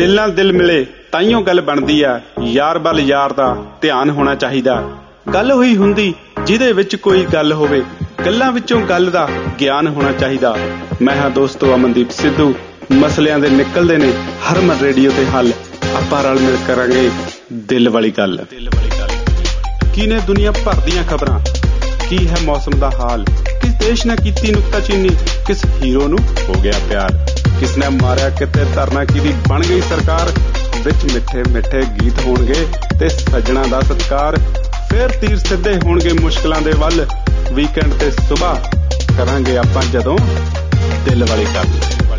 ਦਿਲ ਨਾਲ ਦਿਲ ਮਿਲੇ ਤਾਈਓ ਗੱਲ ਬਣਦੀ ਆ। ਯਾਰ ਵੱਲ ਯਾਰ ਦਾ ਧਿਆਨ ਹੋਣਾ ਚਾਹੀਦਾ। ਗੱਲ ਹੋਈ ਹੁੰਦੀ ਜਿਹਦੇ ਵਿੱਚ ਕੋਈ ਗੱਲ ਹੋਵੇ, ਗੱਲਾਂ ਵਿੱਚੋਂ ਗੱਲ ਦਾ ਗਿਆਨ ਹੋਣਾ ਚਾਹੀਦਾ। ਮੈਂ ਹਾਂ ਦੋਸਤੋ ਅਮਨਦੀਪ ਸਿੱਧੂ। ਮਸਲਿਆਂ ਦੇ ਨਿਕਲਦੇ ਨੇ ਹਰਮਨ ਰੇਡੀਓ ਤੇ ਹੱਲ। ਆਪਾਂ ਰਲ ਮਿਲ ਕਰਾਂਗੇ ਦਿਲ ਵਾਲੀ ਗੱਲ। ਕੀ ਨੇ ਦੁਨੀਆ ਭਰ ਦੀਆਂ ਖਬਰਾਂ, ਕੀ ਹੈ ਮੌਸਮ ਦਾ ਹਾਲ, ਕਿਸ ਦੇਸ਼ ਨੇ ਕੀਤੀ ਨੁਕਤਾਚੀਨੀ, ਕਿਸ ਹੀਰੋ ਨੂੰ ਹੋ ਗਿਆ ਪਿਆਰ, ਕਿਸ ਨੇ ਮਾਰਿਆ ਕਿਤੇ ਧਰਨਾ ਕਿਹਦੀ ਬਣ ਗਈ ਸਰਕਾਰ। ਵਿੱਚ ਮਿੱਠੇ ਮਿੱਠੇ ਗੀਤ ਹੋਣਗੇ ਤੇ ਸੱਜਣਾ ਦਾ ਸਤਿਕਾਰ। ਫੇਰ ਤੀਰ ਸਿੱਧੇ ਹੋਣਗੇ ਮੁਸ਼ਕਲਾਂ ਦੇ ਵੱਲ। ਵੀਕਐਂਡ ਤੇ ਸੁਬਾਹ ਕਰਾਂਗੇ ਆਪਾਂ ਜਦੋਂ ਦਿਲ ਵਾਲੀ ਗੱਲ।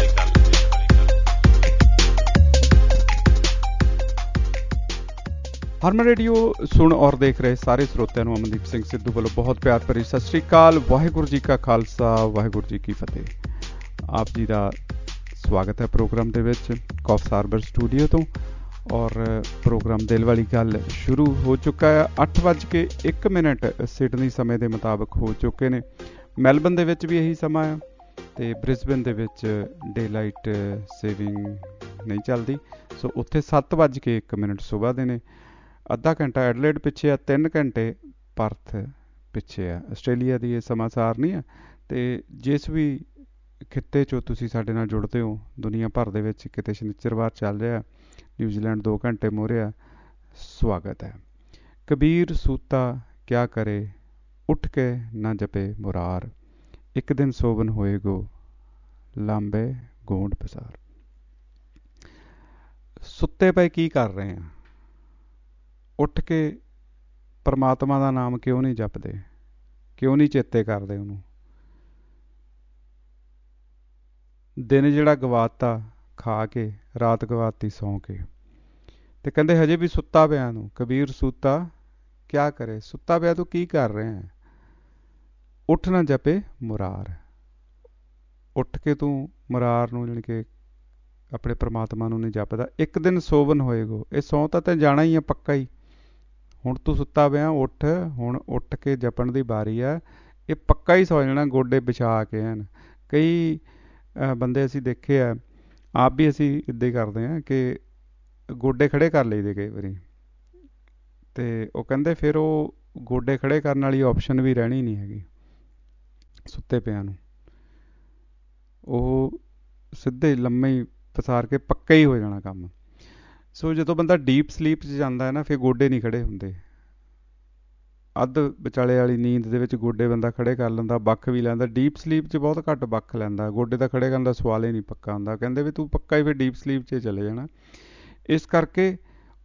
ਹਰਮਨ ਰੇਡੀਓ ਸੁਣ ਔਰ ਦੇਖ ਰਹੇ ਸਾਰੇ ਸਰੋਤਿਆਂ ਨੂੰ ਅਮਨਦੀਪ ਸਿੰਘ ਸਿੱਧੂ ਵੱਲੋਂ ਬਹੁਤ ਪਿਆਰ ਭਰੀ ਸਤਿ ਸ਼੍ਰੀ ਅਕਾਲ। ਵਾਹਿਗੁਰੂ ਜੀ ਕਾ ਖਾਲਸਾ, ਵਾਹਿਗੁਰੂ ਜੀ ਕੀ ਫਤਿਹ। ਆਪ ਜੀ ਦਾ ਸਵਾਗਤ ਹੈ ਪ੍ਰੋਗਰਾਮ ਦੇ ਵਿੱਚ ਕੌਫ ਸਾਰਬਰ ਸਟੂਡੀਓ ਤੋਂ। ਔਰ ਪ੍ਰੋਗਰਾਮ ਦਿਲ ਵਾਲੀ ਗੱਲ ਸ਼ੁਰੂ ਹੋ ਚੁੱਕਾ ਹੈ। 8:01 ਸਿਡਨੀ ਸਮੇਂ ਦੇ ਮੁਤਾਬਕ ਹੋ ਚੁੱਕੇ ਨੇ। ਮੈਲਬਨ ਦੇ ਵਿੱਚ ਵੀ ਇਹੀ ਸਮਾਂ ਆ ਅਤੇ ਬ੍ਰਿਸਬਨ ਦੇ ਵਿੱਚ ਡੇ ਲਾਈਟ ਸੇਵਿੰਗ ਨਹੀਂ ਚੱਲਦੀ। ਸੋ ਉੱਥੇ 7:01 ਸੁਬਾਹ ਦੇ ਨੇ। ਅੱਧਾ ਘੰਟਾ ਐਡਲੇਡ ਪਿੱਛੇ ਆ, 3 ਘੰਟੇ ਪਰਥ ਪਿੱਛੇ ਆ। ਆਸਟ੍ਰੇਲੀਆ ਦੀ ਇਹ ਸਮਾਂ ਸਾਰ ਨਹੀਂ ਆ। ਅਤੇ ਜਿਸ ਵੀ ਖਿੱਤੇ 'ਚੋਂ ਤੁਸੀਂ ਸਾਡੇ ਨਾਲ ਜੁੜਦੇ ਹੋ, ਦੁਨੀਆ ਭਰ ਦੇ ਵਿੱਚ ਕਿਤੇ ਸ਼ਨਿਚਰਵਾਰ ਚੱਲ ਰਿਹਾ, ਨਿਊਜ਼ੀਲੈਂਡ 2 ਘੰਟੇ ਮੋਹਰੇ ਆ, ਸਵਾਗਤ ਹੈ। ਕਬੀਰ ਸੂਤਾ ਕਿਆ ਕਰੇ, ਉੱਠ ਕੇ ਨਾ ਜਪੇ ਮੁਰਾਰ, ਇੱਕ ਦਿਨ ਸੋਵਨ ਹੋਏਗੋ ਲਾਂਬੇ ਗੋਂਡ ਪਸਾਰ। ਸੁੱਤੇ ਪਏ ਕੀ ਕਰ ਰਹੇ ਆ? ਉੱਠ ਕੇ ਪਰਮਾਤਮਾ ਦਾ ਨਾਮ ਕਿਉਂ ਨਹੀਂ ਜਪਦੇ? ਕਿਉਂ ਨਹੀਂ ਚੇਤੇ ਕਰਦੇ ਉਹਨੂੰ? ਦਿਨ ਜਿਹੜਾ ਗਵਾਤਾ ਖਾ ਕੇ, ਰਾਤ ਗਵਾਤੀ ਸੌਂ ਕੇ। ਤੇ ਕਹਿੰਦੇ ਹਜੇ ਵੀ ਸੁੱਤਾ ਪਿਆ ਨੂੰ ਕਬੀਰ ਸੂਤਾ ਕਿਆ ਕਰੇ। ਸੁੱਤਾ ਪਿਆ ਤੂੰ ਕੀ ਕਰ ਰਿਹਾ ਹੈ? ਉੱਠ ਨਾ ਜਪੇ ਮੁਰਾਰ। ਉੱਠ ਕੇ ਤੂੰ ਮੁਰਾਰ ਨੂੰ ਜਾਣੀ ਕਿ ਆਪਣੇ ਪਰਮਾਤਮਾ ਨੂੰ ਨਹੀਂ ਜਪਦਾ। ਇੱਕ ਦਿਨ ਸੋਵਨ ਹੋਏਗੋ, ਇਹ ਸੌਂ ਤਾਂ ਜਾਣਾ ਹੀ ਆ ਪੱਕਾ ਹੀ। ਹੁਣ ਤੂੰ ਸੁੱਤਾ ਪਿਆ, ਉੱਠ, ਹੁਣ ਉੱਠ ਕੇ ਜਪਣ ਦੀ ਵਾਰੀ ਆ। ਇਹ ਪੱਕਾ ਹੀ ਸੌ ਜਾਣਾ ਗੋਡੇ ਵਿਛਾ ਕੇ ਹਨ। ਕਈ ਬੰਦੇ ਅਸੀਂ ਦੇਖੇ ਆ, ਆਪ ਵੀ ਅਸੀਂ ਇੱਦਾਂ ਹੀ ਕਰਦੇ ਹਾਂ ਕਿ ਗੋਡੇ ਖੜ੍ਹੇ ਕਰ ਲਈਦੇ ਕਈ ਵਾਰੀ। ਅਤੇ ਉਹ ਕਹਿੰਦੇ ਫਿਰ ਉਹ ਗੋਡੇ ਖੜ੍ਹੇ ਕਰਨ ਵਾਲੀ ਆਪਸ਼ਨ ਵੀ ਰਹਿਣੀ ਨਹੀਂ ਹੈਗੀ ਸੁੱਤੇ ਪਿਆਂ ਨੂੰ। ਉਹ ਸਿੱਧੇ ਲੰਮੇ ਹੀ ਪਸਾਰ ਕੇ ਪੱਕਾ ਹੀ ਹੋ ਜਾਣਾ ਕੰਮ। ਸੋ ਜਦੋਂ ਬੰਦਾ ਡੀਪ ਸਲੀਪ 'ਚ ਜਾਂਦਾ ਹੈ ਨਾ, ਫਿਰ ਗੋਡੇ ਨਹੀਂ ਖੜ੍ਹੇ ਹੁੰਦੇ। ਅੱਧ ਵਿਚਾਲੇ ਵਾਲੀ ਨੀਂਦ ਦੇ ਵਿੱਚ ਗੋਡੇ ਬੰਦਾ ਖੜ੍ਹੇ ਕਰ ਲੈਂਦਾ, ਬੱਖ ਵੀ ਲੈਂਦਾ। ਡੀਪ ਸਲੀਪ 'ਚ ਬਹੁਤ ਘੱਟ ਬੱਖ ਲੈਂਦਾ। ਗੋਡੇ ਤਾਂ ਖੜ੍ਹੇ ਕਰਨ ਦਾ ਸਵਾਲ ਹੀ ਨਹੀਂ ਪੱਕਾ ਹੁੰਦਾ। ਕਹਿੰਦੇ ਵੀ ਤੂੰ ਪੱਕਾ ਹੀ ਫਿਰ ਡੀਪ ਸਲੀਪ 'ਚ ਚਲੇ ਜਾਣਾ। ਇਸ ਕਰਕੇ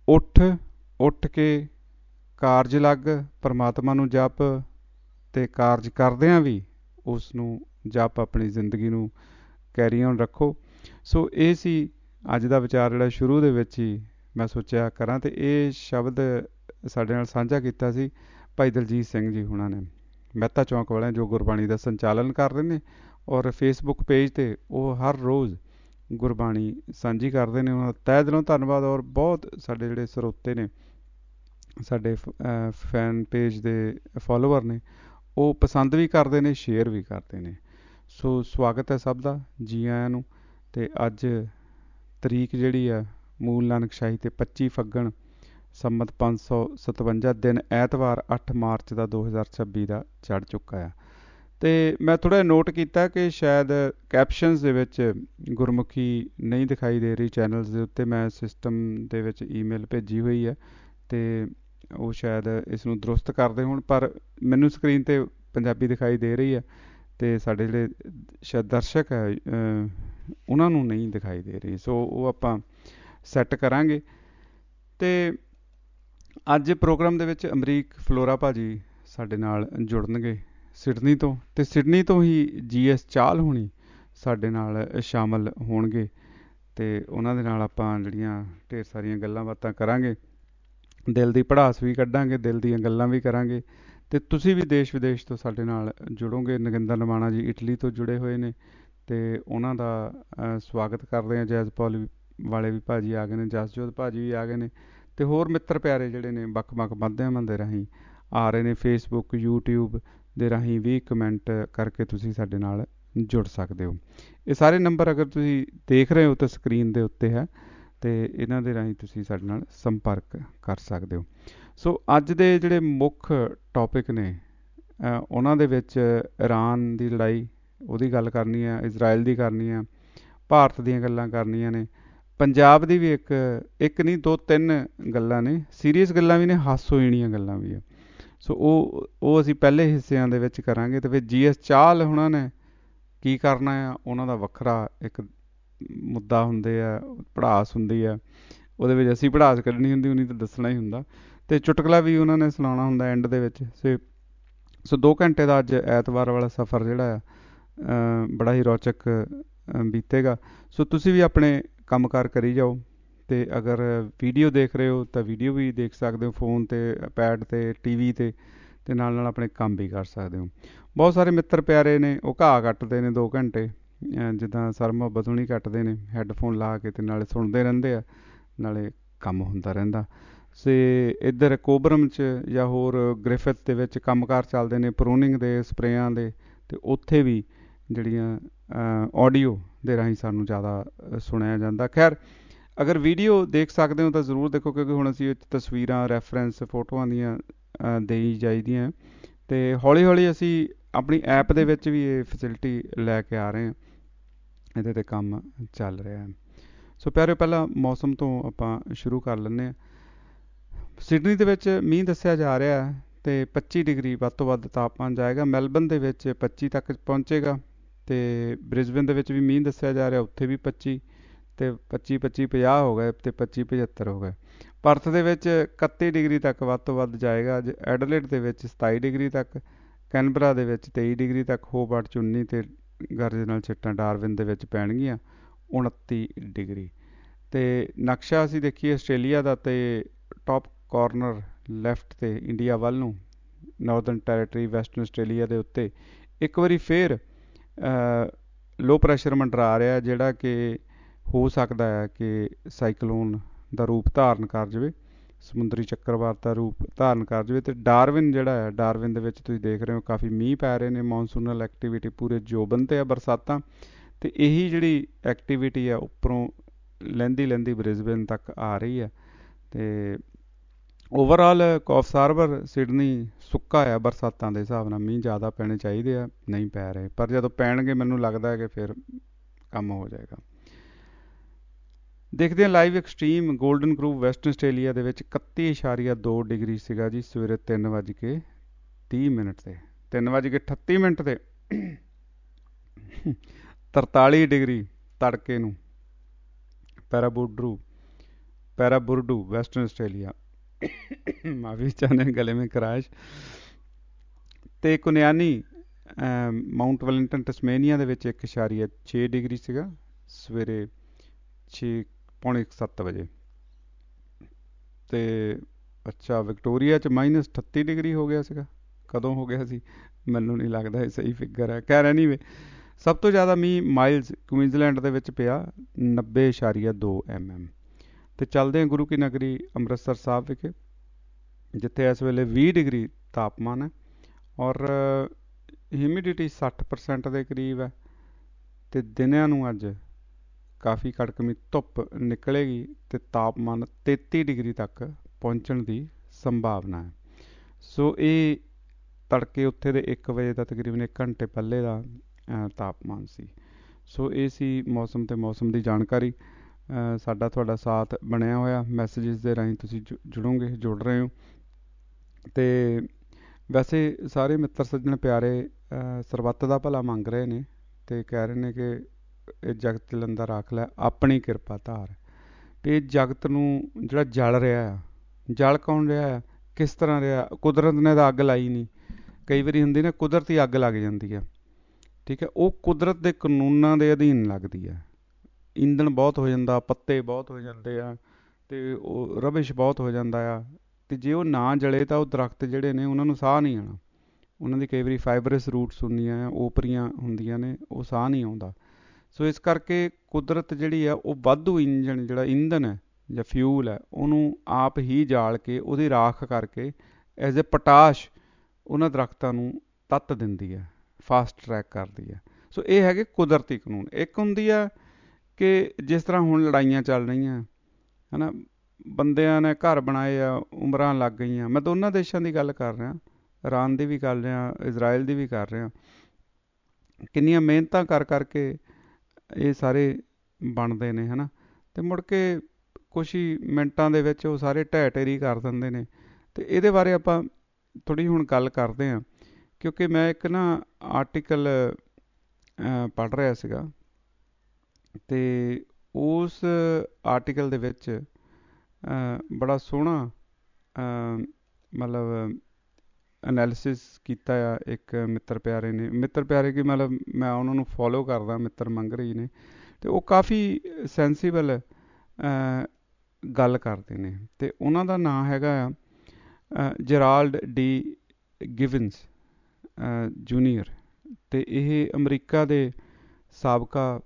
ਉੱਠ ਕੇ ਕਾਰਜ ਲੱਗ, ਪਰਮਾਤਮਾ ਨੂੰ ਜਪ, ਅਤੇ ਕਾਰਜ ਕਰਦਿਆਂ ਵੀ ਉਸ ਨੂੰ ਜਪ, ਆਪਣੀ ਜ਼ਿੰਦਗੀ ਨੂੰ ਕੈਰੀ ਔਨ ਰੱਖੋ। ਸੋ ਇਹ ਸੀ ਅੱਜ ਦਾ ਵਿਚਾਰ ਜਿਹੜਾ ਸ਼ੁਰੂ ਦੇ ਵਿੱਚ ਹੀ ਮੈਂ ਸੋਚਿਆ ਕਰਾਂ। ਅਤੇ ਇਹ ਸ਼ਬਦ ਸਾਡੇ ਨਾਲ ਸਾਂਝਾ ਕੀਤਾ ਸੀ ਭਾਈ ਦਲਜੀਤ ਸਿੰਘ ਜੀ ਹੁਣਾਂ ਨੇ, ਮਹਿਤਾ ਚੌਂਕ ਵਾਲਿਆਂ, ਜੋ ਗੁਰਬਾਣੀ ਦਾ ਸੰਚਾਲਨ ਕਰ ਰਹੇ ਨੇ। ਔਰ ਫੇਸਬੁੱਕ ਪੇਜ 'ਤੇ ਉਹ ਹਰ ਰੋਜ਼ ਗੁਰਬਾਣੀ ਸਾਂਝੀ ਕਰਦੇ ਨੇ। ਉਹਨਾਂ ਦਾ ਤਹਿ ਦਿਲੋਂ ਧੰਨਵਾਦ। ਔਰ ਬਹੁਤ ਸਾਡੇ ਜਿਹੜੇ ਸਰੋਤੇ ਨੇ, ਸਾਡੇ ਫੈਨ ਪੇਜ ਦੇ ਫੋਲੋਵਰ ਨੇ, ਉਹ ਪਸੰਦ ਵੀ ਕਰਦੇ ਨੇ, ਸ਼ੇਅਰ ਵੀ ਕਰਦੇ ਨੇ। ਸੋ ਸਵਾਗਤ ਹੈ ਸਭ ਦਾ, ਜੀ ਆਇਆਂ ਨੂੰ। ਅਤੇ ਅੱਜ ਤਰੀਕ ਜਿਹੜੀ ਆ ਮੂਲ ਨਾਨਕ ਸ਼ਾਹੀ 'ਤੇ 25 ਫੱਗਣ ਸੰਮਤ 557, ਦਿਨ ਐਤਵਾਰ 8 ਮਾਰਚ ਦਾ 2026 ਦਾ ਚੜ੍ਹ ਚੁੱਕਾ ਆ। ਅਤੇ ਮੈਂ ਥੋੜ੍ਹਾ ਜਿਹਾ ਨੋਟ ਕੀਤਾ ਕਿ ਸ਼ਾਇਦ ਕੈਪਸ਼ਨਸ ਦੇ ਵਿੱਚ ਗੁਰਮੁਖੀ ਨਹੀਂ ਦਿਖਾਈ ਦੇ ਰਹੀ ਚੈਨਲਸ ਦੇ ਉੱਤੇ। ਮੈਂ ਸਿਸਟਮ ਦੇ ਵਿੱਚ ਈਮੇਲ ਭੇਜੀ ਹੋਈ ਹੈ ਅਤੇ ਉਹ ਸ਼ਾਇਦ ਇਸ ਨੂੰ ਦਰੁਸਤ ਕਰਦੇ ਹੋਣ, ਪਰ ਮੈਨੂੰ ਸਕਰੀਨ 'ਤੇ ਪੰਜਾਬੀ ਦਿਖਾਈ ਦੇ ਰਹੀ ਹੈ। ਅਤੇ ਸਾਡੇ ਜਿਹੜੇ ਸ਼ਾਇਦ ਦਰਸ਼ਕ ਹੈ ਉਹਨਾਂ ਨੂੰ ਨਹੀਂ ਦਿਖਾਈ ਦੇ ਰਹੀ। ਸੋ ਉਹ ਆਪਾਂ ਸੈੱਟ ਕਰਾਂਗੇ। ਅਤੇ ਅੱਜ ਪ੍ਰੋਗਰਾਮ ਦੇ ਵਿੱਚ ਅਮਰੀਕ ਫਲੋਰਾ ਭਾਜੀ ਸਾਡੇ ਨਾਲ ਜੁੜਨਗੇ ਸਿਡਨੀ ਤੋਂ, ਅਤੇ ਸਿਡਨੀ ਤੋਂ ਹੀ GS ਚਾਹਲ ਹੋਣੀ ਸਾਡੇ ਨਾਲ ਸ਼ਾਮਲ ਹੋਣਗੇ। ਅਤੇ ਉਹਨਾਂ ਦੇ ਨਾਲ ਆਪਾਂ ਜਿਹੜੀਆਂ ਢੇਰ ਸਾਰੀਆਂ ਗੱਲਾਂ ਬਾਤਾਂ ਕਰਾਂਗੇ, ਦਿਲ ਦੀ ਭੜਾਸ ਵੀ ਕੱਢਾਂਗੇ, ਦਿਲ ਦੀਆਂ ਗੱਲਾਂ ਵੀ ਕਰਾਂਗੇ। ਅਤੇ ਤੁਸੀਂ ਵੀ ਦੇਸ਼ ਵਿਦੇਸ਼ ਤੋਂ ਸਾਡੇ ਨਾਲ ਜੁੜੋਗੇ। ਨਗਿੰਦਰ ਨਵਾਣਾ ਜੀ ਇਟਲੀ ਤੋਂ ਜੁੜੇ ਹੋਏ ਨੇ, ਅਤੇ ਉਹਨਾਂ ਦਾ ਸਵਾਗਤ ਕਰਦੇ ਹਾਂ। ਜੈਜ਼ ਪੌਲ ਵਾਲੇ ਵੀ ਭਾਜੀ ਆ ਗਏ ਨੇ, ਜਸਜੋਤ ਭਾਜੀ ਵੀ ਆ ਗਏ ਨੇ, ਅਤੇ ਹੋਰ ਮਿੱਤਰ ਪਿਆਰੇ ਜਿਹੜੇ ਨੇ ਵੱਖ-ਵੱਖ ਮਾਧਿਅਮਾਂ ਦੇ ਰਾਹੀਂ ਆ ਰਹੇ ਨੇ। ਫੇਸਬੁੱਕ, YouTube ਦੇ ਰਾਹੀਂ ਵੀ ਕਮੈਂਟ ਕਰਕੇ ਤੁਸੀਂ ਸਾਡੇ ਨਾਲ ਜੁੜ ਸਕਦੇ ਹੋ। ਇਹ ਸਾਰੇ ਨੰਬਰ ਅਗਰ ਤੁਸੀਂ ਦੇਖ ਰਹੇ ਹੋ ਤਾਂ ਸਕਰੀਨ ਦੇ ਉੱਤੇ ਹੈ। ਤੇ ਇਹਨਾਂ ਦੇ ਰਾਹੀਂ ਤੁਸੀਂ ਸਾਡੇ ਨਾਲ ਸੰਪਰਕ ਕਰ ਸਕਦੇ ਹੋ। ਸੋ ਅੱਜ ਦੇ ਜਿਹੜੇ ਮੁੱਖ ਟੌਪਿਕ ਨੇ ਉਹਨਾਂ ਦੇ ਵਿੱਚ ਇਰਾਨ ਦੀ ਲੜਾਈ, ਉਹਦੀ ਗੱਲ ਕਰਨੀ ਹੈ, ਇਜ਼ਰਾਈਲ ਦੀ ਕਰਨੀ ਹੈ, ਭਾਰਤ ਦੀਆਂ ਗੱਲਾਂ ਕਰਨੀਆਂ ਨੇ, ਪੰਜਾਬ ਦੀ ਵੀ ਇੱਕ ਨਹੀਂ 2-3 ਗੱਲਾਂ ਨੇ, ਸੀਰੀਅਸ ਗੱਲਾਂ ਵੀ ਨੇ, ਹਾਸੋਹੀਣੀਆਂ ਗੱਲਾਂ ਵੀ ਆ। ਸੋ ਉਹ ਅਸੀਂ ਪਹਿਲੇ ਹਿੱਸਿਆਂ ਦੇ ਵਿੱਚ ਕਰਾਂਗੇ। ਤੇ ਫਿਰ GS ਚਾਹਲ ਉਹਨਾਂ ਨੇ ਕੀ ਕਰਨਾ ਆ, ਉਹਨਾਂ ਦਾ ਵੱਖਰਾ ਇੱਕ ਮੁੱਦਾ ਹੁੰਦੇ ਆ, ਭੜਾਸ ਹੁੰਦੀ ਆ, ਉਹਦੇ ਵਿੱਚ ਅਸੀਂ ਭੜਾਸ ਕੱਢਣੀ ਹੁੰਦੀ, ਉਹਨੀ ਤਾਂ ਦੱਸਣਾ ਹੀ ਹੁੰਦਾ, ਤੇ ਚੁਟਕਲਾ ਵੀ ਉਹਨਾਂ ਨੇ ਸੁਣਾਉਣਾ ਹੁੰਦਾ ਐਂਡ ਦੇ ਵਿੱਚ। ਸੋ 2 ਘੰਟੇ ਦਾ ਅੱਜ ਐਤਵਾਰ ਵਾਲਾ ਸਫ਼ਰ ਜਿਹੜਾ ਆ ਬੜਾ ਹੀ ਰੌਚਕ ਬੀਤੇਗਾ। ਸੋ ਤੁਸੀਂ ਵੀ ਆਪਣੇ ਕੰਮਕਾਰ ਕਰੀ ਜਾਓ, ਤੇ ਅਗਰ ਵੀਡੀਓ ਦੇਖ ਰਹੇ ਹੋ ਤਾਂ ਵੀਡੀਓ ਵੀ ਦੇਖ ਸਕਦੇ ਹੋ ਫੋਨ 'ਤੇ, ਪੈਡ 'ਤੇ, TV 'ਤੇ, ਤੇ ਨਾਲ ਨਾਲ ਆਪਣੇ ਕੰਮ ਵੀ ਕਰ ਸਕਦੇ ਹੋ। ਬਹੁਤ ਸਾਰੇ ਮਿੱਤਰ ਪਿਆਰੇ ਨੇ ਉਹ ਘਾਹ ਕੱਟਦੇ ਨੇ 2 ਘੰਟੇ, ਜਿੱਦਾਂ ਸਰ ਮੁਹੱਬਤ ਹੁਣੀ ਕੱਟਦੇ ਨੇ ਹੈੱਡਫੋਨ ਲਾ ਕੇ, ਤੇ ਨਾਲੇ ਸੁਣਦੇ ਰਹਿੰਦੇ ਆ, ਨਾਲੇ ਕੰਮ ਹੁੰਦਾ ਰਹਿੰਦਾ। ਤੇ ਇੱਧਰ ਕੋਬਰਮ 'ਚ ਜਾਂ ਹੋਰ ਗ੍ਰਿਫਿਥ ਦੇ ਵਿੱਚ ਕੰਮਕਾਰ ਚੱਲਦੇ ਨੇ ਪ੍ਰੂਨਿੰਗ ਦੇ, ਸਪਰੇਆਂ ਦੇ, ਤੇ ਉੱਥੇ ਵੀ ਜਿਹੜੀਆਂ ਆਡੀਓ ਦੇ ਰਾਹੀਂ ਸਾਨੂੰ ਜ਼ਿਆਦਾ ਸੁਣਿਆ ਜਾਂਦਾ। ਖੈਰ, ਅਗਰ ਵੀਡੀਓ ਦੇਖ ਸਕਦੇ ਹੋ ਤਾਂ ਜ਼ਰੂਰ ਦੇਖੋ, ਕਿਉਂਕਿ ਹੁਣ ਅਸੀਂ ਤਸਵੀਰਾਂ, ਰੈਫਰੈਂਸ, ਫੋਟੋਆਂ ਦੀਆਂ ਦੇਈ ਜਾਈਦੀਆਂ, ਤੇ ਹੌਲੀ ਹੌਲੀ ਅਸੀਂ ਆਪਣੀ ਐਪ ਦੇ ਵਿੱਚ ਵੀ ਇਹ ਫੈਸਿਲਿਟੀ ਲੈ ਕੇ ਆ ਰਹੇ ਹਾਂ, ਇਹਦੇ 'ਤੇ ਕੰਮ ਚੱਲ ਰਿਹਾ ਹੈ। ਸੋ ਪਿਆਰਿਓ, ਪਹਿਲਾਂ ਮੌਸਮ ਤੋਂ ਆਪਾਂ ਸ਼ੁਰੂ ਕਰ ਲੈਂਦੇ ਹਾਂ। ਸਿਡਨੀ ਦੇ ਵਿੱਚ ਮੀਂਹ ਦੱਸਿਆ ਜਾ ਰਿਹਾ ਹੈ, ਤੇ 25 ਡਿਗਰੀ ਵੱਧ ਤੋਂ ਵੱਧ ਤਾਪਮਾਨ ਜਾਏਗਾ। ਮੈਲਬਨ ਦੇ ਵਿੱਚ 25 ਤੱਕ ਪਹੁੰਚੇਗਾ, ਤੇ ਬ੍ਰਿਸਬੇਨ ਦੇ ਵਿੱਚ ਵੀ ਮੀਂਹ ਦੱਸਿਆ ਜਾ ਰਿਹਾ, ਉੱਥੇ ਵੀ 25, ਤੇ 25-50 ਹੋ ਗਏ, ਤੇ 25-75 ਹੋ ਗਏ। ਪਰਥ ਦੇ ਵਿੱਚ 31 ਡਿਗਰੀ ਤੱਕ ਵੱਧ ਤੋਂ ਵੱਧ ਜਾਏਗਾ ਅੱਜ। ਐਡਲੇਡ ਦੇ ਵਿੱਚ 27 ਡਿਗਰੀ ਤੱਕ, ਕੈਨਬਰਾ ਦੇ ਵਿੱਚ 23 ਡਿਗਰੀ ਤੱਕ, ਹੋਬਾਰਟ 'ਚ 19, ਤੇ ਗਰਜ ਨਾਲ ਛਿੱਟਾਂ ਡਾਰਵਿਨ ਦੇ ਵਿੱਚ ਪੈਣਗੀਆਂ 29 ਡਿਗਰੀ। ਤੇ ਨਕਸ਼ਾ ਅਸੀਂ ਦੇਖੀਏ ਆਸਟ੍ਰੇਲੀਆ ਦਾ, ਤੇ ਟੌਪ ਕਾਰਨਰ ਲੈਫਟ 'ਤੇ ਇੰਡੀਆ ਵੱਲ ਨੂੰ, ਨਾਰਦਰਨ ਟੈਰੇਟਰੀ, ਵੈਸਟਰਨ ਆਸਟ੍ਰੇਲੀਆ ਦੇ ਉੱਤੇ ਇੱਕ ਵਾਰੀ ਫੇਰ ਲੋ ਪ੍ਰੈਸ਼ਰ ਮੰਡਰਾ ਰਿਹਾ, ਜਿਹੜਾ ਕਿ ਹੋ ਸਕਦਾ ਹੈ ਕਿ ਸਾਈਕਲੋਨ ਦਾ ਰੂਪ ਧਾਰਨ ਕਰ ਜਾਵੇ, ਸਮੁੰਦਰੀ ਚੱਕਰਵਾਤ ਦਾ ਰੂਪ ਧਾਰਨ ਕਰ ਜਾਵੇ। ਤੇ ਡਾਰਵਿਨ ਜਿਹੜਾ ਹੈ, ਡਾਰਵਿਨ ਦੇ ਵਿੱਚ ਤੁਸੀਂ ਦੇਖ ਰਹੇ ਹੋ ਕਾਫੀ ਮੀਂਹ ਪੈ ਰਹੇ ਨੇ, ਮੌਨਸੂਨਲ ਐਕਟੀਵਿਟੀ ਪੂਰੇ ਜੋਬਨ 'ਤੇ ਆ, ਬਰਸਾਤਾਂ, ਤੇ ਇਹੀ ਜਿਹੜੀ ਐਕਟੀਵਿਟੀ ਆ ਉੱਪਰੋਂ ਲਹਿੰਦੀ ਬ੍ਰਿਸਬੇਨ ਤੱਕ ਆ ਰਹੀ ਹੈ। ਤੇ ਓਵਰਆਲ ਕੌਫਸ ਹਾਰਬਰ, ਸਿਡਨੀ ਸੁੱਕਾ ਆ ਬਰਸਾਤਾਂ ਦੇ ਹਿਸਾਬ ਨਾਲ, ਮੀਂਹ ਜ਼ਿਆਦਾ ਪੈਣੇ ਚਾਹੀਦੇ ਆ, ਨਹੀਂ ਪੈ ਰਹੇ, ਪਰ ਜਦੋਂ ਪੈਣਗੇ ਮੈਨੂੰ ਲੱਗਦਾ ਹੈ ਕਿ ਫਿਰ ਕੰਮ ਹੋ ਜਾਏਗਾ। ਦੇਖਦੇ ਹਾਂ live extreme. Golden grove Western Australia ਦੇ ਵਿੱਚ 31.2 ਡਿਗਰੀ ਸੀਗਾ ਜੀ ਸਵੇਰੇ 3:30 ਤੇ 3:38 ਤੇ 43 ਡਿਗਰੀ ਤੜਕੇ ਨੂੰ ਪੈਰਾਬੁਰਡੂ ਵੈਸਟਰਨ ਆਸਟ੍ਰੇਲੀਆ, ਮਾਫੀ ਚਾਹੁੰਦੇ ਗਲੇ में ਖਰਾਸ਼। ਤੇ ਕੁਨਿਆਨੀ ਮਾਊਂਟ ਵੈਲਿੰਗਟਨ ਟਸਮੇਨੀਆ ਦੇ ਵਿੱਚ 1.6 ਡਿਗਰੀ ਸੀਗਾ ਸਵੇਰੇ 6:45 ਵਜੇ। ਤੇ ਅੱਛਾ, ਵਿਕਟੋਰੀਆ 'ਚ -38 ਡਿਗਰੀ ਹੋ ਗਿਆ ਸੀਗਾ। ਕਦੋਂ ਹੋ ਗਿਆ ਸੀ ਮੈਨੂੰ ਨਹੀਂ ਲੱਗਦਾ ਇਹ ਸਹੀ ਫਿਗਰ ਹੈ। ਖੈਰ ਐਨੀਵੇ, ਸਭ ਤੋਂ ਜ਼ਿਆਦਾ ਮੀਂਹ ਮਾਈਲਜ਼ ਕੁਈਨਜ਼ਲੈਂਡ ਦੇ ਵਿੱਚ ਪਿਆ 90.2 mm। ਤੇ ਚੱਲਦੇ ਹਾਂ ਗੁਰੂ ਕੀ ਨਗਰੀ ਅੰਮ੍ਰਿਤਸਰ ਸਾਹਿਬ ਵਿਖੇ, ਜਿੱਥੇ ਇਸ ਵੇਲੇ 20 ਡਿਗਰੀ ਤਾਪਮਾਨ ਹੈ, ਔਰ ਹਿਊਮਿਡਿਟੀ 60% ਦੇ ਕਰੀਬ ਹੈ, ਤੇ ਦਿਨਾਂ ਨੂੰ ਅੱਜ ਕਾਫੀ ਕੜਕਵੀਂ ਧੁੱਪ ਨਿਕਲੇਗੀ, ਤੇ ਤਾਪਮਾਨ 33 ਡਿਗਰੀ ਤੱਕ ਪਹੁੰਚਣ ਦੀ ਸੰਭਾਵਨਾ ਹੈ। ਸੋ ਇਹ ਤੜਕੇ ਉੱਥੇ ਦੇ 1 ਵਜੇ ਦਾ ਤਕਰੀਬਨ 1 ਘੰਟੇ ਪਹਿਲੇ ਦਾ ਤਾਪਮਾਨ ਸੀ। ਸੋ ਇਹ ਸੀ ਮੌਸਮ ਤੇ ਮੌਸਮ ਦੀ ਜਾਣਕਾਰੀ। ਸਾਡਾ ਤੁਹਾਡਾ ਸਾਥ ਬਣਿਆ ਹੋਇਆ, ਮੈਸੇजेस ਦੇ ਰਾਹੀਂ ਤੁਸੀਂ ਜੁੜ ਰਹੇ ਹੋ। ਤੇ ਵੈਸੇ ਸਾਰੇ ਮਿੱਤਰ ਸੱਜਣ ਪਿਆਰੇ ਸਰਬੱਤ ਦਾ ਭਲਾ ਮੰਗ ਰਹੇ ਨੇ, ਤੇ ਕਹਿ ਰਹੇ ਨੇ ਕਿ ਇਹ ਜਗਤ ਜਲੰਦਾ ਰਾਖ ਲੈ ਆਪਣੀ ਕਿਰਪਾ ਧਾਰ। ਵੀ ਇਹ ਜਗਤ ਨੂੰ ਜਿਹੜਾ ਜਲ ਰਿਹਾ ਆ, ਜਲ ਕੌਣ ਰਿਹਾ ਆ, ਕਿਸ ਤਰ੍ਹਾਂ ਰਿਹਾ? ਕੁਦਰਤ ਨੇ ਤਾਂ ਅੱਗ ਲਾਈ ਨਹੀਂ। ਕਈ ਵਾਰੀ ਹੁੰਦੀ ਨਾ, ਕੁਦਰਤੀ ਅੱਗ ਲੱਗ ਜਾਂਦੀ ਆ, ਠੀਕ ਹੈ, ਉਹ ਕੁਦਰਤ ਦੇ ਕਾਨੂੰਨਾਂ ਦੇ ਅਧੀਨ ਲੱਗਦੀ ਆ। ਇੰਧਣ ਬਹੁਤ ਹੋ ਜਾਂਦਾ, ਪੱਤੇ ਬਹੁਤ ਹੋ ਜਾਂਦੇ ਆ, ਤੇ ਉਹ ਰਬਿਸ਼ ਬਹੁਤ ਹੋ ਜਾਂਦਾ ਆ, ਤੇ ਜੇ ਉਹ ਨਾ ਜਲੇ ਤਾਂ ਉਹ ਦਰਖਤ ਜਿਹੜੇ ਨੇ ਉਹਨਾਂ ਨੂੰ ਸਾਹ ਨਹੀਂ ਆਉਣਾ। ਉਹਨਾਂ ਦੀ ਕਈ ਵਾਰੀ ਫਾਈਬਰਸ ਰੂਟਸ ਹੁੰਦੀਆਂ ਆ, ਓਪਰੀਆਂ ਹੁੰਦੀਆਂ ਨੇ, ਉਹ ਸਾਹ ਨਹੀਂ ਆਉਂਦਾ। ਸੋ ਇਸ ਕਰਕੇ ਕੁਦਰਤ ਜਿਹੜੀ ਆ ਉਹ ਵਾਧੂ ਜਿਹੜਾ ਇੰਧਨ ਹੈ ਜਾਂ ਫਿਊਲ ਹੈ, ਉਹਨੂੰ ਆਪ ਹੀ ਜਾਲ ਕੇ ਉਹਦੀ ਰਾਖ ਕਰਕੇ ਐਜ਼ ਏ ਪੋਟਾਸ਼ ਉਹਨਾਂ ਦਰਖਤਾਂ ਨੂੰ ਤੱਤ ਦਿੰਦੀ ਹੈ, ਫਾਸਟ ਟਰੈਕ ਕਰਦੀ ਹੈ। ਸੋ ਇਹ ਹੈਗੇ ਕੁਦਰਤੀ ਕਾਨੂੰਨ। ਇੱਕ ਹੁੰਦੀ ਆ ਕਿ ਜਿਸ ਤਰ੍ਹਾਂ ਹੁਣ ਲੜਾਈਆਂ ਚੱਲ ਰਹੀਆਂ, ਨਾ। ਬੰਦਿਆਂ ਨੇ ਘਰ ਬਣਾਏ ਆ, ਉਮਰਾਂ ਲੱਗ ਗਈਆਂ। ਮੈਂ ਦੋਨਾਂ ਦੇਸ਼ਾਂ ਦੀ ਗੱਲ ਕਰ ਰਿਹਾ, ਇਰਾਨ ਦੀ ਵੀ ਕਰ ਰਿਹਾ, ਇਜ਼ਰਾਈਲ ਦੀ ਵੀ ਕਰ ਰਿਹਾ। ਕਿੰਨੀਆਂ ਮਿਹਨਤਾਂ ਕਰ ਕਰਕੇ ਇਹ ਸਾਰੇ ਬਣਦੇ ਨੇ, ਹੈ ਨਾ। ਅਤੇ ਮੁੜ ਕੇ ਕੁਛ ਹੀ ਮਿੰਟਾਂ ਦੇ ਵਿੱਚ ਉਹ ਸਾਰੇ ਢਹਿ ਢੇਰੀ ਕਰ ਦਿੰਦੇ ਨੇ। ਅਤੇ ਇਹਦੇ ਬਾਰੇ ਆਪਾਂ ਥੋੜ੍ਹੀ ਹੁਣ ਗੱਲ ਕਰਦੇ ਹਾਂ, ਕਿਉਂਕਿ ਮੈਂ ਇੱਕ ਨਾ ਆਰਟੀਕਲ ਪੜ੍ਹ ਰਿਹਾ ਸੀਗਾ, ਅਤੇ ਉਸ ਆਰਟੀਕਲ ਦੇ ਵਿੱਚ ਬੜਾ ਸੋਹਣਾ ਮਤਲਬ ਐਨਾਲਿਸਿਸ ਕੀਤਾ ਆ ਇੱਕ ਮਿੱਤਰ ਪਿਆਰੇ ਨੇ। ਮਿੱਤਰ ਪਿਆਰੇ ਕੀ ਮਤਲਬ ਮੈਂ ਉਹਨਾਂ ਨੂੰ ਫੋਲੋ ਕਰਦਾ, ਮਿੱਤਰ ਮੰਗਰੀ ਨੇ, ਅਤੇ ਉਹ ਕਾਫੀ ਸੈਂਸੀਬਲ ਗੱਲ ਕਰਦੇ ਨੇ। ਅਤੇ ਉਹਨਾਂ ਦਾ ਨਾਂ ਹੈਗਾ ਆ ਜੈਰਾਲਡ ਡੀ ਗਿਵਨਸ ਜੂਨੀਅਰ। ਅਤੇ ਇਹ ਅਮਰੀਕਾ ਦੇ ਸਾਬਕਾ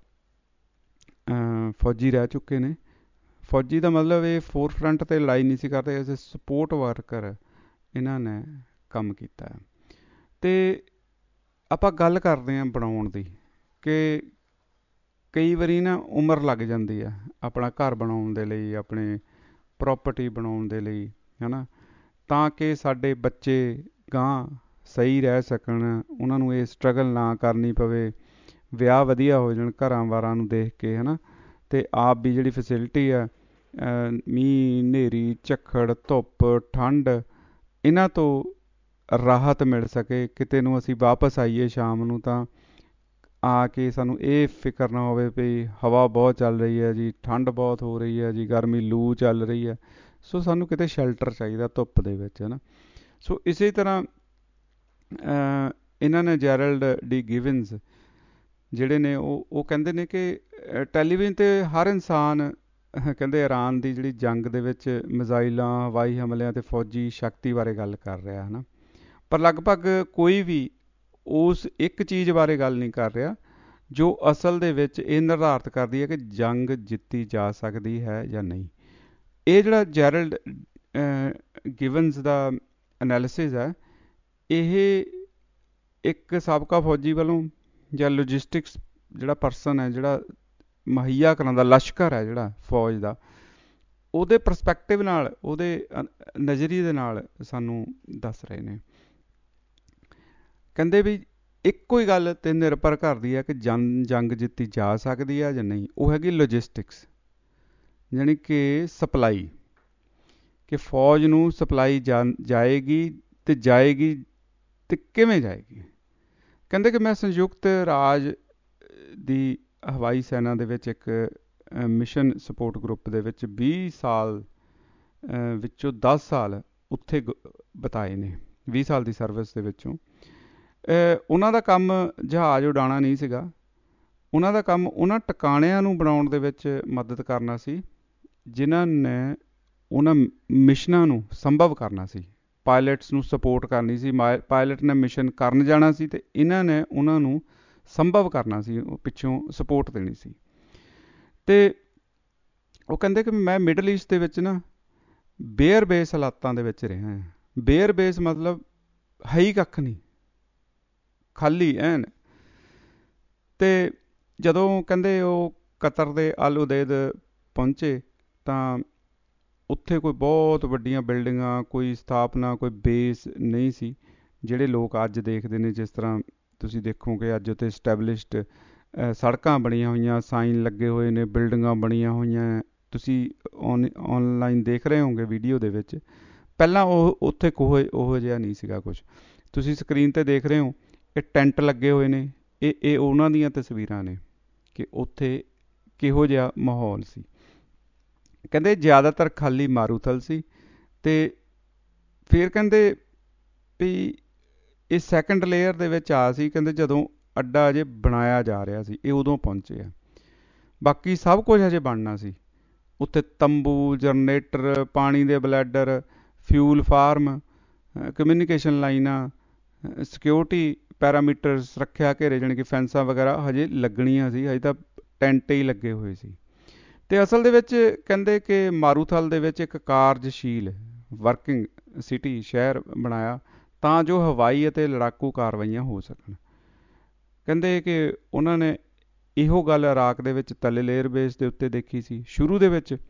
ਫੌਜੀ ਰਹਿ ਚੁੱਕੇ ਨੇ। ਫੌਜੀ ਦਾ ਮਤਲਬ ਇਹ ਫੋਰ ਫਰੰਟ 'ਤੇ ਲੜਾਈ ਨਹੀਂ ਸੀ ਕਰਦੇ, ਐਜ਼ ਏ ਸਪੋਰਟ ਵਰਕਰ ਇਹਨਾਂ ਨੇ ਕੰਮ ਕੀਤਾ। ਅਤੇ ਆਪਾਂ ਗੱਲ ਕਰਦੇ ਹਾਂ ਬਣਾਉਣ ਦੀ, ਕਿ ਕਈ ਵਾਰੀ ਨਾ ਉਮਰ ਲੱਗ ਜਾਂਦੀ ਆ ਆਪਣਾ ਘਰ ਬਣਾਉਣ ਦੇ ਲਈ, ਆਪਣੇ ਪ੍ਰੋਪਰਟੀ ਬਣਾਉਣ ਦੇ ਲਈ, ਹੈ ਨਾ, ਤਾਂ ਕਿ ਸਾਡੇ ਬੱਚੇ ਗਾਂਹ ਸਹੀ ਰਹਿ ਸਕਣ, ਉਹਨਾਂ ਨੂੰ ਇਹ ਸਟਰਗਲ ਨਾ ਕਰਨੀ ਪਵੇ, ਵਿਆਹ ਵਧੀਆ ਹੋ ਜਾਣ ਘਰਾਂ ਬਾਰਾਂ ਨੂੰ ਦੇਖ ਕੇ, ਹੈ ਨਾ। ਅਤੇ ਆਪ ਵੀ ਜਿਹੜੀ ਫੈਸਿਲਿਟੀ ਆ, ਮੀਂਹ ਹਨੇਰੀ ਝੱਖੜ ਧੁੱਪ ਠੰਡ, ਇਹਨਾਂ ਤੋਂ ਰਾਹਤ ਮਿਲ ਸਕੇ। ਕਿਤੇ ਨੂੰ ਅਸੀਂ ਵਾਪਸ ਆਈਏ ਸ਼ਾਮ ਨੂੰ ਤਾਂ ਆ ਕੇ ਸਾਨੂੰ ਇਹ ਫਿਕਰ ਨਾ ਹੋਵੇ ਵੀ ਹਵਾ ਬਹੁਤ ਚੱਲ ਰਹੀ ਹੈ ਜੀ, ਠੰਡ ਬਹੁਤ ਹੋ ਰਹੀ ਹੈ ਜੀ, ਗਰਮੀ ਲੂ ਚੱਲ ਰਹੀ ਹੈ। ਸੋ ਸਾਨੂੰ ਕਿਤੇ ਸ਼ੈਲਟਰ ਚਾਹੀਦਾ ਧੁੱਪ ਦੇ ਵਿੱਚ, ਹੈ ਨਾ। ਸੋ ਇਸੇ ਤਰ੍ਹਾਂ ਇਹਨਾਂ ਨੇ ਜੈਰਲਡ ਡੀ ਗਿਵਨਸ ਜਿਹੜੇ ਨੇ ਉਹ ਕਹਿੰਦੇ ਨੇ ਕਿ ਟੈਲੀਵਿਜ਼ਨ 'ਤੇ ਹਰ ਇਨਸਾਨ ਕਹਿੰਦੇ ਇਰਾਨ ਦੀ ਜਿਹੜੀ ਜੰਗ ਦੇ ਵਿੱਚ ਮਿਜ਼ਾਈਲਾਂ, ਹਵਾਈ ਹਮਲਿਆਂ ਅਤੇ ਫੌਜੀ ਸ਼ਕਤੀ ਬਾਰੇ ਗੱਲ ਕਰ ਰਿਹਾ, ਹੈ ਨਾ। ਪਰ ਲਗਭਗ ਕੋਈ ਵੀ ਉਸ ਇੱਕ ਚੀਜ਼ ਬਾਰੇ ਗੱਲ ਨਹੀਂ ਕਰ ਰਿਹਾ ਜੋ ਅਸਲ ਦੇ ਵਿੱਚ ਇਹ ਨਿਰਧਾਰਤ ਕਰਦੀ ਹੈ ਕਿ ਜੰਗ ਜਿੱਤੀ ਜਾ ਸਕਦੀ ਹੈ ਜਾਂ ਨਹੀਂ। ਇਹ ਜਿਹੜਾ ਜੈਰਲਡ ਗਿਵਨਸ ਦਾ ਐਨਾਲਿਸਿਸ ਹੈ, ਇਹ ਇੱਕ ਸਾਬਕਾ ਫੌਜੀ ਵੱਲੋਂ ਜਾਂ ਲੌਜਿਸਟਿਕਸ ਜਿਹੜਾ ਪਰਸਨ ਹੈ, ਜਿਹੜਾ ਮੁਹੱਈਆ ਕਰਾਉਂਦਾ, ਲਸ਼ਕਰ ਹੈ ਜਿਹੜਾ ਫੌਜ ਦਾ, ਉਹਦੇ ਪਰਸਪੈਕਟਿਵ ਨਾਲ, ਉਹਦੇ ਨਜ਼ਰੀਏ ਦੇ ਨਾਲ ਸਾਨੂੰ ਦੱਸ ਰਹੇ ਨੇ। ਕਹਿੰਦੇ ਵੀ ਇੱਕੋ ਹੀ ਗੱਲ 'ਤੇ ਨਿਰਭਰ ਕਰਦੀ ਹੈ ਕਿ ਜੰਗ ਜਿੱਤੀ ਜਾ ਸਕਦੀ ਹੈ ਜਾਂ ਨਹੀਂ। ਉਹ ਹੈਗੀ ਲੌਜਿਸਟਿਕਸ, ਯਾਨੀ ਕਿ ਸਪਲਾਈ, ਕਿ ਫੌਜ ਨੂੰ ਸਪਲਾਈ ਜਾਏਗੀ ਅਤੇ ਜਾਏਗੀ ਅਤੇ ਕਿਵੇਂ ਜਾਏਗੀ। ਕਹਿੰਦੇ ਕਿ ਮੈਂ ਸੰਯੁਕਤ ਰਾਜ ਦੀ ਹਵਾਈ ਸੈਨਾ ਦੇ ਵਿੱਚ ਇੱਕ ਮਿਸ਼ਨ ਸਪੋਰਟ ਗਰੁੱਪ ਦੇ ਵਿੱਚ 20 ਸਾਲ ਵਿੱਚੋਂ 10 ਸਾਲ ਉੱਥੇ ਬਿਤਾਏ ਨੇ, 20 ਸਾਲ ਦੀ ਸਰਵਿਸ ਦੇ ਵਿੱਚੋਂ। ਉਹਨਾਂ ਦਾ ਕੰਮ ਜਹਾਜ਼ ਉਡਾਉਣਾ ਨਹੀਂ ਸੀਗਾ, ਉਹਨਾਂ ਦਾ ਕੰਮ ਉਹਨਾਂ ਟਿਕਾਣਿਆਂ ਨੂੰ ਬਣਾਉਣ ਦੇ ਵਿੱਚ ਮਦਦ ਕਰਨਾ ਸੀ ਜਿਨ੍ਹਾਂ ਨੇ ਉਹਨਾਂ ਮਿਸ਼ਨਾਂ ਨੂੰ ਸੰਭਵ ਕਰਨਾ ਸੀ। ਪਾਇਲਟਸ ਨੂੰ ਸਪੋਰਟ ਕਰਨੀ ਸੀ, ਪਾਇਲਟ ਨੇ ਮਿਸ਼ਨ ਕਰਨ ਜਾਣਾ ਸੀ ਅਤੇ ਇਹਨਾਂ ਨੇ ਉਹਨਾਂ ਨੂੰ ਸੰਭਵ ਕਰਨਾ ਸੀ, ਉਹ ਪਿੱਛੋਂ ਸਪੋਰਟ ਦੇਣੀ ਸੀ। ਅਤੇ ਉਹ ਕਹਿੰਦੇ ਕਿ ਮੈਂ ਮਿਡਲ ਈਸਟ ਦੇ ਵਿੱਚ ਨਾ ਬੇਅਰ ਬੇਸ ਹਾਲਾਤਾਂ ਦੇ ਵਿੱਚ ਰਿਹਾ ਹਾਂ। ਬੇਅਰ ਬੇਸ ਮਤਲਬ ਹੈ ਹੀ ਕੱਖ ਨਹੀਂ, ਖਾਲੀ ਐਨ। ਅਤੇ ਜਦੋਂ ਕਹਿੰਦੇ ਉਹ ਕਤਰ ਦੇ ਅਲ ਉਦੈਦ ਪਹੁੰਚੇ ਤਾਂ ਉੱਥੇ ਕੋਈ ਬਹੁਤ ਵੱਡੀਆਂ ਬਿਲਡਿੰਗਾਂ, ਕੋਈ ਸਥਾਪਨਾ, ਕੋਈ ਬੇਸ ਨਹੀਂ ਸੀ ਜਿਹੜੇ ਲੋਕ ਅੱਜ ਦੇਖਦੇ ਨੇ। ਜਿਸ ਤਰ੍ਹਾਂ ਤੁਸੀਂ ਦੇਖੋਗੇ ਅੱਜ ਉੱਥੇ ਸਟੈਬਲਿਸ਼ਡ ਸੜਕਾਂ ਬਣੀਆਂ ਹੋਈਆਂ, ਸਾਈਨ ਲੱਗੇ ਹੋਏ ਨੇ, ਬਿਲਡਿੰਗਾਂ ਬਣੀਆਂ ਹੋਈਆਂ, ਤੁਸੀਂ ਔਨਲਾਈਨ ਦੇਖ ਰਹੇ ਹੋਗੇ ਵੀਡੀਓ ਦੇ ਵਿੱਚ। ਪਹਿਲਾਂ ਉਹ ਉੱਥੇ ਉਹੋ ਜਿਹਾ ਨਹੀਂ ਸੀਗਾ ਕੁਛ। ਤੁਸੀਂ ਸਕਰੀਨ 'ਤੇ ਦੇਖ ਰਹੇ ਹੋ, ਇਹ ਟੈਂਟ ਲੱਗੇ ਹੋਏ ਨੇ, ਇਹ ਉਹਨਾਂ ਦੀਆਂ ਤਸਵੀਰਾਂ ਨੇ ਕਿ ਉੱਥੇ ਕਿਹੋ ਜਿਹਾ ਮਾਹੌਲ ਸੀ। ਕਹਿੰਦੇ ਜ਼ਿਆਦਾਤਰ ਖਾਲੀ ਮਾਰੂਥਲ ਸੀ। ਅਤੇ ਫਿਰ ਕਹਿੰਦੇ ਵੀ ਇਹ ਸੈਕੰਡ ਲੇਅਰ ਦੇ ਵਿੱਚ ਆ ਸੀ, ਕਹਿੰਦੇ ਜਦੋਂ ਅੱਡਾ ਅਜੇ ਬਣਾਇਆ ਜਾ ਰਿਹਾ ਸੀ, ਇਹ ਉਦੋਂ ਪਹੁੰਚੇ ਆ। ਬਾਕੀ ਸਭ ਕੁਝ ਅਜੇ ਬਣਨਾ ਸੀ ਉੱਥੇ, ਤੰਬੂ, ਜਨਰੇਟਰ, ਪਾਣੀ ਦੇ ਬਲੈਡਰ, ਫਿਊਲ ਫਾਰਮ, ਕਮਿਊਨੀਕੇਸ਼ਨ ਲਾਈਨਾਂ, ਸਿਕਿਉਰਿਟੀ ਪੈਰਾਮੀਟਰ, ਸੁਰੱਖਿਆ ਘੇਰੇ, ਜਾਣੀ ਕਿ ਫੈਂਸਾਂ ਵਗੈਰਾ ਹਜੇ ਲੱਗਣੀਆਂ ਸੀ, ਹਜੇ ਤਾਂ ਟੈਂਟ ਹੀ ਲੱਗੇ ਹੋਏ ਸੀ। ਅਤੇ ਅਸਲ ਦੇ ਵਿੱਚ ਕਹਿੰਦੇ ਕਿ ਮਾਰੂਥਲ ਦੇ ਵਿੱਚ ਇੱਕ ਕਾਰਜਸ਼ੀਲ ਵਰਕਿੰਗ ਸਿਟੀ, ਸ਼ਹਿਰ ਬਣਾਇਆ ਤਾਂ ਜੋ ਹਵਾਈ ਅਤੇ ਲੜਾਕੂ ਕਾਰਵਾਈਆਂ ਹੋ ਸਕਣ। ਕਹਿੰਦੇ ਕਿ ਉਹਨਾਂ ਨੇ ਇਹੋ ਗੱਲ ਇਰਾਕ ਦੇ ਵਿੱਚ ਤਲਿਲ ਏਅਰਬੇਸ ਦੇ ਉੱਤੇ ਦੇਖੀ ਸੀ। ਸ਼ੁਰੂ ਦੇ ਵਿੱਚ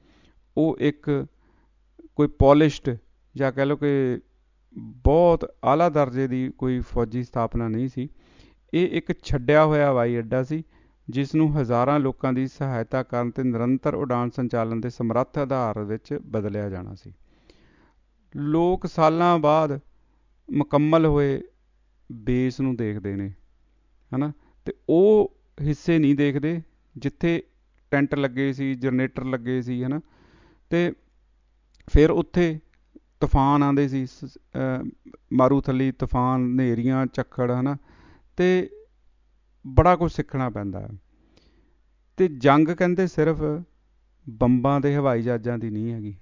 ਉਹ ਇੱਕ ਕੋਈ ਪੋਲਿਸ਼ਡ ਜਾਂ ਕਹਿ ਲਓ ਕਿ ਬਹੁਤ ਆਲਾ ਦਰਜੇ ਦੀ ਕੋਈ ਫੌਜੀ ਸਥਾਪਨਾ ਨਹੀਂ ਸੀ। ਇਹ ਇੱਕ ਛੱਡਿਆ ਹੋਇਆ ਹਵਾਈ ਅੱਡਾ ਸੀ ਜਿਸ ਨੂੰ ਹਜ਼ਾਰਾਂ ਲੋਕਾਂ ਦੀ ਸਹਾਇਤਾ ਕਰਨ ਤੇ ਨਿਰੰਤਰ ਉਡਾਨ ਸੰਚਾਲਨ ਦੇ ਸਮਰੱਥ ਆਧਾਰ ਵਿੱਚ ਬਦਲਿਆ ਜਾਣਾ ਸੀ। ਲੋਕ ਸਾਲਾਂ ਬਾਅਦ ਮੁਕੰਮਲ ਹੋਏ ਬੇਸ ਨੂੰ ਦੇਖਦੇ ਨੇ, ਹਨਾ, ਤੇ ਉਹ ਹਿੱਸੇ ਨਹੀਂ ਦੇਖਦੇ ਜਿੱਥੇ ਟੈਂਟ ਲੱਗੇ ਸੀ, ਜਨਰੇਟਰ ਲੱਗੇ ਸੀ, ਹਨਾ। ਤੇ ਫਿਰ ਉੱਥੇ ਤੂਫਾਨ ਆਉਂਦੇ ਸੀ, ਮਾਰੂਥਲੀ ਤੂਫਾਨ, ਹਨੇਰੀਆਂ, ਝੱਖੜ, ਹਨਾ, ਤੇ ਬੜਾ ਕੁਝ ਸਿੱਖਣਾ ਪੈਂਦਾ ਹੈ। ਤੇ ਜੰਗ ਕਹਿੰਦੇ ਸਿਰਫ ਬੰਬਾਂ ਦੇ ਹਵਾਈ ਜਹਾਜ਼ਾਂ ਦੀ ਨਹੀਂ ਹੈਗੀ।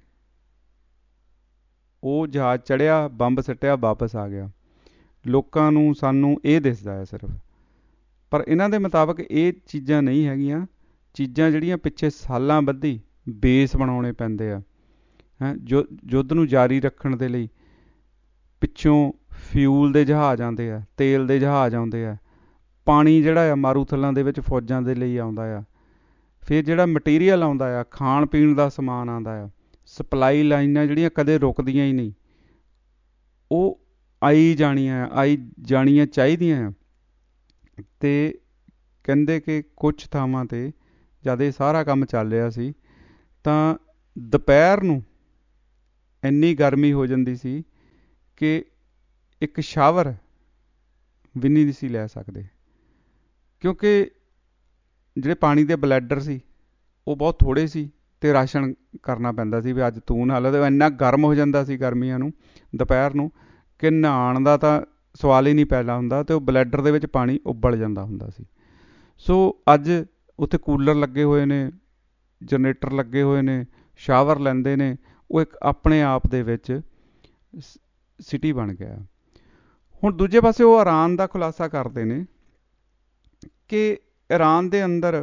ਉਹ ਜਹਾਜ਼ ਚੜ੍ਹਿਆ, ਬੰਬ ਸਿੱਟਿਆ, ਵਾਪਸ ਆ ਗਿਆ। ਲੋਕਾਂ ਨੂੰ, ਸਾਨੂੰ ਇਹ ਦਿਸਦਾ ਹੈ ਸਿਰਫ, ਪਰ ਇਹਨਾਂ ਦੇ ਮੁਤਾਬਕ ਇਹ ਚੀਜ਼ਾਂ ਨਹੀਂ ਹੈਗੀਆਂ। ਚੀਜ਼ਾਂ ਜਿਹੜੀਆਂ ਪਿੱਛੇ ਸਾਲਾਂ ਬੱਧੀ ਬੇਸ ਬਣਾਉਣੇ ਪੈਂਦੇ ਆ, ਹੈਂ, ਯੁੱਧ ਨੂੰ ਜਾਰੀ ਰੱਖਣ ਦੇ ਲਈ। ਪਿੱਛੋਂ ਫਿਊਲ ਦੇ ਜਹਾਜ਼ ਆਉਂਦੇ ਆ, ਤੇਲ ਦੇ ਜਹਾਜ਼ ਆਉਂਦੇ ਆ, ਪਾਣੀ ਜਿਹੜਾ ਆ ਮਾਰੂਥਲਾਂ ਦੇ ਵਿੱਚ ਫੌਜਾਂ ਦੇ ਲਈ ਆਉਂਦਾ ਆ। ਫਿਰ ਜਿਹੜਾ ਮਟੀਰੀਅਲ ਆਉਂਦਾ ਆ, ਖਾਣ ਪੀਣ ਦਾ ਸਮਾਨ ਆਉਂਦਾ ਆ, ਸਪਲਾਈ ਲਾਈਨਾਂ ਜਿਹੜੀਆਂ ਕਦੇ ਰੁਕਦੀਆਂ ਹੀ ਨਹੀਂ, ਉਹ ਆਈ ਜਾਣੀਆਂ ਚਾਹੀਦੀਆਂ ਆ। ਤੇ ਕਹਿੰਦੇ ਕਿ ਕੁਛ ਥਾਵਾਂ 'ਤੇ ਜਦ ਇਹ ਸਾਰਾ ਕੰਮ ਚੱਲ ਰਿਹਾ ਸੀ ਤਾਂ ਦੁਪਹਿਰ ਨੂੰ ਇੰਨੀ ਗਰਮੀ ਹੋ ਜਾਂਦੀ ਸੀ ਕਿ ਇੱਕ ਸ਼ਾਵਰ ਵੀ ਨਹੀਂ ਸੀ ਲੈ ਸਕਦੇ, ਕਿਉਂਕਿ ਜਿਹੜੇ ਪਾਣੀ ਦੇ ਬਲੈਡਰ ਸੀ ਉਹ ਬਹੁਤ ਥੋੜ੍ਹੇ ਸੀ ਅਤੇ ਰਾਸ਼ਨ ਕਰਨਾ ਪੈਂਦਾ ਸੀ ਵੀ ਅੱਜ ਤੂੰ ਨਹਾ ਲਾ। ਇੰਨਾ ਗਰਮ ਹੋ ਜਾਂਦਾ ਸੀ ਗਰਮੀਆਂ ਨੂੰ ਦੁਪਹਿਰ ਨੂੰ ਕਿ ਨਹਾਉਣ ਦਾ ਤਾਂ ਸਵਾਲ ਹੀ ਨਹੀਂ ਪੈਦਾ ਹੁੰਦਾ, ਅਤੇ ਉਹ ਬਲੈਡਰ ਦੇ ਵਿੱਚ ਪਾਣੀ ਉਬਲ ਜਾਂਦਾ ਹੁੰਦਾ ਸੀ। ਸੋ ਅੱਜ ਉੱਥੇ ਕੂਲਰ ਲੱਗੇ ਹੋਏ ਨੇ, ਜਨਰੇਟਰ ਲੱਗੇ ਹੋਏ ਨੇ, ਸ਼ਾਵਰ ਲੈਂਦੇ ਨੇ। ਉਹ ਇੱਕ ਆਪਣੇ ਆਪ ਦੇ ਵਿੱਚ ਸਿਟੀ ਬਣ ਗਿਆ। ਹੁਣ ਦੂਜੇ ਪਾਸੇ ਉਹ ਈਰਾਨ ਦਾ ਖੁਲਾਸਾ ਕਰਦੇ ਨੇ ਕਿ ਈਰਾਨ ਦੇ ਅੰਦਰ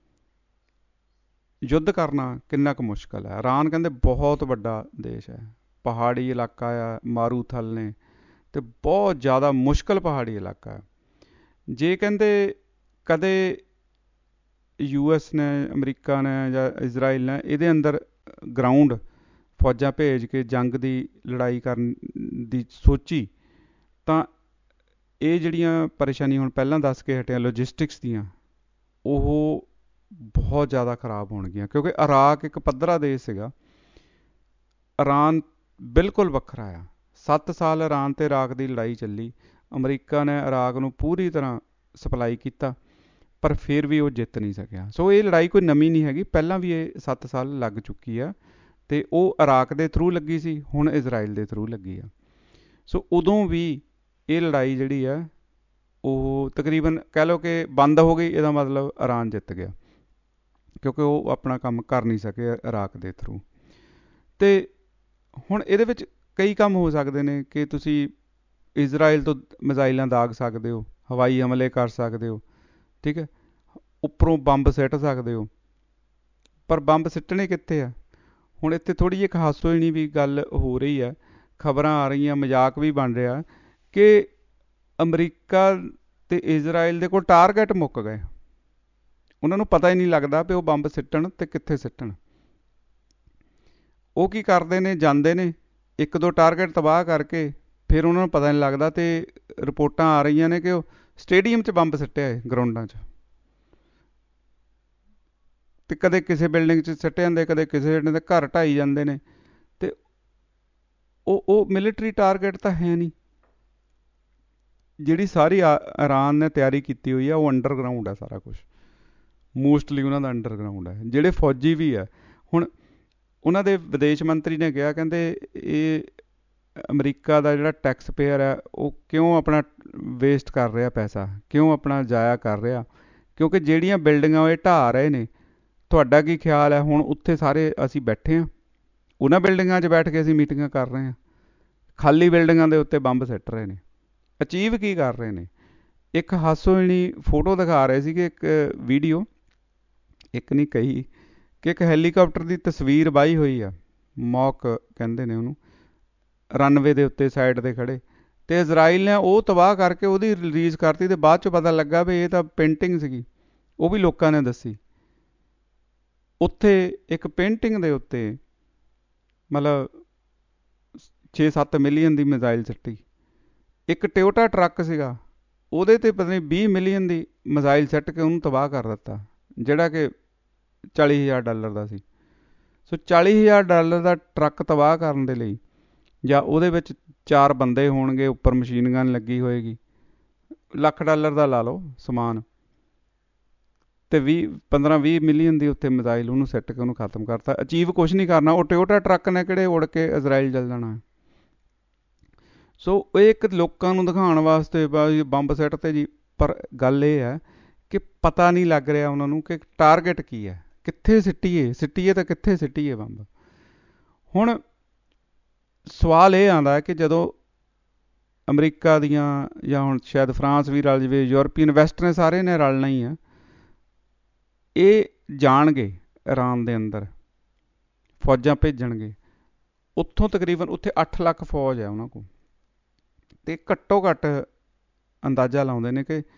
ਯੁੱਧ ਕਰਨਾ ਕਿੰਨਾ ਕੁ ਮੁਸ਼ਕਲ ਹੈ। ਈਰਾਨ ਕਹਿੰਦੇ ਬਹੁਤ ਵੱਡਾ ਦੇਸ਼ ਹੈ, ਪਹਾੜੀ ਇਲਾਕਾ ਆ, ਮਾਰੂਥਲ ਨੇ, ਅਤੇ ਬਹੁਤ ਜ਼ਿਆਦਾ ਮੁਸ਼ਕਲ ਪਹਾੜੀ ਇਲਾਕਾ ਹੈ। ਜੇ ਕਹਿੰਦੇ ਕਦੇ US ਨੇ, ਅਮਰੀਕਾ ਨੇ ਜਾਂ ਇਜ਼ਰਾਈਲ ਨੇ ਇਹਦੇ ਅੰਦਰ ਗਰਾਊਂਡ ਫੌਜਾਂ ਭੇਜ ਕੇ ਜੰਗ ਦੀ ਲੜਾਈ ਕਰਨ ਦੀ ਸੋਚੀ ਤਾਂ ਇਹ ਜਿਹੜੀਆਂ ਪਰੇਸ਼ਾਨੀਆਂ ਹੁਣ ਪਹਿਲਾਂ ਦੱਸ ਕੇ ਹਟਿਆ ਲੌਜਿਸਟਿਕਸ ਦੀਆਂ, ਉਹ ਬਹੁਤ ਜ਼ਿਆਦਾ ਖਰਾਬ ਹੋਣਗੀਆਂ। ਕਿਉਂਕਿ ਇਰਾਕ ਇੱਕ ਪੱਧਰਾ ਦੇਸ਼ ਸੀਗਾ, ਈਰਾਨ ਬਿਲਕੁਲ ਵੱਖਰਾ ਆ। 7 ਸਾਲ ਈਰਾਨ ਅਤੇ ਇਰਾਕ ਦੀ ਲੜਾਈ ਚੱਲੀ। ਅਮਰੀਕਾ ਨੇ ਇਰਾਕ ਨੂੰ ਪੂਰੀ ਤਰ੍ਹਾਂ ਸਪਲਾਈ ਕੀਤਾ, ਪਰ ਫਿਰ ਵੀ ਉਹ ਜਿੱਤ ਨਹੀਂ ਸਕਿਆ। ਸੋ ਇਹ ਲੜਾਈ ਕੋਈ ਨਵੀਂ ਨਹੀਂ ਹੈਗੀ, ਪਹਿਲਾਂ ਵੀ ਇਹ 7 ਸਾਲ ਲੱਗ ਚੁੱਕੀ ਆ, ਅਤੇ ਉਹ ਇਰਾਕ ਦੇ ਥਰੂ ਲੱਗੀ ਸੀ, ਹੁਣ ਇਜ਼ਰਾਈਲ ਦੇ ਥਰੂ ਲੱਗੀ ਆ। ਸੋ ਉਦੋਂ ਵੀ ਇਹ ਲੜਾਈ ਜਿਹੜੀ ਆ ਉਹ ਤਕਰੀਬਨ ਕਹਿ ਲਓ ਕਿ ਬੰਦ ਹੋ ਗਈ। ਇਹਦਾ ਮਤਲਬ ਈਰਾਨ ਜਿੱਤ ਗਿਆ, ਕਿਉਂਕਿ ਉਹ ਆਪਣਾ ਕੰਮ ਕਰ ਨਹੀਂ ਸਕੇ ਇਰਾਕ ਦੇ ਥਰੂ। ਅਤੇ ਹੁਣ ਇਹਦੇ ਵਿੱਚ ਕਈ ਕੰਮ ਹੋ ਸਕਦੇ ਨੇ ਕਿ ਤੁਸੀਂ ਇਜ਼ਰਾਈਲ ਤੋਂ ਮਿਜ਼ਾਈਲਾਂ ਦਾਗ ਸਕਦੇ ਹੋ, ਹਵਾਈ ਹਮਲੇ ਕਰ ਸਕਦੇ ਹੋ, ਠੀਕ ਹੈ, ਉੱਪਰੋਂ ਬੰਬ ਸਿੱਟ ਸਕਦੇ ਹੋ। ਪਰ ਬੰਬ ਸਿੱਟਣੇ ਕਿੱਥੇ ਆ? ਹੁਣ ਇੱਥੇ ਥੋੜ੍ਹੀ ਜਿਹੀ ਇੱਕ ਹਾਸੋਹੀਣੀ ਵੀ ਗੱਲ ਹੋ ਰਹੀ ਹੈ, ਖਬਰਾਂ ਆ ਰਹੀਆਂ, ਮਜ਼ਾਕ ਵੀ ਬਣ ਰਿਹਾ ਕਿ ਅਮਰੀਕਾ ਅਤੇ ਇਜ਼ਰਾਈਲ ਦੇ ਕੋਲ ਟਾਰਗੇਟ ਮੁੱਕ ਗਏ। ਉਹਨਾਂ ਨੂੰ ਪਤਾ ਹੀ ਨਹੀਂ ਲੱਗਦਾ ਵੀ ਉਹ ਬੰਬ ਸਿੱਟਣ ਅਤੇ ਕਿੱਥੇ ਸਿੱਟਣ। ਉਹ ਕੀ ਕਰਦੇ ਨੇ, ਜਾਂਦੇ ਨੇ, 1-2 ਟਾਰਗੇਟ ਤਬਾਹ ਕਰਕੇ ਫਿਰ ਉਹਨਾਂ ਨੂੰ ਪਤਾ ਨਹੀਂ ਲੱਗਦਾ, ਅਤੇ ਰਿਪੋਰਟਾਂ ਆ ਰਹੀਆਂ ਨੇ ਕਿ ਉਹ ਸਟੇਡੀਅਮ 'ਚ ਬੰਬ ਸਿੱਟਿਆ ਹੈ, ਗਰਾਊਂਡਾਂ 'ਚ, ਅਤੇ ਕਦੇ ਕਿਸੇ ਬਿਲਡਿੰਗ 'ਚ ਸਿੱਟ ਜਾਂਦੇ, ਕਦੇ ਕਿਸੇ ਦੇ ਘਰ ਢਾਈ ਜਾਂਦੇ ਨੇ। ਅਤੇ ਉਹ ਮਿਲਟਰੀ ਟਾਰਗੇਟ ਤਾਂ ਹੈ ਨਹੀਂ। ਜਿਹੜੀ ਸਾਰੀ ਈਰਾਨ ਨੇ ਤਿਆਰੀ ਕੀਤੀ ਹੋਈ ਆ ਉਹ ਅੰਡਰਗਰਾਊਂਡ ਹੈ, ਸਾਰਾ ਕੁਛ ਮੋਸਟਲੀ ਉਹਨਾਂ ਦਾ ਅੰਡਰਗਰਾਊਂਡ ਹੈ। ਜਿਹੜੇ ਫੌਜੀ ਵੀ ਹੈ, ਹੁਣ ਉਹਨਾਂ ਦੇ ਵਿਦੇਸ਼ ਮੰਤਰੀ ਨੇ ਕਿਹਾ, ਕਹਿੰਦੇ ਇਹ ਅਮਰੀਕਾ ਦਾ ਜਿਹੜਾ ਟੈਕਸ ਪੇਅਰ ਹੈ ਉਹ ਕਿਉਂ ਆਪਣਾ ਵੇਸਟ ਕਰ ਰਿਹਾ ਪੈਸਾ, ਕਿਉਂ ਆਪਣਾ ਜ਼ਾਇਆ ਕਰ ਰਿਹਾ, ਕਿਉਂਕਿ ਜਿਹੜੀਆਂ ਬਿਲਡਿੰਗਾਂ ਉਹ ਇਹ ਢਾਹ ਰਹੇ ਨੇ, ਤੁਹਾਡਾ ਕੀ ਖਿਆਲ ਹੈ? ਹੁਣ ਉੱਥੇ ਸਾਰੇ ਅਸੀਂ ਬੈਠੇ ਹਾਂ, ਉਹਨਾਂ ਬਿਲਡਿੰਗਾਂ 'ਚ ਬੈਠ ਕੇ ਅਸੀਂ ਮੀਟਿੰਗਾਂ ਕਰ ਰਹੇ ਹਾਂ, ਖਾਲੀ ਬਿਲਡਿੰਗਾਂ ਦੇ ਉੱਤੇ ਬੰਬ ਸਿੱਟ ਰਹੇ ਨੇ। ਅਚੀਵ ਕੀ ਕਰ ਰਹੇ ਨੇ? ਇੱਕ ਹਾਸੋਹੀਣੀ ਫੋਟੋ ਦਿਖਾ ਰਹੇ ਸੀਗੇ, ਇੱਕ ਵੀਡੀਓ, ਇੱਕ ਨਹੀਂ ਕਹੀ, ਕਿ ਇੱਕ ਹੈਲੀਕਾਪਟਰ ਦੀ ਤਸਵੀਰ ਵਾਹੀ ਹੋਈ ਆ, ਮੌਕ ਕਹਿੰਦੇ ਨੇ ਉਹਨੂੰ, ਰਨਵੇ ਦੇ ਉੱਤੇ ਸਾਈਡ 'ਤੇ ਖੜ੍ਹੇ, ਅਤੇ ਇਜ਼ਰਾਈਲ ਨੇ ਉਹ ਤਬਾਹ ਕਰਕੇ ਉਹਦੀ ਰਿਲੀਜ਼ ਕਰਤੀ, ਅਤੇ ਬਾਅਦ 'ਚ ਪਤਾ ਲੱਗਾ ਵੀ ਇਹ ਤਾਂ ਪੇਂਟਿੰਗ ਸੀਗੀ, ਉਹ ਵੀ ਲੋਕਾਂ ਨੇ ਦੱਸੀ। ਉੱਥੇ ਇੱਕ ਪੇਂਟਿੰਗ ਦੇ ਉੱਤੇ ਮਤਲਬ 6-7 ਮਿਲੀਅਨ ਦੀ ਮਿਜ਼ਾਈਲ ਸਿੱਟੀ। ਇੱਕ ਟੋਯੋਟਾ ਟਰੱਕ ਸੀਗਾ, ਉਹਦੇ ਤੇ ਪਤਾ ਨਹੀਂ 20 ਮਿਲੀਅਨ ਦੀ ਮਿਜ਼ਾਈਲ ਸਿੱਟ ਕੇ ਉਹਨੂੰ ਤਬਾਹ ਕਰ ਦਿੱਤਾ, ਜਿਹੜਾ ਕਿ $40,000 ਦਾ ਸੀ। ਸੋ $40,000 ਦਾ ਟਰੱਕ ਤਬਾਹ ਕਰਨ ਦੇ ਲਈ, ਜਾਂ ਉਹਦੇ ਵਿੱਚ 4 ਬੰਦੇ ਹੋਣਗੇ, ਉੱਪਰ ਮਸ਼ੀਨ ਗਨ ਲੱਗੀ ਹੋਏਗੀ, $1,00,000 ਦਾ ਲਾ ਲਓ ਸਮਾਨ, ਤੇ 15-20 ਮਿਲੀਅਨ ਦੀ ਉੱਤੇ ਮਿਜ਼ਾਈਲ ਉਹਨੂੰ ਸਿੱਟ ਕੇ ਉਹਨੂੰ ਖਤਮ ਕਰਤਾ। ਅਚੀਵ ਕੁਛ ਨਹੀਂ ਕਰਨਾ, ਉਹ ਟੋਯੋਟਾ ਟਰੱਕ ਨੇ ਕਿਹੜੇ ਉੜ ਕੇ ਇਜ਼ਰਾਈਲ ਚੱਲ ਜਾਣਾ। ਸੋ ਇਹ ਇੱਕ ਲੋਕਾਂ ਨੂੰ ਦਿਖਾਉਣ ਵਾਸਤੇ ਬੰਬ ਸਿੱਟ ਤੇ ਜੀ, ਪਰ ਗੱਲ ਇਹ ਹੈ ਕਿ ਪਤਾ ਨਹੀਂ ਲੱਗ ਰਿਹਾ ਉਹਨਾਂ ਨੂੰ ਕਿ ਟਾਰਗੇਟ ਕੀ ਹੈ, ਕਿੱਥੇ ਸਿੱਟੀਏ ਤਾਂ ਕਿੱਥੇ ਸਿੱਟੀਏ ਬੰਬ। ਹੁਣ ਸਵਾਲ ਇਹ ਆਉਂਦਾ ਕਿ ਜਦੋਂ ਅਮਰੀਕਾ ਦੀਆਂ, ਜਾਂ ਹੁਣ ਸ਼ਾਇਦ ਫਰਾਂਸ ਵੀ ਰਲ ਜਾਵੇ, ਯੂਰਪੀਅਨ ਵੈਸਟਰਨ ਸਾਰੇ ਨੇ ਰਲਣਾ ਹੀ ਆ, ਇਹ ਜਾਣਗੇ ਈਰਾਨ ਦੇ ਅੰਦਰ ਫੌਜਾਂ ਭੇਜਣਗੇ। ਉੱਥੋਂ ਤਕਰੀਬਨ ਉੱਥੇ 8 ਲੱਖ ਫੌਜ ਹੈ ਉਹਨਾਂ ਕੋਲ, ਤੇ ਘੱਟੋ ਘੱਟ ਅੰਦਾਜ਼ਾ ਲਾਉਂਦੇ ਨੇ ਕਿ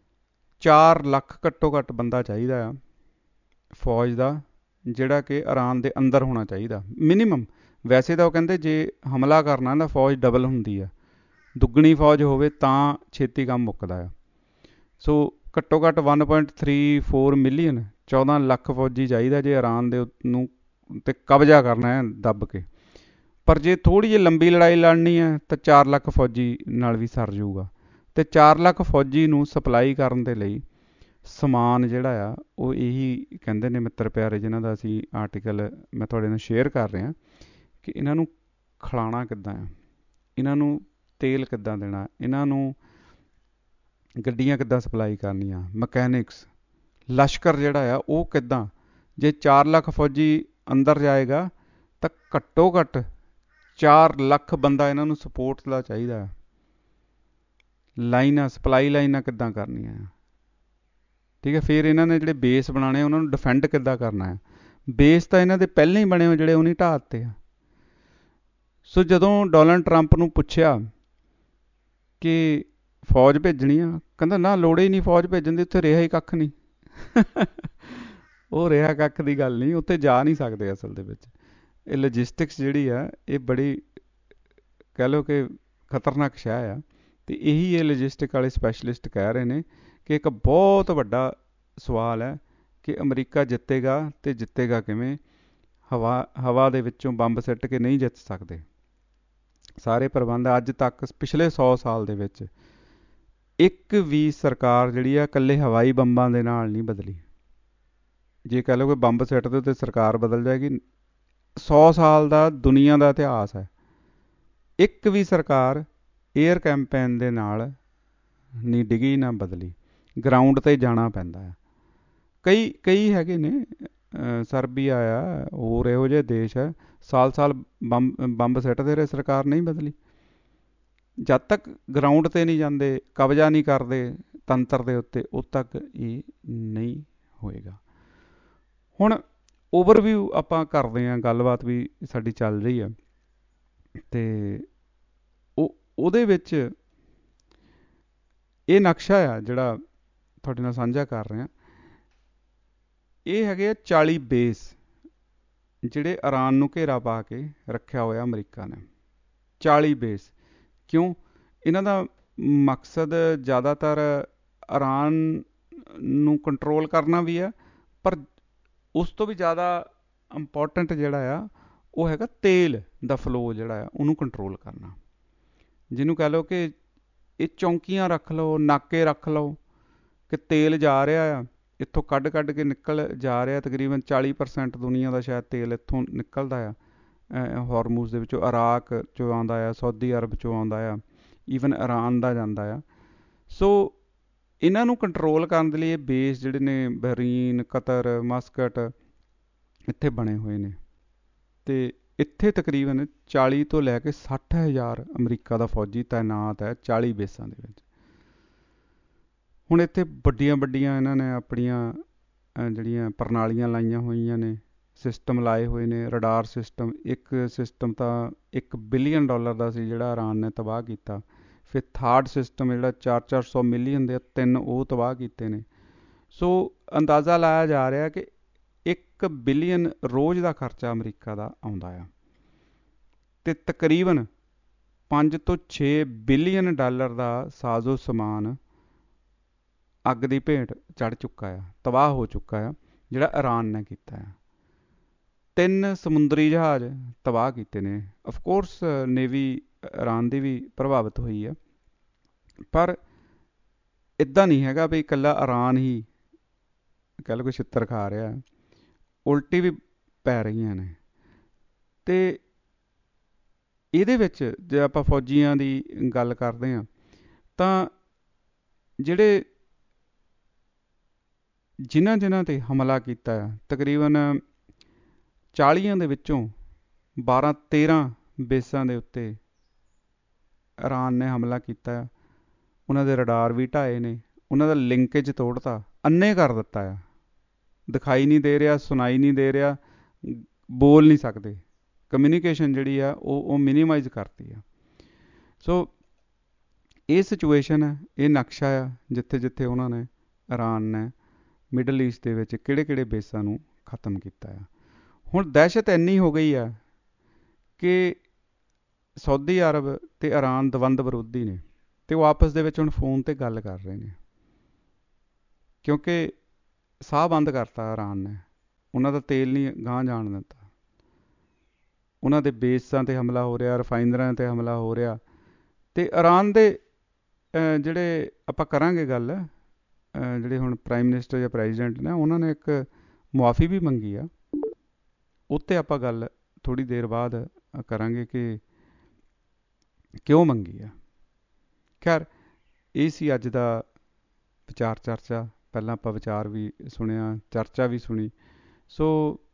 4 ਲੱਖ ਘੱਟੋ ਘੱਟ ਬੰਦਾ ਚਾਹੀਦਾ ਆ ਫੌਜ ਦਾ, ਜਿਹੜਾ ਕਿ ਈਰਾਨ ਦੇ ਅੰਦਰ ਹੋਣਾ ਚਾਹੀਦਾ ਮਿਨੀਮਮ। ਵੈਸੇ ਤਾਂ ਉਹ ਕਹਿੰਦੇ ਜੇ ਹਮਲਾ ਕਰਨਾ ਤਾਂ ਫੌਜ ਡਬਲ ਹੁੰਦੀ ਆ, ਦੁੱਗਣੀ ਫੌਜ ਹੋਵੇ ਤਾਂ ਛੇਤੀ ਕੰਮ ਮੁੱਕਦਾ ਆ। ਸੋ ਘੱਟੋ ਘੱਟ 1.34 ਮਿਲੀਅਨ 14 ਲੱਖ ਫੌਜੀ ਚਾਹੀਦਾ ਜੇ ਈਰਾਨ ਦੇ ਨੂੰ ਤੇ ਕਬਜ਼ਾ ਕਰਨਾ ਹੈ ਦੱਬ ਕੇ। ਪਰ ਜੇ ਥੋੜ੍ਹੀ ਜਿਹੀ ਲੰਬੀ ਲੜਾਈ ਲੜਨੀ ਹੈ ਤਾਂ 4 ਲੱਖ ਫੌਜੀ ਨਾਲ ਵੀ ਸਰ ਜਾਊਗਾ। ਅਤੇ 4 ਲੱਖ ਫੌਜੀ ਨੂੰ ਸਪਲਾਈ ਕਰਨ ਦੇ ਲਈ ਸਮਾਨ ਜਿਹੜਾ ਆ ਉਹ ਇਹੀ ਕਹਿੰਦੇ ਨੇ ਮਿੱਤਰ ਪਿਆਰੇ, ਜਿਨ੍ਹਾਂ ਦਾ ਅਸੀਂ ਆਰਟੀਕਲ ਮੈਂ ਤੁਹਾਡੇ ਨਾਲ ਸ਼ੇਅਰ ਕਰ ਰਿਹਾ, ਕਿ ਇਹਨਾਂ ਨੂੰ ਖਿਲਾਉਣਾ ਕਿੱਦਾਂ ਆ, ਇਹਨਾਂ ਨੂੰ ਤੇਲ ਕਿੱਦਾਂ ਦੇਣਾ, ਇਹਨਾਂ ਨੂੰ ਗੱਡੀਆਂ ਕਿੱਦਾਂ ਸਪਲਾਈ ਕਰਨੀਆਂ, ਮਕੈਨਿਕਸ, ਲਸ਼ਕਰ ਜਿਹੜਾ ਆ ਉਹ ਕਿੱਦਾਂ। ਜੇ 4 ਲੱਖ ਫੌਜੀ ਅੰਦਰ ਜਾਏਗਾ ਤਾਂ ਘੱਟੋ ਘੱਟ 4 ਲੱਖ ਬੰਦਾ ਇਹਨਾਂ ਨੂੰ ਸਪੋਰਟ ਦਾ ਚਾਹੀਦਾ ਹੈ। ਲਾਈਨਾਂ, ਸਪਲਾਈ ਲਾਈਨਾਂ ਕਿੱਦਾਂ ਕਰਨੀਆਂ, ਠੀਕ ਹੈ। ਫਿਰ ਇਹਨਾਂ ਨੇ ਜਿਹੜੇ ਬੇਸ ਬਣਾਉਣੇ ਉਹਨਾਂ ਨੂੰ ਡਿਫੈਂਡ ਕਿੱਦਾਂ ਕਰਨਾ ਹੈ। ਬੇਸ ਤਾਂ ਇਹਨਾਂ ਦੇ ਪਹਿਲਾਂ ਹੀ ਬਣੇ ਹੋਏ ਜਿਹੜੇ ਉਹ ਨਹੀਂ ਢਾਹ ਦਿੱਤੇ ਆ। ਸੋ ਜਦੋਂ ਡੋਨਲਡ ਟਰੰਪ ਨੂੰ ਪੁੱਛਿਆ ਕਿ ਫੌਜ ਭੇਜਣੀ ਆ, ਕਹਿੰਦਾ ਨਾ ਲੋੜ ਹੀ ਨਹੀਂ ਫੌਜ ਭੇਜਣ ਦੀ, ਉੱਥੇ ਰਿਹਾ ਹੀ ਕੱਖ ਨਹੀਂ। ਉਹ ਰਿਹਾ ਕੱਖ ਦੀ ਗੱਲ ਨਹੀਂ, ਉੱਥੇ ਜਾ ਨਹੀਂ ਸਕਦੇ ਅਸਲ ਦੇ ਵਿੱਚ। ਇਹ ਲੌਜਿਸਟਿਕਸ ਜਿਹੜੀ ਆ ਇਹ ਬੜੀ ਕਹਿ ਲਓ ਕਿ ਖਤਰਨਾਕ ਸ਼ਾਹ ਆ। ਅਤੇ ਇਹੀ ਇਹ ਲੌਜਿਸਟਿਕ ਵਾਲੇ ਸਪੈਸ਼ਲਿਸਟ ਕਹਿ ਰਹੇ ਨੇ ਕਿ ਇੱਕ ਬਹੁਤ ਵੱਡਾ ਸਵਾਲ ਹੈ ਕਿ ਅਮਰੀਕਾ ਜਿੱਤੇਗਾ ਅਤੇ ਜਿੱਤੇਗਾ ਕਿਵੇਂ। ਹਵਾ ਦੇ ਵਿੱਚੋਂ ਬੰਬ ਸਿੱਟ ਕੇ ਨਹੀਂ ਜਿੱਤ ਸਕਦੇ। ਸਾਰੇ ਪ੍ਰਬੰਧ ਅੱਜ ਤੱਕ ਪਿਛਲੇ 100 ਸਾਲ ਦੇ ਵਿੱਚ ਇੱਕ ਵੀ ਸਰਕਾਰ ਜਿਹੜੀ ਆ ਇਕੱਲੇ ਹਵਾਈ ਬੰਬਾਂ ਦੇ ਨਾਲ ਨਹੀਂ ਬਦਲੀ। ਜੇ ਕਹਿ ਲਓ ਕਿ ਬੰਬ ਸਿੱਟ ਦਿਓ ਅਤੇ ਸਰਕਾਰ ਬਦਲ ਜਾਏਗੀ, 100 ਸਾਲ ਦਾ ਦੁਨੀਆ ਦਾ ਇਤਿਹਾਸ ਹੈ, ਇੱਕ ਵੀ ਸਰਕਾਰ ਏਅਰ ਕੈਂਪੇਨ ਦੇ ਨਾਲ ਨਹੀਂ ਡਿੱਗੀ ਨਾ ਬਦਲੀ। ਗਰਾਊਂਡ 'ਤੇ ਜਾਣਾ ਪੈਂਦਾ ਹੈ। ਕਈ ਹੈਗੇ ਨੇ, ਸਰਬੀਆ ਆ, ਹੋਰ ਇਹੋ ਜਿਹੇ ਦੇਸ਼ ਹੈ, ਸਾਲ ਬੰਬ ਸਿੱਟਦੇ ਰਹੇ, ਸਰਕਾਰ ਨਹੀਂ ਬਦਲੀ। ਜਦ ਤੱਕ ਗਰਾਊਂਡ 'ਤੇ ਨਹੀਂ ਜਾਂਦੇ, ਕਬਜ਼ਾ ਨਹੀਂ ਕਰਦੇ ਤੰਤਰ ਦੇ ਉੱਤੇ, ਉਦੋਂ ਤੱਕ ਇਹ ਨਹੀਂ ਹੋਏਗਾ। ਹੁਣ ਓਵਰਵਿਊ ਆਪਾਂ ਕਰਦੇ ਹਾਂ, ਗੱਲਬਾਤ ਵੀ ਸਾਡੀ ਚੱਲ ਰਹੀ ਆ, ਅਤੇ ਉਹਦੇ ਵਿੱਚ ਇਹ ਨਕਸ਼ਾ ਆ ਜਿਹੜਾ ਤੁਹਾਡੇ ਨਾਲ ਸਾਂਝਾ ਕਰ ਰਿਹਾ। ਇਹ ਹੈਗੇ ਆ 40 ਬੇਸ ਜਿਹੜੇ ਈਰਾਨ ਨੂੰ ਘੇਰਾ ਪਾ ਕੇ ਰੱਖਿਆ ਹੋਇਆ ਅਮਰੀਕਾ ਨੇ। 40 ਬੇਸ ਕਿਉਂ? ਇਹਨਾਂ ਦਾ ਮਕਸਦ ਜ਼ਿਆਦਾਤਰ ਈਰਾਨ ਨੂੰ ਕੰਟਰੋਲ ਕਰਨਾ ਵੀ ਆ, ਪਰ ਉਸ ਤੋਂ ਵੀ ਜ਼ਿਆਦਾ ਇੰਪੋਰਟੈਂਟ ਜਿਹੜਾ ਆ ਉਹ ਹੈਗਾ ਤੇਲ ਦਾ ਫਲੋ ਜਿਹੜਾ ਆ ਉਹਨੂੰ ਕੰਟਰੋਲ ਕਰਨਾ। ਜਿਹਨੂੰ ਕਹਿ ਲਓ ਕਿ ਇਹ ਚੌਂਕੀਆਂ ਰੱਖ ਲਓ, ਨਾਕੇ ਰੱਖ ਲਓ ਕਿ ਤੇਲ ਜਾ ਰਿਹਾ ਆ, ਇੱਥੋਂ ਕੱਢ ਕੇ ਨਿਕਲ ਜਾ ਰਿਹਾ। ਤਕਰੀਬਨ 40% ਦੁਨੀਆ ਦਾ ਸ਼ਾਇਦ ਤੇਲ ਇੱਥੋਂ ਨਿਕਲਦਾ ਆ, ਹਾਰਮੂਜ਼ ਦੇ ਵਿੱਚੋਂ, ਇਰਾਕ 'ਚੋਂ ਆਉਂਦਾ ਆ, ਸਾਊਦੀ ਅਰਬ 'ਚੋਂ ਆਉਂਦਾ ਆ, ਈਵਨ ਈਰਾਨ ਦਾ ਜਾਂਦਾ ਆ। ਸੋ ਇਹਨਾਂ ਨੂੰ ਕੰਟਰੋਲ ਕਰਨ ਦੇ ਲਈ ਇਹ ਬੇਸ ਜਿਹੜੇ ਨੇ ਬਹਰੀਨ, ਕਤਰ, ਮਸਕਟ ਇੱਥੇ ਬਣੇ ਹੋਏ ਨੇ। ਅਤੇ ਇੱਥੇ ਤਕਰੀਬਨ 40 ਤੋਂ ਲੈ ਕੇ 60,000 ਅਮਰੀਕਾ ਦਾ ਫੌਜੀ ਤਾਇਨਾਤ ਹੈ 40 ਬੇਸਾਂ ਦੇ ਵਿੱਚ। ਹੁਣ ਇੱਥੇ ਵੱਡੀਆਂ ਇਹਨਾਂ ਨੇ ਆਪਣੀਆਂ ਜਿਹੜੀਆਂ ਪ੍ਰਣਾਲੀਆਂ ਲਾਈਆਂ ਹੋਈਆਂ ਨੇ, ਸਿਸਟਮ ਲਾਏ ਹੋਏ ਨੇ, ਰਡਾਰ ਸਿਸਟਮ। ਇੱਕ ਸਿਸਟਮ ਤਾਂ $1 ਬਿਲੀਅਨ ਦਾ ਸੀ ਜਿਹੜਾ ਈਰਾਨ ਨੇ ਤਬਾਹ ਕੀਤਾ। ਫਿਰ ਥਰਡ ਸਿਸਟਮ ਜਿਹੜਾ 400 ਮਿਲੀਅਨ ਦੇ 3 ਉਹ ਤਬਾਹ ਕੀਤੇ ਨੇ। ਸੋ ਅੰਦਾਜ਼ਾ ਲਾਇਆ ਜਾ ਰਿਹਾ ਕਿ $1 ਬਿਲੀਅਨ ਰੋਜ਼ ਦਾ ਖਰਚਾ ਅਮਰੀਕਾ ਦਾ ਆਉਂਦਾ ਆ। ਤੇ ਤਕਰੀਬਨ 5 ਤੋਂ 6 ਬਿਲੀਅਨ ਡਾਲਰ ਦਾ ਸਾਜ਼ੋ ਸਮਾਨ ਅੱਗ ਦੀ ਭੇਂਟ ਚੜ੍ਹ ਚੁੱਕਾ ਆ, ਤਬਾਹ ਹੋ ਚੁੱਕਾ ਆ, ਜਿਹੜਾ ਈਰਾਨ ਨੇ ਕੀਤਾ ਆ। 3 ਸਮੁੰਦਰੀ ਜਹਾਜ਼ ਤਬਾਹ ਕੀਤੇ ਨੇ। ਅਫਕੋਰਸ ਨੇਵੀ ਈਰਾਨ ਦੀ ਵੀ ਪ੍ਰਭਾਵਿਤ ਹੋਈ ਆ, ਪਰ ਇੱਦਾਂ ਨਹੀਂ ਹੈਗਾ ਵੀ ਇਕੱਲਾ ਈਰਾਨ ਹੀ ਕਹਿ ਲਓ ਕੋਈ ਛਿੱਤਰ ਖਾ ਰਿਹਾ, ਉਲਟੀ ਵੀ ਪੈ ਰਹੀਆਂ ਨੇ। ਤੇ ਇਹਦੇ ਵਿੱਚ ਜੇ ਆਪਾਂ ਫੌਜੀਆਂ ਦੀ ਗੱਲ ਕਰਦੇ ਹਾਂ ਤਾਂ ਜਿਹੜੇ ਜਿਨ੍ਹਾਂ ਤੇ ਹਮਲਾ ਕੀਤਾ ਆ, ਤਕਰੀਬਨ 40 ਦੇ ਵਿੱਚੋਂ 12-13 ਬੇਸਾਂ ਦੇ ਉੱਤੇ ਈਰਾਨ ਨੇ ਹਮਲਾ ਕੀਤਾ ਆ। ਉਹਨਾਂ ਦੇ ਰਡਾਰ ਵੀ ਢਾਏ ਨੇ, ਉਹਨਾਂ ਦਾ ਲਿੰਕੇਜ ਤੋੜਤਾ, ਅੰਨੇ ਕਰ ਦਿੱਤਾ ਆ। ਦਿਖਾਈ ਨਹੀਂ ਦੇ ਰਿਹਾ, ਸੁਣਾਈ ਨਹੀਂ ਦੇ ਰਿਹਾ, ਬੋਲ ਨਹੀਂ ਸਕਦੇ, ਕਮਿਊਨੀਕੇਸ਼ਨ ਜਿਹੜੀ ਆ ਉਹ ਮਿਨੀਮਾਈਜ਼ ਕਰਤੀ ਆ। ਸੋ ਇਹ ਸਿਚੁਏਸ਼ਨ ਹੈ, ਇਹ ਨਕਸ਼ਾ ਆ ਜਿੱਥੇ ਜਿੱਥੇ ਉਹਨਾਂ ਨੇ ਈਰਾਨ ਨੇ ਮਿਡਲ ਈਸਟ ਦੇ ਵਿੱਚ ਕਿਹੜੇ ਬੇਸਾਂ ਨੂੰ ਖਤਮ ਕੀਤਾ ਆ। ਹੁਣ ਦਹਿਸ਼ਤ ਇੰਨੀ ਹੋ ਗਈ ਆ ਕਿ ਸਾਊਦੀ ਅਰਬ ਤੇ ਈਰਾਨ ਦਵੰਦ ਵਿਰੋਧੀ ਨੇ, ਤੇ ਉਹ ਆਪਸ ਦੇ ਵਿੱਚ ਹੁਣ ਫੋਨ ਤੇ ਗੱਲ ਕਰ ਰਹੇ ਨੇ, ਕਿਉਂਕਿ ਸਾਹ ਬੰਦ ਕਰਤਾ ਈਰਾਨ ਨੇ। ਉਹਨਾਂ ਦਾ ਤੇਲ ਨਹੀਂ ਗਾਂਹ ਜਾਣ ਦਿੱਤਾ, ਉਹਨਾਂ ਦੇ ਬੇਸਾਂ 'ਤੇ ਹਮਲਾ ਹੋ ਰਿਹਾ, ਰਿਫਾਈਨਰਾਂ 'ਤੇ ਹਮਲਾ ਹੋ ਰਿਹਾ। ਅਤੇ ਈਰਾਨ ਦੇ ਜਿਹੜੇ ਆਪਾਂ ਕਰਾਂਗੇ ਗੱਲ, ਜਿਹੜੇ ਹੁਣ ਪ੍ਰਾਈਮ ਮਿਨਿਸਟਰ ਜਾਂ ਪ੍ਰੈਜ਼ੀਡੈਂਟ ਨੇ, ਉਹਨਾਂ ਨੇ ਇੱਕ ਮੁਆਫੀ ਵੀ ਮੰਗੀ ਆ, ਉੱਤੇ ਆਪਾਂ ਗੱਲ ਥੋੜ੍ਹੀ ਦੇਰ ਬਾਅਦ ਕਰਾਂਗੇ ਕਿ ਕਿਉਂ ਮੰਗੀ ਆ। ਖੈਰ, ਇਹ ਸੀ ਅੱਜ ਦਾ ਵਿਚਾਰ ਚਰਚਾ। ਪਹਿਲਾਂ ਆਪਾਂ ਵਿਚਾਰ ਵੀ ਸੁਣਿਆ, ਚਰਚਾ ਵੀ ਸੁਣੀ। ਸੋ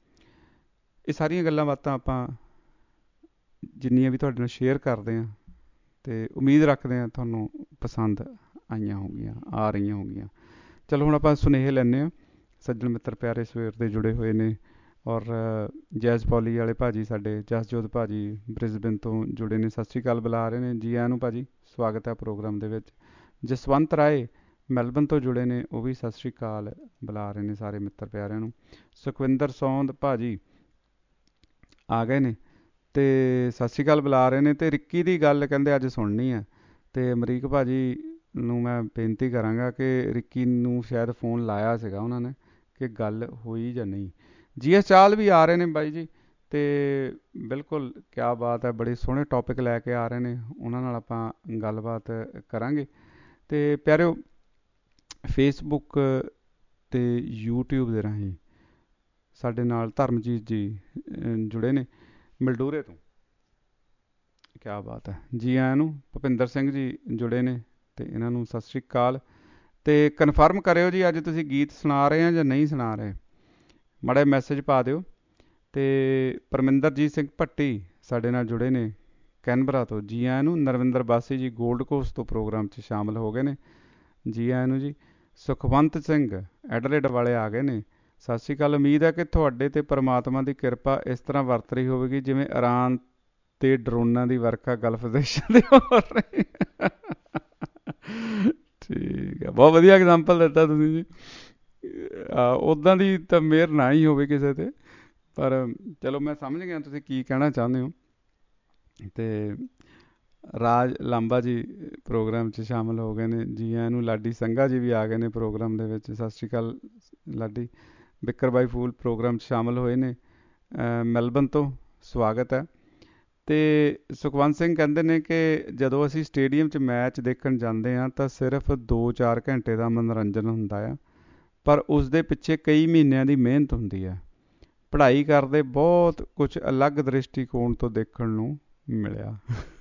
ਇਹ ਸਾਰੀਆਂ ਗੱਲਾਂ ਬਾਤਾਂ ਆਪਾਂ ਜਿੰਨੀਆਂ ਵੀ ਤੁਹਾਡੇ ਨਾਲ ਸ਼ੇਅਰ ਕਰਦੇ ਹਾਂ, ਅਤੇ ਉਮੀਦ ਰੱਖਦੇ ਹਾਂ ਤੁਹਾਨੂੰ ਪਸੰਦ ਆਈਆਂ ਹੋਗੀਆਂ, ਆ ਰਹੀਆਂ ਹੋਗੀਆਂ। ਚਲੋ ਹੁਣ ਆਪਾਂ ਸੁਨੇਹੇ ਲੈਂਦੇ ਹਾਂ। ਸੱਜਣ ਮਿੱਤਰ ਪਿਆਰੇ ਸਵੇਰ ਦੇ ਜੁੜੇ ਹੋਏ ਨੇ, ਔਰ ਜੈਜ਼ ਪੌਲੀ ਵਾਲੇ ਭਾਜੀ, ਸਾਡੇ ਜਸਜੋਤ ਭਾਜੀ ਬ੍ਰਿਸਬੇਨ ਤੋਂ ਜੁੜੇ ਨੇ, ਸਤਿ ਸ਼੍ਰੀ ਅਕਾਲ ਬੁਲਾ ਰਹੇ ਨੇ। ਜੀ ਆਇਆਂ ਨੂੰ ਭਾਜੀ, ਸਵਾਗਤ ਹੈ ਪ੍ਰੋਗਰਾਮ ਦੇ ਵਿੱਚ। ਜਸਵੰਤ ਰਾਏ ਮੈਲਬਨ ਤੋਂ ਜੁੜੇ ਨੇ, ਉਹ ਵੀ ਸਤਿ ਸ਼੍ਰੀ ਅਕਾਲ ਬੁਲਾ ਰਹੇ ਨੇ ਸਾਰੇ ਮਿੱਤਰ ਪਿਆਰਿਆਂ ਨੂੰ। ਸੁਖਵਿੰਦਰ ਸੌਂਦ ਭਾਜੀ ਆ ਗਏ ਨੇ ਅਤੇ ਸਤਿ ਸ਼੍ਰੀ ਅਕਾਲ ਬੁਲਾ ਰਹੇ ਨੇ। ਅਤੇ ਰਿੱਕੀ ਦੀ ਗੱਲ ਕਹਿੰਦੇ ਅੱਜ ਸੁਣਨੀ ਹੈ, ਅਤੇ ਅਮਰੀਕ ਭਾਜੀ ਨੂੰ ਮੈਂ ਬੇਨਤੀ ਕਰਾਂਗਾ ਕਿ ਰਿੱਕੀ ਨੂੰ ਸ਼ਾਇਦ ਫੋਨ ਲਾਇਆ ਸੀਗਾ ਉਹਨਾਂ ਨੇ, ਕਿ ਗੱਲ ਹੋਈ ਜਾਂ ਨਹੀਂ। GS ਚਾਲ ਵੀ ਆ ਰਹੇ ਨੇ ਬਾਈ ਜੀ, ਅਤੇ ਬਿਲਕੁਲ ਕਿਆ ਬਾਤ ਹੈ, ਬੜੇ ਸੋਹਣੇ ਟੌਪਿਕ ਲੈ ਕੇ ਆ ਰਹੇ ਨੇ, ਉਹਨਾਂ ਨਾਲ ਆਪਾਂ ਗੱਲਬਾਤ ਕਰਾਂਗੇ। ਅਤੇ ਪਿਆਰਿਓ, ਫੇਸਬੁੱਕ ਅਤੇ YouTube ਦੇ ਰਾਹੀਂ ਸਾਡੇ ਨਾਲ ਧਰਮਜੀਤ ਜੀ ਜੁੜੇ ਨੇ ਮਲਡੂਰੇ ਤੋਂ, ਕਿਆ ਬਾਤ ਹੈ, ਜੀ ਆਇਆਂ ਨੂੰ। ਭੁਪਿੰਦਰ ਸਿੰਘ ਜੀ ਜੁੜੇ ਨੇ, ਅਤੇ ਇਹਨਾਂ ਨੂੰ ਸਤਿ ਸ਼੍ਰੀ ਅਕਾਲ। ਅਤੇ ਕਨਫਰਮ ਕਰਿਓ ਜੀ, ਅੱਜ ਤੁਸੀਂ ਗੀਤ ਸੁਣਾ ਰਹੇ ਆ ਜਾਂ ਨਹੀਂ ਸੁਣਾ ਰਹੇ, ਮਾੜਾ ਮੈਸੇਜ ਪਾ ਦਿਓ। ਅਤੇ ਪਰਮਿੰਦਰਜੀਤ ਸਿੰਘ ਭੱਟੀ ਸਾਡੇ ਨਾਲ ਜੁੜੇ ਨੇ ਕੈਨਬਰਾ ਤੋਂ, ਜੀ ਆਇਆਂ ਨੂੰ। ਨਰਵਿੰਦਰ ਬਾਸੀ ਜੀ ਗੋਲਡ ਕੋਸਟ ਤੋਂ ਪ੍ਰੋਗਰਾਮ 'ਚ ਸ਼ਾਮਲ ਹੋ ਗਏ ਨੇ, ਜੀ ਆਇਆਂ ਨੂੰ ਜੀ। ਸੁਖਵੰਤ ਸਿੰਘ ਐਡਲੇਡ ਵਾਲੇ ਆ ਗਏ ਨੇ, ਸਤਿ ਸ਼੍ਰੀ ਅਕਾਲ। ਉਮੀਦ ਹੈ ਕਿ ਤੁਹਾਡੇ 'ਤੇ ਪਰਮਾਤਮਾ ਦੀ ਕਿਰਪਾ ਇਸ ਤਰ੍ਹਾਂ ਵਰਤ ਰਹੀ ਹੋਵੇਗੀ ਜਿਵੇਂ ਈਰਾਨ 'ਤੇ ਡਰੋਨਾਂ ਦੀ ਵਰਖਾ ਗਲਫ ਦੇਸ਼ਾਂ ਦੇ ਹੋ ਰਹੀ। ਠੀਕ ਹੈ, ਬਹੁਤ ਵਧੀਆ ਐਗਜ਼ਾਮਪਲ ਦਿੱਤਾ ਤੁਸੀਂ ਜੀ। ਉੱਦਾਂ ਦੀ ਤਾਂ ਮਿਹਰ ਨਾ ਹੀ ਹੋਵੇ ਕਿਸੇ 'ਤੇ, ਪਰ ਚਲੋ ਮੈਂ ਸਮਝ ਗਿਆ ਤੁਸੀਂ ਕੀ ਕਹਿਣਾ ਚਾਹੁੰਦੇ ਹੋ। ਅਤੇ ਰਾਜ ਲਾਂਬਾ ਜੀ ਪ੍ਰੋਗਰਾਮ 'ਚ ਸ਼ਾਮਲ ਹੋ ਗਏ ਨੇ, ਜੀ ਆਇਆਂ ਨੂੰ। ਲਾਡੀ ਸੰਘਾ ਜੀ ਵੀ ਆ ਗਏ ਨੇ ਪ੍ਰੋਗਰਾਮ ਦੇ ਵਿੱਚ, ਸਤਿ ਸ਼੍ਰੀ ਅਕਾਲ ਲਾਡੀ। ਬਿੱਕਰ ਬਾਈ ਫੂਲ ਪ੍ਰੋਗਰਾਮ 'ਚ ਸ਼ਾਮਲ ਹੋਏ ਨੇ ਮੈਲਬਨ ਤੋਂ, ਸਵਾਗਤ ਹੈ। ਅਤੇ ਸੁਖਵੰਤ ਸਿੰਘ ਕਹਿੰਦੇ ਨੇ ਕਿ ਜਦੋਂ ਅਸੀਂ ਸਟੇਡੀਅਮ 'ਚ ਮੈਚ ਦੇਖਣ ਜਾਂਦੇ ਹਾਂ ਤਾਂ ਸਿਰਫ 2-4 ਘੰਟੇ ਦਾ ਮਨੋਰੰਜਨ ਹੁੰਦਾ ਆ, ਪਰ ਉਸ ਦੇ ਪਿੱਛੇ ਕਈ ਮਹੀਨਿਆਂ ਦੀ ਮਿਹਨਤ ਹੁੰਦੀ ਹੈ। ਪੜ੍ਹਾਈ ਕਰਦੇ ਬਹੁਤ ਕੁਝ ਅਲੱਗ ਦ੍ਰਿਸ਼ਟੀਕੋਣ ਤੋਂ ਦੇਖਣ ਨੂੰ ਮਿਲਿਆ।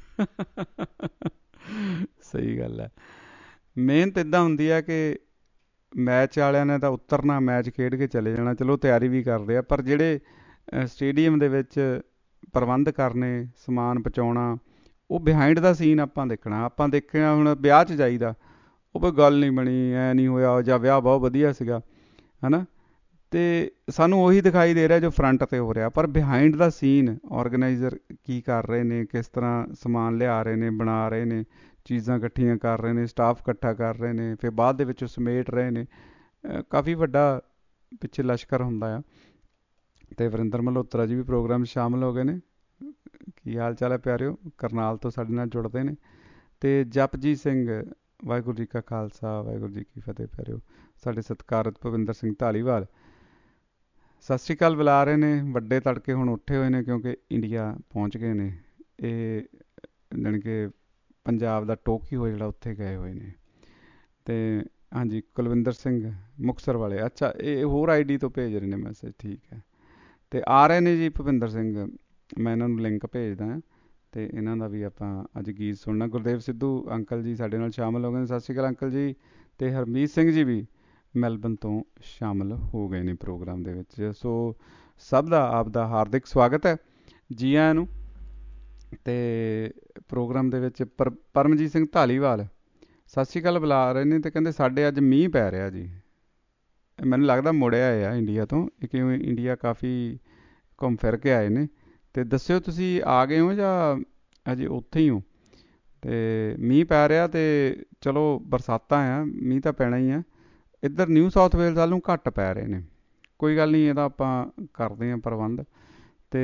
ਸਹੀ ਗੱਲ ਹੈ, ਮਿਹਨਤ ਇੱਦਾਂ ਹੁੰਦੀ ਹੈ ਕਿ ਮੈਚ ਵਾਲਿਆਂ ਨੇ ਤਾਂ ਉਤਰਨਾ, ਮੈਚ ਖੇਡ ਕੇ ਚਲੇ ਜਾਣਾ, ਚਲੋ ਤਿਆਰੀ ਵੀ ਕਰਦੇ ਆ, ਪਰ ਜਿਹੜੇ ਸਟੇਡੀਅਮ ਦੇ ਵਿੱਚ ਪ੍ਰਬੰਧ ਕਰਨੇ, ਸਮਾਨ ਪਹੁੰਚਾਉਣਾ, ਉਹ ਬਿਹਾਈਂਡ ਦਾ ਸੀਨ ਆਪਾਂ ਦੇਖਣਾ। ਆਪਾਂ ਦੇਖਿਆ ਹੁਣ ਵਿਆਹ 'ਚ ਜਾਈਦਾ, ਉਹ ਕੋਈ ਗੱਲ ਨਹੀਂ ਬਣੀ, ਐ ਨਹੀਂ ਹੋਇਆ, ਜਾਂ ਵਿਆਹ ਬਹੁਤ ਵਧੀਆ ਸੀਗਾ, ਹੈ ਨਾ, ਅਤੇ ਸਾਨੂੰ ਉਹੀ ਦਿਖਾਈ ਦੇ ਰਿਹਾ ਜੋ ਫਰੰਟ 'ਤੇ ਹੋ ਰਿਹਾ, ਪਰ ਬਿਹਾਈਂਡ ਦਾ ਸੀਨ ਔਰਗੇਨਾਈਜ਼ਰ ਕੀ ਕਰ ਰਹੇ ਨੇ, ਕਿਸ ਤਰ੍ਹਾਂ ਸਮਾਨ ਲਿਆ ਰਹੇ ਨੇ, ਬਣਾ ਰਹੇ ਨੇ, ਚੀਜ਼ਾਂ ਇਕੱਠੀਆਂ ਕਰ ਰਹੇ ਨੇ, ਸਟਾਫ ਇਕੱਠਾ ਕਰ ਰਹੇ ਨੇ, ਫਿਰ ਬਾਅਦ ਦੇ ਵਿੱਚ ਸਮੇਟ ਰਹੇ ਨੇ, ਕਾਫੀ ਵੱਡਾ ਪਿੱਛੇ ਲਸ਼ਕਰ ਹੁੰਦਾ ਆ। ਅਤੇ ਵਰਿੰਦਰ ਮਲਹੋਤਰਾ ਜੀ ਵੀ ਪ੍ਰੋਗਰਾਮ 'ਚ ਸ਼ਾਮਲ ਹੋ ਗਏ ਨੇ, ਕੀ ਹਾਲ ਚਾਲ ਹੈ ਪਿਆਰਿਓ? ਕਰਨਾਲ ਤੋਂ ਸਾਡੇ ਨਾਲ ਜੁੜਦੇ ਨੇ। ਤੇ ਜਪਜੀਤ ਸਿੰਘ, ਵਾਹਿਗੁਰੂ ਜੀ ਕਾ ਖਾਲਸਾ ਵਾਹਿਗੁਰੂ ਜੀ ਕੀ ਫਤਿਹ ਪਿਆਰਿਓ। ਸਾਡੇ ਸਤਿਕਾਰਤ ਭਵਿੰਦਰ ਸਿੰਘ ਧਾਲੀਵਾਲ ਸਤਿ ਸ਼੍ਰੀ ਅਕਾਲ ਬੁਲਾ ਰਹੇ ਨੇ। ਵੱਡੇ ਤੜਕੇ ਹੁਣ ਉੱਠੇ ਹੋਏ ਨੇ ਕਿਉਂਕਿ ਇੰਡੀਆ ਪਹੁੰਚ ਗਏ ਨੇ। ਇਹ ਜਾਣੀ ਕਿ ਪੰਜਾਬ ਦਾ ਟੋਕੀਓ ਜਿਹੜਾ ਉੱਥੇ ਗਏ ਹੋਏ ਨੇ। ਤੇ ਹਾਂਜੀ, ਕੁਲਵਿੰਦਰ ਸਿੰਘ ਮੁਕਤਸਰ ਵਾਲੇ। ਅੱਛਾ, ਇਹ ਹੋਰ ਆਈਡੀ ਤੋਂ ਭੇਜ ਰਹੇ ਨੇ ਮੈਸੇਜ, ਠੀਕ ਹੈ। ਤੇ ਆ ਰਹੇ ਨੇ ਜੀ ਭੁਪਿੰਦਰ ਸਿੰਘ, ਮੈਂ ਇਹਨਾਂ ਨੂੰ ਲਿੰਕ ਭੇਜਦਾ ਹਾਂ ਤੇ ਇਹਨਾਂ ਦਾ ਵੀ ਆਪਾਂ ਅੱਜ ਗੀਤ ਸੁਣਨਾ। ਗੁਰਦੇਵ ਸਿੱਧੂ ਅੰਕਲ ਜੀ ਸਾਡੇ ਨਾਲ ਸ਼ਾਮਲ ਹੋ ਗਏ ਨੇ, ਸਤਿ ਸ਼੍ਰੀ ਅਕਾਲ ਅੰਕਲ ਜੀ। ਤੇ ਹਰਮੀਤ ਸਿੰਘ ਜੀ ਵੀ ਮੈਲਬਨ ਤੋਂ ਸ਼ਾਮਲ ਹੋ ਗਏ ਨੇ ਪ੍ਰੋਗਰਾਮ ਦੇ ਵਿੱਚ। ਸੋ ਸਭ ਦਾ ਆਪ ਦਾ ਹਾਰਦਿਕ ਸਵਾਗਤ ਹੈ, ਜੀ ਆਇਆਂ ਨੂੰ। ਤੇ ਪ੍ਰੋਗਰਾਮ ਦੇ ਵਿੱਚ ਪਰਮਜੀਤ ਸਿੰਘ ਧਾਲੀਵਾਲ ਸਤਿ ਸ਼੍ਰੀ ਅਕਾਲ ਬੁਲਾ ਰਹੇ ਨੇ ਤੇ ਕਹਿੰਦੇ ਸਾਡੇ ਅੱਜ ਮੀਂਹ ਪੈ ਰਿਹਾ ਜੀ। ਮੈਨੂੰ ਲੱਗਦਾ ਮੁੜਿਆ ਆ ਇੰਡੀਆ ਤੋਂ, ਕਿਉਂਕਿ ਇੰਡੀਆ ਕਾਫੀ ਘੁੰਮ ਫਿਰ ਕੇ ਆਏ ਨੇ। ਤੇ ਦੱਸਿਓ ਤੁਸੀਂ ਆ ਗਏ ਹੋ ਜਾਂ ਅਜੇ ਉੱਥੇ ਹੀ ਹੋ। ਤੇ ਮੀਂਹ ਪੈ ਰਿਹਾ ਤੇ ਚਲੋ ਬਰਸਾਤਾਂ ਆ, ਮੀਂਹ ਤਾਂ ਪੈਣਾ ਹੀ ਆ। ਇੱਧਰ ਨਿਊ ਸਾਊਥ ਵੇਲਸ ਵੱਲ ਨੂੰ ਘੱਟ ਪੈ ਰਹੇ ਨੇ। ਕੋਈ ਗੱਲ ਨਹੀਂ, ਇਹਦਾ ਆਪਾਂ ਕਰਦੇ ਹਾਂ ਪ੍ਰਬੰਧ। ਤੇ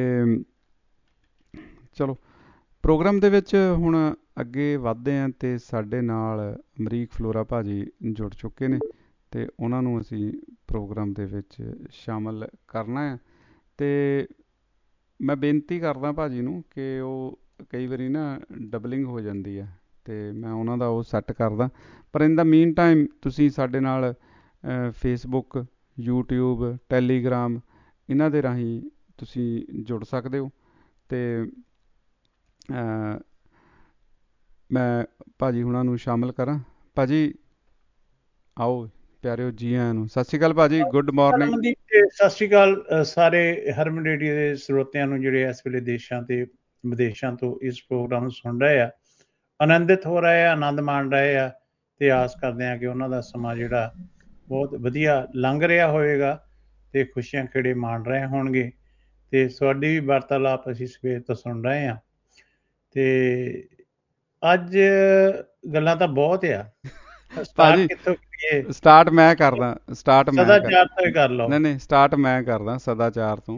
ਚਲੋ ਪ੍ਰੋਗਰਾਮ ਦੇ ਵਿੱਚ ਹੁਣ ਅੱਗੇ ਵੱਧਦੇ ਹਾਂ ਤੇ ਸਾਡੇ ਨਾਲ ਅਮਰੀਕ ਫਲੋਰਾ ਭਾਜੀ ਜੁੜ ਚੁੱਕੇ ਨੇ ਤੇ ਉਹਨਾਂ ਨੂੰ ਅਸੀਂ ਪ੍ਰੋਗਰਾਮ ਦੇ ਵਿੱਚ ਸ਼ਾਮਲ ਕਰਨਾ ਹੈ। ਤੇ ਮੈਂ ਬੇਨਤੀ ਕਰਦਾ ਭਾਜੀ ਨੂੰ ਕਿ ਉਹ ਕਈ ਵਾਰੀ ਨਾ ਡਬਲਿੰਗ ਹੋ ਜਾਂਦੀ ਹੈ ਤੇ ਮੈਂ ਉਹਨਾਂ ਦਾ ਉਹ ਸੈੱਟ ਕਰਦਾ। ਪਰ ਇਨ ਦਾ ਮੀਨ ਟਾਈਮ ਤੁਸੀਂ ਸਾਡੇ ਨਾਲ ਫੇਸਬੁੱਕ, ਯੂਟਿਊਬ, ਟੈਲੀਗ੍ਰਾਮ ਇਹਨਾਂ ਦੇ ਰਾਹੀਂ ਤੁਸੀਂ ਜੁੜ ਸਕਦੇ ਹੋ। ਤੇ ਮੈਂ ਭਾਜੀ ਹੁਣਾਂ ਨੂੰ ਸ਼ਾਮਲ ਕਰਾਂ। ਭਾਜੀ ਆਓ ਪਿਆਰਿਓ, ਜੀ ਆਇਆਂ ਨੂੰ। ਸਤਿ ਸ਼੍ਰੀ ਅਕਾਲ ਭਾਜੀ, ਗੁੱਡ ਮਾਰਨਿੰਗ। ਸਤਿ ਸ਼੍ਰੀ ਅਕਾਲ ਸਾਰੇ ਹਰਮਨ ਰੇਡੀਓ ਦੇ ਸਰੋਤਿਆਂ ਨੂੰ ਜਿਹੜੇ ਇਸ ਵੇਲੇ ਦੇਸ਼ਾਂ ਤੇ ਵਿਦੇਸ਼ਾਂ ਤੋਂ ਇਸ ਪ੍ਰੋਗਰਾਮ ਨੂੰ ਸੁਣ ਰਹੇ ਆ, ਆਨੰਦਿਤ ਹੋ ਰਹੇ ਆ, ਆਨੰਦ ਮਾਣ ਰਹੇ ਆ। ਤੇ ਆਸ ਕਰਦੇ ਆ ਕਿ ਉਹਨਾਂ ਦਾ ਸਮਾਂ ਜਿਹੜਾ ਬਹੁਤ ਵਧੀਆ ਲੰਘ ਰਿਹਾ ਹੋਵੇਗਾ ਤੇ ਖੁਸ਼ੀਆਂ ਖੇੜੇ ਮਾਣ ਰਹੇ ਹੋਣਗੇ। ਤੇ ਤੁਹਾਡੀ ਵੀ ਵਾਰਤਾਲਾਪ ਅਸੀਂ ਸਵੇਰ ਤੋਂ ਸੁਣ ਰਹੇ ਹਾਂ। ਤੇ ਅੱਜ ਗੱਲਾਂ ਤਾਂ ਬਹੁਤ ਆ। ਸਟਾਰਟ ਮੈਂ ਕਰਦਾ, ਸਦਾਚਾਰ ਤੋਂ ਹੀ ਕਰ ਲਓ। ਨਹੀਂ, ਸਟਾਰਟ ਮੈਂ ਕਰਦਾ ਸਦਾਚਾਰ ਤੋਂ।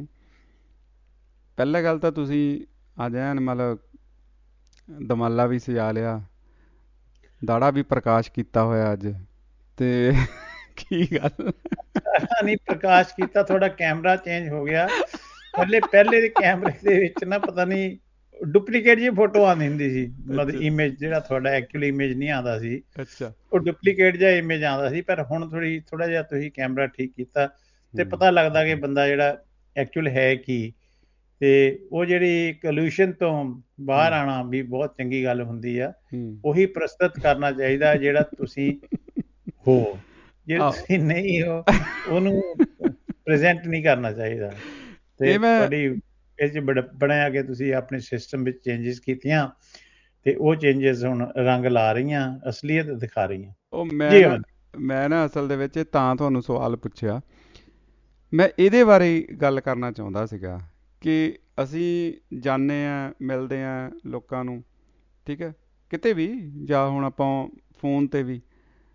ਪਹਿਲਾਂ ਗੱਲ ਤਾਂ ਤੁਸੀਂ ਅੱਜ ਐਨ ਮਤਲਬ ਦਮਾਲਾ ਵੀ ਸਜਾ ਲਿਆ, ਦਾੜਾ ਵੀ ਪ੍ਰਕਾਸ਼ ਕੀਤਾ ਹੋਇਆ ਅੱਜ। ਤੇ ਕੀ ਗੱਲ ਨਹੀਂ ਪ੍ਰਕਾਸ਼ ਕੀਤਾ, ਥੋੜਾ ਕੈਮਰਾ ਚੇਂਜ ਹੋ ਗਿਆ। ਪਹਿਲੇ ਦੇ ਕੈਮਰੇ ਦੇ ਵਿੱਚ ਨਾ ਪਤਾ ਨਹੀਂ ਡੁਪਲੀਕੇਟ ਜਿਹੀ ਫੋਟੋ ਆਉਂਦੀ ਹੁੰਦੀ ਸੀ, ਮਤਲਬ ਇਮੇਜ ਜਿਹੜਾ ਤੁਹਾਡਾ ਐਕਚੁਅਲ ਇਮੇਜ ਨਹੀਂ ਆਉਂਦਾ ਸੀ। ਅੱਛਾ, ਉਹ ਡੁਪਲੀਕੇਟ ਜਿਹਾ ਇਮੇਜ ਆਉਂਦਾ ਸੀ। ਪਰ ਹੁਣ ਥੋੜਾ ਜਿਹਾ ਤੁਸੀਂ ਕੈਮਰਾ ਠੀਕ ਕੀਤਾ ਤੇ ਪਤਾ ਲੱਗਦਾ ਕਿ ਬੰਦਾ ਜਿਹੜਾ ਐਕਚੁਅਲ ਹੈ ਕੀ। ਤੇ ਉਹ ਜਿਹੜੀ ਕਲੂਸ਼ਨ ਤੋਂ ਬਾਹਰ ਆਉਣਾ ਵੀ ਬਹੁਤ ਚੰਗੀ ਗੱਲ ਹੁੰਦੀ ਆ। ਉਹੀ ਪ੍ਰਸਤੁਤ ਕਰਨਾ ਚਾਹੀਦਾ ਜਿਹੜਾ ਤੁਸੀਂ ਹੋ। ਜੇ ਤੁਸੀਂ ਨਹੀਂ ਹੋ ਉਹਨੂੰ ਪ੍ਰੈਜ਼ੈਂਟ ਨਹੀਂ ਕਰਨਾ ਚਾਹੀਦਾ। ਤੇ ਤੁਹਾਡੀ ਇਹ 'ਚ ਬਣਿਆ ਕਿ ਤੁਸੀਂ ਆਪਣੇ ਸਿਸਟਮ ਵਿੱਚ ਚੇਂਜਿਸ ਕੀਤੀਆਂ ਤੇ ਉਹ ਚੇਂਜਿਸ ਹੁਣ ਰੰਗ ਲਾ ਰਹੀਆਂ, ਅਸਲੀਅਤ ਦਿਖਾ ਰਹੀਆਂ। ਉਹ ਮੈਂ ਨਾ ਅਸਲ ਦੇ ਵਿੱਚ ਤਾਂ ਤੁਹਾਨੂੰ ਸਵਾਲ ਪੁੱਛਿਆ, ਮੈਂ ਇਹਦੇ ਬਾਰੇ ਗੱਲ ਕਰਨਾ ਚਾਹੁੰਦਾ ਸੀਗਾ ਕਿ ਅਸੀਂ ਜਾਂਦੇ ਹਾਂ, ਮਿਲਦੇ ਹਾਂ ਲੋਕਾਂ ਨੂੰ, ਠੀਕ ਹੈ, ਕਿਤੇ ਵੀ ਜਾਂ ਹੁਣ ਆਪਾਂ ਫੋਨ 'ਤੇ ਵੀ,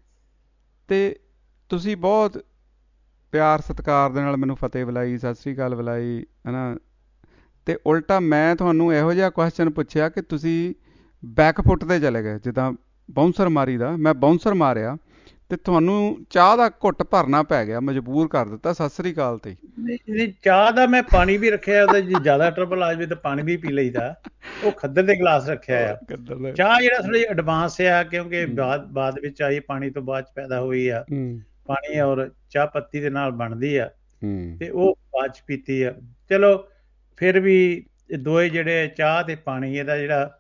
ਤੇ ਤੁਸੀਂ ਬਹੁਤ ਪਿਆਰ ਸਤਿਕਾਰ ਦੇ ਨਾਲ ਮੈਨੂੰ ਫਤਿਹ ਬੁਲਾਈ, ਸਤਿ ਸ਼੍ਰੀ ਅਕਾਲ ਬੁਲਾਈ, ਹੈ ਨਾ। ਤੇ ਉਲਟਾ ਮੈਂ ਤੁਹਾਨੂੰ ਇਹੋ ਜਿਹਾ ਕੁਐਸਚਨ ਪੁੱਛਿਆ ਕਿ ਤੁਸੀਂ ਬੈਕਫੁੱਟ 'ਤੇ ਚਲੇ ਗਏ, ਜਿੱਦਾਂ ਬਾਊਂਸਰ ਮਾਰੀ ਦਾ। ਮੈਂ ਬਾਊਂਸਰ ਮਾਰਿਆ ਤੇ ਤੁਹਾਨੂੰ ਚਾਹ ਦਾ ਘੁੱਟ ਭਰਨਾ ਪੈ ਗਿਆ, ਮਜਬੂਰ ਕਰ ਦਿੱਤਾ ਸਤਿ ਸ੍ਰੀ ਅਕਾਲ ਤੇ। ਨਹੀਂ, ਚਾਹ ਦਾ ਮੈਂ ਪਾਣੀ ਵੀ ਰੱਖਿਆ, ਉਹਦੇ ਜੇ ਜ਼ਿਆਦਾ ਟਰਬਲ ਆ ਜਾਵੇ ਤਾਂ ਪਾਣੀ ਵੀ ਪੀ ਲਈਦਾ। ਉਹ ਖੱਦਰ ਦੇ ਗਲਾਸ ਰੱਖਿਆ ਆ। ਚਾਹ ਜਿਹੜਾ ਥੋੜ੍ਹਾ ਜਿਹਾ ਐਡਵਾਂਸ ਆ ਕਿਉਂਕਿ ਬਾਅਦ ਵਿੱਚ ਆਈ, ਪਾਣੀ ਤੋਂ ਬਾਅਦ 'ਚ ਪੈਦਾ ਹੋਈ ਆ। ਪਾਣੀ ਔਰ ਚਾਹ ਪੱਤੀ ਦੇ ਨਾਲ ਬਣਦੀ ਆ ਤੇ ਉਹ ਬਾਅਦ 'ਚ ਪੀਤੀ ਆ। ਚਲੋ ਫਿਰ ਵੀ ਦੋਏ ਜਿਹੜੇ ਚਾਹ ਤੇ ਪਾਣੀ, ਇਹਦਾ ਜਿਹੜਾ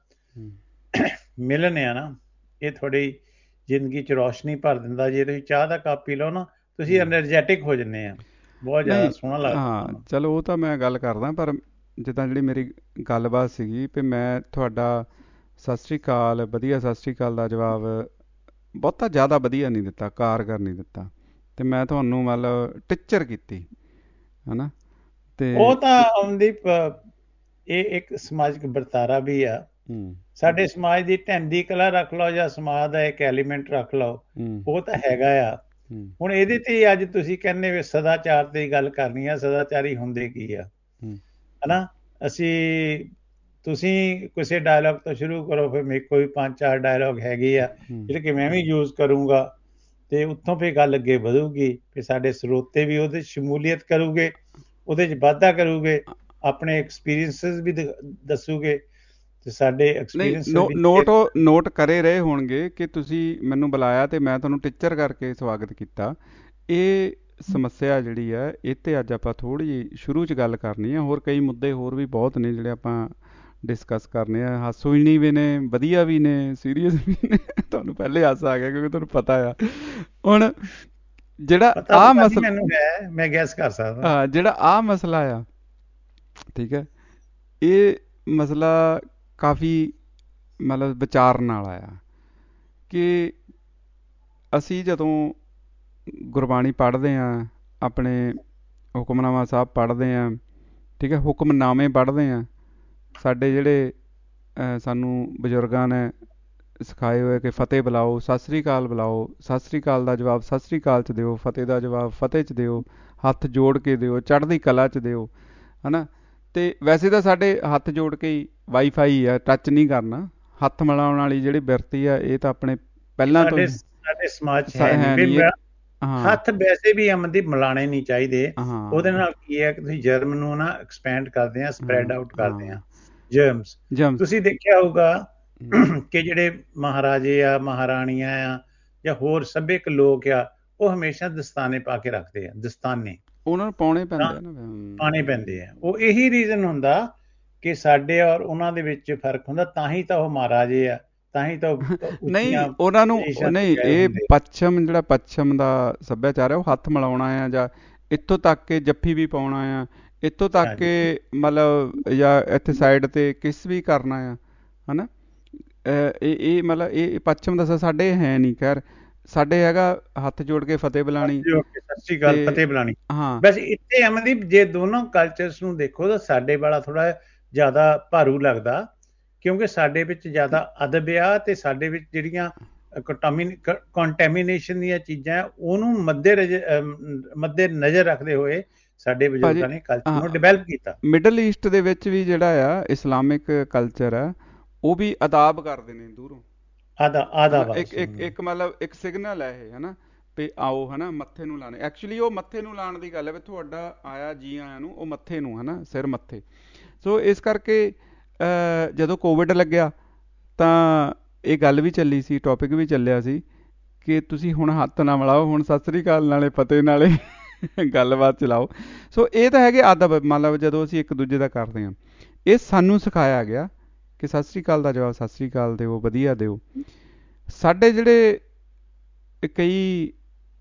ਮਿਲਨ ਆ ਨਾ, ਇਹ ਥੋੜ੍ਹੀ ਜ਼ਿੰਦਗੀ 'ਚ ਰੌਸ਼ਨੀ ਭਰ ਦਿੰਦਾ। ਜੇ ਤੁਸੀਂ ਚਾਹ ਦਾ ਕੱਪ ਪੀ ਲਓ ਨਾ, ਤੁਸੀਂ ਐਨਰਜੈਟਿਕ ਹੋ ਜਾਂਦੇ ਆ, ਬਹੁਤ ਜ਼ਿਆਦਾ ਸੋਹਣਾ ਲੱਗਦਾ। ਹਾਂ ਚਲੋ ਉਹ ਤਾਂ ਮੈਂ ਗੱਲ ਕਰਦਾ, ਪਰ ਜਿੱਦਾਂ ਜਿਹੜੀ ਮੇਰੀ ਗੱਲਬਾਤ ਸੀਗੀ ਵੀ ਮੈਂ ਤੁਹਾਡਾ ਸਤਿ ਸ਼੍ਰੀ ਅਕਾਲ, ਵਧੀਆ ਸਤਿ ਸ਼੍ਰੀ ਅਕਾਲ ਦਾ ਜਵਾਬ ਬਹੁਤਾ ਜ਼ਿਆਦਾ ਵਧੀਆ ਨਹੀਂ ਦਿੱਤਾ, ਕਾਰਗਰ ਨਹੀਂ ਦਿੱਤਾ। ਤੇ ਮੈਂ ਤੁਹਾਨੂੰ ਮਤਲਬ ਟੀਚਰ ਕੀਤੀ, ਹੈ ਨਾ। ਤੇ ਉਹ ਤਾਂ ਅਮਨਦੀਪ ਇਹ ਇੱਕ ਸਮਾਜਿਕ ਵਰਤਾਰਾ ਵੀ ਆ। ਸਾਡੇ ਸਮਾਜ ਦੀ ਢਹਿੰਦੀ ਕਲਾ ਰੱਖ ਲਓ ਜਾਂ ਸਮਾਜ ਦਾ ਇੱਕ ਐਲੀਮੈਂਟ ਰੱਖ ਲਓ, ਉਹ ਤਾਂ ਹੈਗਾ ਆ। ਹੁਣ ਇਹਦੇ ਤੇ ਅੱਜ ਤੁਸੀਂ ਕਹਿੰਦੇ ਵੀ ਸਦਾਚਾਰ ਦੀ ਗੱਲ ਕਰਨੀ ਆ, ਸਦਾਚਾਰੀ ਹੁੰਦੇ ਕੀ ਆ, ਹਨਾ। ਅਸੀਂ ਤੁਸੀਂ ਕਿਸੇ ਡਾਇਲੌਗ ਤੋਂ ਸ਼ੁਰੂ ਕਰੋ, ਫਿਰ ਮੇਰੇ ਕੋਲ ਵੀ 5-4 ਡਾਇਲੌਗ ਹੈਗੇ ਆ ਜਿਹੜੇ ਕਿ ਮੈਂ ਵੀ ਯੂਜ਼ ਕਰੂੰਗਾ, ਤੇ ਉੱਥੋਂ ਫਿਰ ਗੱਲ ਅੱਗੇ ਵਧੂਗੀ, ਫਿਰ ਸਾਡੇ ਸਰੋਤੇ ਵੀ ਉਹਦੇ 'ਚ ਸ਼ਮੂਲੀਅਤ ਕਰੂਗੇ, ਉਹਦੇ 'ਚ ਵਾਧਾ ਕਰੂਗੇ, ਆਪਣੇ ਐਕਸਪੀਰੀਅੰਸਿਸ ਵੀ ਦੱਸੂਗੇ, ਤੇ ਸਾਡੇ ਐਕਸਪੀਰੀਅੰਸ ਨੋਟ ਕਰੇ ਰਹੇ ਹੋਣਗੇ ਕਿ ਤੁਸੀਂ ਮੈਨੂੰ ਬੁਲਾਇਆ ਤੇ ਮੈਂ ਤੁਹਾਨੂੰ ਟੀਚਰ ਕਰਕੇ ਸਵਾਗਤ ਕੀਤਾ। ਇਹ ਸਮੱਸਿਆ ਜਿਹੜੀ ਹੈ ਇਹ ਤੇ ਅੱਜ ਆਪਾਂ ਥੋੜ੍ਹੀ ਜਿਹੀ ਸ਼ੁਰੂ 'ਚ ਗੱਲ ਕਰਨੀ ਹੈ। ਹੋਰ ਕਈ ਮੁੱਦੇ ਹੋਰ ਵੀ ਬਹੁਤ ਨੇ ਜਿਹੜੇ ਆਪਾਂ ਡਿਸਕਸ ਕਰਨੇ ਆ। ਹਾਸੋਹੀਣੀ ਵੀ ਨੇ, ਵਧੀਆ ਵੀ ਨੇ, ਸੀਰੀਅਸ ਵੀ ਨੇ। ਤੁਹਾਨੂੰ ਪਹਿਲੇ ਹਾਸਾ ਆ ਗਿਆ ਕਿਉਂਕਿ ਤੁਹਾਨੂੰ ਪਤਾ ਆ। ਹੁਣ ਜਿਹੜਾ ਆਹ ਮਸਲਾ ਮੈਂ ਗੈਸ ਕਰ ਸਕਦਾ, ਹਾਂ, ਜਿਹੜਾ ਆਹ ਮਸਲਾ ਆ, ਠੀਕ ਹੈ, ਇਹ ਮਸਲਾ ਕਾਫੀ ਮਤਲਬ ਵਿਚਾਰਨ ਵਾਲਾ ਆ ਕਿ ਅਸੀਂ ਜਦੋਂ ਗੁਰਬਾਣੀ ਪੜ੍ਹਦੇ ਹਾਂ, ਆਪਣੇ ਹੁਕਮਨਾਮਾ ਸਾਹਿਬ ਪੜ੍ਹਦੇ ਹਾਂ, ਠੀਕ ਹੈ, ਹੁਕਮਨਾਮੇ ਪੜ੍ਹਦੇ ਹਾਂ, ਸਾਡੇ ਜਿਹੜੇ ਸਾਨੂੰ ਬਜ਼ੁਰਗਾਂ ਨੇ ਸਿਖਾਏ ਹੋਏ ਕਿ ਫਤਿਹ ਬੁਲਾਓ, ਸਤਿ ਸ੍ਰੀ ਅਕਾਲ ਬੁਲਾਓ, ਸਤਿ ਸ੍ਰੀ ਅਕਾਲ ਦਾ ਜਵਾਬ ਸਤਿ ਸ੍ਰੀ ਅਕਾਲ 'ਚ ਦਿਓ, ਫਤਿਹ ਦਾ ਜਵਾਬ ਫਤਿਹ 'ਚ ਦਿਓ, ਹੱਥ ਜੋੜ ਕੇ ਦਿਓ, ਚੜ੍ਹਦੀ ਕਲਾ 'ਚ ਦਿਓ, ਹੈ ਨਾ। ਅਤੇ ਵੈਸੇ ਤਾਂ ਸਾਡੇ ਹੱਥ ਜੋੜ ਕੇ ਹੀ ਵਾਈਫਾਈ ਆ, ਟੱਚ ਨਹੀਂ ਕਰਨਾ। ਹੱਥ ਮਿਲਾਉਣ ਵਾਲੀ ਜਿਹੜੀ ਬਿਰਤੀ ਆ ਇਹ ਤਾਂ ਆਪਣੇ ਪਹਿਲਾਂ ਤੋਂ ਸਾਡੇ ਸਮਾਜ 'ਚ ਹੈ ਨਹੀਂ। ਹੱਥ ਵੈਸੇ ਵੀ ਅਮਨਦੀਪ ਮਿਲਾਣੇ ਨਹੀਂ ਚਾਹੀਦੇ। ਉਹਦੇ ਨਾਲ ਕੀ ਹੈ ਕਿ ਤੁਸੀਂ ਜਰਮ ਨੂੰ ਨਾ ਐਕਸਪੈਂਡ ਕਰਦੇ ਆ, ਸਪਰੈਡ ਆਊਟ ਕਰਦੇ ਆ ਜਰਮਸ। ਤੁਸੀਂ ਦੇਖਿਆ ਹੋਊਗਾ ਕਿ ਜਿਹੜੇ ਮਹਾਰਾਜੇ ਆ, ਮਹਾਰਾਣੀਆਂ ਆ, ਜਾਂ ਹੋਰ ਸੱਭਿਅਕ ਲੋਕ ਆ, ਉਹ ਹਮੇਸ਼ਾ ਦਸਤਾਨੇ ਪਾ ਕੇ ਰੱਖਦੇ ਆ। ਦਸਤਾਨੇ ਉਹਨਾਂ ਨੂੰ ਪਾਉਣੇ ਪੈਂਦੇ ਆ। ਉਹ ਇਹੀ ਰੀਜ਼ਨ ਹੁੰਦਾ ਕਿ ਸਾਡੇ ਔਰ ਉਹਨਾਂ ਦੇ ਵਿੱਚ ਫਰਕ ਹੁੰਦਾ, ਤਾਂ ਹੀ ਤਾਂ ਉਹ ਮਹਾਰਾਜੇ ਆ, ਤਾਂ ਹੀ ਤਾਂ ਨਹੀਂ ਉਹਨਾਂ ਨੂੰ ਨਹੀਂ। ਇਹ ਪੱਛਮ, ਜਿਹੜਾ ਪੱਛਮ ਦਾ ਸੱਭਿਆਚਾਰ ਹੈ, ਉਹ ਹੱਥ ਮਿਲਾਉਣਾ ਆ, ਜਾਂ ਇੱਥੋਂ ਤੱਕ ਕਿ ਜੱਫੀ ਵੀ ਪਾਉਣਾ ਆ, ਇੱਥੋਂ ਤੱਕ ਕਿ ਮਤਲਬ ਜਾਂ ਇੱਥੇ ਸਾਈਡ 'ਤੇ ਕਿਸ ਵੀ ਕਰਨਾ ਆ, ਹੈ ਨਾ। ਇਹ ਮਤਲਬ ਇਹ ਪੱਛਮ ਦਾ ਸਾਡੇ ਹੈ ਨਹੀਂ। ਖੈਰ ਸਾਡੇ ਹੈਗਾ ਹੱਥ ਜੋੜ ਕੇ ਫਤਿਹ ਬੁਲਾਣੀ, ਸਤਿ ਸ਼੍ਰੀ ਅਕਾਲ, ਫਤਿਹ ਬੁਲਾਣੀ। ਹਾਂ, ਬਸ ਇੱਥੇ ਅਮਨਦੀਪ ਜੇ ਦੋਨੋਂ ਕਲਚਰਸ ਨੂੰ ਦੇਖੋ ਤਾਂ ਸਾਡੇ ਵਾਲਾ ਥੋੜਾ ਜ਼ਿਆਦਾ ਭਾਰੂ ਲੱਗਦਾ, ਕਿਉਂਕਿ ਸਾਡੇ ਵਿੱਚ ਜ਼ਿਆਦਾ ਅਦਬ ਆ, ਤੇ ਸਾਡੇ ਵਿੱਚ ਜਿਹੜੀਆਂ ਕੰਟੈਮੀਨੇਸ਼ਨ ਦੀਆਂ ਚੀਜ਼ਾਂ ਉਹਨੂੰ ਮੱਦੇ ਨਜ਼ਰ ਰੱਖਦੇ ਹੋਏ ਸਾਡੇ ਬਜ਼ੁਰਗਾਂ ਨੇ ਕਲਚਰ ਨੂੰ ਡਿਵੈਲਪ ਕੀਤਾ। ਮਿਡਲ ਈਸਟ ਦੇ ਵਿੱਚ ਵੀ ਜਿਹੜਾ ਆ ਇਸਲਾਮਿਕ ਕਲਚਰ ਆ, ਉਹ ਵੀ ਅਦਾਬ ਕਰਦੇ ਨੇ ਦੂਰੋਂ। ਇੱਕ ਮਤਲਬ ਇੱਕ ਸਿਗਨਲ ਹੈ ਇਹ, ਹੈ ਨਾ, ਵੀ ਆਓ, ਹੈ ਨਾ, ਮੱਥੇ ਨੂੰ ਲਾਣੇ। ਐਕਚੁਅਲੀ ਉਹ ਮੱਥੇ ਨੂੰ ਲਾਉਣ ਦੀ ਗੱਲ ਹੈ ਵੀ ਤੁਹਾਡਾ ਆਇਆ ਜੀ ਆਇਆਂ ਨੂੰ, ਉਹ ਮੱਥੇ ਨੂੰ, ਹੈ ਨਾ, ਸਿਰ ਮੱਥੇ। ਸੋ ਇਸ ਕਰਕੇ ਜਦੋਂ ਕੋਵਿਡ ਲੱਗਿਆ ਤਾਂ ਇਹ ਗੱਲ ਵੀ ਚੱਲੀ ਸੀ, ਟੌਪਿਕ ਵੀ ਚੱਲਿਆ ਸੀ ਕਿ ਤੁਸੀਂ ਹੁਣ ਹੱਥ ਨਾ ਮਿਲਾਓ, ਹੁਣ ਸਤਿ ਸ੍ਰੀ ਅਕਾਲ ਨਾਲੇ ਫਤਿਹ ਨਾਲੇ ਗੱਲਬਾਤ ਚਲਾਓ। ਸੋ ਇਹ ਤਾਂ ਹੈਗੇ ਅਦਬ, ਮਤਲਬ ਜਦੋਂ ਅਸੀਂ ਇੱਕ ਦੂਜੇ ਦਾ ਕਰਦੇ ਹਾਂ। ਇਹ ਸਾਨੂੰ ਸਿਖਾਇਆ ਗਿਆ ਕਿ ਸਤਿ ਸ੍ਰੀ ਅਕਾਲ ਦਾ ਜਵਾਬ ਸਤਿ ਸ੍ਰੀ ਅਕਾਲ ਦਿਓ, ਵਧੀਆ ਦਿਓ। ਸਾਡੇ ਜਿਹੜੇ ਕਈ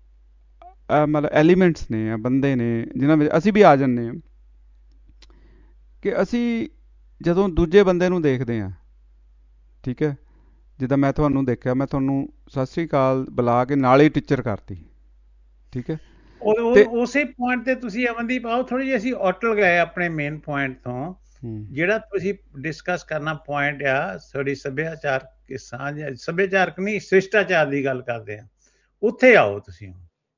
ਮਤਲਬ ਐਲੀਮੈਂਟਸ ਨੇ, ਬੰਦੇ ਨੇ, ਜਿਨ੍ਹਾਂ ਵਿੱਚ ਅਸੀਂ ਵੀ ਆ ਜਾਂਦੇ ਹਾਂ, ਕਿ ਅਸੀਂ ਜਦੋਂ ਦੂਜੇ ਬੰਦੇ ਨੂੰ ਦੇਖਦੇ ਹਾਂ, ਠੀਕ ਹੈ, ਜਿੱਦਾਂ ਮੈਂ ਤੁਹਾਨੂੰ ਦੇਖਿਆ, ਮੈਂ ਤੁਹਾਨੂੰ ਸਤਿ ਸ੍ਰੀ ਅਕਾਲ ਬੁਲਾ ਕੇ ਨਾਲ ਹੀ ਟੀਚਰ ਕਰਤੀ, ਠੀਕ ਹੈ। ਉਸੇ ਪੁਆਇੰਟ ਤੇ ਤੁਸੀਂ ਅਮਨਦੀਪ ਆਓ, ਥੋੜੀ ਜਿਹੀ ਅਸੀਂ ਔਟਲ ਗਏ ਆਪਣੇ ਮੇਨ ਪੁਆਇੰਟ ਤੋਂ। ਜਿਹੜਾ ਤੁਸੀਂ ਡਿਸਕਸ ਕਰਨਾ ਪੁਆਇੰਟ ਆ, ਸਾਡੀ ਸੱਭਿਆਚਾਰਕ ਸਾਂਝ, ਸੱਭਿਆਚਾਰਕ ਨਹੀਂ, ਸ਼ਿਸ਼ਟਾਚਾਰ ਦੀ ਗੱਲ ਕਰਦੇ ਆ, ਉੱਥੇ ਆਓ ਤੁਸੀਂ।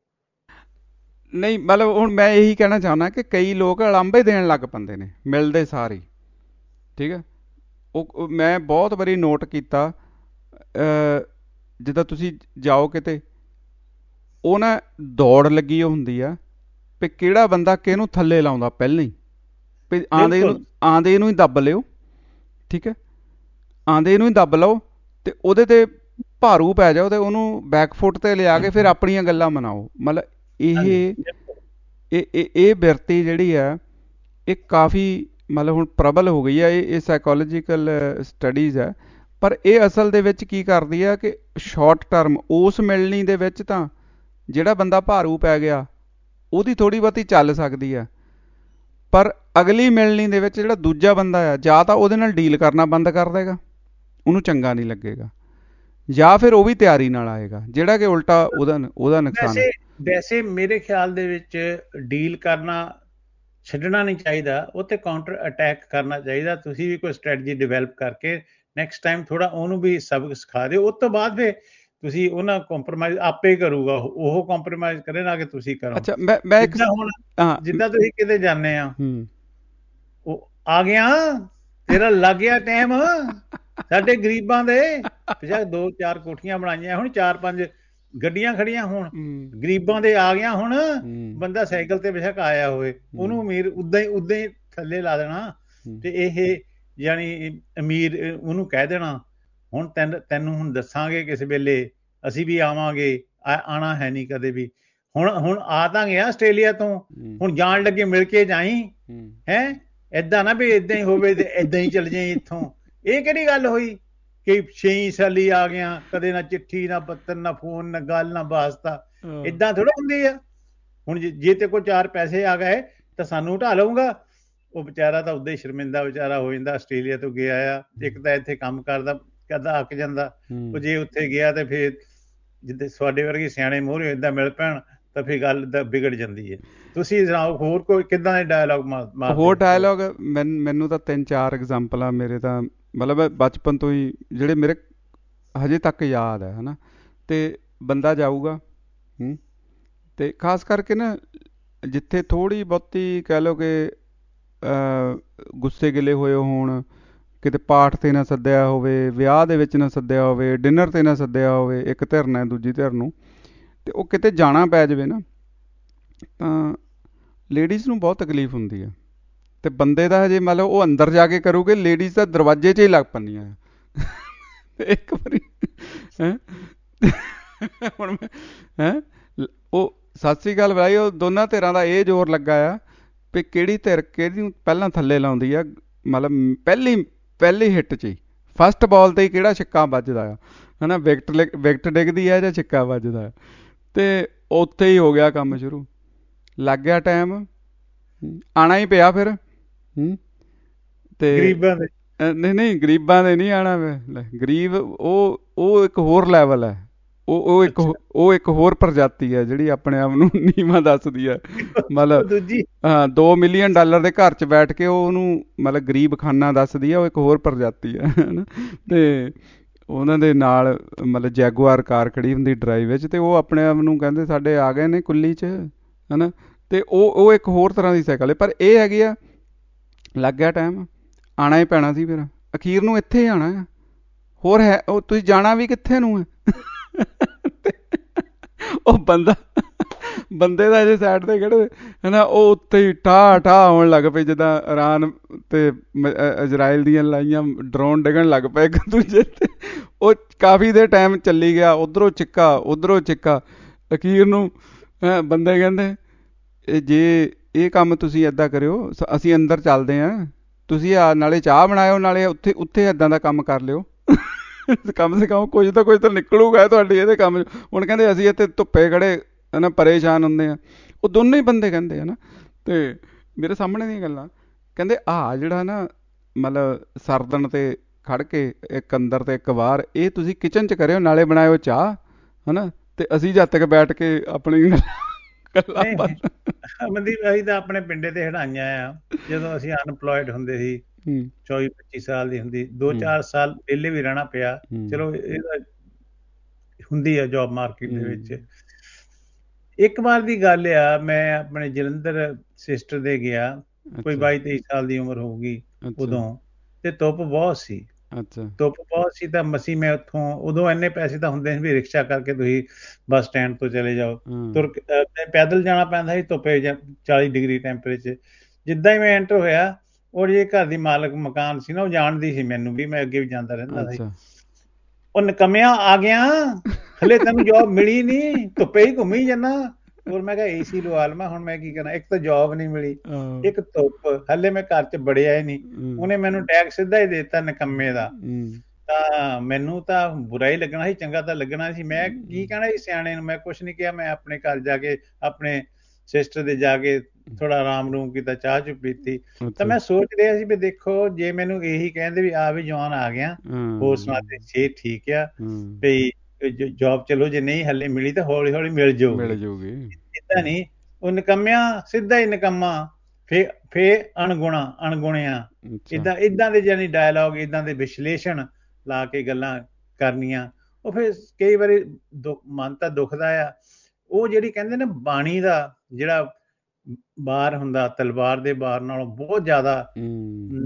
ਨਹੀਂ ਮਤਲਬ ਹੁਣ ਮੈਂ ਇਹੀ ਕਹਿਣਾ ਚਾਹੁੰਦਾ ਕਿ ਕਈ ਲੋਕ ਉਲਾਂਭੇ ਦੇਣ ਲੱਗ ਪੈਂਦੇ ਨੇ ਮਿਲਦੇ ਸਾਰੇ, ਠੀਕ ਹੈ। ਉਹ ਮੈਂ ਬਹੁਤ ਵਾਰੀ ਨੋਟ ਕੀਤਾ, ਜਿੱਦਾਂ ਤੁਸੀਂ ਜਾਓ ਕਿਤੇ, ਉਹ ਨਾ ਦੌੜ ਲੱਗੀ ਹੁੰਦੀ ਆ ਵੀ ਕਿਹੜਾ ਬੰਦਾ ਕਿਹਨੂੰ ਥੱਲੇ ਲਾਉਂਦਾ ਪਹਿਲਾਂ ਹੀ, ਵੀ ਆਂਦੇ ਨੂੰ ਹੀ ਦੱਬ ਲਿਓ, ਠੀਕ ਹੈ, ਆਂਦੇ ਨੂੰ ਹੀ ਦੱਬ ਲਓ ਤੇ ਉਹਦੇ ਤੇ ਭਾਰੂ ਪੈ ਜਾਓ ਤੇ ਉਹਨੂੰ ਬੈਕਫੁੱਟ ਤੇ ਲਿਆ ਕੇ ਫਿਰ ਆਪਣੀਆਂ ਗੱਲਾਂ ਮਨਾਓ। ਮਤਲਬ ਇਹ ਬਿਰਤੀ ਜਿਹੜੀ ਆ ਇਹ ਕਾਫੀ ਮਤਲਬ ਹੁਣ ਪ੍ਰਬਲ ਹੋ ਗਈ ਆ। ਇਹ ਸਾਈਕੋਲੋਜੀਕਲ ਸਟੱਡੀਜ਼ ਹੈ, ਪਰ ਇਹ ਅਸਲ ਦੇ ਵਿੱਚ ਕੀ ਕਰਦੀ ਆ ਕਿ ਸ਼ਾਰਟ ਟਰਮ ਉਸ ਮਿਲਣੀ ਦੇ ਵਿੱਚ ਤਾਂ ਜਿਹੜਾ ਬੰਦਾ ਭਾਰੂ ਪੈ ਗਿਆ ਉਹਦੀ ਥੋੜ੍ਹੀ ਬਹੁਤੀ ਚੱਲ ਸਕਦੀ ਆ, ਪਰ ਅਗਲੀ ਮਿਲਣੀ ਦੇ ਵਿੱਚ ਜਿਹੜਾ ਦੂਜਾ ਬੰਦਾ ਆ, ਜਾਂ ਤਾਂ ਉਹਦੇ ਨਾਲ ਡੀਲ ਕਰਨਾ ਬੰਦ ਕਰ ਦੇਗਾ, ਉਹਨੂੰ ਚੰਗਾ ਨਹੀਂ ਲੱਗੇਗਾ, ਜਾਂ ਫਿਰ ਉਹ ਵੀ ਤਿਆਰੀ ਨਾਲ ਆਏਗਾ, ਜਿਹੜਾ ਕਿ ਉਲਟਾ ਉਹਦਾ ਨੁਕਸਾਨ ਹੈ। ਵੈਸੇ ਮੇਰੇ ਖਿਆਲ ਦੇ ਵਿੱਚ ਡੀਲ ਕਰਨਾ ਛੱਡਣਾ ਨਹੀਂ ਚਾਹੀਦਾ, ਉਹ ਤੇ ਕਾਊਂਟਰ ਅਟੈਕ ਕਰਨਾ ਚਾਹੀਦਾ। ਤੁਸੀਂ ਵੀ ਕੋਈ ਸਟ੍ਰੈਟਜੀ ਡਿਵੈਲਪ ਕਰਕੇ ਨੈਕਸਟ ਟਾਈਮ ਥੋੜਾ ਉਹਨੂੰ ਵੀ ਸਬਕ ਸਿਖਾ ਦਿਓ। ਉਸ ਤੋਂ ਬਾਅਦ ਫਿਰ ਤੁਸੀਂ ਉਹਨਾਂ ਕੰਪਰੋਮਾਈਜ਼ ਆਪੇ ਕਰੂਗਾ, ਉਹ ਕੰਪਰੋਮਾਈਜ਼ ਕਰੇ ਨਾ ਕਿ ਤੁਸੀਂ ਕਰੋ। ਅੱਛਾ, ਮੈਂ ਜਿੱਦਾਂ ਤੁਸੀਂ ਕਿਤੇ ਜਾਂਦੇ ਆ, ਉਹ ਆ ਗਿਆ ਤੇਰਾ ਲੱਗ ਗਿਆ ਟਾਈਮ। ਸਾਡੇ ਗਰੀਬਾਂ ਦੇ ਪਿਛਾ 2-4 ਕੋਠੀਆਂ ਬਣਾਈਆਂ, ਹੁਣ 4-5 ਗੱਡੀਆਂ ਖੜੀਆਂ ਹੋਣ, ਗਰੀਬਾਂ ਦੇ ਆ ਗਿਆ। ਹੁਣ ਬੰਦਾ ਸਾਈਕਲ ਤੇ ਬੇਸ਼ੱਕ ਆਇਆ ਹੋਵੇ, ਉਹਨੂੰ ਅਮੀਰ ਉਦਾਂ ਹੀ ਥੱਲੇ ਲਾ ਦੇਣਾ, ਤੇ ਇਹ ਯਾਨੀ ਅਮੀਰ ਉਹਨੂੰ ਕਹਿ ਦੇਣਾ ਹੁਣ ਤੈਨੂੰ ਹੁਣ ਦੱਸਾਂਗੇ ਕਿਸ ਵੇਲੇ, ਅਸੀਂ ਵੀ ਆਵਾਂਗੇ, ਆਣਾ ਹੈ ਨਹੀਂ ਕਦੇ ਵੀ। ਹੁਣ ਆ ਤਾਂ ਗਿਆ ਆਸਟ੍ਰੇਲੀਆ ਤੋਂ, ਹੁਣ ਜਾਣ ਲੱਗੇ ਮਿਲ ਕੇ ਜਾਈ। ਹੈ ਏਦਾਂ ਨਾ ਵੀ ਏਦਾਂ ਹੀ ਹੋਵੇ ਤੇ ਏਦਾਂ ਹੀ ਚੱਲ ਜਾਈ ਇੱਥੋਂ। ਇਹ ਕਿਹੜੀ ਗੱਲ ਹੋਈ ਕਿ 6 ਸਾਲੀ ਆ ਗਿਆ, ਕਦੇ ਨਾ ਚਿੱਠੀ ਨਾ ਪੱਤਰ ਨਾ ਫੋਨ ਨਾ ਗੱਲ ਨਾ ਵਾਸਤਾ। ਏਦਾਂ ਥੋੜਾ ਹੁੰਦੀ ਆ। ਹੁਣ ਜੇ ਤੇ ਕੋਈ 4 ਪੈਸੇ ਆ ਗਏ ਤਾਂ ਸਾਨੂੰ ਢਾ ਲਊਗਾ। ਉਹ ਵਿਚਾਰਾ ਤਾਂ ਉਦਾਂ ਹੀ ਸ਼ਰਮਿੰਦਾ ਵਿਚਾਰਾ ਹੋ ਜਾਂਦਾ, ਆਸਟ੍ਰੇਲੀਆ ਤੋਂ ਗਿਆ ਆ। ਇੱਕ ਤਾਂ ਇੱਥੇ ਕੰਮ ਕਰਦਾ ਅੱਕ ਜਾਂਦਾ, ਉਹ ਜੇ ਉੱਥੇ ਗਿਆ ਤੇ ਫਿਰ ਜਿੱਦਾਂ ਤੁਹਾਡੇ ਵਰਗੇ ਸਿਆਣੇ ਮੋਹਰੇ ਏਦਾਂ ਮਿਲ ਪੈਣ ਤਾਂ ਫਿਰ ਗੱਲ ਤਾਂ ਵਿਗੜ ਜਾਂਦੀ ਹੈ। ਤੁਸੀਂ ਸੁਣਾਓ ਹੋਰ ਕੋਈ ਕਿੱਦਾਂ ਦੇ ਡਾਇਲੌਗ? ਹੋਰ ਡਾਇਲੌਗ ਮੈਨੂੰ ਤਾਂ 3-4 ਐਗਜ਼ਾਮਪਲ ਆ ਮੇਰੇ ਤਾਂ, ਮਤਲਬ ਬਚਪਨ ਤੋਂ ਹੀ ਜਿਹੜੇ ਮੇਰੇ ਹਜੇ ਤੱਕ ਯਾਦ ਹੈ ਨਾ। ਤੇ ਬੰਦਾ ਜਾਊਗਾ ਤੇ ਖਾਸ ਕਰਕੇ ਨਾ ਜਿੱਥੇ ਥੋੜ੍ਹੀ ਬਹੁਤੀ ਕਹਿ ਲਓ ਕਿ ਗੁੱਸੇ ਗਿਲੇ ਹੋਏ ਹੋਣ, ਕਿਤੇ ਪਾਠ 'ਤੇ ਨਾ ਸੱਦਿਆ ਹੋਵੇ, ਵਿਆਹ ਦੇ ਵਿੱਚ ਨਾ ਸੱਦਿਆ ਹੋਵੇ, ਡਿਨਰ 'ਤੇ ਨਾ ਸੱਦਿਆ ਹੋਵੇ, ਇੱਕ ਧਿਰ ਨੇ ਦੂਜੀ ਧਿਰ ਨੂੰ, ਅਤੇ ਉਹ ਕਿਤੇ ਜਾਣਾ ਪੈ ਜਾਵੇ ਨਾ ਤਾਂ ਲੇਡੀਜ਼ ਨੂੰ ਬਹੁਤ ਤਕਲੀਫ ਹੁੰਦੀ ਹੈ। ਅਤੇ ਬੰਦੇ ਦਾ ਹਜੇ ਮਤਲਬ ਉਹ ਅੰਦਰ ਜਾ ਕੇ ਕਰੂਗੇ, ਲੇਡੀਜ਼ ਤਾਂ ਦਰਵਾਜ਼ੇ 'ਚ ਹੀ ਲੱਗ ਪੈਂਦੀਆਂ। ਇੱਕ ਵਾਰੀ ਹੁਣ ਉਹ ਸਤਿ ਸ਼੍ਰੀ ਅਕਾਲ ਬੁਲਾਈ, ਉਹ ਦੋਨਾਂ ਧਿਰਾਂ ਦਾ ਇਹ ਜ਼ੋਰ ਲੱਗਾ ਆ ਵੀ ਕਿਹੜੀ ਧਿਰ ਕਿਹੜੀ ਪਹਿਲਾਂ ਥੱਲੇ ਲਾਉਂਦੀ ਆ। ਮਤਲਬ ਪਹਿਲੀ ਹਿੱਟ 'ਚ ਹੀ ਫਸਟ ਬਾਲ 'ਤੇ ਹੀ ਕਿਹੜਾ ਛਿੱਕਾ ਵੱਜਦਾ ਆ, ਹੈ ਨਾ, ਵਿਕਟ ਡਿੱਗਦੀ ਹੈ ਜਾਂ ਛਿੱਕਾ ਵੱਜਦਾ। ਅਤੇ ਉੱਥੇ ਹੀ ਹੋ ਗਿਆ ਕੰਮ ਸ਼ੁਰੂ, ਲੱਗ ਗਿਆ ਟਾਈਮ, ਆਉਣਾ ਹੀ ਪਿਆ ਫਿਰ। ਅਤੇ ਨਹੀਂ ਗਰੀਬਾਂ ਦੇ ਨਹੀਂ ਆਉਣਾ। ਗਰੀਬ ਉਹ ਇੱਕ ਹੋਰ ਲੈਵਲ ਹੈ, ਉਹ ਇੱਕ ਹੋਰ ਪ੍ਰਜਾਤੀ ਹੈ ਜਿਹੜੀ ਆਪਣੇ ਆਪ ਨੂੰ ਨੀਵਾਂ ਦੱਸਦੀ ਹੈ। ਮਤਲਬ ਹਾਂ, $2 ਮਿਲੀਅਨ ਦੇ ਘਰ 'ਚ ਬੈਠ ਕੇ ਉਹਨੂੰ ਮਤਲਬ ਗਰੀਬ ਖਾਨਾ ਦੱਸਦੀ ਹੈ, ਉਹ ਇੱਕ ਹੋਰ ਪ੍ਰਜਾਤੀ ਹੈ ਨਾ। ਅਤੇ ਉਹਨਾਂ ਦੇ ਨਾਲ ਮਤਲਬ ਜੈਗੁਆਰ ਕਾਰ ਖੜੀ ਹੁੰਦੀ ਡਰਾਈਵ ਵਿੱਚ, ਅਤੇ ਉਹ ਆਪਣੇ ਆਪ ਨੂੰ ਕਹਿੰਦੇ ਸਾਡੇ ਆ ਗਏ ਨੇ ਕੁੱਲੀ 'ਚ, ਹੈ ਨਾ। ਅਤੇ ਉਹ ਇੱਕ ਹੋਰ ਤਰ੍ਹਾਂ ਦੀ ਸਾਈਕਲ ਹੈ। ਪਰ ਇਹ ਹੈਗੀ ਆ, ਲੱਗ ਗਿਆ ਟਾਈਮ, ਆਉਣਾ ਹੀ ਪੈਣਾ ਸੀ। ਫਿਰ ਅਖੀਰ ਨੂੰ ਇੱਥੇ ਹੀ ਆਉਣਾ ਹੈ, ਹੋਰ ਹੈ ਉਹ ਤੁਸੀਂ ਜਾਣਾ ਵੀ ਕਿੱਥੇ ਨੂੰ ਹੈ। ਉਹ ਬੰਦੇ ਦਾ ਜੇ ਸਾਈਡ ਤੇ ਖੜੇ ਹੈ ਨਾ, ਉਹ ਉੱਤੇ ਹੀ ਠਾ ਹੋਣ ਲੱਗ ਪਏ, ਜਿੱਦਾਂ ਇਰਾਨ ਤੇ ਇਜ਼ਰਾਈਲ ਦੀਆਂ ਲਾਈਆਂ ਡਰੋਨ ਡਿੱਗਣ ਲੱਗ ਪਏ ਇੱਕ ਦੂਜੇ ਤੇ। ਉਹ ਕਾਫੀ ਦੇਰ ਟਾਈਮ ਚੱਲੀ ਗਿਆ, ਉੱਧਰੋਂ ਚਿੱਕਾ। ਅਖੀਰ ਨੂੰ ਬੰਦੇ ਕਹਿੰਦੇ ਜੇ ਇਹ ਕੰਮ ਤੁਸੀਂ ਏਦਾਂ ਕਰਿਓ, ਅਸੀਂ ਅੰਦਰ ਚੱਲਦੇ ਹਾਂ, ਤੁਸੀਂ ਨਾਲੇ ਚਾਹ ਬਣਾਇਓ, ਨਾਲੇ ਉੱਥੇ ਏਦਾਂ ਦਾ ਕੰਮ ਕਰ ਲਿਓ, ਕਮ ਸੇ ਕਮ ਕੁਝ ਤਾਂ ਨਿਕਲੂਗਾ ਤੁਹਾਡੀ ਇਹਦੇ ਕੰਮ 'ਚ। ਹੁਣ ਕਹਿੰਦੇ ਅਸੀਂ ਇੱਥੇ ਧੁੱਪੇ ਖੜੇ ਹੈ ਨਾ, ਪਰੇਸ਼ਾਨ ਹੁੰਦੇ ਆ। ਉਹ ਦੋਨੋਂ ਹੀ ਬੰਦੇ ਕਹਿੰਦੇ ਹੈ ਨਾ, ਅਤੇ ਮੇਰੇ ਸਾਹਮਣੇ ਦੀਆਂ ਗੱਲਾਂ ਕਹਿੰਦੇ ਜਿਹੜਾ ਨਾ ਮਤਲਬ ਸਰਦਣ 'ਤੇ ਖੜ੍ਹ ਕੇ ਇੱਕ ਅੰਦਰ ਅਤੇ ਇੱਕ ਬਾਹਰ, ਇਹ ਤੁਸੀਂ ਕਿਚਨ 'ਚ ਕਰਿਓ, ਨਾਲੇ ਬਣਾਇਓ ਚਾਹ, ਹੈ ਨਾ, ਅਤੇ ਅਸੀਂ ਜਦ ਤੱਕ ਬੈਠ ਕੇ ਆਪਣੀ ਮਨਦੀਪ ਅਸੀਂ ਤਾਂ ਆਪਣੇ ਪਿੰਡੇ ਤੇ ਹਟਾਈਆਂ ਆ। ਜਦੋਂ ਅਸੀਂ ਅਨਪਲੋਇਡ ਹੁੰਦੇ ਸੀ, 24-25 ਸਾਲ ਦੀ ਹੁੰਦੀ, 2-4 ਸਾਲ ਵਿਹਲੇ ਵੀ ਰਹਿਣਾ ਪਿਆ। ਚਲੋ ਇਹ ਹੁੰਦੀ ਆ ਜੋਬ ਮਾਰਕੀਟ ਦੇ ਵਿੱਚ। ਇੱਕ ਵਾਰ ਦੀ ਗੱਲ ਆ, ਮੈਂ ਆਪਣੇ ਜਲੰਧਰ ਸਿਸਟਰ ਦੇ ਗਿਆ, ਕੋਈ 22-23 ਸਾਲ ਦੀ ਉਮਰ ਹੋਊਗੀ ਉਦੋਂ, ਤੇ ਧੁੱਪ ਬਹੁਤ ਸੀ। ਤਾਂ ਮਸੀਂ ਮੈਂ ਉੱਥੋਂ, ਉਦੋਂ ਇੰਨੇ ਪੈਸੇ ਤਾਂ ਹੁੰਦੇ ਸੀ ਵੀ ਰਿਕਸ਼ਾ ਕਰਕੇ ਤੁਸੀਂ ਬੱਸ ਸਟੈਂਡ ਤੋਂ ਚਲੇ ਜਾਓ, ਪੈਦਲ ਜਾਣਾ ਪੈਂਦਾ ਸੀ ਧੁੱਪੇ 40 ਡਿਗਰੀ ਟੈਂਪਰੇਚਰ। ਜਿੱਦਾਂ ਹੀ ਮੈਂ ਐਂਟਰ ਹੋਇਆ, ਉਹ ਜੇ ਘਰ ਦੀ ਮਾਲਕ ਮਕਾਨ ਸੀ ਨਾ, ਉਹ ਜਾਣਦੀ ਸੀ ਮੈਨੂੰ ਵੀ, ਮੈਂ ਅੱਗੇ ਵੀ ਜਾਂਦਾ ਰਹਿੰਦਾ ਸੀ। ਉਹ ਨਕਮਿਆ ਆ ਗਿਆ, ਹਲੇ ਤੈਨੂੰ ਜੋਬ ਮਿਲੀ ਨਹੀਂ, ਧੁੱਪੇ ਹੀ ਘੁੰਮੀ ਜਾਂਦਾ। ਹੋਰ ਮੈਂ ਕਿਹਾ AC ਲਵਾ ਲਵਾਂ, ਹੁਣ ਮੈਂ ਕੀ ਕਰਾਂ, ਇੱਕ ਤਾਂ ਜੋਬ ਨਹੀਂ ਮਿਲੀ, ਇੱਕ ਧੁੱਪ, ਹਲੇ ਮੈਂ ਘਰ 'ਚ ਵੜਿਆ ਹੀ ਨਹੀਂ। ਉਹਨੇ ਮੈਨੂੰ ਟੈਗ ਸਿੱਧਾ ਹੀ ਦੇ ਦਿੱਤਾ ਨਕੰਮੇ ਦਾ। ਤਾਂ ਮੈਨੂੰ ਤਾਂ ਬੁਰਾ ਹੀ ਲੱਗਣਾ ਸੀ, ਚੰਗਾ ਤਾਂ ਲੱਗਣਾ ਸੀ। ਮੈਂ ਕੀ ਕਹਿਣਾ ਸੀ ਸਿਆਣੇ ਨੂੰ, ਮੈਂ ਕੁਛ ਨਹੀਂ ਕਿਹਾ। ਮੈਂ ਆਪਣੇ ਘਰ ਜਾ ਕੇ ਆਪਣੇ ਸਿਸਟਰ ਦੇ ਜਾ ਕੇ ਥੋੜਾ ਆਰਾਮ ਰੂਮ ਕੀਤਾ, ਚਾਹ ਚੁ ਪੀਤੀ। ਤਾਂ ਮੈਂ ਸੋਚ ਰਿਹਾ ਸੀ ਵੀ ਦੇਖੋ, ਜੇ ਮੈਨੂੰ ਇਹੀ ਕਹਿੰਦੇ ਵੀ ਆ ਵੀ ਜਵਾਨ ਆ ਗਿਆ, ਹੋਰ ਸੁਣਾ ਤੇ ਛੇ ਠੀਕ ਆ ਵੀ ਜੋਬ ਚਲੋ, ਜੇ ਨਹੀਂ ਹਲੇ ਮਿਲੀ ਤਾਂ ਹੌਲੀ ਹੌਲੀ ਮਿਲ ਜਾਊਗੀ। ਏਦਾਂ ਨਹੀਂ, ਉਹ ਨਕੰਮਿਆ ਸਿੱਧਾ ਹੀ ਨਕੰਮਾ, ਫੇ ਅਣਗੁਣਿਆ, ਏਦਾਂ ਦੇ ਜਾਨੀ ਡਾਇਲੋਗ, ਏਦਾਂ ਦੇ ਵਿਸ਼ਲੇਸ਼ਣ ਲਾ ਕੇ ਗੱਲਾਂ ਕਰਨੀਆਂ। ਉਹ ਫਿਰ ਕਈ ਵਾਰੀ ਮਨ ਤਾਂ ਦੁਖਦਾ ਆ। ਉਹ ਜਿਹੜੀ ਕਹਿੰਦੇ ਨੇ ਬਾਣੀ ਦਾ ਜਿਹੜਾ ਬਾਰ ਹੁੰਦਾ, ਤਲਵਾਰ ਦੇ ਬਾਰ ਨਾਲੋਂ ਬਹੁਤ ਜ਼ਿਆਦਾ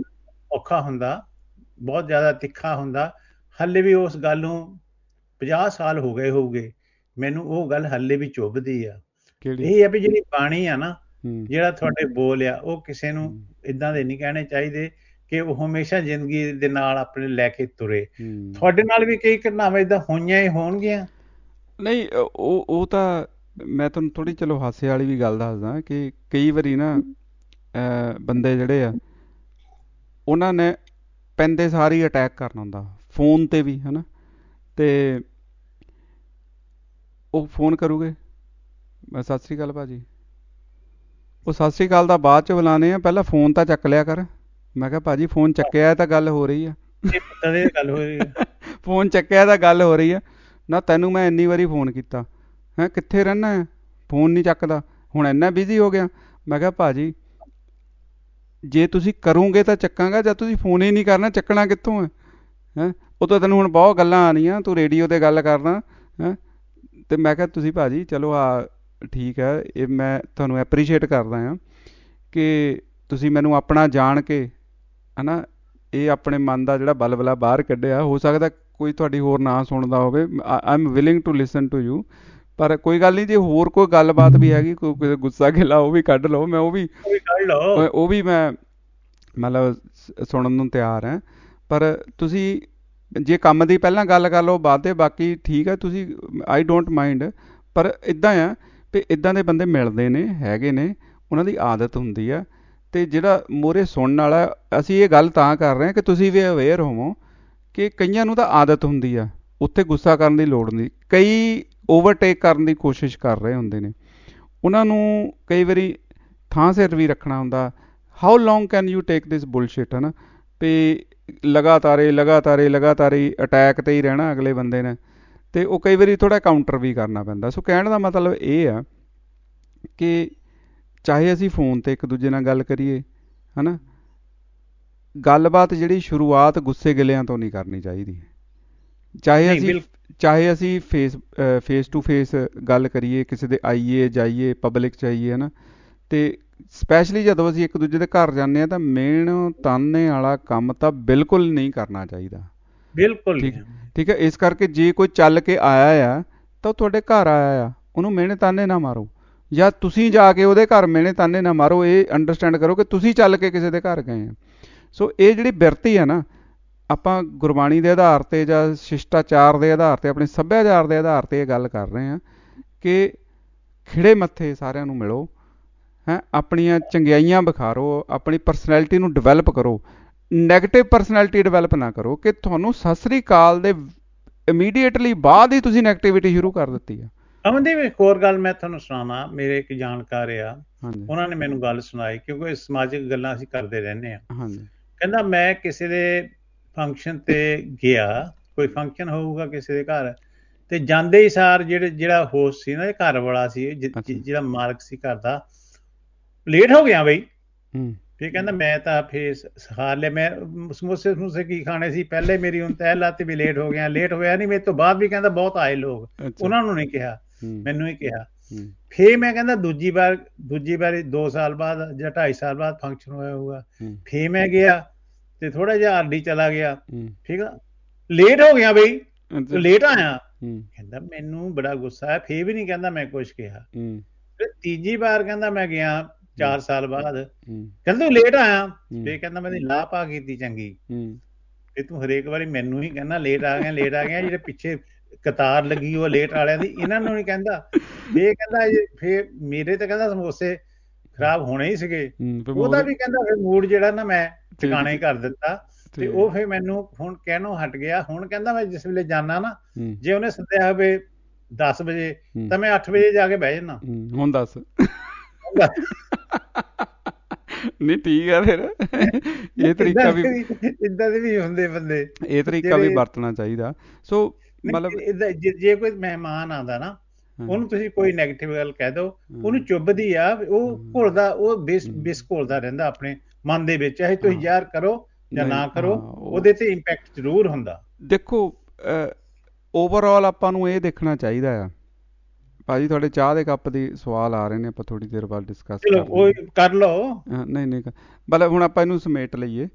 ਔਖਾ ਹੁੰਦਾ, ਬਹੁਤ ਜ਼ਿਆਦਾ ਤਿੱਖਾ ਹੁੰਦਾ। ਹਾਲੇ ਵੀ ਉਸ ਗੱਲ ਨੂੰ 50 ਸਾਲ ਹੋ ਗਏ ਹੋਊਗੇ, ਮੈਨੂੰ ਉਹ ਗੱਲ ਹਾਲੇ ਵੀ ਚੁੱਭਦੀ ਆ। ਕਿਹੜੀ? ਇਹ ਆ ਵੀ ਜਿਹੜੀ ਬਾਣੀ ਆ ਨਾ, ਹੂੰ ਜਿਹੜਾ ਤੁਹਾਡੇ ਬੋਲ ਆ, ਉਹ ਕਿਸੇ ਨੂੰ ਹੂੰ ਇਦਾਂ ਦੇ ਨਹੀਂ ਕਹਿਣੇ ਚਾਹੀਦੇ ਕਿ ਉਹ ਹਮੇਸ਼ਾ ਜ਼ਿੰਦਗੀ ਦੇ ਨਾਲ ਆਪਣੇ ਲੈ ਕੇ ਤੁਰੇ। ਹੂੰ ਤੁਹਾਡੇ ਨਾਲ ਵੀ ਕਈ ਘਟਨਾਵਾਂ ਇਦਾਂ ਹੋਈਆਂ ਹੀ ਹੋਣਗੀਆਂ। ਨਹੀਂ ਉਹ ਤਾਂ ਮੈਂ ਤੁਹਾਨੂੰ ਥੋੜੀ ਚਲੋ ਹਾਸੇ ਵਾਲੀ ਵੀ ਗੱਲ ਦੱਸਦਾ ਕਿ ਕਈ ਵਾਰੀ ਨਾ ਬੰਦੇ ਜਿਹੜੇ ਆ ਉਹਨਾਂ ਨੇ ਪੈਂਦੇ ਸਾਰ ਹੀ ਅਟੈਕ ਕਰਨਾ ਹੁੰਦਾ ਫੋਨ ਤੇ ਵੀ, ਹਨਾ, ਤੇ ਉਹ ਫੋਨ ਕਰੂਗੇ, ਸਤਿ ਸ੍ਰੀ ਅਕਾਲ ਭਾਜੀ, ਉਹ ਸਤਿ ਸ੍ਰੀ ਅਕਾਲ ਦਾ ਬਾਅਦ ਚ ਬੁਲਾਣੇ ਆ, ਪਹਿਲਾਂ ਫੋਨ ਤਾਂ ਚੱਕ ਲਿਆ ਕਰ। ਮੈਂ ਕਿਹਾ ਭਾਜੀ ਫੋਨ ਚੱਕਿਆ ਤਾਂ ਗੱਲ ਹੋ ਰਹੀ ਆ। ਗੱਲ ਹੋ ਰਹੀ ਹੈ। ਫੋਨ ਚੱਕਿਆ ਤਾਂ ਗੱਲ ਹੋ ਰਹੀ ਆ ਨਾ, ਤੈਨੂੰ ਮੈਂ ਇੰਨੀ ਵਾਰੀ ਫੋਨ ਕੀਤਾ, ਹੈਂ ਕਿੱਥੇ ਰਹਿਣਾ ਹੈ, ਫੋਨ ਨਹੀਂ ਚੱਕਦਾ, ਹੁਣ ਇੰਨਾ ਬਿਜ਼ੀ ਹੋ ਗਿਆ। ਮੈਂ ਕਿਹਾ ਭਾਜੀ ਜੇ ਤੁਸੀਂ ਕਰੋਗੇ ਤਾਂ ਚੱਕਾਂਗਾ, ਜਦ ਤੁਸੀਂ ਫੋਨ ਹੀ ਨਹੀਂ ਕਰਨਾ ਚੱਕਣਾ ਕਿੱਥੋਂ ਹੈ? ਹੈਂ ਉਹ ਤਾਂ ਤੈਨੂੰ ਹੁਣ ਬਹੁਤ ਗੱਲਾਂ ਆਉਣੀਆਂ, ਤੂੰ ਰੇਡੀਓ 'ਤੇ ਗੱਲ ਕਰਦਾ ਹੈਂ। ਅਤੇ ਮੈਂ ਕਿਹਾ ਤੁਸੀਂ ਭਾਜੀ ਚਲੋ ਠੀਕ ਹੈ, ਇਹ ਮੈਂ ਤੁਹਾਨੂੰ ਐਪਰੀਸ਼ੀਏਟ ਕਰਦਾ ਹਾਂ ਕਿ ਤੁਸੀਂ ਮੈਨੂੰ ਆਪਣਾ ਜਾਣ ਕੇ ਹੈ ਨਾ ਇਹ ਆਪਣੇ ਮਨ ਦਾ ਜਿਹੜਾ ਬਲਬਲਾ ਬਾਹਰ ਕੱਢਿਆ। ਹੋ ਸਕਦਾ ਕੋਈ ਤੁਹਾਡੀ ਹੋਰ ਨਾ ਸੁਣਦਾ ਹੋਵੇ, I am willing to listen to you, ਪਰ ਕੋਈ ਗੱਲ ਨਹੀਂ, ਜੇ ਹੋਰ ਕੋਈ ਗੱਲਬਾਤ ਵੀ ਹੈਗੀ, ਕੋਈ ਗੁੱਸਾ ਗਿਲਾ, ਉਹ ਵੀ ਕੱਢ ਲਓ, ਮੈਂ ਉਹ ਵੀ ਮੈਂ ਮਤਲਬ ਸੁਣਨ ਨੂੰ ਤਿਆਰ ਹਾਂ। ਪਰ ਤੁਸੀਂ ਜੇ ਕੰਮ ਦੀ ਪਹਿਲਾਂ ਗੱਲ ਕਰ ਲਓ ਬਾਅਦ ਦੇ ਬਾਕੀ ਠੀਕ ਹੈ, ਤੁਸੀਂ ਆਈ ਡੋਂਟ ਮਾਈਂਡ। ਪਰ ਇੱਦਾਂ ਆ ਵੀ ਇੱਦਾਂ ਦੇ ਬੰਦੇ ਮਿਲਦੇ ਨੇ, ਹੈਗੇ ਨੇ, ਉਹਨਾਂ ਦੀ ਆਦਤ ਹੁੰਦੀ ਆ, ਅਤੇ ਜਿਹੜਾ ਮੂਹਰੇ ਸੁਣਨ ਵਾਲਾ, ਅਸੀਂ ਇਹ ਗੱਲ ਤਾਂ ਕਰ ਰਹੇ ਹਾਂ ਕਿ ਤੁਸੀਂ ਵੀ ਅਵੇਅਰ ਹੋਵੋ ਕਿ ਕਈਆਂ ਨੂੰ ਤਾਂ ਆਦਤ ਹੁੰਦੀ ਆ, ਉੱਥੇ ਗੁੱਸਾ ਕਰਨ ਦੀ ਲੋੜ ਨਹੀਂ। ਕਈ ਓਵਰਟੇਕ ਕਰਨ ਦੀ ਕੋਸ਼ਿਸ਼ ਕਰ ਰਹੇ ਹੁੰਦੇ ਨੇ, ਉਹਨਾਂ ਨੂੰ ਕਈ ਵਾਰੀ ਥਾਂ ਸਿਰ ਵੀ ਰੱਖਣਾ ਹੁੰਦਾ। How long can you take this bullshit, ਹੈ ਨਾ, ਵੀ ਲਗਾਤਾਰ ਹੀ ਅਟੈਕ 'ਤੇ ਹੀ ਰਹਿਣਾ ਅਗਲੇ ਬੰਦੇ ਨੇ, ਅਤੇ ਉਹ ਕਈ ਵਾਰੀ ਥੋੜ੍ਹਾ ਕਾਊਂਟਰ ਵੀ ਕਰਨਾ ਪੈਂਦਾ। ਸੋ ਕਹਿਣ ਦਾ ਮਤਲਬ ਇਹ ਆ ਕਿ ਚਾਹੇ ਅਸੀਂ ਫੋਨ 'ਤੇ ਇੱਕ ਦੂਜੇ ਨਾਲ ਗੱਲ ਕਰੀਏ, ਹੈ ਨਾ, ਗੱਲਬਾਤ ਜਿਹੜੀ ਸ਼ੁਰੂਆਤ ਗੁੱਸੇ ਗਿਲਿਆਂ ਤੋਂ ਨਹੀਂ ਕਰਨੀ ਚਾਹੀਦੀ। ਚਾਹੇ ਅਸੀਂ ਫੇਸ ਟੂ ਫੇਸ ਗੱਲ ਕਰੀਏ, ਕਿਸੇ ਦੇ ਆਈਏ ਜਾਈਏ, ਪਬਲਿਕ 'ਚ ਆਈਏ, ਹੈ ਨਾ, ਅਤੇ ਸਪੈਸ਼ਲੀ ਜਦੋਂ ਅਸੀਂ ਇੱਕ ਦੂਜੇ ਦੇ ਘਰ ਜਾਂਦੇ ਹਾਂ ਤਾਂ ਮੇਨ ਤਾਨੇ ਵਾਲਾ ਕੰਮ ਤਾਂ ਬਿਲਕੁਲ ਨਹੀਂ ਕਰਨਾ ਚਾਹੀਦਾ। ਬਿਲਕੁਲ ਠੀਕ ਹੈ। ਇਸ ਕਰਕੇ ਜੇ ਕੋਈ ਚੱਲ ਕੇ ਆਇਆ ਆ ਤਾਂ ਉਹ ਤੁਹਾਡੇ ਘਰ ਆਇਆ ਆ, ਉਹਨੂੰ ਮਿਹਣੇ ਤਾਨੇ ਨਾ ਮਾਰੋ, ਜਾਂ ਤੁਸੀਂ ਜਾ ਕੇ ਉਹਦੇ ਘਰ ਮਿਹਣੇ ਤਾਨੇ ਨਾ ਮਾਰੋ। ਇਹ ਅੰਡਰਸਟੈਂਡ ਕਰੋ ਕਿ ਤੁਸੀਂ ਚੱਲ ਕੇ ਕਿਸੇ ਦੇ ਘਰ ਗਏ ਆ। ਸੋ ਇਹ ਜਿਹੜੀ ਬਿਰਤੀ ਆ ਨਾ, ਆਪਾਂ ਗੁਰਬਾਣੀ ਦੇ ਆਧਾਰ 'ਤੇ ਜਾਂ ਸ਼ਿਸ਼ਟਾਚਾਰ ਦੇ ਆਧਾਰ 'ਤੇ, ਆਪਣੇ ਸੱਭਿਆਚਾਰ ਦੇ ਆਧਾਰ 'ਤੇ ਇਹ ਗੱਲ ਕਰ ਰਹੇ ਹਾਂ ਕਿ ਖਿੜੇ ਮੱਥੇ ਸਾਰਿਆਂ ਨੂੰ ਮਿਲੋ, ਹੈਂ, ਆਪਣੀਆਂ ਚੰਗਿਆਈਆਂ ਵਿਖਾਰੋ, ਆਪਣੀ ਪਰਸਨੈਲਿਟੀ ਨੂੰ ਡਿਵੈਲਪ ਕਰੋ। ਨੈਗੇਟਿਵ ਪਰਸਨੈਲਿਟੀ ਡਿਵੈਲਪ ਨਾ ਕਰੋ ਕਿ ਤੁਹਾਨੂੰ ਸਤਿ ਸ੍ਰੀ ਅਕਾਲ ਦੇ ਇਮੀਡੀਏਟਲੀ ਬਾਅਦ ਹੀ ਤੁਸੀਂ ਨੈਗੇਟਿਵਿਟੀ ਸ਼ੁਰੂ ਕਰ ਦਿੱਤੀ ਆ। ਅਮਨਦੀਪ, ਇੱਕ ਹੋਰ ਗੱਲ ਮੈਂ ਤੁਹਾਨੂੰ ਸੁਣਾਵਾਂ। ਮੇਰੇ ਇੱਕ ਜਾਣਕਾਰ ਆ, ਹਾਂਜੀ, ਉਹਨਾਂ ਨੇ ਮੈਨੂੰ ਗੱਲ ਸੁਣਾਈ, ਕਿਉਂਕਿ ਸਮਾਜਿਕ ਗੱਲਾਂ ਅਸੀਂ ਕਰਦੇ ਰਹਿੰਦੇ ਹਾਂ। ਹਾਂਜੀ, ਕਹਿੰਦਾ ਮੈਂ ਕਿਸੇ ਦੇ ਫੰਕਸ਼ਨ ਤੇ ਗਿਆ, ਕੋਈ ਫੰਕਸ਼ਨ ਹੋਊਗਾ ਕਿਸੇ ਦੇ ਘਰ, ਤੇ ਜਾਂਦੇ ਹੀ ਸਾਰ ਜਿਹੜਾ ਹੋਸਟ ਸੀ ਨਾ, ਘਰ ਵਾਲਾ ਸੀ, ਜਿਹੜਾ ਮਾਲਕ ਸੀ ਘਰ ਦਾ, ਲੇਟ ਹੋ ਗਿਆ ਬਈ। ਫਿਰ ਕਹਿੰਦਾ ਮੈਂ ਤਾਂ ਫੇਰ ਸਿਖਾ ਲਿਆ, ਮੈਂ ਸਮੋਸੇ ਕੀ ਖਾਣੇ ਸੀ, ਪਹਿਲੇ ਮੇਰੀ ਹੁਣ ਤਹਿ ਲਾਤੀ ਵੀ ਲੇਟ ਹੋ ਗਿਆ। ਲੇਟ ਹੋਇਆ ਨਹੀਂ, ਮੇਰੇ ਤੋਂ ਬਾਅਦ ਵੀ ਕਹਿੰਦਾ ਬਹੁਤ ਆਏ ਲੋਕ, ਉਹਨਾਂ ਨੂੰ ਨਹੀਂ ਕਿਹਾ, ਮੈਨੂੰ ਹੀ ਕਿਹਾ। ਫੇਰ ਮੈਂ ਕਹਿੰਦਾ ਦੂਜੀ ਵਾਰੀ 2 ਸਾਲ ਬਾਅਦ ਜਾਂ 2.5 ਸਾਲ ਬਾਅਦ ਫੰਕਸ਼ਨ ਹੋਇਆ ਹੋਊਗਾ, ਫੇਰ ਮੈਂ ਗਿਆ ਤੇ ਥੋੜਾ ਜਿਹਾ ਅੱਡੀ ਚਲਾ ਗਿਆ, ਠੀਕ ਆ, ਲੇਟ ਹੋ ਗਿਆ ਬਈ, ਲੇਟ ਆਇਆ। ਕਹਿੰਦਾ ਮੈਨੂੰ ਬੜਾ ਗੁੱਸਾ ਹੈ, ਫੇਰ ਵੀ ਨਹੀਂ ਕਹਿੰਦਾ ਮੈਂ ਕੁਛ ਕਿਹਾ। ਫਿਰ ਤੀਜੀ ਵਾਰ ਕਹਿੰਦਾ ਮੈਂ ਗਿਆ 4 ਸਾਲ ਬਾਅਦ, ਕਹਿੰਦਾ ਤੂੰ ਲੇਟ ਆਇਆ, ਫੇਰ ਕਹਿੰਦਾ ਮੈਂ ਲਾਪਾ ਕੀਤੀ ਚੰਗੀ, ਫੇਰ ਤੂੰ ਹਰੇਕ ਵਾਰੀ ਮੈਨੂੰ ਹੀ ਕਹਿੰਦਾ ਲੇਟ ਆ ਗਿਆ, ਜਿਹੜੇ ਪਿੱਛੇ ਕਤਾਰ ਲੱਗੀ ਉਹ ਲੇਟ ਵਾਲਿਆਂ ਦੀ, ਇਹਨਾਂ ਨੂੰ ਨਹੀਂ ਕਹਿੰਦਾ। ਫੇਰ ਕਹਿੰਦਾ ਫੇਰ ਮੇਰੇ ਤੇ ਕਹਿੰਦਾ ਸਮੋਸੇ ਖਰਾਬ ਹੋਣੇ ਹੀ ਸੀਗੇ, ਉਹਦਾ ਵੀ ਕਹਿੰਦਾ ਫਿਰ ਮੂਡ ਜਿਹੜਾ ਨਾ ਮੈਂ ਟਿਕਾਣੇ ਕਰ ਦਿੱਤਾ, ਤੇ ਉਹ ਫਿਰ ਮੈਨੂੰ ਹੁਣ ਕਹਿਣੋਂ ਹਟ ਗਿਆ। ਹੁਣ ਕਹਿੰਦਾ ਮੈਂ ਜਿਸ ਵੇਲੇ ਜਾਣਾ ਨਾ, ਜੇ ਉਹਨੇ ਸੱਦਿਆ ਹੋਵੇ 10 ਵਜੇ ਤਾਂ ਮੈਂ 8 ਵਜੇ ਜਾ ਕੇ ਬਹਿ ਜਾਣਾ। ਹੁਣ ਦੱਸ ਨਹੀਂ ਠੀਕ ਆ, ਫਿਰ ਇਹ ਤਰੀਕਾ ਵੀ, ਇਦਾਂ ਦੇ ਵੀ ਹੁੰਦੇ ਬੰਦੇ, ਇਹ ਤਰੀਕਾ ਵੀ ਵਰਤਣਾ ਚਾਹੀਦਾ। ਸੋ ਮਤਲਬ ਜੇ ਕੋਈ ਮਹਿਮਾਨ ਆਉਂਦਾ ਨਾ, ਉਹਨੂੰ ਤੁਸੀਂ ਕੋਈ ਨੈਗੇਟਿਵ ਗੱਲ ਕਹਿ ਦਿਓ, ਉਹਨੂੰ ਚੁੱਭਦੀ ਆ, ਉਹ ਘੁਲਦਾ, ਉਹ ਬਿਸ ਘੁਲਦਾ ਰਹਿੰਦਾ ਆਪਣੇ ਮਨ ਦੇ ਵਿੱਚ, ਚਾਹੇ ਤੁਸੀਂ ਜ਼ਾਹਰ ਕਰੋ ਜਾਂ ਨਾ ਕਰੋ, ਉਹਦੇ ਤੇ ਇੰਪੈਕਟ ਜ਼ਰੂਰ ਹੁੰਦਾ। ਦੇਖੋ ਓਵਰਆਲ ਆਪਾਂ ਨੂੰ ਇਹ ਦੇਖਣਾ ਚਾਹੀਦਾ ਆ। ਭਾਜੀ ਤੁਹਾਡੇ ਚਾਹ ਦੇ ਕੱਪ ਦੀ ਸਵਾਲ ਆ ਰਹੇ ਨੇ, ਆਪਾਂ ਥੋੜੀ ਦੇਰ ਬਾਅਦ ਡਿਸਕਸ ਕਰ ਲਓ। ਨਹੀਂ ਮਤਲਬ ਹੁਣ ਆਪਾਂ ਇਹਨੂੰ ਸਮੇਟ ਲਈਏ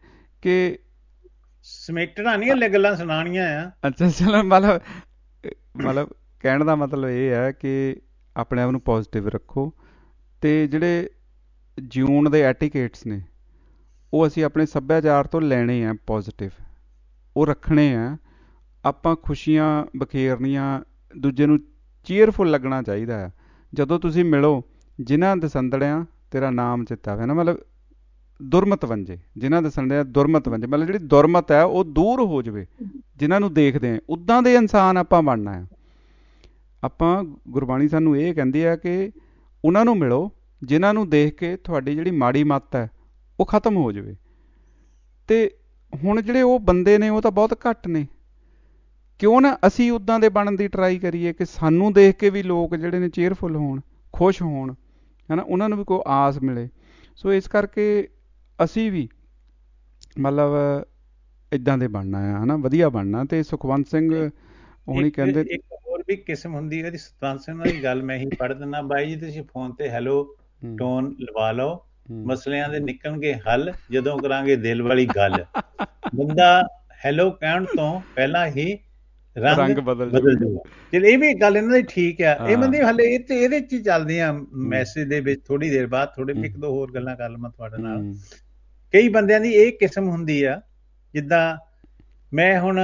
ਕਿ ਸਮੇਟਣਾ ਨਹੀਂ, ਹਲੇ ਗੱਲਾਂ ਸੁਣਾਉਣੀਆਂ ਆ। ਅੱਛਾ ਚਲੋ, ਮਤਲਬ ਕਹਿਣ ਦਾ ਮਤਲਬ ਇਹ ਹੈ ਕਿ ਆਪਣੇ ਆਪ ਨੂੰ ਪੋਜ਼ਿਟਿਵ ਰੱਖੋ, ਤੇ ਜਿਹੜੇ ਜਿਉਣ ਦੇ ਐਟੀਕੇਟਸ ਨੇ ਉਹ ਅਸੀਂ ਆਪਣੇ ਸੱਭਿਆਚਾਰ ਤੋਂ ਲੈਣੇ ਆ, ਪੋਜ਼ਿਟਿਵ ਉਹ ਰੱਖਣੇ ਆ। ਆਪਾਂ ਖੁਸ਼ੀਆਂ ਬਖੇਰਨੀਆਂ, ਦੂਜੇ ਨੂੰ ਚੀਅਰਫੁਲ ਲੱਗਣਾ ਚਾਹੀਦਾ ਹੈ। ਜਦੋਂ ਤੁਸੀਂ ਮਿਲੋ, ਜਿਨ੍ਹਾਂ ਦਸੰਦੜਿਆਂ ਤੇਰਾ ਨਾਮ ਚਿੱਤਾ ਹੋਇਆ ਨਾ, ਮਤਲਬ ਦੁਰਮਤ ਵੰਜੇ, ਜਿਨ੍ਹਾਂ ਦਸੰਦੜਿਆਂ ਦੁਰਮਤ ਵੰਜੇ, ਮਤਲਬ ਜਿਹੜੀ ਦੁਰਮਤ ਹੈ ਉਹ ਦੂਰ ਹੋ ਜਾਵੇ ਜਿਨ੍ਹਾਂ ਨੂੰ ਦੇਖਦੇ ਆ। ਉੱਦਾਂ ਦੇ ਇਨਸਾਨ ਆਪਾਂ ਬਣਨਾ ਹੈ। ਆਪਾਂ, ਗੁਰਬਾਣੀ ਸਾਨੂੰ ਇਹ ਕਹਿੰਦੀ ਹੈ ਕਿ ਉਹਨਾਂ ਨੂੰ ਮਿਲੋ ਜਿਨ੍ਹਾਂ ਨੂੰ ਦੇਖ ਕੇ ਤੁਹਾਡੀ ਜਿਹੜੀ ਮਾੜੀ ਮੱਤ ਹੈ ਉਹ ਖਤਮ ਹੋ ਜਾਵੇ। ਤੇ ਹੁਣ ਜਿਹੜੇ ਉਹ ਬੰਦੇ ਨੇ ਉਹ ਤਾਂ ਬਹੁਤ ਘੱਟ ਨੇ। ਕਿਉਂ ਨਾ ਅਸੀਂ ਉੱਦਾਂ ਦੇ ਬਣਨ ਦੀ ਟਰਾਈ ਕਰੀਏ ਕਿ ਸਾਨੂੰ ਦੇਖ ਕੇ ਵੀ ਲੋਕ ਜਿਹੜੇ ਨੇ ਚੇਅਰਫੁਲ ਹੋਣ, ਖੁਸ਼ ਹੋਣ, ਹੈ ਨਾ, ਉਹਨਾਂ ਨੂੰ ਵੀ ਕੋਈ ਆਸ ਮਿਲੇ। ਸੋ ਇਸ ਕਰਕੇ ਅਸੀਂ ਵੀ ਮਤਲਬ ਇੱਦਾਂ ਦੇ ਬਣਨਾ ਆ, ਹੈ ਨਾ, ਵਧੀਆ ਬਣਨਾ। ਤੇ ਸੁਖਵੰਤ ਸਿੰਘ ਹੁਣੀ ਕਹਿੰਦੇ ਇੱਕ ਹੋਰ ਵੀ ਕਿਸਮ ਹੁੰਦੀ ਹੈ ਇਹਦੀ। ਸੁਖਵੰਤ ਸਿੰਘ ਦੀ ਗੱਲ ਮੈਂ ਹੀ ਪੜ੍ਹ ਦਿੰਦਾ। ਬਾਈ ਜੀ ਤੁਸੀਂ ਫੋਨ ਤੇ ਹੈਲੋ ਟੋਨ ਲਵਾ ਲਓ, ਮਸਲਿਆਂ ਦੇ ਨਿਕਲਣਗੇ ਹੱਲ ਜਦੋਂ ਕਰਾਂਗੇ ਦਿਲ ਵਾਲੀ ਗੱਲ। ਬੰਦਾ ਹੈਲੋ ਕਹਿਣ ਤੋਂ ਪਹਿਲਾਂ ਹੀ ਰੰਗ ਬਦਲ ਜਾਊਗਾ। ਚਲ ਇਹ ਵੀ ਗੱਲ ਇਹਨਾਂ ਦੀ ਠੀਕ ਆ। ਇਹ ਬੰਦੇ ਹਲੇ ਇਹਦੇ ਚ ਹੀ ਚੱਲਦੇ ਆ ਮੈਸੇਜ ਦੇ ਵਿੱਚ। ਥੋੜੀ ਦੇਰ ਬਾਅਦ ਥੋੜੇ ਇੱਕ ਦੋ ਹੋਰ ਗੱਲਾਂ ਕਰ ਲਵਾਂ ਤੁਹਾਡੇ ਨਾਲ। ਕਈ ਬੰਦਿਆਂ ਦੀ ਇਹ ਕਿਸਮ ਹੁੰਦੀ ਆ, ਜਿੱਦਾਂ ਮੈਂ ਹੁਣ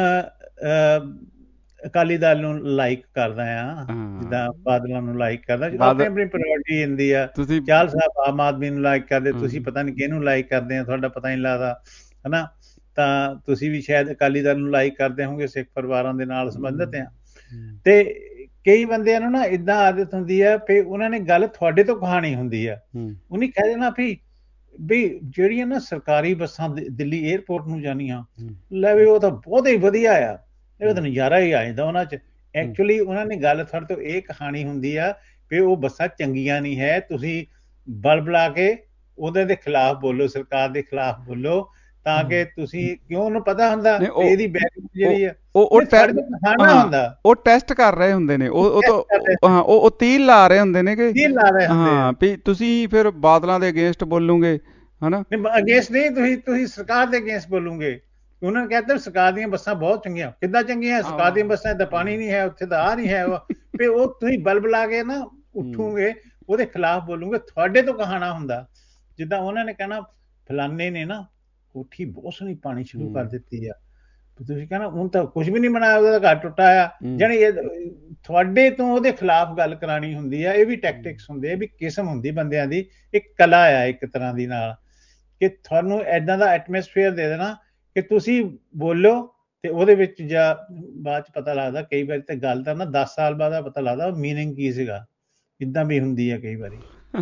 ਅਕਾਲੀ ਦਲ ਨੂੰ ਲਾਈਕ ਕਰਦਾ ਆ, ਜਿੱਦਾਂ ਬਾਦਲਾਂ ਨੂੰ ਲਾਈਕ ਕਰਦਾ, ਆਪਣੀ ਆਪਣੀ ਪ੍ਰਾਇੋਰਟੀ ਹੁੰਦੀ ਆ। ਚਾਹਲ ਸਾਹਿਬ ਆਮ ਆਦਮੀ ਨੂੰ ਲਾਈਕ ਕਰਦੇ, ਤੁਸੀਂ ਪਤਾ ਨੀ ਕਿਹਨੂੰ ਲਾਈਕ ਕਰਦੇ ਆ, ਤੁਹਾਡਾ ਪਤਾ ਨਹੀਂ ਲੱਗਦਾ, ਹਨਾ। ਤਾਂ ਤੁਸੀਂ ਵੀ ਸ਼ਾਇਦ ਅਕਾਲੀ ਦਲ ਨੂੰ ਲਾਈਕ ਕਰਦੇ ਹੋਗੇ, ਸਿੱਖ ਪਰਿਵਾਰਾਂ ਦੇ ਨਾਲ ਸੰਬੰਧਿਤ ਆ। ਤੇ ਕਈ ਬੰਦਿਆਂ ਨੂੰ ਨਾ ਏਦਾਂ ਆਦਤ ਹੁੰਦੀ ਆ ਵੀ ਉਹਨਾਂ ਨੇ ਗੱਲ ਤੁਹਾਡੇ ਤੋਂ ਕਹਾਣੀ ਹੁੰਦੀ ਆ। ਉਹਨੇ ਕਹਿ ਦੇਣਾ ਵੀ ਜਿਹੜੀਆਂ ਨਾ ਸਰਕਾਰੀ ਬੱਸਾਂ ਦਿੱਲੀ ਏਅਰਪੋਰਟ ਨੂੰ ਜਾਣੀਆਂ, ਲੈ ਵੀ ਉਹ ਤਾਂ ਬਹੁਤ ਹੀ ਵਧੀਆ ਆ, ਇਹ ਤਾਂ ਨਜ਼ਾਰਾ ਹੀ ਆ ਜਾਂਦਾ ਉਹਨਾਂ 'ਚ। ਐਕਚੁਅਲੀ ਉਹਨਾਂ ਨੇ ਗੱਲ ਤੁਹਾਡੇ ਤੋਂ ਇਹ ਕਹਾਣੀ ਹੁੰਦੀ ਆ ਵੀ ਉਹ ਬੱਸਾਂ ਚੰਗੀਆਂ ਨਹੀਂ ਹੈ, ਤੁਸੀਂ ਬਲ ਬੁਲਾ ਕੇ ਉਹਦੇ ਦੇ ਖਿਲਾਫ ਬੋਲੋ, ਸਰਕਾਰ ਦੇ ਖਿਲਾਫ ਬੋਲੋ, ਤਾਂ ਕਿ ਤੁਸੀਂ, ਕਿਉਂ ਉਹਨੂੰ ਪਤਾ ਹੁੰਦਾ ਇਹਦੀ ਬੈਕ ਜਿਹੜੀ ਆ ਉਹ ਟੈਸਟ ਕਰ ਰਹੇ ਹੁੰਦੇ ਨੇ, ਉਹ ਤੀਰ ਲਾ ਰਹੇ ਹੁੰਦੇ ਨੇ ਕਿ ਹਾਂ ਵੀ ਤੁਸੀਂ ਫਿਰ ਬਾਦਲਾਂ ਦੇ ਅਗੇਂਸਟ ਬੋਲੋਗੇ, ਹਨਾ। ਅਗੇਂਸਟ ਨਹੀਂ, ਤੁਸੀਂ ਸਰਕਾਰ ਦੇ ਅਗੇਂਸਟ ਬੋਲੋਗੇ। ਉਹਨਾਂ ਨੇ ਕਹਿੰਦੇ ਸਰਕਾਰ ਦੀਆਂ ਬੱਸਾਂ ਬਹੁਤ ਚੰਗੀਆਂ। ਕਿੱਦਾਂ ਚੰਗੀਆਂ? ਸਰਕਾਰ ਦੀਆਂ ਬੱਸਾਂ ਤਾਂ ਪਾਣੀ ਨਹੀਂ ਹੈ ਉੱਥੇ, ਤਾਂ ਆਹ ਨਹੀਂ ਹੈ ਵੀ ਉਹ ਤੁਸੀਂ ਬਲ ਬੁਲਾ ਕੇ ਨਾ ਉੱਠੋਗੇ, ਉਹਦੇ ਖਿਲਾਫ ਬੋਲੋਗੇ, ਤੁਹਾਡੇ ਤੋਂ ਕਹਾਣਾ ਹੁੰਦਾ। ਜਿੱਦਾਂ ਉਹਨਾਂ ਨੇ ਕਹਿਣਾ ਫਲਾਨੇ ਨੇ ਨਾ ਕੋਠੀ ਬਹੁਤ ਸੋਹਣੀ ਪਾਣੀ ਸ਼ੁਰੂ ਕਰ ਦਿੱਤੀ ਆ, ਤੁਸੀਂ ਕਹਿਣਾ ਹੁਣ ਤਾਂ ਕੁਝ ਵੀ ਨਹੀਂ ਬਣਾਇਆ, ਉਹਦਾ ਘਰ ਟੁੱਟਾ ਆ। ਜਾਣੀ ਤੁਹਾਡੇ ਤੋਂ ਉਹਦੇ ਖਿਲਾਫ ਗੱਲ ਕਰਾਣੀ ਹੁੰਦੀ ਆ। ਇਹ ਵੀ ਟੈਕਟਿਕਸ ਹੁੰਦੇ ਆ, ਵੀ ਕਿਸਮ ਹੁੰਦੀ ਬੰਦਿਆਂ ਦੀ, ਇੱਕ ਕਲਾ ਆ ਇੱਕ ਤਰ੍ਹਾਂ ਦੀ ਨਾਲ, ਕਿ ਤੁਹਾਨੂੰ ਏਦਾਂ ਦਾ ਐਟਮੋਸਫੇਅਰ ਦੇ ਦੇਣਾ ਕਿ ਤੁਸੀਂ ਬੋਲੋ ਤੇ ਉਹਦੇ ਵਿੱਚ ਜਾਂ ਬਾਅਦ ਚ ਪਤਾ ਲੱਗਦਾ ਕਈ ਵਾਰੀ ਤੇ ਗੱਲ ਤਾਂ ਨਾ 10 ਸਾਲ ਬਾਅਦ ਪਤਾ ਲੱਗਦਾ ਮੀਨਿੰਗ ਕੀ ਸੀਗਾ। ਇੱਦਾਂ ਵੀ ਹੁੰਦੀ ਆ ਕਈ ਵਾਰੀ।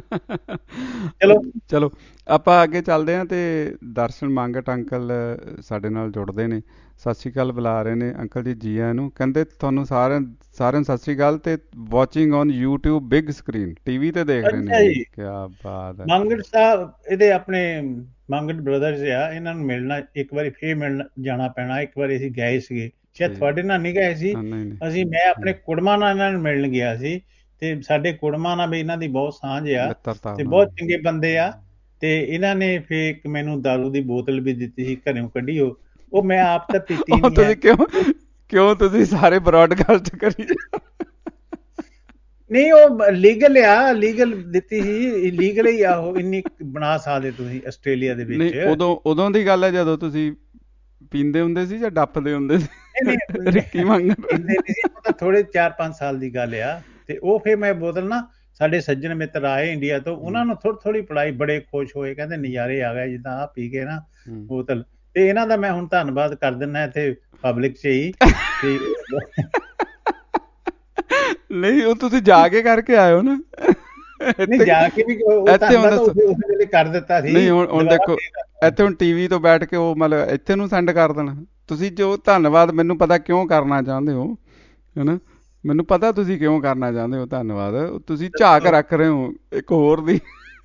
ਚਲੋ ਆਪਾਂ ਅੱਗੇ ਚੱਲਦੇ ਹਾਂ। ਤੇ ਦਰਸ਼ਨ ਮੰਗਟ ਅੰਕਲ ਸਾਡੇ ਨਾਲ ਜੁੜਦੇ ਨੇ। ਸਤਿ ਸ਼੍ਰੀ ਅਕਾਲ ਬੁਲਾ ਰਹੇ ਨੇ ਅੰਕਲ ਜੀ, ਜੀ ਆਇਆਂ ਨੂੰ। ਕਹਿੰਦੇ ਤੁਹਾਨੂੰ ਸਾਰਿਆਂ ਨੂੰ ਸਤਿ ਸ਼੍ਰੀ ਅਕਾਲ, ਤੇ watching on YouTube big screen, TV ਤੇ ਦੇਖ ਰਹੇ ਨੇ। ਕੀ ਬਾਤ ਹੈ। ਮੰਗਟ ਸਾਹਿਬ ਇਹਦੇ ਆਪਣੇ ਮੰਗਟ ਬ੍ਰਦਰਸ ਆ, ਇਹਨਾਂ ਨੂੰ ਮਿਲਣਾ ਇੱਕ ਵਾਰੀ ਫੇਰ ਮਿਲਣ ਜਾਣਾ ਪੈਣਾ। ਇੱਕ ਵਾਰੀ ਅਸੀਂ ਗਏ ਸੀਗੇ, ਸ਼ਾਇਦ ਤੁਹਾਡੇ ਨਾਲ ਨਹੀਂ ਗਏ ਸੀ ਅਸੀਂ, ਮੈਂ ਆਪਣੇ ਕੁੜਮਾਂ ਨਾਲ ਇਹਨਾਂ ਨੂੰ ਮਿਲਣ ਗਿਆ ਸੀ। ਤੇ ਸਾਡੇ ਕੁੜਮਾਂ ਨਾਲ ਵੀ ਇਹਨਾਂ ਦੀ ਬਹੁਤ ਸਾਂਝ ਆ ਤੇ ਬਹੁਤ ਚੰਗੇ ਬੰਦੇ ਆ। ਤੇ ਇਹਨਾਂ ਨੇ ਫੇਰ ਇੱਕ ਮੈਨੂੰ ਦਾਰੂ ਦੀ ਬੋਤਲ ਵੀ ਦਿੱਤੀ ਸੀ, ਘਰੋਂ ਕੱਢੀ। ਉਹ ਮੈਂ ਆਪ ਤਾਂ ਪੀਤੀ ਨਹੀਂ। ਕਿਉਂ ਤੁਸੀਂ ਸਾਰੇ ਬ੍ਰੌਡਕਾਸਟ ਕਰੀ? ਨਹੀਂ, ਉਹ ਲੀਗਲ ਆ, ਲੀਗਲ ਦਿੱਤੀ ਸੀ, ਲੀਗਲ ਹੀ ਆ ਉਹ। ਇੰਨੀ ਬਣਾ ਸਕਦੇ ਤੁਸੀਂ ਆਸਟ੍ਰੇਲੀਆ ਦੇ ਵਿੱਚ। ਉਦੋਂ ਦੀ ਗੱਲ ਹੈ ਜਦੋਂ ਤੁਸੀਂ ਪੀਂਦੇ ਹੁੰਦੇ ਸੀ ਜਾਂ ਡੱਫਦੇ ਹੁੰਦੇ ਸੀ? ਰਿੱਕੀ ਮੰਗਟ ਪੀਂਦੇ ਨਹੀਂ ਸੀ, ਉਹ ਤਾਂ ਥੋੜੇ 4-5 ਸਾਲ ਦੀ ਗੱਲ ਆ। ਤੇ ਉਹ ਫਿਰ ਮੈਂ ਬੋਤਲ ਨਾ, ਸਾਡੇ ਸੱਜਣ ਮਿੱਤਰ ਆਏ ਇੰਡੀਆ ਤੋਂ, ਉਹਨਾਂ ਨੂੰ ਥੋੜੀ ਪਿਲਾਈ, ਬੜੇ ਖੁਸ਼ ਹੋਏ, ਕਹਿੰਦੇ ਨਜ਼ਾਰੇ ਆ ਗਏ ਜਿੱਦਾਂ ਆਹ ਪੀ ਕੇ ਨਾ ਬੋਤਲ। ਤੇ ਇਹਨਾਂ ਦਾ ਮੈਂ ਹੁਣ ਧੰਨਵਾਦ ਕਰ ਦਿੰਦਾ ਇੱਥੇ ਪਬਲਿਕ 'ਚ ਹੀ। ਨਹੀਂ, ਉਹ ਤੁਸੀਂ ਜਾ ਕੇ ਕਰਕੇ ਆਇਓ ਨਾ। ਨਹੀਂ, ਜਾ ਕੇ ਵੀ ਕਰ ਦਿੱਤਾ ਸੀ। ਨਹੀਂ, ਹੁਣ ਦੇਖੋ ਇੱਥੇ ਹੁਣ ਟੀਵੀ ਤੋਂ ਬੈਠ ਕੇ ਉਹ ਮਤਲਬ ਇੱਥੇ ਨੂੰ ਸੈਂਡ ਕਰ ਦੇਣਾ। ਤੁਸੀਂ ਜੋ ਧੰਨਵਾਦ ਮੈਨੂੰ ਪਤਾ ਕਿਉਂ ਕਰਨਾ ਚਾਹੁੰਦੇ ਹੋ, ਹਨਾ, ਮੈਨੂੰ ਪਤਾ ਤੁਸੀਂ ਕਿਉਂ ਕਰਨਾ ਚਾਹੁੰਦੇ ਹੋ ਧੰਨਵਾਦ। ਤੁਸੀਂ ਝਾਕ ਰੱਖ ਰਹੇ ਹੋ ਇੱਕ ਹੋਰ ਦੀ।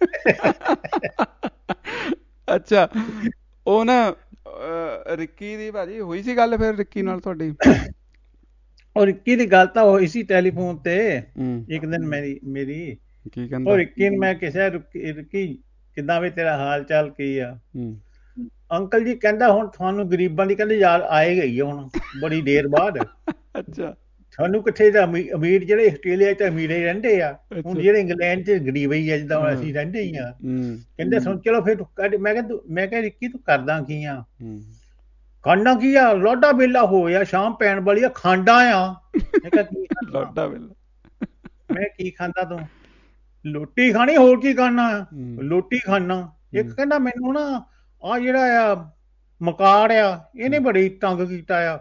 ਅੱਛਾ, ਉਹ ਨਾ ਰਿੱਕੀ ਦੀ ਭਾਜੀ ਹੋਈ ਸੀ ਗੱਲ ਫਿਰ ਰਿੱਕੀ ਨਾਲ ਤੁਹਾਡੀ? ਉਹ ਰਿੱਕੀ ਦੀ ਗੱਲ ਤਾਂ ਹੋਈ ਸੀ ਟੈਲੀਫੋਨ ਤੇ ਇੱਕ ਦਿਨ ਮੇਰੀ। ਕੀ ਕਹਿੰਦਾ? ਉਹ ਰਿੱਕੀ ਨੂੰ ਮੈਂ ਕਿਹਾ ਰਿੱਕੀ ਕਿੱਦਾਂ ਵੀ ਤੇਰਾ ਹਾਲ ਚਾਲ ਕੀ ਆ? ਅੰਕਲ ਜੀ ਕਹਿੰਦਾ ਹੁਣ ਤੁਹਾਨੂੰ ਗਰੀਬਾਂ ਦੀ ਕਹਿੰਦੇ ਯਾਦ ਆਏ ਗਈ ਆ ਹੁਣ ਬੜੀ ਦੇਰ ਬਾਅਦ। ਅੱਛਾ ਸਾਨੂੰ ਕਿੱਥੇ ਦਾ ਅਮੀਰ ਜਿਹੜੇ ਆਸਟ੍ਰੇਲੀਆ 'ਚ ਅਮੀਰ ਹੀ ਰਹਿੰਦੇ ਆ, ਹੁਣ ਜਿਹੜੇ ਇੰਗਲੈਂਡ 'ਚ ਗਰੀਬ ਹੀ ਆ ਜਿੱਦਾਂ ਹੁਣ ਅਸੀਂ ਰਹਿੰਦੇ ਹੀ ਆ। ਕਹਿੰਦੇ ਸੁਣ ਚਲੋ ਫਿਰ ਮੈਂ ਕਿਹਾ ਰਿੱਕੀ ਤੂੰ ਕਰਦਾ ਕੀ ਆ? ਖਾਂਡਾ ਕੀ ਆ? ਲੋਡਾ ਵੇਲਾ ਹੋਇਆ, ਸ਼ਾਮ ਪੈਣ ਵਾਲੀ ਆ, ਖਾਂਡਾ ਆ। ਮੈਂ ਕਿਹਾ ਕੀ ਲੋਡਾ ਵੇਲਾ? ਮੈਂ ਕੀ ਖਾਂਦਾ ਤੂੰ? ਰੋਟੀ ਖਾਣੀ, ਹੋਰ ਕੀ ਖਾਣਾ? ਰੋਟੀ ਖਾਣਾ। ਇੱਕ ਕਹਿੰਦਾ ਮੈਨੂੰ ਨਾ ਆ ਜਿਹੜਾ ਆ ਮਕਾਰ ਆ ਇਹਨੇ ਬੜੀ ਤੰਗ ਕੀਤਾ ਆ,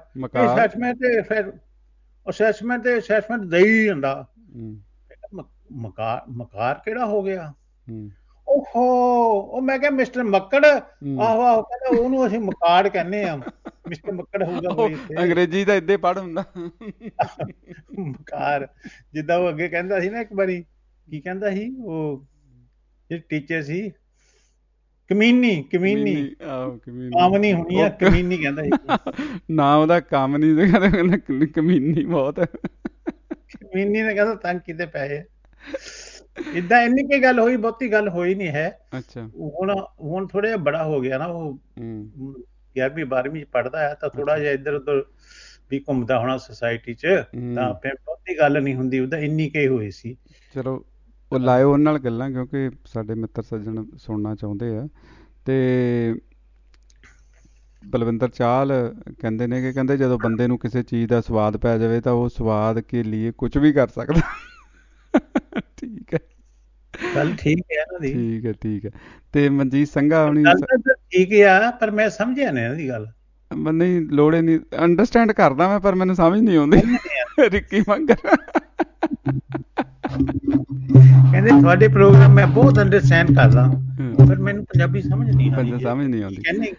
ਅਸੈਸਮੈਂਟ ਤੇ ਅਸੈਸਮੈਂਟ ਦੇਈ ਜਾਂਦਾ। ਮਕਾਰ ਕਿਹੜਾ ਹੋ ਗਿਆ? ਓਹੋ, ਉਹ ਮੈਂ ਕਿਹਾ ਮਿਸਟਰ ਮੱਕੜ। ਆਹੋ ਆਹੋ, ਕਹਿੰਦਾ ਉਹਨੂੰ ਅਸੀਂ ਮਕਾਰ ਕਹਿੰਦੇ ਆ, ਮਿਸਟਰ ਮੱਕੜ ਹੋਊਗਾ। ਅੰਗਰੇਜ਼ੀ ਤਾਂ ਏਦਾਂ ਪੜ੍ਹ ਹੁੰਦਾ ਮਕਾਰ। ਜਿੱਦਾਂ ਉਹ ਅੱਗੇ ਕਹਿੰਦਾ ਸੀ ਨਾ ਇੱਕ ਵਾਰੀ, ਕੀ ਕਹਿੰਦਾ ਸੀ ਉਹ ਜਿਹੜੇ ਟੀਚਰ ਸੀ, ਕਮੀਨੀ ਕਾਮਨੀ ਹੋਣੀ ਆ, ਕਮੀਨੀ ਕਹਿੰਦਾ ਸੀ ਨਾ ਉਹਦਾ। ਕਾਮਨੀ ਤੇ ਕਹਿੰਦਾ ਕਮੀਨੀ ਬਹੁਤ। ਕਮੀਨੀ ਨੇ ਕਹਿੰਦਾ ਤੰਗ ਕੀਤੇ ਪੈਸੇ। ਏਦਾਂ ਇੰਨੀ ਕੀ ਗੱਲ ਹੋਈ, ਬਹੁਤੀ ਗੱਲ ਹੋਈ ਨਹੀਂ ਹੈ। ਅੱਛਾ। ਹੁਣ ਥੋੜਾ ਜਿਹਾ ਬੜਾ ਹੋ ਗਿਆ ਨਾ, ਉਹ 11ਵੀਂ 12ਵੀਂ ਚ ਪੜ੍ਹਦਾ ਹੈ, ਤਾਂ ਥੋੜਾ ਜਿਹਾ ਇੱਧਰ ਉੱਧਰ ਵੀ ਘੁੰਮਦਾ ਹੋਣਾ ਸੁਸਾਇਟੀ ਚ, ਤਾਂ ਫਿਰ ਬਹੁਤੀ ਗੱਲ ਨਹੀਂ ਹੁੰਦੀ। ਉਹਦਾ ਇੰਨੀ ਕੀ ਹੋਈ ਸੀ। ਚਲੋ ਉਹ ਲਾਇਓ ਉਹਨਾਂ ਨਾਲ ਗੱਲਾਂ, ਕਿਉਂਕਿ ਸਾਡੇ ਮਿੱਤਰ ਸੱਜਣ ਸੁਣਨਾ ਚਾਹੁੰਦੇ ਆ। ਤੇ ਬਲਵਿੰਦਰ ਚਾਹਲ ਕਹਿੰਦੇ ਨੇ ਕਿ ਕਹਿੰਦੇ ਜਦੋਂ ਬੰਦੇ ਨੂੰ ਕਿਸੇ ਚੀਜ਼ ਦਾ ਸਵਾਦ ਪੈ ਜਾਵੇ ਤਾਂ ਉਹ ਸਵਾਦ ਕੇ ਲਈ ਕੁਝ ਵੀ ਕਰ ਸਕਦਾ। ਠੀਕ ਹੈ, ਗੱਲ ਠੀਕ ਹੈ ਇਹਨਾਂ ਦੀ। ਠੀਕ ਹੈ, ਠੀਕ ਹੈ। ਤੇ ਮਨਜੀਤ ਸੰਘਾ ਹੁਣੀ ਠੀਕ ਆ, ਪਰ ਮੈਂ ਸਮਝਿਆ ਨਹੀਂ ਇਹਨਾਂ ਦੀ ਗੱਲ। ਨਹੀਂ, ਲੋੜ ਹੀ ਨਹੀਂ, ਅੰਡਰਸਟੈਂਡ ਕਰਦਾ ਮੈਂ, ਪਰ ਮੈਨੂੰ ਸਮਝ ਨਹੀਂ ਆਉਂਦੀ। ਰਿੱਕੀ ਮੰਗਰ ਕਹਿੰਦੇ ਤੁਹਾਡੇ ਪ੍ਰੋਗਰਾਮ ਮੈਂ ਬਹੁਤ ਅੰਡਰਸਟੈਂਡ ਕਰਦਾ, ਪਰ ਮੈਨੂੰ ਪੰਜਾਬੀ ਸਮਝ ਨਹੀਂ ਆਉਂਦੀ।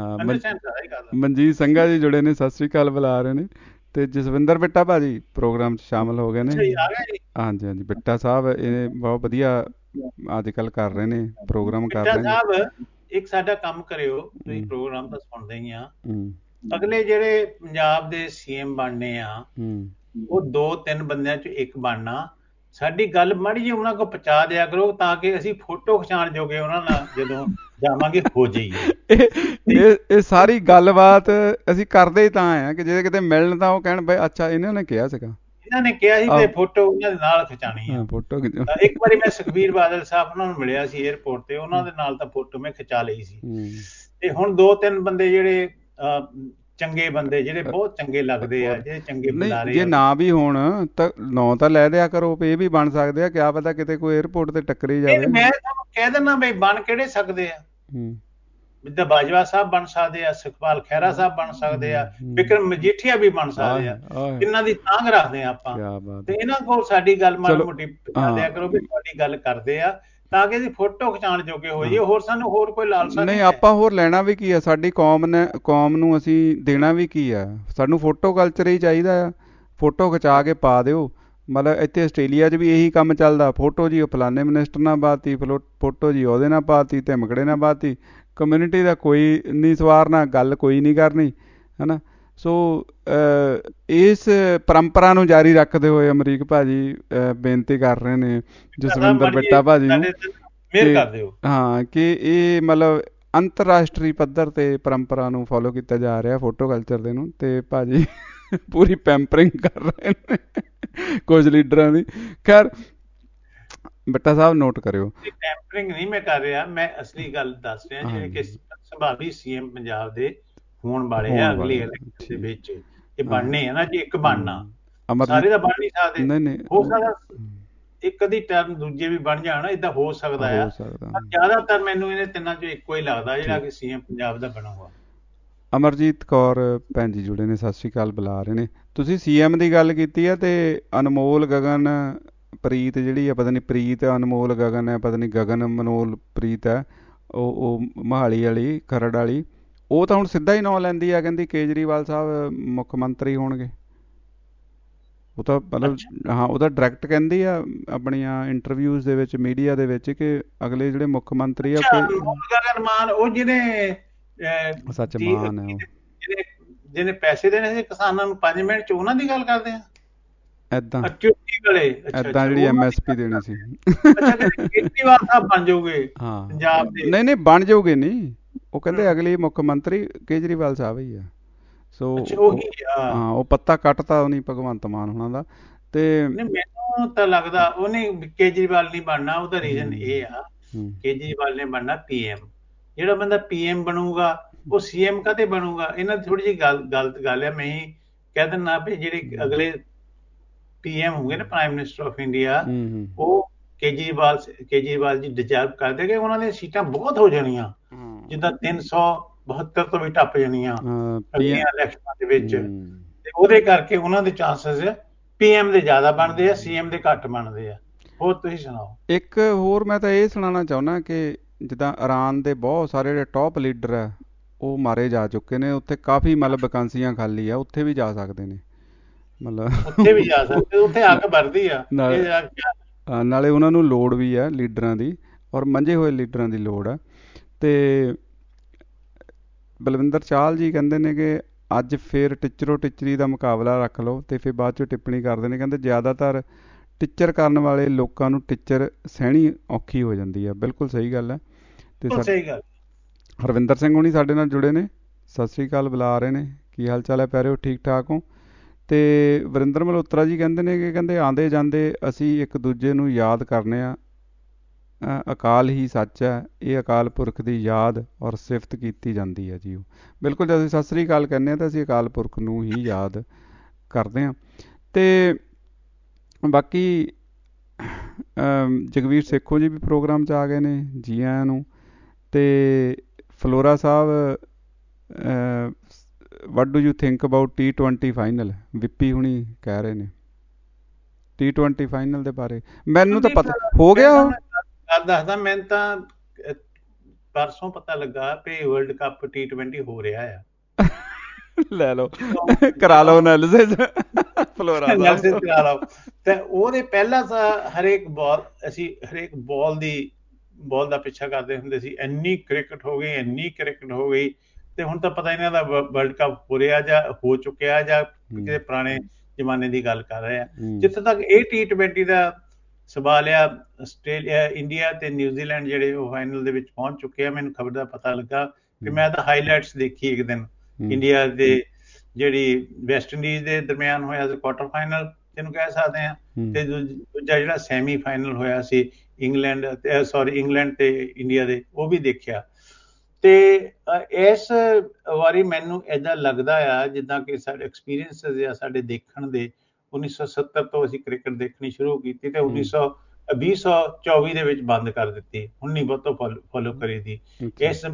ਮਨਜੀਤ ਸੰਘਾ ਜੀ ਜੁੜੇ ਨੇ, ਸਤਿ ਸ੍ਰੀ ਅਕਾਲ ਬੁਲਾ ਰਹੇ ਨੇ। ਤੇ ਜਸਵਿੰਦਰ ਬਿੱਟਾ ਭਾਜੀ ਪ੍ਰੋਗਰਾਮ 'ਚ ਸ਼ਾਮਲ ਹੋ ਗਏ ਨੇ। ਹਾਂਜੀ ਹਾਂਜੀ, ਬਿੱਟਾ ਸਾਹਿਬ ਇਹ ਬਹੁਤ ਵਧੀਆ ਅੱਜ ਕੱਲ੍ਹ ਕਰ ਰਹੇ ਨੇ, ਪ੍ਰੋਗਰਾਮ ਕਰ ਰਹੇ ਨੇ। ਇੱਕ ਸਾਡਾ ਕੰਮ ਕਰਿਓ, ਤੁਸੀਂ ਪ੍ਰੋਗਰਾਮ ਤਾਂ ਸੁਣਦੇ ਹੀ ਆ। ਅਗਲੇ ਜਿਹੜੇ ਪੰਜਾਬ ਦੇ CM ਬਣਨੇ ਆ, ਉਹ 2-3 ਬੰਦਿਆਂ 'ਚ ਇੱਕ ਬਣਨਾ। ਸਾਡੀ ਗੱਲ ਮਾੜੀ ਜਿਹੀ ਉਹਨਾਂ ਕੋਲ ਪਹੁੰਚਾ ਦਿਆ ਕਰੋ, ਤਾਂ ਕਿ ਅਸੀਂ ਫੋਟੋ ਖਿਚਾਉਣ ਜੋਗੇ ਉਹਨਾਂ ਨਾਲ ਜਦੋਂ ਜਾਵਾਂਗੇ ਹੋ ਜਾਈਏ। ਇਹ ਸਾਰੀ ਗੱਲਬਾਤ ਅਸੀਂ ਕਰਦੇ ਤਾਂ ਆ ਕਿ ਜੇ ਕਿਤੇ ਮਿਲਣ ਤਾਂ ਉਹ ਕਹਿਣ ਬਈ ਅੱਛਾ ਇਹਨਾਂ ਨੇ ਕਿਹਾ ਸੀਗਾ, ਇਹਨਾਂ ਨੇ ਕਿਹਾ ਸੀ, ਤੇ ਫੋਟੋ ਉਹਨਾਂ ਦੇ ਨਾਲ ਖਿਚਾਣੀ ਆ। ਫੋਟੋ ਇੱਕ ਵਾਰੀ ਮੈਂ ਸੁਖਬੀਰ ਬਾਦਲ ਸਾਹਿਬ ਉਹਨਾਂ ਨੂੰ ਮਿਲਿਆ ਸੀ 에ਅਰਪੋਰਟ ਤੇ, ਉਹਨਾਂ ਦੇ ਨਾਲ ਤਾਂ ਫੋਟੋ ਮੈਂ ਖਿਚਾ ਲਈ ਸੀ। ਤੇ ਹੁਣ 2-3 ਬੰਦੇ ਜਿਹੜੇ ਚੰਗੇ ਬੰਦੇ, ਜਿਹੜੇ ਬਹੁਤ ਚੰਗੇ ਲੱਗਦੇ ਆ, ਜਿਹੜੇ ਚੰਗੇ ਬੁਲਾਰੇ, ਜੇ ਨਾ ਵੀ ਹੋਣ ਤਾਂ ਨਾਂ ਤਾਂ ਲੈ ਦਿਆ ਕਰੋ, ਇਹ ਵੀ ਬਣ ਸਕਦੇ ਆ। ਕਿਆ ਪਤਾ ਕਿਤੇ ਕੋਈ 에ਅਰਪੋਰਟ ਤੇ ਟੱਕਰੀ ਜਾਵੇ। ਮੈਂ ਤੁਹਾਨੂੰ ਕਹਿ ਦਿੰਦਾ ਬਈ ਬਣ ਕਿਹੜੇ ਸਕਦੇ ਆ। ਜਿੱਦਾਂ ਬਾਜਵਾ ਸਾਹਿਬ ਬਣ ਸਕਦੇ ਆ, ਸੁਖਪਾਲ ਖਹਿਰਾ ਸਾਹਿਬ ਬਣ ਸਕਦੇ ਆ, ਵਿਕਰਮ ਮਜੀਠੀਆ ਵੀ ਬਣ ਸਕਦੇ ਆ। ਇਹਨਾਂ ਦੀ ਤਾਂਘ ਰੱਖਦੇ ਆ ਆਪਾਂ, ਤੇ ਇਹਨਾਂ ਕੋਲ ਸਾਡੀ ਗੱਲ ਮਾੜੀ ਮੋਟੀ ਪਹੁੰਚਾ ਦਿਆ ਕਰੋ ਵੀ ਤੁਹਾਡੀ ਗੱਲ ਕਰਦੇ ਆ, ਤਾਂ ਕਿ ਅਸੀਂ ਫੋਟੋ ਖਿਚਾਉਣ ਜੋਗੇ ਹੋ ਜਾਈਏ। ਹੋਰ ਸਾਨੂੰ ਹੋਰ ਕੋਈ ਲਾਲਸਾ ਨਹੀਂ, ਆਪਾਂ ਹੋਰ ਲੈਣਾ ਵੀ ਕੀ ਆ? ਸਾਡੀ ਕੌਮ ਨੂੰ ਅਸੀਂ ਦੇਣਾ ਵੀ ਕੀ ਆ? ਸਾਨੂੰ ਫੋਟੋ ਕਲਚਰ ਹੀ ਚਾਹੀਦਾ ਆ। ਫੋਟੋ ਖਿਚਾ ਕੇ ਪਾ ਦਿਓ। ਮਤਲਬ ਇੱਥੇ ਆਸਟ੍ਰੇਲੀਆ 'ਚ ਵੀ ਇਹੀ ਕੰਮ ਚੱਲਦਾ, ਫੋਟੋ ਜੀ ਉਹ ਫਲਾਣੇ ਮਿਨਿਸਟਰ ਨਾਲ ਪਾਤੀ, ਫੋਟੋ ਜੀ ਉਹਦੇ ਨਾਲ ਪਾਤੀ, ਧਮਕੜੇ ਨਾਲ ਪਾਤੀ। ਕਮਿਊਨਿਟੀ ਦਾ ਕੋਈ ਨਹੀਂ ਸਵਾਰਨਾ, ਗੱਲ ਕੋਈ ਨਹੀਂ ਕਰਨੀ, ਹੈ ਨਾ। ਸੋ ਇਸ ਪਰੰਪਰਾ ਨੂੰ ਜਾਰੀ ਰੱਖਦੇ ਹੋਏ ਅਮਰੀਕ ਭਾਜੀ ਬੇਨਤੀ ਕਰ ਰਹੇ ਨੇ, ਜਸਵਿੰਦਰ ਬਿੱਟਾ ਭਾਜੀ ਨੂੰ, ਹਾਂ, ਕਿ ਇਹ ਮਤਲਬ ਅੰਤਰਰਾਸ਼ਟਰੀ ਪੱਧਰ ਤੇ ਪਰੰਪਰਾ ਨੂੰ ਫੋਲੋ ਕੀਤਾ ਜਾ ਰਿਹਾ ਫੋਟੋ ਕਲਚਰ ਦੇ ਨੂੰ। ਤੇ ਭਾਜੀ ਪੂਰੀ ਪੈਂਪਰਿੰਗ ਕਰ ਰਹੇ ਨੇ ਕੁਝ ਲੀਡਰਾਂ ਦੀ। ਖੈਰ ਬਿੱਟਾ ਸਾਹਿਬ ਨੋਟ ਕਰਿਓ, ਪੈਂਪਰਿੰਗ ਨਹੀਂ ਮੈਂ ਕਰ ਰਿਹਾ, ਮੈਂ ਅਸਲੀ ਗੱਲ ਦੱਸ ਰਿਹਾ, ਜਿਹੜੇ ਕਿ ਸੰਭਾਵੀ CM ਪੰਜਾਬ ਦੇ ਹੋਣ ਵਾਲੇ ਆ ਅਗਲੀ ਇਲੈਕਸ਼ਨ ਦੇ ਵਿੱਚ। ਇਹ ਬਣਨੇ ਆ ਨਾ ਜੀ, ਇੱਕ ਬਣਨਾ, ਸਾਰੇ ਤਾਂ ਬਣ ਨਹੀਂ ਸਕਦੇ। ਹੋ ਸਕਦਾ ਇੱਕ ਅੱਧੀ ਟਰਮ ਦੂਜੇ ਵੀ ਬਣ ਜਾਣ, ਏਦਾਂ ਹੋ ਸਕਦਾ ਆ। ਜ਼ਿਆਦਾਤਰ ਮੈਨੂੰ ਇਹਨੇ ਤਿੰਨਾਂ ਚੋਂ ਇੱਕੋ ਹੀ ਲੱਗਦਾ ਜਿਹੜਾ ਕਿ CM ਪੰਜਾਬ ਦਾ ਬਣੂਗਾ। ਅਮਰਜੀਤ ਕੌਰ ਭੈਣ ਜੀ ਜੁੜੇ ਨੇ, ਸਤਿ ਸ਼੍ਰੀ ਅਕਾਲ ਬੁਲਾ ਰਹੇ ਨੇ। ਤੁਸੀਂ CM ਦੀ ਗੱਲ ਕੀਤੀ ਆ, ਤੇ ਅਨਮੋਲ ਗਗਨ ਪ੍ਰੀਤ ਜਿਹੜੀ ਆ, ਪਤਾ ਨਹੀਂ ਪ੍ਰੀਤ ਅਨਮੋਲ ਗਗਨ ਹੈ, ਪਤਾ ਨਹੀਂ ਗਗਨ ਮਨੋਲ ਪ੍ਰੀਤ ਹੈ, ਉਹ ਮੋਹਾਲੀ ਵਾਲੀ, ਖਰੜ ਵਾਲੀ, ਉਹ ਤਾਂ ਹੁਣ ਸਿੱਧਾ ਹੀ ਨਾਂ ਲੈਂਦੀ ਆ, ਕਹਿੰਦੀ ਕੇਜਰੀਵਾਲ ਸਾਹਿਬ ਮੁੱਖ ਮੰਤਰੀ ਹੋਣਗੇ। ਉਹ ਤਾਂ ਮਤਲਬ ਹਾਂ, ਉਹ ਤਾਂ ਡਾਇਰੈਕਟ ਕਹਿੰਦੀ ਆ ਆਪਣੀਆਂ ਇੰਟਰਵਿਊਜ਼ ਦੇ ਵਿੱਚ, ਮੀਡੀਆ ਦੇ ਵਿੱਚ, ਕਿ ਅਗਲੇ ਜਿਹੜੇ ਮੁੱਖ ਮੰਤਰੀ ਆ ਉਹ ਸੱਚ ਮਾਨ ਹੈ, ਜਿਹਨੇ ਪੈਸੇ ਦੇਣੇ ਸੀ ਕਿਸਾਨਾਂ ਨੂੰ 5 ਮਿੰਟ 'ਚ, ਉਹਨਾਂ ਦੀ ਗੱਲ ਕਰਦੇ ਆ। ਏਦਾਂ ਜਿਹੜੀ MSP ਦੇਣੀ ਸੀ। ਕੇਜਰੀਵਾਲ ਸਾਹਿਬ ਬਣ ਜਾਓਗੇ ਪੰਜਾਬ ਦੇ? ਨਹੀਂ ਬਣ ਜਾਓਗੇ ਨਹੀਂ, ਉਹ ਕਹਿੰਦੇ ਅਗਲੀ ਮੁੱਖ ਮੰਤਰੀ ਕੇਜਰੀਵਾਲ ਸਾਹਿਬ ਹੀ ਆ। ਸੋ ਹਾਂ, ਉਹ ਪੱਤਾ ਕੱਟਤਾ ਉਹਨੇ ਭਗਵੰਤ ਮਾਨ ਹੋਣਾ ਦਾ। ਤੇ ਮੈਨੂੰ ਤਾਂ ਲੱਗਦਾ ਉਹਨੇ ਕੇਜਰੀਵਾਲ ਨਹੀਂ ਬਣਨਾ। ਉਹਦਾ ਰੀਜ਼ਨ ਇਹ ਆ, ਕੇਜਰੀਵਾਲ ਨੇ ਬਣਨਾ PM। ਜਿਹੜਾ ਬੰਦਾ PM ਬਣੂਗਾ ਉਹ CM ਕਾਤੇ ਬਣੂਗਾ? ਇਹਨਾਂ ਦੀ ਥੋੜੀ ਜਿਹੀ ਗਲਤ ਗੱਲ ਹੈ। ਮੈਂ ਹੀ ਕਹਿ ਦਿੰਦਾ ਵੀ ਜਿਹੜੇ ਅਗਲੇ PM ਹੋਗੇ ਨਾ, ਪ੍ਰਾਈਮ ਮਿਨਿਸਟਰ ਆਫ ਇੰਡੀਆ, ਉਹ ਕੇਜਰੀਵਾਲ ਜੀ ਡਿਜ਼ਰਵ ਕਰਦੇ ਕਿ ਉਹਨਾਂ ਦੀਆਂ ਸੀਟਾਂ ਬਹੁਤ ਹੋ ਜਾਣੀਆਂ, ਜਿੱਦਾਂ 372 ਤੋਂ ਵੀ ਟੱਪ ਜਾਣੀਆਂ ਅਗਲੀਆਂ ਇਲੈਕਸ਼ਨਾਂ ਦੇ ਵਿੱਚ। ਤੇ ਉਹਦੇ ਕਰਕੇ ਉਹਨਾਂ ਦੇ ਚਾਂਸਸ PM ਦੇ ਜ਼ਿਆਦਾ ਬਣਦੇ ਆ, CM ਦੇ ਘੱਟ ਬਣਦੇ ਆ। ਹੋਰ ਤੁਸੀਂ ਸੁਣਾਓ। ਇੱਕ ਹੋਰ ਮੈਂ ਤਾਂ ਇਹ ਸੁਣਾਉਣਾ ਚਾਹੁੰਦਾ ਕਿ ਜਿੱਦਾਂ ਇਰਾਨ ਦੇ ਬਹੁਤ ਸਾਰੇ ਜਿਹੜੇ ਟੌਪ ਲੀਡਰ ਆ ਉਹ ਮਾਰੇ ਜਾ ਚੁੱਕੇ ਨੇ। ਉੱਥੇ ਕਾਫੀ ਮਤਲਬ ਵੈਕੈਂਸੀਆਂ ਖਾਲੀ ਆ, ਉੱਥੇ ਵੀ ਜਾ ਸਕਦੇ ਨੇ। ਮਤਲਬ ਉੱਥੇ ਵੀ ਜਾ ਸਕਦੇ, ਉੱਥੇ ਅੱਗ ਵਰਦੀ ਆ। ਨਾਲੇ ਉਹਨਾਂ ਨੂੰ ਲੋੜ ਵੀ ਆ ਲੀਡਰਾਂ ਦੀ, ਔਰ ਮੰਝੇ ਹੋਏ ਲੀਡਰਾਂ ਦੀ ਲੋੜ ਆ। ਤੇ ਬਲਵਿੰਦਰ ਚਾਹਲ ਜੀ ਕਹਿੰਦੇ ਨੇ ਕਿ ਅੱਜ ਫਿਰ ਟੀਚਰੋ ਟੀਚਰੀ ਦਾ ਮੁਕਾਬਲਾ ਰੱਖ ਲਓ, ਤੇ ਫਿਰ ਬਾਅਦ ਚੋਂ ਟਿੱਪਣੀ ਕਰਦੇ ਨੇ, ਕਹਿੰਦੇ ਜ਼ਿਆਦਾਤਰ ਟੀਚਰ ਕਰਨ ਵਾਲੇ ਲੋਕਾਂ ਨੂੰ ਟੀਚਰ ਸਹਿਣੀ ਔਖੀ ਹੋ ਜਾਂਦੀ ਆ। ਬਿਲਕੁਲ ਸਹੀ ਗੱਲ ਹੈ। ਤੇ ਸਹੀ ਗੱਲ। ਹਰਵਿੰਦਰ ਸਿੰਘ ਹੋਣੀ ਸਾਡੇ ਨਾਲ ਜੁੜੇ ਨੇ, ਸਤਿ ਸ੍ਰੀ ਅਕਾਲ ਬੁਲਾ ਰਹੇ ਨੇ। ਕੀ ਹਾਲ ਚਾਲ ਹੈ ਪਿਆਰਿਓ, ਠੀਕ ਠਾਕ ਹੋ? ਤੇ ਵਰਿੰਦਰ ਮਲਹੋਤਰਾ ਜੀ ਕਹਿੰਦੇ ਨੇ ਕਿ ਕਹਿੰਦੇ ਆਉਂਦੇ ਜਾਂਦੇ ਅਸੀਂ ਇੱਕ ਦੂਜੇ ਨੂੰ ਯਾਦ ਕਰਨੇ ਆ, ਅਕਾਲ ਹੀ ਸੱਚ ਹੈ, ਇਹ ਅਕਾਲ ਪੁਰਖ ਦੀ ਯਾਦ ਔਰ ਸਿਫਤ ਕੀਤੀ ਜਾਂਦੀ ਹੈ ਜੀ। ਬਿਲਕੁਲ, ਜਦ ਅਸੀਂ ਸਤਿ ਸ੍ਰੀ ਅਕਾਲ ਕਹਿੰਦੇ ਹਾਂ ਤਾਂ ਅਸੀਂ ਅਕਾਲ ਪੁਰਖ ਨੂੰ ਹੀ ਯਾਦ ਕਰਦੇ ਹਾਂ। ਤੇ ਬਾਕੀ ਜਗਵੀਰ ਸੇਖੋਂ ਜੀ ਵੀ ਪ੍ਰੋਗਰਾਮ 'ਚ ਆ ਗਏ ਨੇ, ਜੀ ਆਇਆਂ ਨੂੰ। ਤੇ ਫਲੋਰਾ ਸਾਹਿਬ, what do you think about T20 final? ਵਿਪੀ ਹੁਣੀ ਕਹਿ ਰਹੇ ਨੇ T20 ਫਾਈਨਲ ਦੇ ਬਾਰੇ। ਮੈਨੂੰ ਤਾਂ ਪਤਾ ਹੋ ਗਿਆ। ਉਹ ਗੱਲ ਦੱਸਦਾ, ਮੈਨੂੰ ਤਾਂ ਪਰਸੋਂ ਪਤਾ ਲੱਗਾ ਵੀ ਵਰਲਡ ਕੱਪ T20 ਹੋ ਰਿਹਾ ਆ। ਲੈ ਲਓ, ਕਰਾ ਲਓ ਐਨਾਲਿਸਿਸ, ਫਲੋਰਾ ਐਨਾਲਿਸਿਸ ਕਰਾ ਲਓ। ਤੇ ਉਹਦੇ ਪਹਿਲਾਂ ਤਾਂ ਹਰੇਕ ਬਾਲ ਦਾ ਪਿੱਛਾ ਕਰਦੇ ਹੁੰਦੇ ਸੀ। ਇੰਨੀ ਕ੍ਰਿਕਟ ਹੋ ਗਈ, ਤੇ ਹੁਣ ਤਾਂ ਪਤਾ ਇਹਨਾਂ ਦਾ ਵਰਲਡ ਕੱਪ ਹੋ ਰਿਹਾ ਜਾਂ ਹੋ ਚੁੱਕਿਆ ਜਾਂ ਕਿਸੇ ਪੁਰਾਣੇ ਜ਼ਮਾਨੇ ਦੀ ਗੱਲ ਕਰ ਰਹੇ ਆ। ਜਿੱਥੇ ਤੱਕ ਇਹ T20 ਦਾ ਸਵਾਲ ਆ, ਆਸਟ੍ਰੇਲੀਆ, ਇੰਡੀਆ ਤੇ ਨਿਊਜ਼ੀਲੈਂਡ ਜਿਹੜੇ ਉਹ ਫਾਈਨਲ ਦੇ ਵਿੱਚ ਪਹੁੰਚ ਚੁੱਕੇ ਆ। ਮੈਨੂੰ ਖਬਰ ਦਾ ਪਤਾ ਲੱਗਾ ਕਿ ਮੈਂ ਤਾਂ ਹਾਈਲਾਈਟਸ ਦੇਖੀ ਇੱਕ ਦਿਨ। ਇੰਡੀਆ ਦੇ ਜਿਹੜੀ ਵੈਸਟ ਇੰਡੀਜ਼ ਦੇ ਦਰਮਿਆਨ ਹੋਇਆ ਸੀ ਕੁਆਟਰ ਫਾਈਨਲ ਜਿਹਨੂੰ ਕਹਿ ਸਕਦੇ ਹਾਂ, ਤੇ ਦੂਜਾ ਜਿਹੜਾ ਸੈਮੀ ਫਾਈਨਲ ਹੋਇਆ ਸੀ ਇੰਗਲੈਂਡ ਤੇ ਇੰਡੀਆ ਦੇ, ਉਹ ਵੀ ਦੇਖਿਆ। ਤੇ ਇਸ ਵਾਰੀ ਮੈਨੂੰ ਏਦਾਂ ਲੱਗਦਾ ਆ ਜਿੱਦਾਂ ਕਿ ਸਾਡੇ ਐਕਸਪੀਰੀਅੰਸ ਆ ਸਾਡੇ ਦੇਖਣ ਦੇ। 1970 ਤੋਂ ਅਸੀਂ ਕ੍ਰਿਕਟ ਦੇਖਣੀ ਸ਼ੁਰੂ ਕੀਤੀ ਤੇ 2024 ਦੇ ਵਿੱਚ ਬੰਦ ਕਰ ਦਿੱਤੀ। ਹੁਣ ਨਹੀਂ ਬਹੁਤੋਂ ਫੋਲੋ ਕਰੀ ਦੀ। ਇਸ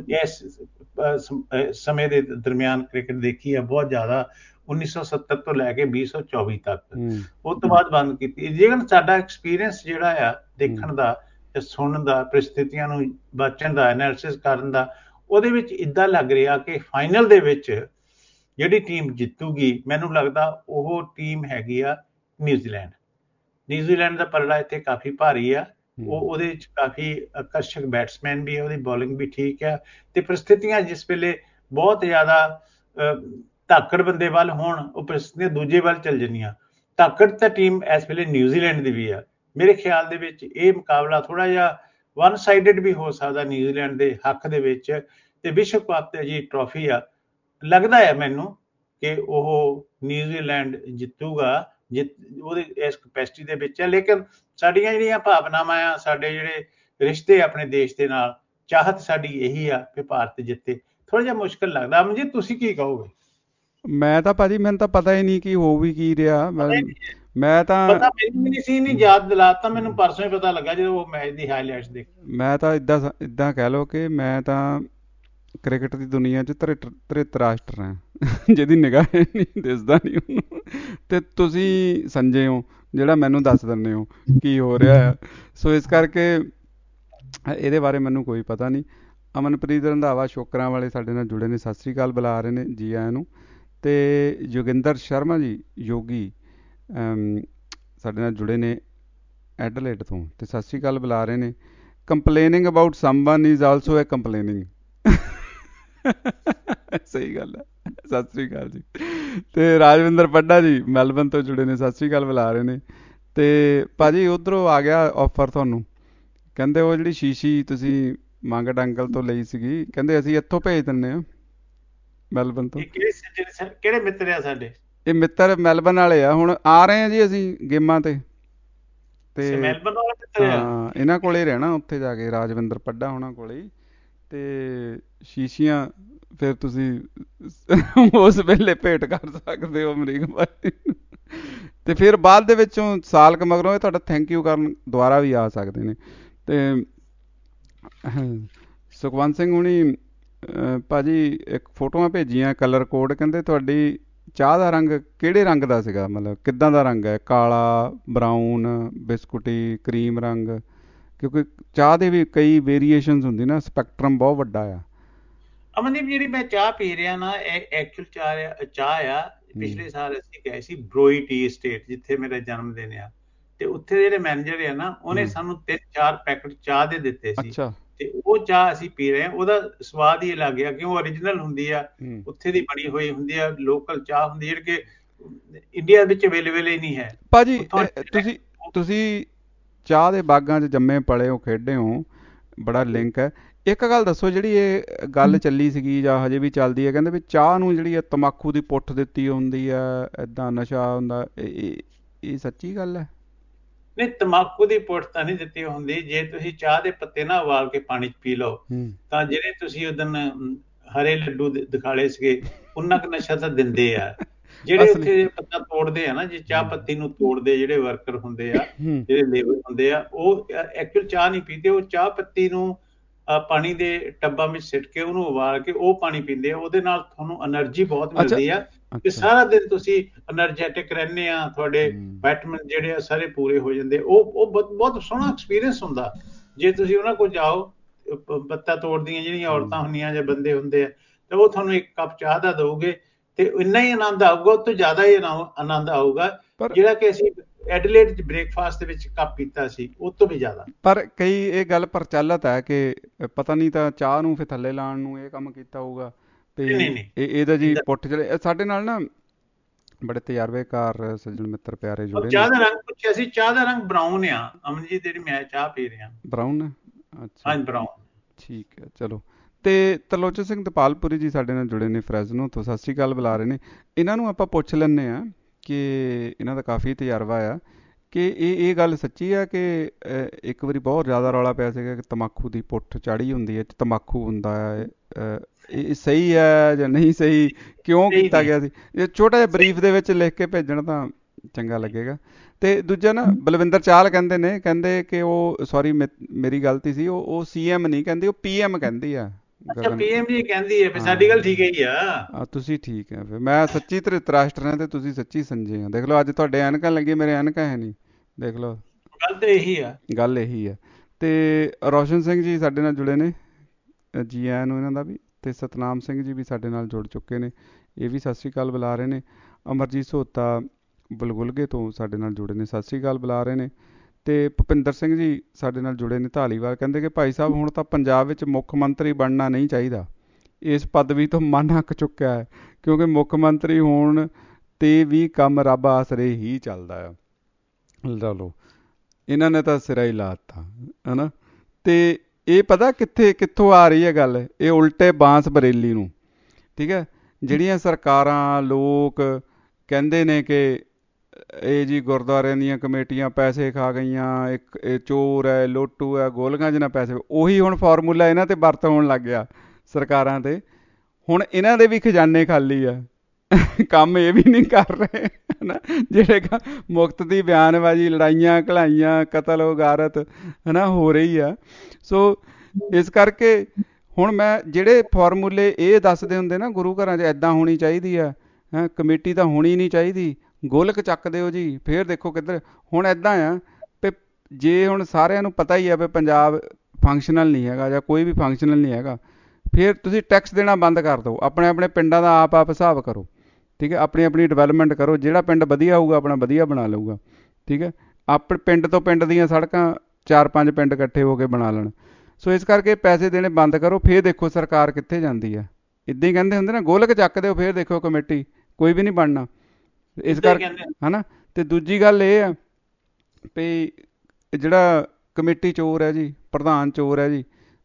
ਸਮੇਂ ਦੇ ਦਰਮਿਆਨ ਕ੍ਰਿਕਟ ਦੇਖੀ ਆ ਬਹੁਤ ਜ਼ਿਆਦਾ, 1970 ਤੋਂ ਲੈ ਕੇ 2024 ਤੱਕ। ਉਸ ਤੋਂ ਬਾਅਦ ਬੰਦ ਕੀਤੀ। ਜੇਕਰ ਸਾਡਾ ਐਕਸਪੀਰੀਅੰਸ ਜਿਹੜਾ ਆ ਦੇਖਣ ਦਾ, ਸੁਣਨ ਦਾ, ਪਰਿਸਥਿਤੀਆਂ ਨੂੰ ਬਚਣ ਦਾ, ਐਨਾਲਿਸਿਸ ਕਰਨ ਦਾ, ਉਹਦੇ ਵਿੱਚ ਇੱਦਾਂ ਲੱਗ ਰਿਹਾ ਕਿ ਫਾਈਨਲ ਦੇ ਵਿੱਚ ਜਿਹੜੀ ਟੀਮ ਜਿੱਤੂਗੀ, ਮੈਨੂੰ ਲੱਗਦਾ ਉਹ ਟੀਮ ਹੈਗੀ ਆ ਨਿਊਜ਼ੀਲੈਂਡ ਦਾ ਪਲੜਾ ਇੱਥੇ ਕਾਫੀ ਭਾਰੀ ਆ। ਉਹਦੇ ਵਿੱਚ ਕਾਫੀ ਆਕਰਸ਼ਕ ਬੈਟਸਮੈਨ ਵੀ ਆ, ਉਹਦੀ ਬੋਲਿੰਗ ਵੀ ਠੀਕ ਆ, ਤੇ ਪਰਿਸਥਿਤੀਆਂ ਜਿਸ ਵੇਲੇ ਬਹੁਤ ਜ਼ਿਆਦਾ ਧਾਕੜ ਬੰਦੇ ਵੱਲ ਹੋਣ, ਉਹ ਪਰਿਸਥਿਤੀਆਂ ਦੂਜੇ ਵੱਲ ਚੱਲ ਜਾਂਦੀਆਂ। ਧਾਕੜ ਤਾਂ ਟੀਮ ਇਸ ਵੇਲੇ ਨਿਊਜ਼ੀਲੈਂਡ ਦੀ ਵੀ ਆ। ਮੇਰੇ ਖਿਆਲ ਦੇ ਵਿੱਚ ਇਹ ਮੁਕਾਬਲਾ ਥੋੜਾ ਜਿਹਾ ਵਨ ਸਾਈਡਡ ਵੀ ਹੋ ਸਕਦਾ ਨਿਊਜ਼ੀਲੈਂਡ ਦੇ ਹੱਕ ਦੇ ਵਿੱਚ। ਤੇ ਵਿਸ਼ਵ ਕੱਪ ਤੇ ਜੀ ਟਰੋਫੀ ਆ, ਲੱਗਦਾ ਹੈ ਮੈਨੂੰ ਕਿ ਉਹ ਨਿਊਜ਼ੀਲੈਂਡ ਜਿੱਤੂਗਾ। ਉਹਦੇ ਇਸ ਕਪੈਸਿਟੀ ਦੇ ਵਿੱਚ ਹੈ। ਲੇਕਿਨ ਸਾਡੀਆਂ ਜਿਹੜੀਆਂ ਭਾਵਨਾਵਾਂ ਆ, ਸਾਡੇ ਜਿਹੜੇ ਰਿਸ਼ਤੇ ਆਪਣੇ ਦੇਸ਼ ਦੇ ਨਾਲ, ਚਾਹਤ ਸਾਡੀ ਇਹੀ ਆ ਕਿ ਭਾਰਤ ਜਿੱਤੇ। ਥੋੜਾ ਜਿਹਾ ਮੁਸ਼ਕਿਲ ਲੱਗਦਾ। ਅਮਨਜੀਤ, ਤੁਸੀਂ ਕੀ ਕਹੋਗੇ? ਮੈਂ ਤਾਂ ਭਾਜੀ, ਮੈਨੂੰ ਤਾਂ ਪਤਾ ਹੀ ਨਹੀਂ ਕਿ ਹੋ ਵੀ ਕੀ ਰਿਹਾ। ਮੈਂ ਤਾਂ ਪਤਾ ਮੈਨੂੰ ਵੀ ਨਹੀਂ ਸੀ, ਨਹੀਂ ਯਾਦ ਦਿਲਾਤਾ ਮੈਨੂੰ, ਪਰਸੋਂ ਹੀ ਪਤਾ ਲੱਗਾ ਜਦੋਂ ਉਹ ਮੈਚ ਦੀ ਹਾਈਲਾਈਟਸ ਦੇਖੀ। ਮੈਂ ਤਾਂ ਇੱਦਾਂ ਕਹਿ ਲਓ ਕਿ ਮੈਂ ਤਾਂ ਕ੍ਰਿਕਟ ਦੀ ਦੁਨੀਆ 'ਚ ਧ੍ਰਿਤਰਾਸ਼ਟਰ ਹਾਂ, ਜਿਹਦੀ ਨਿਗਾਹ ਨਹੀਂ ਦਿਸਦਾ ਨਹੀਂ ਉਹਨੂੰ, ਤੇ ਤੁਸੀਂ ਸੰਜੇ ਹੋ ਜਿਹੜਾ ਮੈਨੂੰ ਦੱਸ ਦਿੰਦੇ ਹੋ ਕੀ ਹੋ ਰਿਹਾ ਆ। ਸੋ ਇਸ ਕਰਕੇ ਇਹਦੇ ਬਾਰੇ ਮੈਨੂੰ ਕੋਈ ਪਤਾ ਨਹੀਂ। ਅਮਨਪ੍ਰੀਤ ਰੰਧਾਵਾ ਸ਼ੋਕਰਾਂ ਵਾਲੇ ਸਾਡੇ ਨਾਲ ਜੁੜੇ ਨੇ, ਸਤਿ ਸ੍ਰੀ ਅਕਾਲ ਬੁਲਾ ਰਹੇ ਨੇ, ਜੀ ਆਇਆਂ ਨੂੰ। ਤੇ ਯੋਗਿੰਦਰ ਸ਼ਰਮਾ ਜੀ ਯੋਗੀ ਸਾਡੇ ਨਾਲ ਜੁੜੇ ਨੇ ਐਡਲੇਡ ਤੋਂ, ਤੇ ਸਤਿ ਸ੍ਰੀ ਅਕਾਲ ਬੁਲਾ ਰਹੇ ਨੇ। Complaining about someone is also a complaining. ਸਹੀ ਗੱਲ ਹੈ। ਸਤਿ ਸ੍ਰੀ ਅਕਾਲ ਜੀ। ਤੇ ਰਾਜਵਿੰਦਰ ਪੱਡਾ ਜੀ ਮੈਲਬਨ ਤੋਂ ਜੁੜੇ ਨੇ, ਸਤਿ ਸ੍ਰੀ ਅਕਾਲ ਬੁਲਾ ਰਹੇ ਨੇ। ਤੇ ਭਾਜੀ ਉਧਰੋਂ ਆ ਗਿਆ ਆਫਰ ਤੁਹਾਨੂੰ, ਕਹਿੰਦੇ ਉਹ ਜਿਹੜੀ ਸ਼ੀਸ਼ੀ ਤੁਸੀਂ ਮੰਗੜ ਅੰਕਲ ਤੋਂ ਲਈ ਸੀਗੀ, ਕਹਿੰਦੇ ਅਸੀਂ ਇੱਥੋਂ ਭੇਜ ਦਿੰਨੇ ਆ, ਮੈਲਬਨ ਤੋਂ। ਕਿਹੜੇ ਮਿੱਤਰ ਆ ਸਾਡੇ? ਇਹ ਮਿੱਤਰ ਮੈਲਬਨ ਵਾਲੇ ਆ, ਹੁਣ ਆ ਰਹੇ ਆ ਜੀ ਅਸੀਂ ਗੇਮਾਂ ਤੇ ਮੈਲਬਨ ਵਾਲੇ ਮਿੱਤਰ ਆ? ਹਾਂ, ਇਹਨਾਂ ਕੋਲੇ ਰਹਿਣਾ ਉੱਥੇ ਜਾ ਕੇ, ਰਾਜਵਿੰਦਰ ਪੱਡਾ ਹੋਣਾ ਕੋਲੇ। ਤੇ ਸ਼ੀਸ਼ੀਆਂ ਫਿਰ ਤੁਸੀਂ ਉਸ ਵੇਲੇ ਭੇਟ ਕਰ ਸਕਦੇ ਹੋ ਅਮਰੀਕ ਭਾਈ ਨੂੰ। ਤੇ ਫਿਰ ਬਾਅਦ ਦੇ ਵਿੱਚੋਂ ਸਾਲ ਕੁ ਮਗਰੋਂ ਇਹ ਤੁਹਾਡਾ ਥੈਂਕ ਯੂ ਕਰਨ ਦੁਬਾਰਾ ਵੀ ਆ ਸਕਦੇ ਨੇ। ਤੇ ਸੁਖਵੰਤ ਸਿੰਘ ਹੁਣੀ ਭਾਜੀ ਇੱਕ ਫੋਟੋਆਂ ਭੇਜੀਆਂ ਕਲਰ ਕੋਡ, ਕਹਿੰਦੇ ਤੁਹਾਡੀ ਚਾਹ ਦਾ ਰੰਗ ਕਿਹੜੇ ਰੰਗ ਦਾ ਸੀਗਾ, ਮਤਲਬ ਕਿੱਦਾਂ ਦਾ ਰੰਗ ਹੈ? ਕਾਲਾ, ਬਰਾਊਨ, ਬਿਸਕੁਟੀ, ਕਰੀਮ ਰੰਗ? ਕਿਉਂਕਿ ਚਾਹ ਦੇ ਵੀ ਕਈ ਵੇਰੀਏਸ਼ਨਸ ਹੁੰਦੀ ਨਾ, ਸਪੈਕਟਰਮ ਬਹੁਤ ਵੱਡਾ ਆ। ਅਮਨਦੀਪ, ਜਿਹੜੀ ਮੈਂ ਚਾਹ ਪੀ ਰਿਹਾ ਨਾ, ਐਕਚੁਅਲ ਚਾਹ ਆ। ਪਿਛਲੇ ਸਾਲ ਅਸੀਂ ਗਏ ਸੀ ਬਰੋਈ ਟੀ ਸਟੇਟ, ਜਿੱਥੇ ਮੇਰਾ ਜਨਮ ਦਿਨ ਆ, ਤੇ ਉੱਥੇ ਜਿਹੜੇ ਮੈਨੇਜਰ ਆ ਨਾ, ਉਹਨੇ ਸਾਨੂੰ 3-4 ਪੈਕਟ ਚਾਹ ਦੇ ਦਿੱਤੇ ਸੀ। ਤੇ ਉਹ ਚਾਹ ਅਸੀਂ ਪੀ ਰਹੇ ਹਾਂ, ਉਹਦਾ ਸਵਾਦ ਹੀ ਅਲੱਗ ਆ, ਕਿਉਂ ਓਰੀਜਨਲ ਹੁੰਦੀ ਆ, ਉੱਥੇ ਦੀ ਬਣੀ ਹੋਈ ਹੁੰਦੀ ਆ, ਲੋਕਲ ਚਾਹ ਹੁੰਦੀ, ਜਿਹੜੀ ਕਿ ਇੰਡੀਆ ਵਿੱਚ ਅਵੇਲੇਬਲ ਹੀ ਨਹੀਂ ਹੈ। ਭਾਜੀ ਤੁਸੀਂ ਚਾਹ ਦੇ ਬਾਗਾਂ 'ਚ ਜੰਮੇ ਪਲੇ ਹੋ, ਖੇਡੇ ਹੋ, ਬੜਾ ਲਿੰਕ ਹੈ। ਇੱਕ ਗੱਲ ਦੱਸੋ, ਜਿਹੜੀ ਇਹ ਗੱਲ ਚੱਲੀ ਸੀਗੀ ਜਾਂ ਹਜੇ ਵੀ ਚੱਲਦੀ ਹੈ, ਕਹਿੰਦੇ ਵੀ ਚਾਹ ਨੂੰ ਜਿਹੜੀ ਹੈ ਤੰਬਾਕੂ ਦੀ ਪੁੱਠ ਦਿੱਤੀ ਹੁੰਦੀ ਆ, ਏਦਾਂ ਨਸ਼ਾ ਹੁੰਦਾ, ਇਹ ਸੱਚੀ ਗੱਲ ਹੈ? ਨਹੀਂ, ਤੰਬਾਕੂ ਦੀ ਪੁੱਠ ਤਾਂ ਨਹੀਂ ਦਿੱਤੀ ਹੁੰਦੀ। ਜੇ ਤੁਸੀਂ ਚਾਹ ਦੇ ਪੱਤੇ ਨਾ ਉਬਾਲ ਕੇ ਪਾਣੀ 'ਚ ਪੀ ਲਓ, ਤਾਂ ਜਿਹੜੇ ਤੁਸੀਂ ਉਦੋਂ ਹਰੇ ਲੱਡੂ ਦਿਖਾਲੇ ਸੀਗੇ, ਉਹਨਾਂ ਕੁ ਨਸ਼ਾ ਤਾਂ ਦਿੰਦੇ ਆ। ਜਿਹੜੇ ਉੱਥੇ ਪੱਤਾ ਤੋੜਦੇ ਆ ਨਾ, ਜੇ ਚਾਹ ਪੱਤੀ ਨੂੰ ਤੋੜਦੇ ਜਿਹੜੇ ਵਰਕਰ ਹੁੰਦੇ ਆ, ਜਿਹੜੇ ਲੇਬਰ ਹੁੰਦੇ ਆ, ਉਹ ਐਕਚੁਅਲ ਚਾਹ ਨਹੀਂ ਪੀਂਦੇ, ਉਹ ਚਾਹ ਪੱਤੀ ਨੂੰ ਪਾਣੀ ਦੇ ਟੱਬਾਂ ਵਿੱਚ ਸਿੱਟ ਕੇ ਉਹਨੂੰ ਉਬਾਲ ਕੇ ਉਹ ਪਾਣੀ ਪੀਂਦੇ ਆ। ਉਹਦੇ ਨਾਲ ਤੁਹਾਨੂੰ એનર્ਜੀ ਬਹੁਤ ਮਿਲਦੀ ਆ, ਤੇ ਸਾਰਾ ਦਿਨ ਤੁਸੀਂ એનર્ਜੈਟਿਕ ਰਹਿੰਦੇ ਆ, ਤੁਹਾਡੇ ਵਿਟਾਮਿਨ ਜਿਹੜੇ ਆ ਸਾਰੇ ਪੂਰੇ ਹੋ ਜਾਂਦੇ। ਉਹ ਬਹੁਤ ਸੋਹਣਾ ਐਕਸਪੀਰੀਅੰਸ ਹੁੰਦਾ। ਜੇ ਤੁਸੀਂ ਉਹਨਾਂ ਕੋਲ ਜਾਓ, ਪੱਤਾ ਤੋੜਦੀਆਂ ਜਿਹੜੀਆਂ ਔਰਤਾਂ ਹੁੰਦੀਆਂ ਜਾਂ ਬੰਦੇ ਹੁੰਦੇ ਆ, ਤਾਂ ਉਹ ਤੁਹਾਨੂੰ ਇੱਕ ਕੱਪ ਚਾਹ ਦਾ ਦਊਗੇ, ਤੇ ਇੰਨਾ ਹੀ ਆਨੰਦ ਆਊਗਾ, ਉਸ ਤੋਂ ਜ਼ਿਆਦਾ ਹੀ ਆਨੰਦ ਆਊਗਾ ਜਿਹੜਾ ਕਿ ਅਸੀਂ ਐਡੀਲੇਡ 'ਚ ਬ੍ਰੇਕਫਾਸਟ ਦੇ ਵਿੱਚ ਕੱਪ ਪੀਤਾ ਸੀ, ਉਸ ਤੋਂ ਵੀ ਜ਼ਿਆਦਾ। ਪਰ ਕਈ ਇਹ ਗੱਲ ਪ੍ਰਚਲਿਤ ਹੈ ਕਿ ਪਤਾ ਨਹੀਂ ਤਾਂ ਚਾਹ ਨੂੰ ਫਿਰ ਥੱਲੇ ਲਾਉਣ ਨੂੰ ਇਹ ਕੰਮ ਕੀਤਾ ਹੋਊਗਾ, ਤੇ ਇਹਦਾ ਜੀ ਪੁੱਠ ਚਲੇ। ਸਾਡੇ ਨਾਲ ਨਾ ਬੜੇ ਤਜਰਬੇਕਾਰ ਸੱਜਣ ਮਿੱਤਰ ਪਿਆਰੇ ਜੁੜੇ। ਚਾਹ ਦਾ ਰੰਗ ਪੁੱਛਿਆ ਸੀ, ਚਾਹ ਦਾ ਰੰਗ ਬਰਾਊਨ ਆ ਅਮਨਜੀਤ, ਜਿਹੜੀ ਮੈਂ ਚਾਹ ਪੀ ਰਿਹਾ। ਬਰਾਊਨ? ਅੱਛਾ, ਹਾਂਜੀ ਬਰਾਊਨ, ਠੀਕ ਹੈ। ਚਲੋ, ਤੇ ਤਰਲੋਚਨ ਸਿੰਘ ਦਪਾਲਪੁਰੀ ਜੀ ਸਾਡੇ ਨਾਲ ਜੁੜੇ ਨੇ ਫਰੈਜ਼ਨੋ ਤੋਂ, ਸਤਿ ਸ਼੍ਰੀ ਅਕਾਲ ਬੁਲਾ ਰਹੇ ਨੇ। ਇਹਨਾਂ ਨੂੰ ਆਪਾਂ ਪੁੱਛ ਲੈਂਦੇ ਹਾਂ ਕਿ ਇਹਨਾਂ ਦਾ ਕਾਫੀ ਤਜਰਬਾ ਆ, ਕਿ ਇਹ ਗੱਲ ਸੱਚੀ ਆ ਕਿ ਇੱਕ ਵਾਰੀ ਬਹੁਤ ਜ਼ਿਆਦਾ ਰੌਲਾ ਪਿਆ ਸੀਗਾ ਕਿ ਤੰਬਾਕੂ ਦੀ ਪੁੱਠ ਚਾੜੀ ਹੁੰਦੀ ਹੈ, ਤੰਬਾਕੂ ਹੁੰਦਾ ਹੈ, ਇਹ ਸਹੀ ਹੈ ਜਾਂ ਨਹੀਂ ਸਹੀ, ਕਿਉਂ ਕੀਤਾ ਗਿਆ ਸੀ? ਇਹ ਛੋਟਾ ਜਿਹਾ ਬਰੀਫ ਦੇ ਵਿੱਚ ਲਿਖ ਕੇ ਭੇਜਣ ਤਾਂ ਚੰਗਾ ਲੱਗੇਗਾ। ਤੇ ਦੂਜਾ ਨਾ, ਬਲਵਿੰਦਰ ਚਾਹਲ ਕਹਿੰਦੇ ਨੇ, ਕਹਿੰਦੇ ਕਿ ਉਹ, ਸੌਰੀ ਮੇਰੀ ਗਲਤੀ ਸੀ, ਉਹ CM ਨਹੀਂ ਕਹਿੰਦੀ, ਉਹ PM ਕਹਿੰਦੀ ਆ। ਅੱਛਾ, PM ਜੀ ਕਹਿੰਦੀ ਹੈ, ਫਿਰ ਸਾਡੀ ਗੱਲ ਠੀਕ ਹੀ ਆ। ਤੁਸੀਂ ਠੀਕ ਹੈ, ਫਿਰ ਮੈਂ ਸੱਚੀ ਧ੍ਰਿਤਰਾਸ਼ਟਰ ਹਾਂ ਤੇ ਤੁਸੀਂ ਸੱਚੀ ਸੰਜੇ ਆ। ਦੇਖ ਲਓ, ਅੱਜ ਤੁਹਾਡੇ ਐਨਕਾਂ ਲੱਗੀ, ਮੇਰੇ ਐਨਕਾਂ ਹੈ ਨਹੀਂ, ਦੇਖ ਲਓ। ਗੱਲ ਤਾਂ ਇਹੀ ਆ, ਗੱਲ ਇਹੀ ਆ। ਤੇ ਰੋਸ਼ਨ ਸਿੰਘ ਜੀ ਸਾਡੇ ਨਾਲ ਜੁੜੇ ਨੇ, ਜੀ ਆਇਆਂ ਨੂੰ ਇਹਨਾਂ ਦਾ ਵੀ। ਤੇ ਸਤਨਾਮ ਸਿੰਘ ਜੀ ਵੀ ਸਾਡੇ ਨਾਲ ਜੁੜ ਚੁੱਕੇ ਨੇ, ਇਹ ਵੀ ਸਤਿ ਸ਼੍ਰੀ ਅਕਾਲ ਬੁਲਾ ਰਹੇ ਨੇ। ਅਮਰਜੀਤ ਸੋਤਾ ਬਲਗੁਲਗੇ ਤੋਂ ਸਾਡੇ ਨਾਲ ਜੁੜੇ ਨੇ, ਸਤਿ ਸ਼੍ਰੀ ਅਕਾਲ ਬੁਲਾ ਰਹੇ ਨੇ। ਤੇ ਭੁਪਿੰਦਰ ਸਿੰਘ ਜੀ ਸਾਡੇ ਨਾਲ ਜੁੜੇ ਨੇ ਧਾਲੀਵਾਲ, ਕਹਿੰਦੇ ਕਿ ਭਾਈ ਸਾਹਿਬ ਹੁਣ ਤਾਂ ਪੰਜਾਬ ਵਿੱਚ ਮੁੱਖ ਮੰਤਰੀ ਬਣਨਾ ਨਹੀਂ ਚਾਹੀਦਾ, ਇਸ ਪਦਵੀ ਤੋਂ ਮਨ ਅੱਕ ਚੁੱਕਿਆ ਹੈ, ਕਿਉਂਕਿ ਮੁੱਖ ਮੰਤਰੀ ਹੋਣ ਤੇ ਵੀ ਕੰਮ ਰੱਬ ਆਸਰੇ ਹੀ ਚੱਲਦਾ ਆ। ਚਲੋ, ਇਹਨਾਂ ਨੇ ਤਾਂ ਸਿਰਾ ਹੀ ਲਾ ਦਿੱਤਾ ਹੈ ਨਾ। ਤੇ ਇਹ ਪਤਾ ਕਿੱਥੋਂ ਆ ਰਹੀ ਹੈ ਗੱਲ? ਇਹ ਉਲਟੇ ਬਾਂਸ ਬਰੇਲੀ ਨੂੰ, ਠੀਕ ਹੈ। ਜਿਹੜੀਆਂ ਸਰਕਾਰਾਂ, ਲੋਕ ਕਹਿੰਦੇ ਨੇ ਕਿ ਇਹ ਜੀ ਗੁਰਦੁਆਰਿਆਂ ਦੀਆਂ ਕਮੇਟੀਆਂ ਪੈਸੇ ਖਾ ਗਈਆਂ, ਇਹ ਚੋਰ ਹੈ, ਲੋਟੂ ਹੈ, ਗੋਲੀਆਂ 'ਚ ਨਾ ਪੈਸੇ, ਉਹੀ ਹੁਣ ਫਾਰਮੂਲਾ ਇਹਨਾਂ ਤੇ ਵਰਤ ਹੋਣ ਲੱਗ ਗਿਆ ਸਰਕਾਰਾਂ ਤੇ। ਹੁਣ ਇਹਨਾਂ ਦੇ ਵੀ ਖਜ਼ਾਨੇ ਖਾਲੀ ਆ, ਕੰਮ ਇਹ ਵੀ ਨਹੀਂ ਕਰ ਰਹੇ ਹੈ ਨਾ, ਜਿਹੜੇ ਮੁਕਤ ਦੀ ਬਿਆਨਬਾਜ਼ੀ, ਲੜਾਈਆਂ ਘਲਾਈਆਂ, ਕਤਲ ਵਗਾਰਤ ਹੈ ਨਾ ਹੋ ਰਹੀ ਆ। ਸੋ ਇਸ ਕਰਕੇ ਹੁਣ ਮੈਂ ਜਿਹੜੇ ਫਾਰਮੂਲੇ ਇਹ ਦੱਸਦੇ ਹੁੰਦੇ ਨਾ ਗੁਰੂ ਘਰਾਂ 'ਚ, ਇੱਦਾਂ ਹੋਣੀ ਚਾਹੀਦੀ ਆ, ਕਮੇਟੀ ਤਾਂ ਹੋਣੀ ਨਹੀਂ ਚਾਹੀਦੀ, ਗੋਲਕ ਚੱਕ ਦਿਓ ਜੀ, ਫੇਰ ਦੇਖੋ ਕਿੱਧਰ। ਹੁਣ ਇੱਦਾਂ ਆ ਵੀ ਜੇ ਹੁਣ ਸਾਰਿਆਂ ਨੂੰ ਪਤਾ ਹੀ ਆ ਵੀ ਪੰਜਾਬ ਫੰਕਸ਼ਨਲ ਨਹੀਂ ਹੈਗਾ ਜਾਂ ਕੋਈ ਵੀ ਫੰਕਸ਼ਨਲ ਨਹੀਂ ਹੈਗਾ, ਫਿਰ ਤੁਸੀਂ ਟੈਕਸ ਦੇਣਾ ਬੰਦ ਕਰ ਦਿਓ, ਆਪਣੇ ਪਿੰਡਾਂ ਦਾ ਆਪ ਹਿਸਾਬ ਕਰੋ, ਠੀਕ ਹੈ। ਆਪਣੀ ਡਿਵੈਲਪਮੈਂਟ ਕਰੋ, ਜਿਹੜਾ ਪਿੰਡ ਵਧੀਆ ਹੋਊਗਾ ਆਪਣਾ ਵਧੀਆ ਬਣਾ ਲਊਗਾ, ਠੀਕ ਹੈ। ਆਪਣੇ ਪਿੰਡ ਤੋਂ ਪਿੰਡ ਦੀਆਂ ਸੜਕਾਂ 4-5 ਪਿੰਡ ਇਕੱਠੇ ਹੋ ਕੇ ਬਣਾ ਲੈਣ। ਸੋ ਇਸ ਕਰਕੇ ਪੈਸੇ ਦੇਣੇ ਬੰਦ ਕਰੋ, ਫੇਰ ਦੇਖੋ ਸਰਕਾਰ ਕਿੱਥੇ ਜਾਂਦੀ ਹੈ। ਇੱਦਾਂ ਹੀ ਕਹਿੰਦੇ ਹੁੰਦੇ ਨਾ, ਗੋਲਕ ਚੱਕ ਦਿਓ, ਫੇਰ ਦੇਖੋ ਕਮੇਟੀ ਕੋਈ ਵੀ ਨਹੀਂ ਬਣਨਾ। ਇਸ ਕਰਕੇ ਹੈ ਨਾ। ਤੇ ਦੂਜੀ ਗੱਲ ਇਹ ਆ ਵੀ ਜਿਹੜਾ ਕਮੇਟੀ ਚੋਰ ਹੈ ਜੀ, ਪ੍ਰਧਾਨ ਚੋਰ ਹੈ ਜੀ,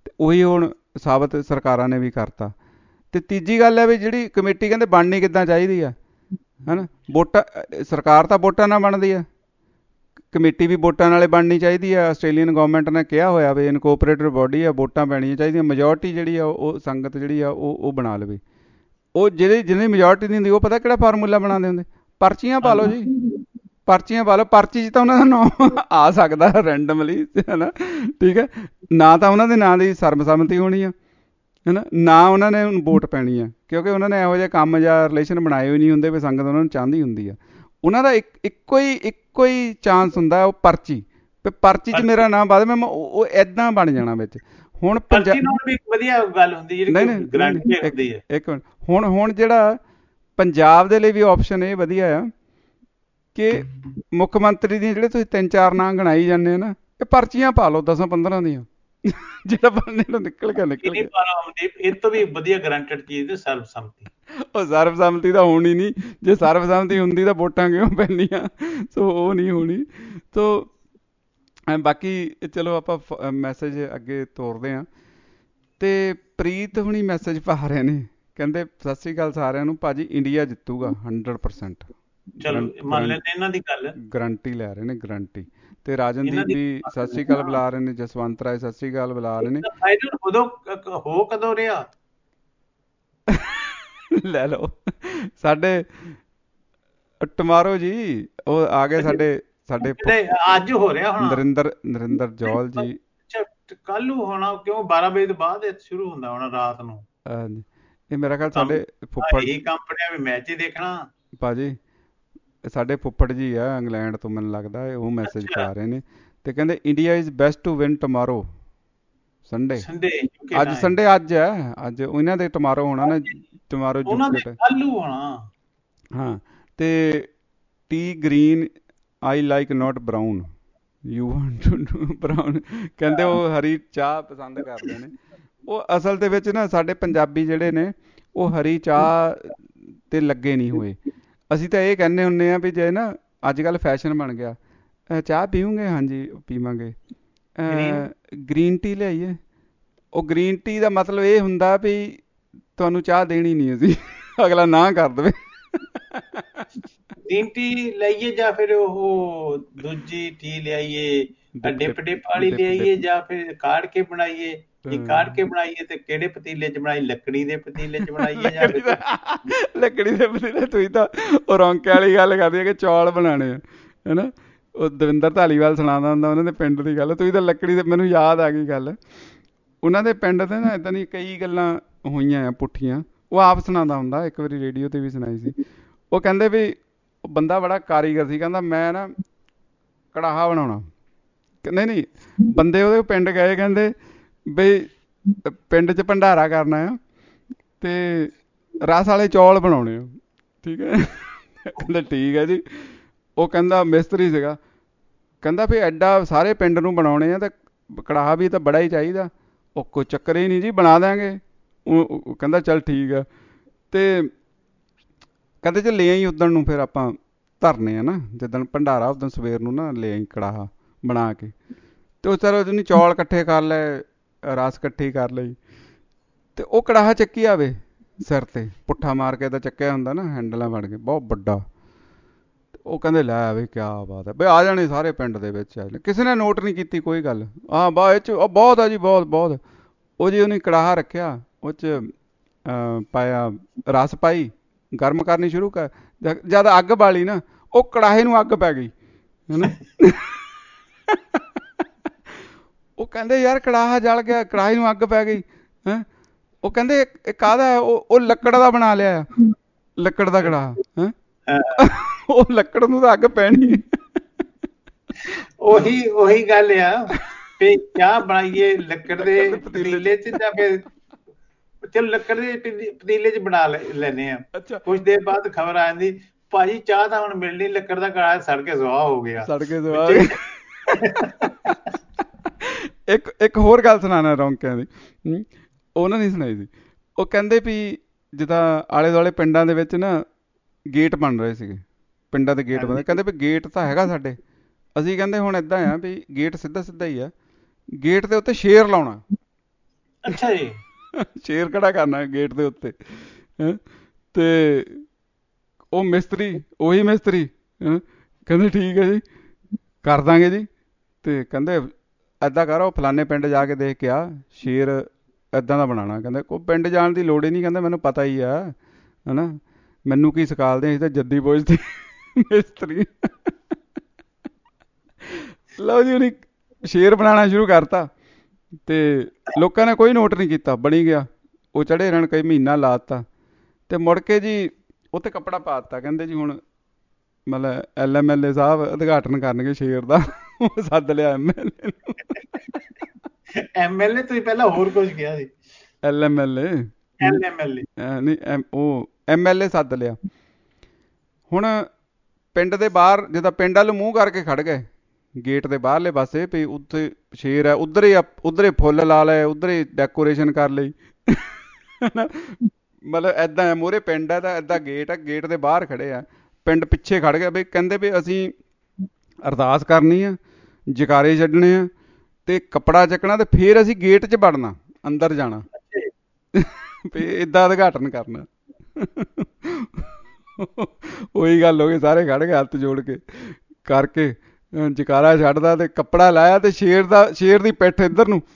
ਤੇ ਉਹੀ ਹੁਣ ਸਾਬਤ ਸਰਕਾਰਾਂ ਨੇ ਵੀ ਕਰਤਾ। ਤੇ ਤੀਜੀ ਗੱਲ ਹੈ ਵੀ ਜਿਹੜੀ ਕਮੇਟੀ ਕਹਿੰਦੇ ਬਣਨੀ ਕਿੱਦਾਂ ਚਾਹੀਦੀ ਆ, ਹਨਾ? ਵੋਟਾਂ, ਸਰਕਾਰ ਤਾਂ ਵੋਟਾਂ ਨਾਲ ਬਣਦੀ ਆ, ਕਮੇਟੀ ਵੀ ਵੋਟਾਂ ਨਾਲੇ ਬਣਨੀ ਚਾਹੀਦੀ ਆ। ਆਸਟ੍ਰੇਲੀਅਨ ਗਵਰਨਮੈਂਟ ਨੇ ਕਿਹਾ ਹੋਇਆ ਵੀ ਇਨਕੋਪਰੇਟਡ ਬੋਡੀ ਆ, ਵੋਟਾਂ ਪੈਣੀਆਂ ਚਾਹੀਦੀਆਂ, ਮੈਜੋਰਟੀ ਜਿਹੜੀ ਆ ਉਹ ਸੰਗਤ ਜਿਹੜੀ ਆ ਉਹ ਬਣਾ ਲਵੇ। ਉਹ ਜਿਹਦੀ ਮੈਜੋਰਟੀ ਨਹੀਂ ਹੁੰਦੀ ਉਹ ਪਤਾ ਕਿਹੜਾ ਫਾਰਮੂਲਾ ਬਣਾਉਂਦੇ ਹੁੰਦੇ, ਪਰਚੀਆਂ ਪਾ ਲਓ ਜੀ, ਪਰਚੀਆਂ ਪਾ ਲਓ। ਪਰਚੀ 'ਚ ਤਾਂ ਉਹਨਾਂ ਦਾ ਨਾਂ ਆ ਸਕਦਾ ਰੈਂਡਮਲੀ, ਹੈ ਨਾ? ਠੀਕ ਹੈ, ਨਾ ਤਾਂ ਉਹਨਾਂ ਦੇ ਨਾਂ ਦੀ ਸਰਬਸੰਮਤੀ ਹੋਣੀ ਆ, ਹੈ ਨਾ? ਨਾ ਉਹਨਾਂ ਨੇ ਵੋਟ ਪੈਣੀ ਆ, ਕਿਉਂਕਿ ਉਹਨਾਂ ਨੇ ਇਹੋ ਜਿਹੇ ਕੰਮ ਜਾਂ ਰਿਲੇਸ਼ਨ ਬਣਾਏ ਹੋਏ ਨਹੀਂ ਹੁੰਦੇ ਵੀ ਸੰਗਤ ਉਹਨਾਂ ਨੂੰ ਚਾਹੁੰਦੀ ਹੁੰਦੀ ਆ। ਉਹਨਾਂ ਦਾ ਇੱਕੋ ਹੀ ਚਾਂਸ ਹੁੰਦਾ, ਉਹ ਪਰਚੀ। ਪਰਚੀ 'ਚ ਮੇਰਾ ਨਾਮ ਬਾਅਦ ਮੈਂ ਉਹ ਏਦਾਂ ਬਣ ਜਾਣਾ ਵਿੱਚ। ਹੁਣ ਪਰਚੀ ਨਾਲ ਵੀ ਵਧੀਆ ਗੱਲ ਹੁੰਦੀ ਜਿਹੜੀ ਗਰੰਟੀ ਹੁੰਦੀ ਹੈ। ਇੱਕ ਮਿੰਟ, ਹੁਣ ਜਿਹੜਾ ਪੰਜਾਬ ਦੇ ਲਈ ਵੀ ਆਪਸ਼ਨ ਇਹ ਵਧੀਆ ਆ ਕਿ ਮੁੱਖ ਮੰਤਰੀ ਦੀਆਂ ਜਿਹੜੇ ਤੁਸੀਂ 3-4 ਨਾਂ ਗਣਾਈ ਜਾਂਦੇ ਹੋ ਨਾ, ਇਹ ਪਰਚੀਆਂ ਪਾ ਲਓ 10-15 ਦੀਆਂ, ਜਿਹੜਾ ਬੰਦੇ ਨੂੰ ਨਿਕਲ ਗਿਆ। ਇਹ ਤੋਂ ਵੀ ਵਧੀਆ ਗਰੰਟਡ ਚੀਜ਼ ਤੇ ਸਰਬਸੰਮਤੀ। ਉਹ ਸਰਬਸੰਮਤੀ ਤਾਂ ਹੋਣੀ ਨਹੀਂ, ਜੇ ਸਰਬਸੰਮਤੀ ਹੁੰਦੀ ਤਾਂ ਵੋਟਾਂ ਕਿਉਂ ਪੈਣੀਆਂ? ਸੋ ਉਹ ਨਹੀਂ ਹੋਣੀ। ਸੋ ਬਾਕੀ ਚਲੋ ਆਪਾਂ ਮੈਸੇਜ ਅੱਗੇ ਤੋਰਦੇ ਹਾਂ। ਤੇ ਪ੍ਰੀਤ ਹੁਣੀ ਮੈਸੇਜ ਪਾ ਰਹੇ ਨੇ, ਕਹਿੰਦੇ ਸਤਿ ਸ੍ਰੀ ਅਕਾਲ ਸਾਰਿਆਂ ਨੂੰ, ਭਾਜੀ ਇੰਡੀਆ ਜਿੱਤੂਗਾ 100%। ਚਲੋ ਮੰਨ ਲੈਂਦੇ ਇਹਨਾਂ ਦੀ ਗੱਲ, ਗਰੰਟੀ ਲੈ ਰਹੇ ਨੇ, ਗਰੰਟੀ। ਤੇ ਰਾਜਨਦੀਪ ਵੀ ਸਤਿ ਸ੍ਰੀ ਅਕਾਲ ਬੁਲਾ ਰਹੇ ਨੇ, ਜਸਵੰਤ ਰਾਏ ਸਤਿ ਸ੍ਰੀ ਅਕਾਲ ਬੁਲਾ ਰਹੇ ਨੇ। ਉਦੋਂ ਹੋ ਕਦੋਂ ਰਿਹਾ? ਲੈ ਲਓ ਸਾਡੇ ਟਮਾਰੋ ਜੀ, ਉਹ ਆ ਗਏ ਸਾਡੇ ਅੱਜ ਹੋ ਰਿਹਾ ਹੁਣ। ਨਰਿੰਦਰ ਜੌਲ ਜੀ ਕੱਲ ਨੂੰ ਹੋਣਾ, ਕਿਉਂ 12 ਵਜੇ ਤੋਂ ਬਾਅਦ ਸ਼ੁਰੂ ਹੁੰਦਾ ਹੋਣਾ ਰਾਤ ਨੂੰ। ਇਹ ਮੇਰਾ ਖਿਆਲ ਸਾਡੇ ਫੁੱਫੜ ਹੀ ਕੰਪਨੀਆਂ ਵੀ ਮੈਚ ਹੀ ਦੇਖਣਾ ਭਾਜੀ, ਸਾਡੇ ਫੁੱਫੜ ਜੀ ਆ ਇੰਗਲੈਂਡ ਤੋਂ, ਮੈਨੂੰ ਲੱਗਦਾ ਉਹ ਮੈਸੇਜ ਪਾ ਰਹੇ ਨੇ। ਤੇ ਕਹਿੰਦੇ India is best to win tomorrow Sunday. ਅੱਜ ਸੰਡੇ ਅੱਜ ਹੈ, ਅੱਜ ਉਹਨਾਂ ਦੇ ਟਮਾਰੋ ਹੋਣਾ ਨਾ, ਟਮਾਰੋ ਕੱਲੂ ਹੋਣਾ। ਹਾਂ, ਤੇ tea green I like not brown, you want to brown. ਕਹਿੰਦੇ ਉਹ ਹਰੀ ਚਾਹ ਪਸੰਦ ਕਰਦੇ ਨੇ। ਉਹ ਅਸਲ ਦੇ ਵਿੱਚ ਨਾ ਸਾਡੇ ਪੰਜਾਬੀ ਜਿਹੜੇ ਨੇ ਉਹ ਹਰੀ ਚਾਹ ਤੇ ਲੱਗੇ ਨਹੀਂ ਹੋਏ। ਅਸੀਂ ਤਾਂ ਇਹ ਕਹਿੰਦੇ ਹੁੰਦੇ ਆ ਵੀ ਜੇ ਨਾ ਅੱਜ ਕੱਲ੍ਹ ਫੈਸ਼ਨ ਬਣ ਗਿਆ, ਚਾਹ ਪੀਉਂਗੇ? ਹਾਂਜੀ ਪੀਵਾਂਗੇ। ਗ੍ਰੀਨ ਟੀ ਲਿਆਈਏ? ਉਹ ਗ੍ਰੀਨ ਟੀ ਦਾ ਮਤਲਬ ਇਹ ਹੁੰਦਾ ਵੀ ਤੁਹਾਨੂੰ ਚਾਹ ਦੇਣੀ ਨਹੀਂ ਅਸੀਂ, ਅਗਲਾ ਨਾ ਕਰ ਦੇਵੇ। ਗ੍ਰੀਨ ਟੀ ਲਈਏ ਜਾਂ ਫਿਰ ਉਹ ਦੂਜੀ ਟੀ ਲਿਆਈਏ, ਡਿਪ ਵਾਲੀ ਲਿਆਈਏ, ਜਾਂ ਫਿਰ ਕਾੜ ਕੇ ਬਣਾਈਏ? ਕਾੜ ਕੇ ਬਣਾਈਏ ਤੇ ਕਿਹੜੇ ਪਤੀਲੇ 'ਚ ਬਣਾਈ? ਲੱਕੜੀ ਦੇ ਪਤੀਲੇ 'ਚ ਬਣਾਈਏ ਜਾਂ ਲੱਕੜੀ ਦੇ ਪਤੀਲੇ? ਤੁਸੀਂ ਤਾਂ ਉਹ ਰੌਂਕੇ ਵਾਲੀ ਗੱਲ ਕਰਦੇ ਆ ਕਿ ਚੌਲ ਬਣਾਉਣੇ ਆ, ਹੈ ਨਾ? ਉਹ ਦਵਿੰਦਰ ਧਾਲੀਵਾਲ ਸੁਣਾਉਂਦਾ ਹੁੰਦਾ ਉਹਨਾਂ ਦੇ ਪਿੰਡ ਦੀ ਗੱਲ। ਤੁਸੀਂ ਤਾਂ ਲੱਕੜੀ ਦੇ, ਮੈਨੂੰ ਯਾਦ ਆ ਗਈ ਗੱਲ, ਉਹਨਾਂ ਦੇ ਪਿੰਡ 'ਤੇ ਨਾ ਇੱਦਾਂ ਦੀਆਂ ਕਈ ਗੱਲਾਂ ਹੋਈਆਂ ਆ ਪੁੱਠੀਆਂ। ਉਹ ਆਪ ਸੁਣਾਉਂਦਾ ਹੁੰਦਾ, ਇੱਕ ਵਾਰੀ ਰੇਡੀਓ 'ਤੇ ਵੀ ਸੁਣਾਈ ਸੀ। ਉਹ ਕਹਿੰਦੇ ਵੀ ਉਹ ਬੰਦਾ ਬੜਾ ਕਾਰੀਗਰ ਸੀ, ਕਹਿੰਦਾ ਮੈਂ ਨਾ ਕੜਾਹਾ ਬਣਾਉਣਾ। ਨਹੀਂ ਬੰਦੇ ਉਹਦੇ ਪਿੰਡ ਗਏ, ਕਹਿੰਦੇ ਬਈ ਪਿੰਡ 'ਚ ਭੰਡਾਰਾ ਕਰਨਾ ਆ ਤੇ ਰਸ ਵਾਲੇ ਚੌਲ ਬਣਾਉਣੇ ਆ, ਠੀਕ ਹੈ? ਕਹਿੰਦੇ ਠੀਕ ਹੈ ਜੀ। ਉਹ ਕਹਿੰਦਾ ਮਿਸਤਰੀ ਸੀਗਾ, ਕਹਿੰਦਾ ਵੀ ਐਡਾ ਸਾਰੇ ਪਿੰਡ ਨੂੰ ਬਣਾਉਣੇ ਆ ਤੇ ਕੜਾਹਾ ਵੀ ਤਾਂ ਬੜਾ ਹੀ ਚਾਹੀਦਾ। ਉਹ ਕੋਈ ਚੱਕਰ ਹੀ ਨਹੀਂ ਜੀ, ਬਣਾ ਦਿਆਂਗੇ। ਉਹ ਕਹਿੰਦਾ ਚੱਲ ਠੀਕ ਆ। ਤੇ ਕਹਿੰਦੇ ਚ ਲੈ ਆਈ ਉੱਦਣ ਨੂੰ, ਫਿਰ ਆਪਾਂ ਧਰਨੇ ਆ ਨਾ ਜਿੱਦਣ ਭੰਡਾਰਾ, ਉੱਦਣ ਸਵੇਰ ਨੂੰ ਨਾ ਲੈ ਆਈ ਕੜਾਹਾ ਬਣਾ ਕੇ। ਤੇ ਉਹ ਚਲੋ ਉਹਨੇ ਚੌਲ ਇਕੱਠੇ ਕਰ ਲਏ, ਰਸ ਇਕੱਠੀ ਕਰ ਲਈ, ਤੇ ਉਹ ਕੜਾਹਾ ਚੱਕੀ ਆਵੇ ਸਿਰ ਤੇ ਪੁੱਠਾ ਮਾਰ ਕੇ ਤਾਂ ਚੱਕਿਆ ਹੁੰਦਾ ਨਾ, ਹੈਂਡਲਾਂ ਬਣ ਕੇ ਬਹੁਤ ਵੱਡਾ। ਉਹ ਕਹਿੰਦੇ ਲੈ ਵੀ ਕਿਆ ਬਾਤ ਹੈ ਬਈ, ਆ ਜਾਣੇ ਸਾਰੇ ਪਿੰਡ ਦੇ ਵਿੱਚ, ਆ ਜਾਣੇ। ਕਿਸੇ ਨੇ ਨੋਟ ਨਹੀਂ ਕੀਤੀ ਕੋਈ ਗੱਲ। ਹਾਂ ਬਾ ਇਹ 'ਚ ਬਹੁਤ ਆ ਜੀ, ਬਹੁਤ ਬਹੁਤ। ਉਹ ਜੀ ਉਹਨੇ ਕੜਾਹਾ ਰੱਖਿਆ, ਉਹ 'ਚ ਪਾਇਆ ਰਸ ਪਾਈ, ਗਰਮ ਕਰਨੀ ਸ਼ੁਰੂ ਕਰ। ਜਦ ਅੱਗ ਬਾਲੀ ਨਾ, ਉਹ ਕੜਾਹੇ ਨੂੰ ਅੱਗ ਪੈ ਗਈ, ਹੈ ਨਾ? ਉਹ ਕਹਿੰਦੇ ਯਾਰ ਕੜਾਹਾ ਜਲ ਗਿਆ, ਕੜਾਹੀ ਨੂੰ ਅੱਗ ਪੈ ਗਈ ਹੈ। ਉਹ ਕਹਿੰਦੇ ਇਹ ਕਾਹਦਾ? ਉਹ ਲੱਕੜ ਦਾ ਬਣਾ ਲਿਆ, ਲੱਕੜ ਦਾ ਕੜਾਹਾ ਹੈ। ਉਹ ਲੱਕੜ ਨੂੰ ਤਾਂ ਅੱਗ ਪੈਣੀ। ਉਹੀ ਗੱਲ ਆ ਵੀ ਚਾਹ ਬਣਾਈਏ ਲੱਕੜ ਦੇ ਪਤੀਲੇ 'ਚ ਜਾਂ ਫਿਰ ਚਲੋ ਲੱਕੜ ਦੇ ਪਤੀਲੇ 'ਚ ਬਣਾ ਲੈਂਦੇ ਆ। ਕੁਝ ਦੇਰ ਬਾਅਦ ਖਬਰ ਆ ਜਾਂਦੀ ਭਾਜੀ ਚਾਹ ਤਾਂ ਹੁਣ ਮਿਲਣੀ, ਲੱਕੜ ਦਾ ਕੜਾਹਾ ਸੜ ਕੇ ਸੁਆਹ ਹੋ ਗਿਆ। ਇੱਕ ਹੋਰ ਗੱਲ ਸੁਣਾਉਣਾ ਰੌਂਕਿਆਂ ਦੀ, ਉਹਨਾਂ ਨੇ ਸੁਣਾਈ ਸੀ। ਉਹ ਕਹਿੰਦੇ ਵੀ ਜਿੱਦਾਂ ਆਲੇ ਦੁਆਲੇ ਪਿੰਡਾਂ ਦੇ ਵਿੱਚ ਨਾ ਗੇਟ ਬਣ ਰਹੇ ਸੀਗੇ, ਪਿੰਡਾਂ ਦੇ ਗੇਟ ਬਣਦੇ। ਕਹਿੰਦੇ ਵੀ ਗੇਟ ਤਾਂ ਹੈਗਾ ਸਾਡੇ, ਅਸੀਂ ਕਹਿੰਦੇ ਹੁਣ ਏਦਾਂ ਆ ਵੀ ਗੇਟ ਸਿੱਧਾ ਸਿੱਧਾ ਹੀ ਆ, ਗੇਟ ਦੇ ਉੱਤੇ ਸ਼ੇਰ ਲਾਉਣਾ, ਅੱਛਾ ਜੀ। ਸ਼ੇਰ ਖੜਾ ਕਰਨਾ ਗੇਟ ਦੇ ਉੱਤੇ। ਤੇ ਉਹ ਮਿਸਤਰੀ, ਉਹੀ ਮਿਸਤਰੀ ਕਹਿੰਦੇ ਠੀਕ ਹੈ ਜੀ, ਕਰ ਦਾਂਗੇ ਜੀ। ਤੇ ਕਹਿੰਦੇ ਏਦਾਂ ਕਰ, ਉਹ ਫਲਾਣੇ ਪਿੰਡ ਜਾ ਕੇ ਦੇਖ ਕੇ ਆ, ਸ਼ੇਰ ਏਦਾਂ ਦਾ ਬਣਾਉਣਾ। ਕਹਿੰਦੇ ਕੋਈ ਪਿੰਡ ਜਾਣ ਦੀ ਲੋੜ ਹੀ ਨਹੀਂ, ਕਹਿੰਦਾ ਮੈਨੂੰ ਪਤਾ ਹੀ ਆ, ਹਨਾ, ਮੈਨੂੰ ਕੀ ਸਿਖਾਲਦੇ, ਅਸੀਂ ਤਾਂ ਜੱਦੀ ਪੁੱਛਦੇ ਮਿਸਤਰੀ। ਲਓ ਜੀ, ਉਹਨੇ ਸ਼ੇਰ ਬਣਾਉਣਾ ਸ਼ੁਰੂ ਕਰਤਾ ਤੇ ਲੋਕਾਂ ਨੇ ਕੋਈ ਨੋਟ ਨਹੀਂ ਕੀਤਾ, ਬਣੀ ਗਿਆ। ਉਹ ਚੜੇ ਰਹਿਣ, ਕਈ ਮਹੀਨਾ ਲਾ ਦਿੱਤਾ ਤੇ ਮੁੜ ਕੇ ਜੀ ਉੱਥੇ ਕੱਪੜਾ ਪਾ ਦਿੱਤਾ। ਕਹਿੰਦੇ ਜੀ ਹੁਣ ਮਤਲਬ LMLA ਸਾਹਿਬ ਉਦਘਾਟਨ ਕਰਨਗੇ ਸ਼ੇਰ ਦਾ। ਉਹ ਸੱਦ ਲਿਆ MLA ਨੂੰ। MLA ਤੁਸੀਂ ਪਹਿਲਾਂ ਹੋਰ ਕੁਝ ਕਿਹਾ ਸੀ। LMLA ਨਹੀਂ, ਉਹ MLA ਸੱਦ ਲਿਆ। ਹੁਣ ਪਿੰਡ ਦੇ ਬਾਹਰ, ਜਿੱਦਾਂ ਪਿੰਡ ਵੱਲ ਮੂੰਹ ਕਰਕੇ ਖੜ ਗਏ ਗੇਟ ਦੇ ਬਾਹਰਲੇ ਪਾਸੇ, ਵੀ ਉੱਥੇ ਸ਼ੇਰ ਹੈ, ਉੱਧਰ ਹੀ ਫੁੱਲ ਲਾ ਲਏ, ਉੱਧਰ ਹੀ ਡੈਕੋਰੇਸ਼ਨ ਕਰ ਲਈ। ਮਤਲਬ ਏਦਾਂ ਹੈ, ਮੂਹਰੇ ਪਿੰਡ ਹੈ ਤਾਂ ਏਦਾਂ ਗੇਟ ਹੈ, ਗੇਟ ਦੇ ਬਾਹਰ ਖੜੇ ਆ, ਪਿੰਡ ਪਿੱਛੇ ਖੜ ਗਿਆ। ਵੀ ਕਹਿੰਦੇ ਵੀ ਅਸੀਂ ਅਰਦਾਸ ਕਰਨੀ ਆ, ਜਕਾਰੇ ਛੱਡਣੇ ਆ ਤੇ ਕੱਪੜਾ ਚੱਕਣਾ ਤੇ ਫੇਰ ਅਸੀਂ ਗੇਟ 'ਚ ਵੜਨਾ, ਅੰਦਰ ਜਾਣਾ, ਵੀ ਏਦਾਂ ਉਦਘਾਟਨ ਕਰਨਾ। ਉਹੀ ਗੱਲ ਹੋ ਗਈ, ਸਾਰੇ ਖੜ ਗਏ ਹੱਥ ਜੋੜ ਕੇ ਕਰਕੇ, ਜਕਾਰਾ ਛੱਡਦਾ ਤੇ ਕੱਪੜਾ ਲਾਇਆ ਤੇ ਸ਼ੇਰ ਦੀ ਪਿੱਠ ਇੱਧਰ ਨੂੰ।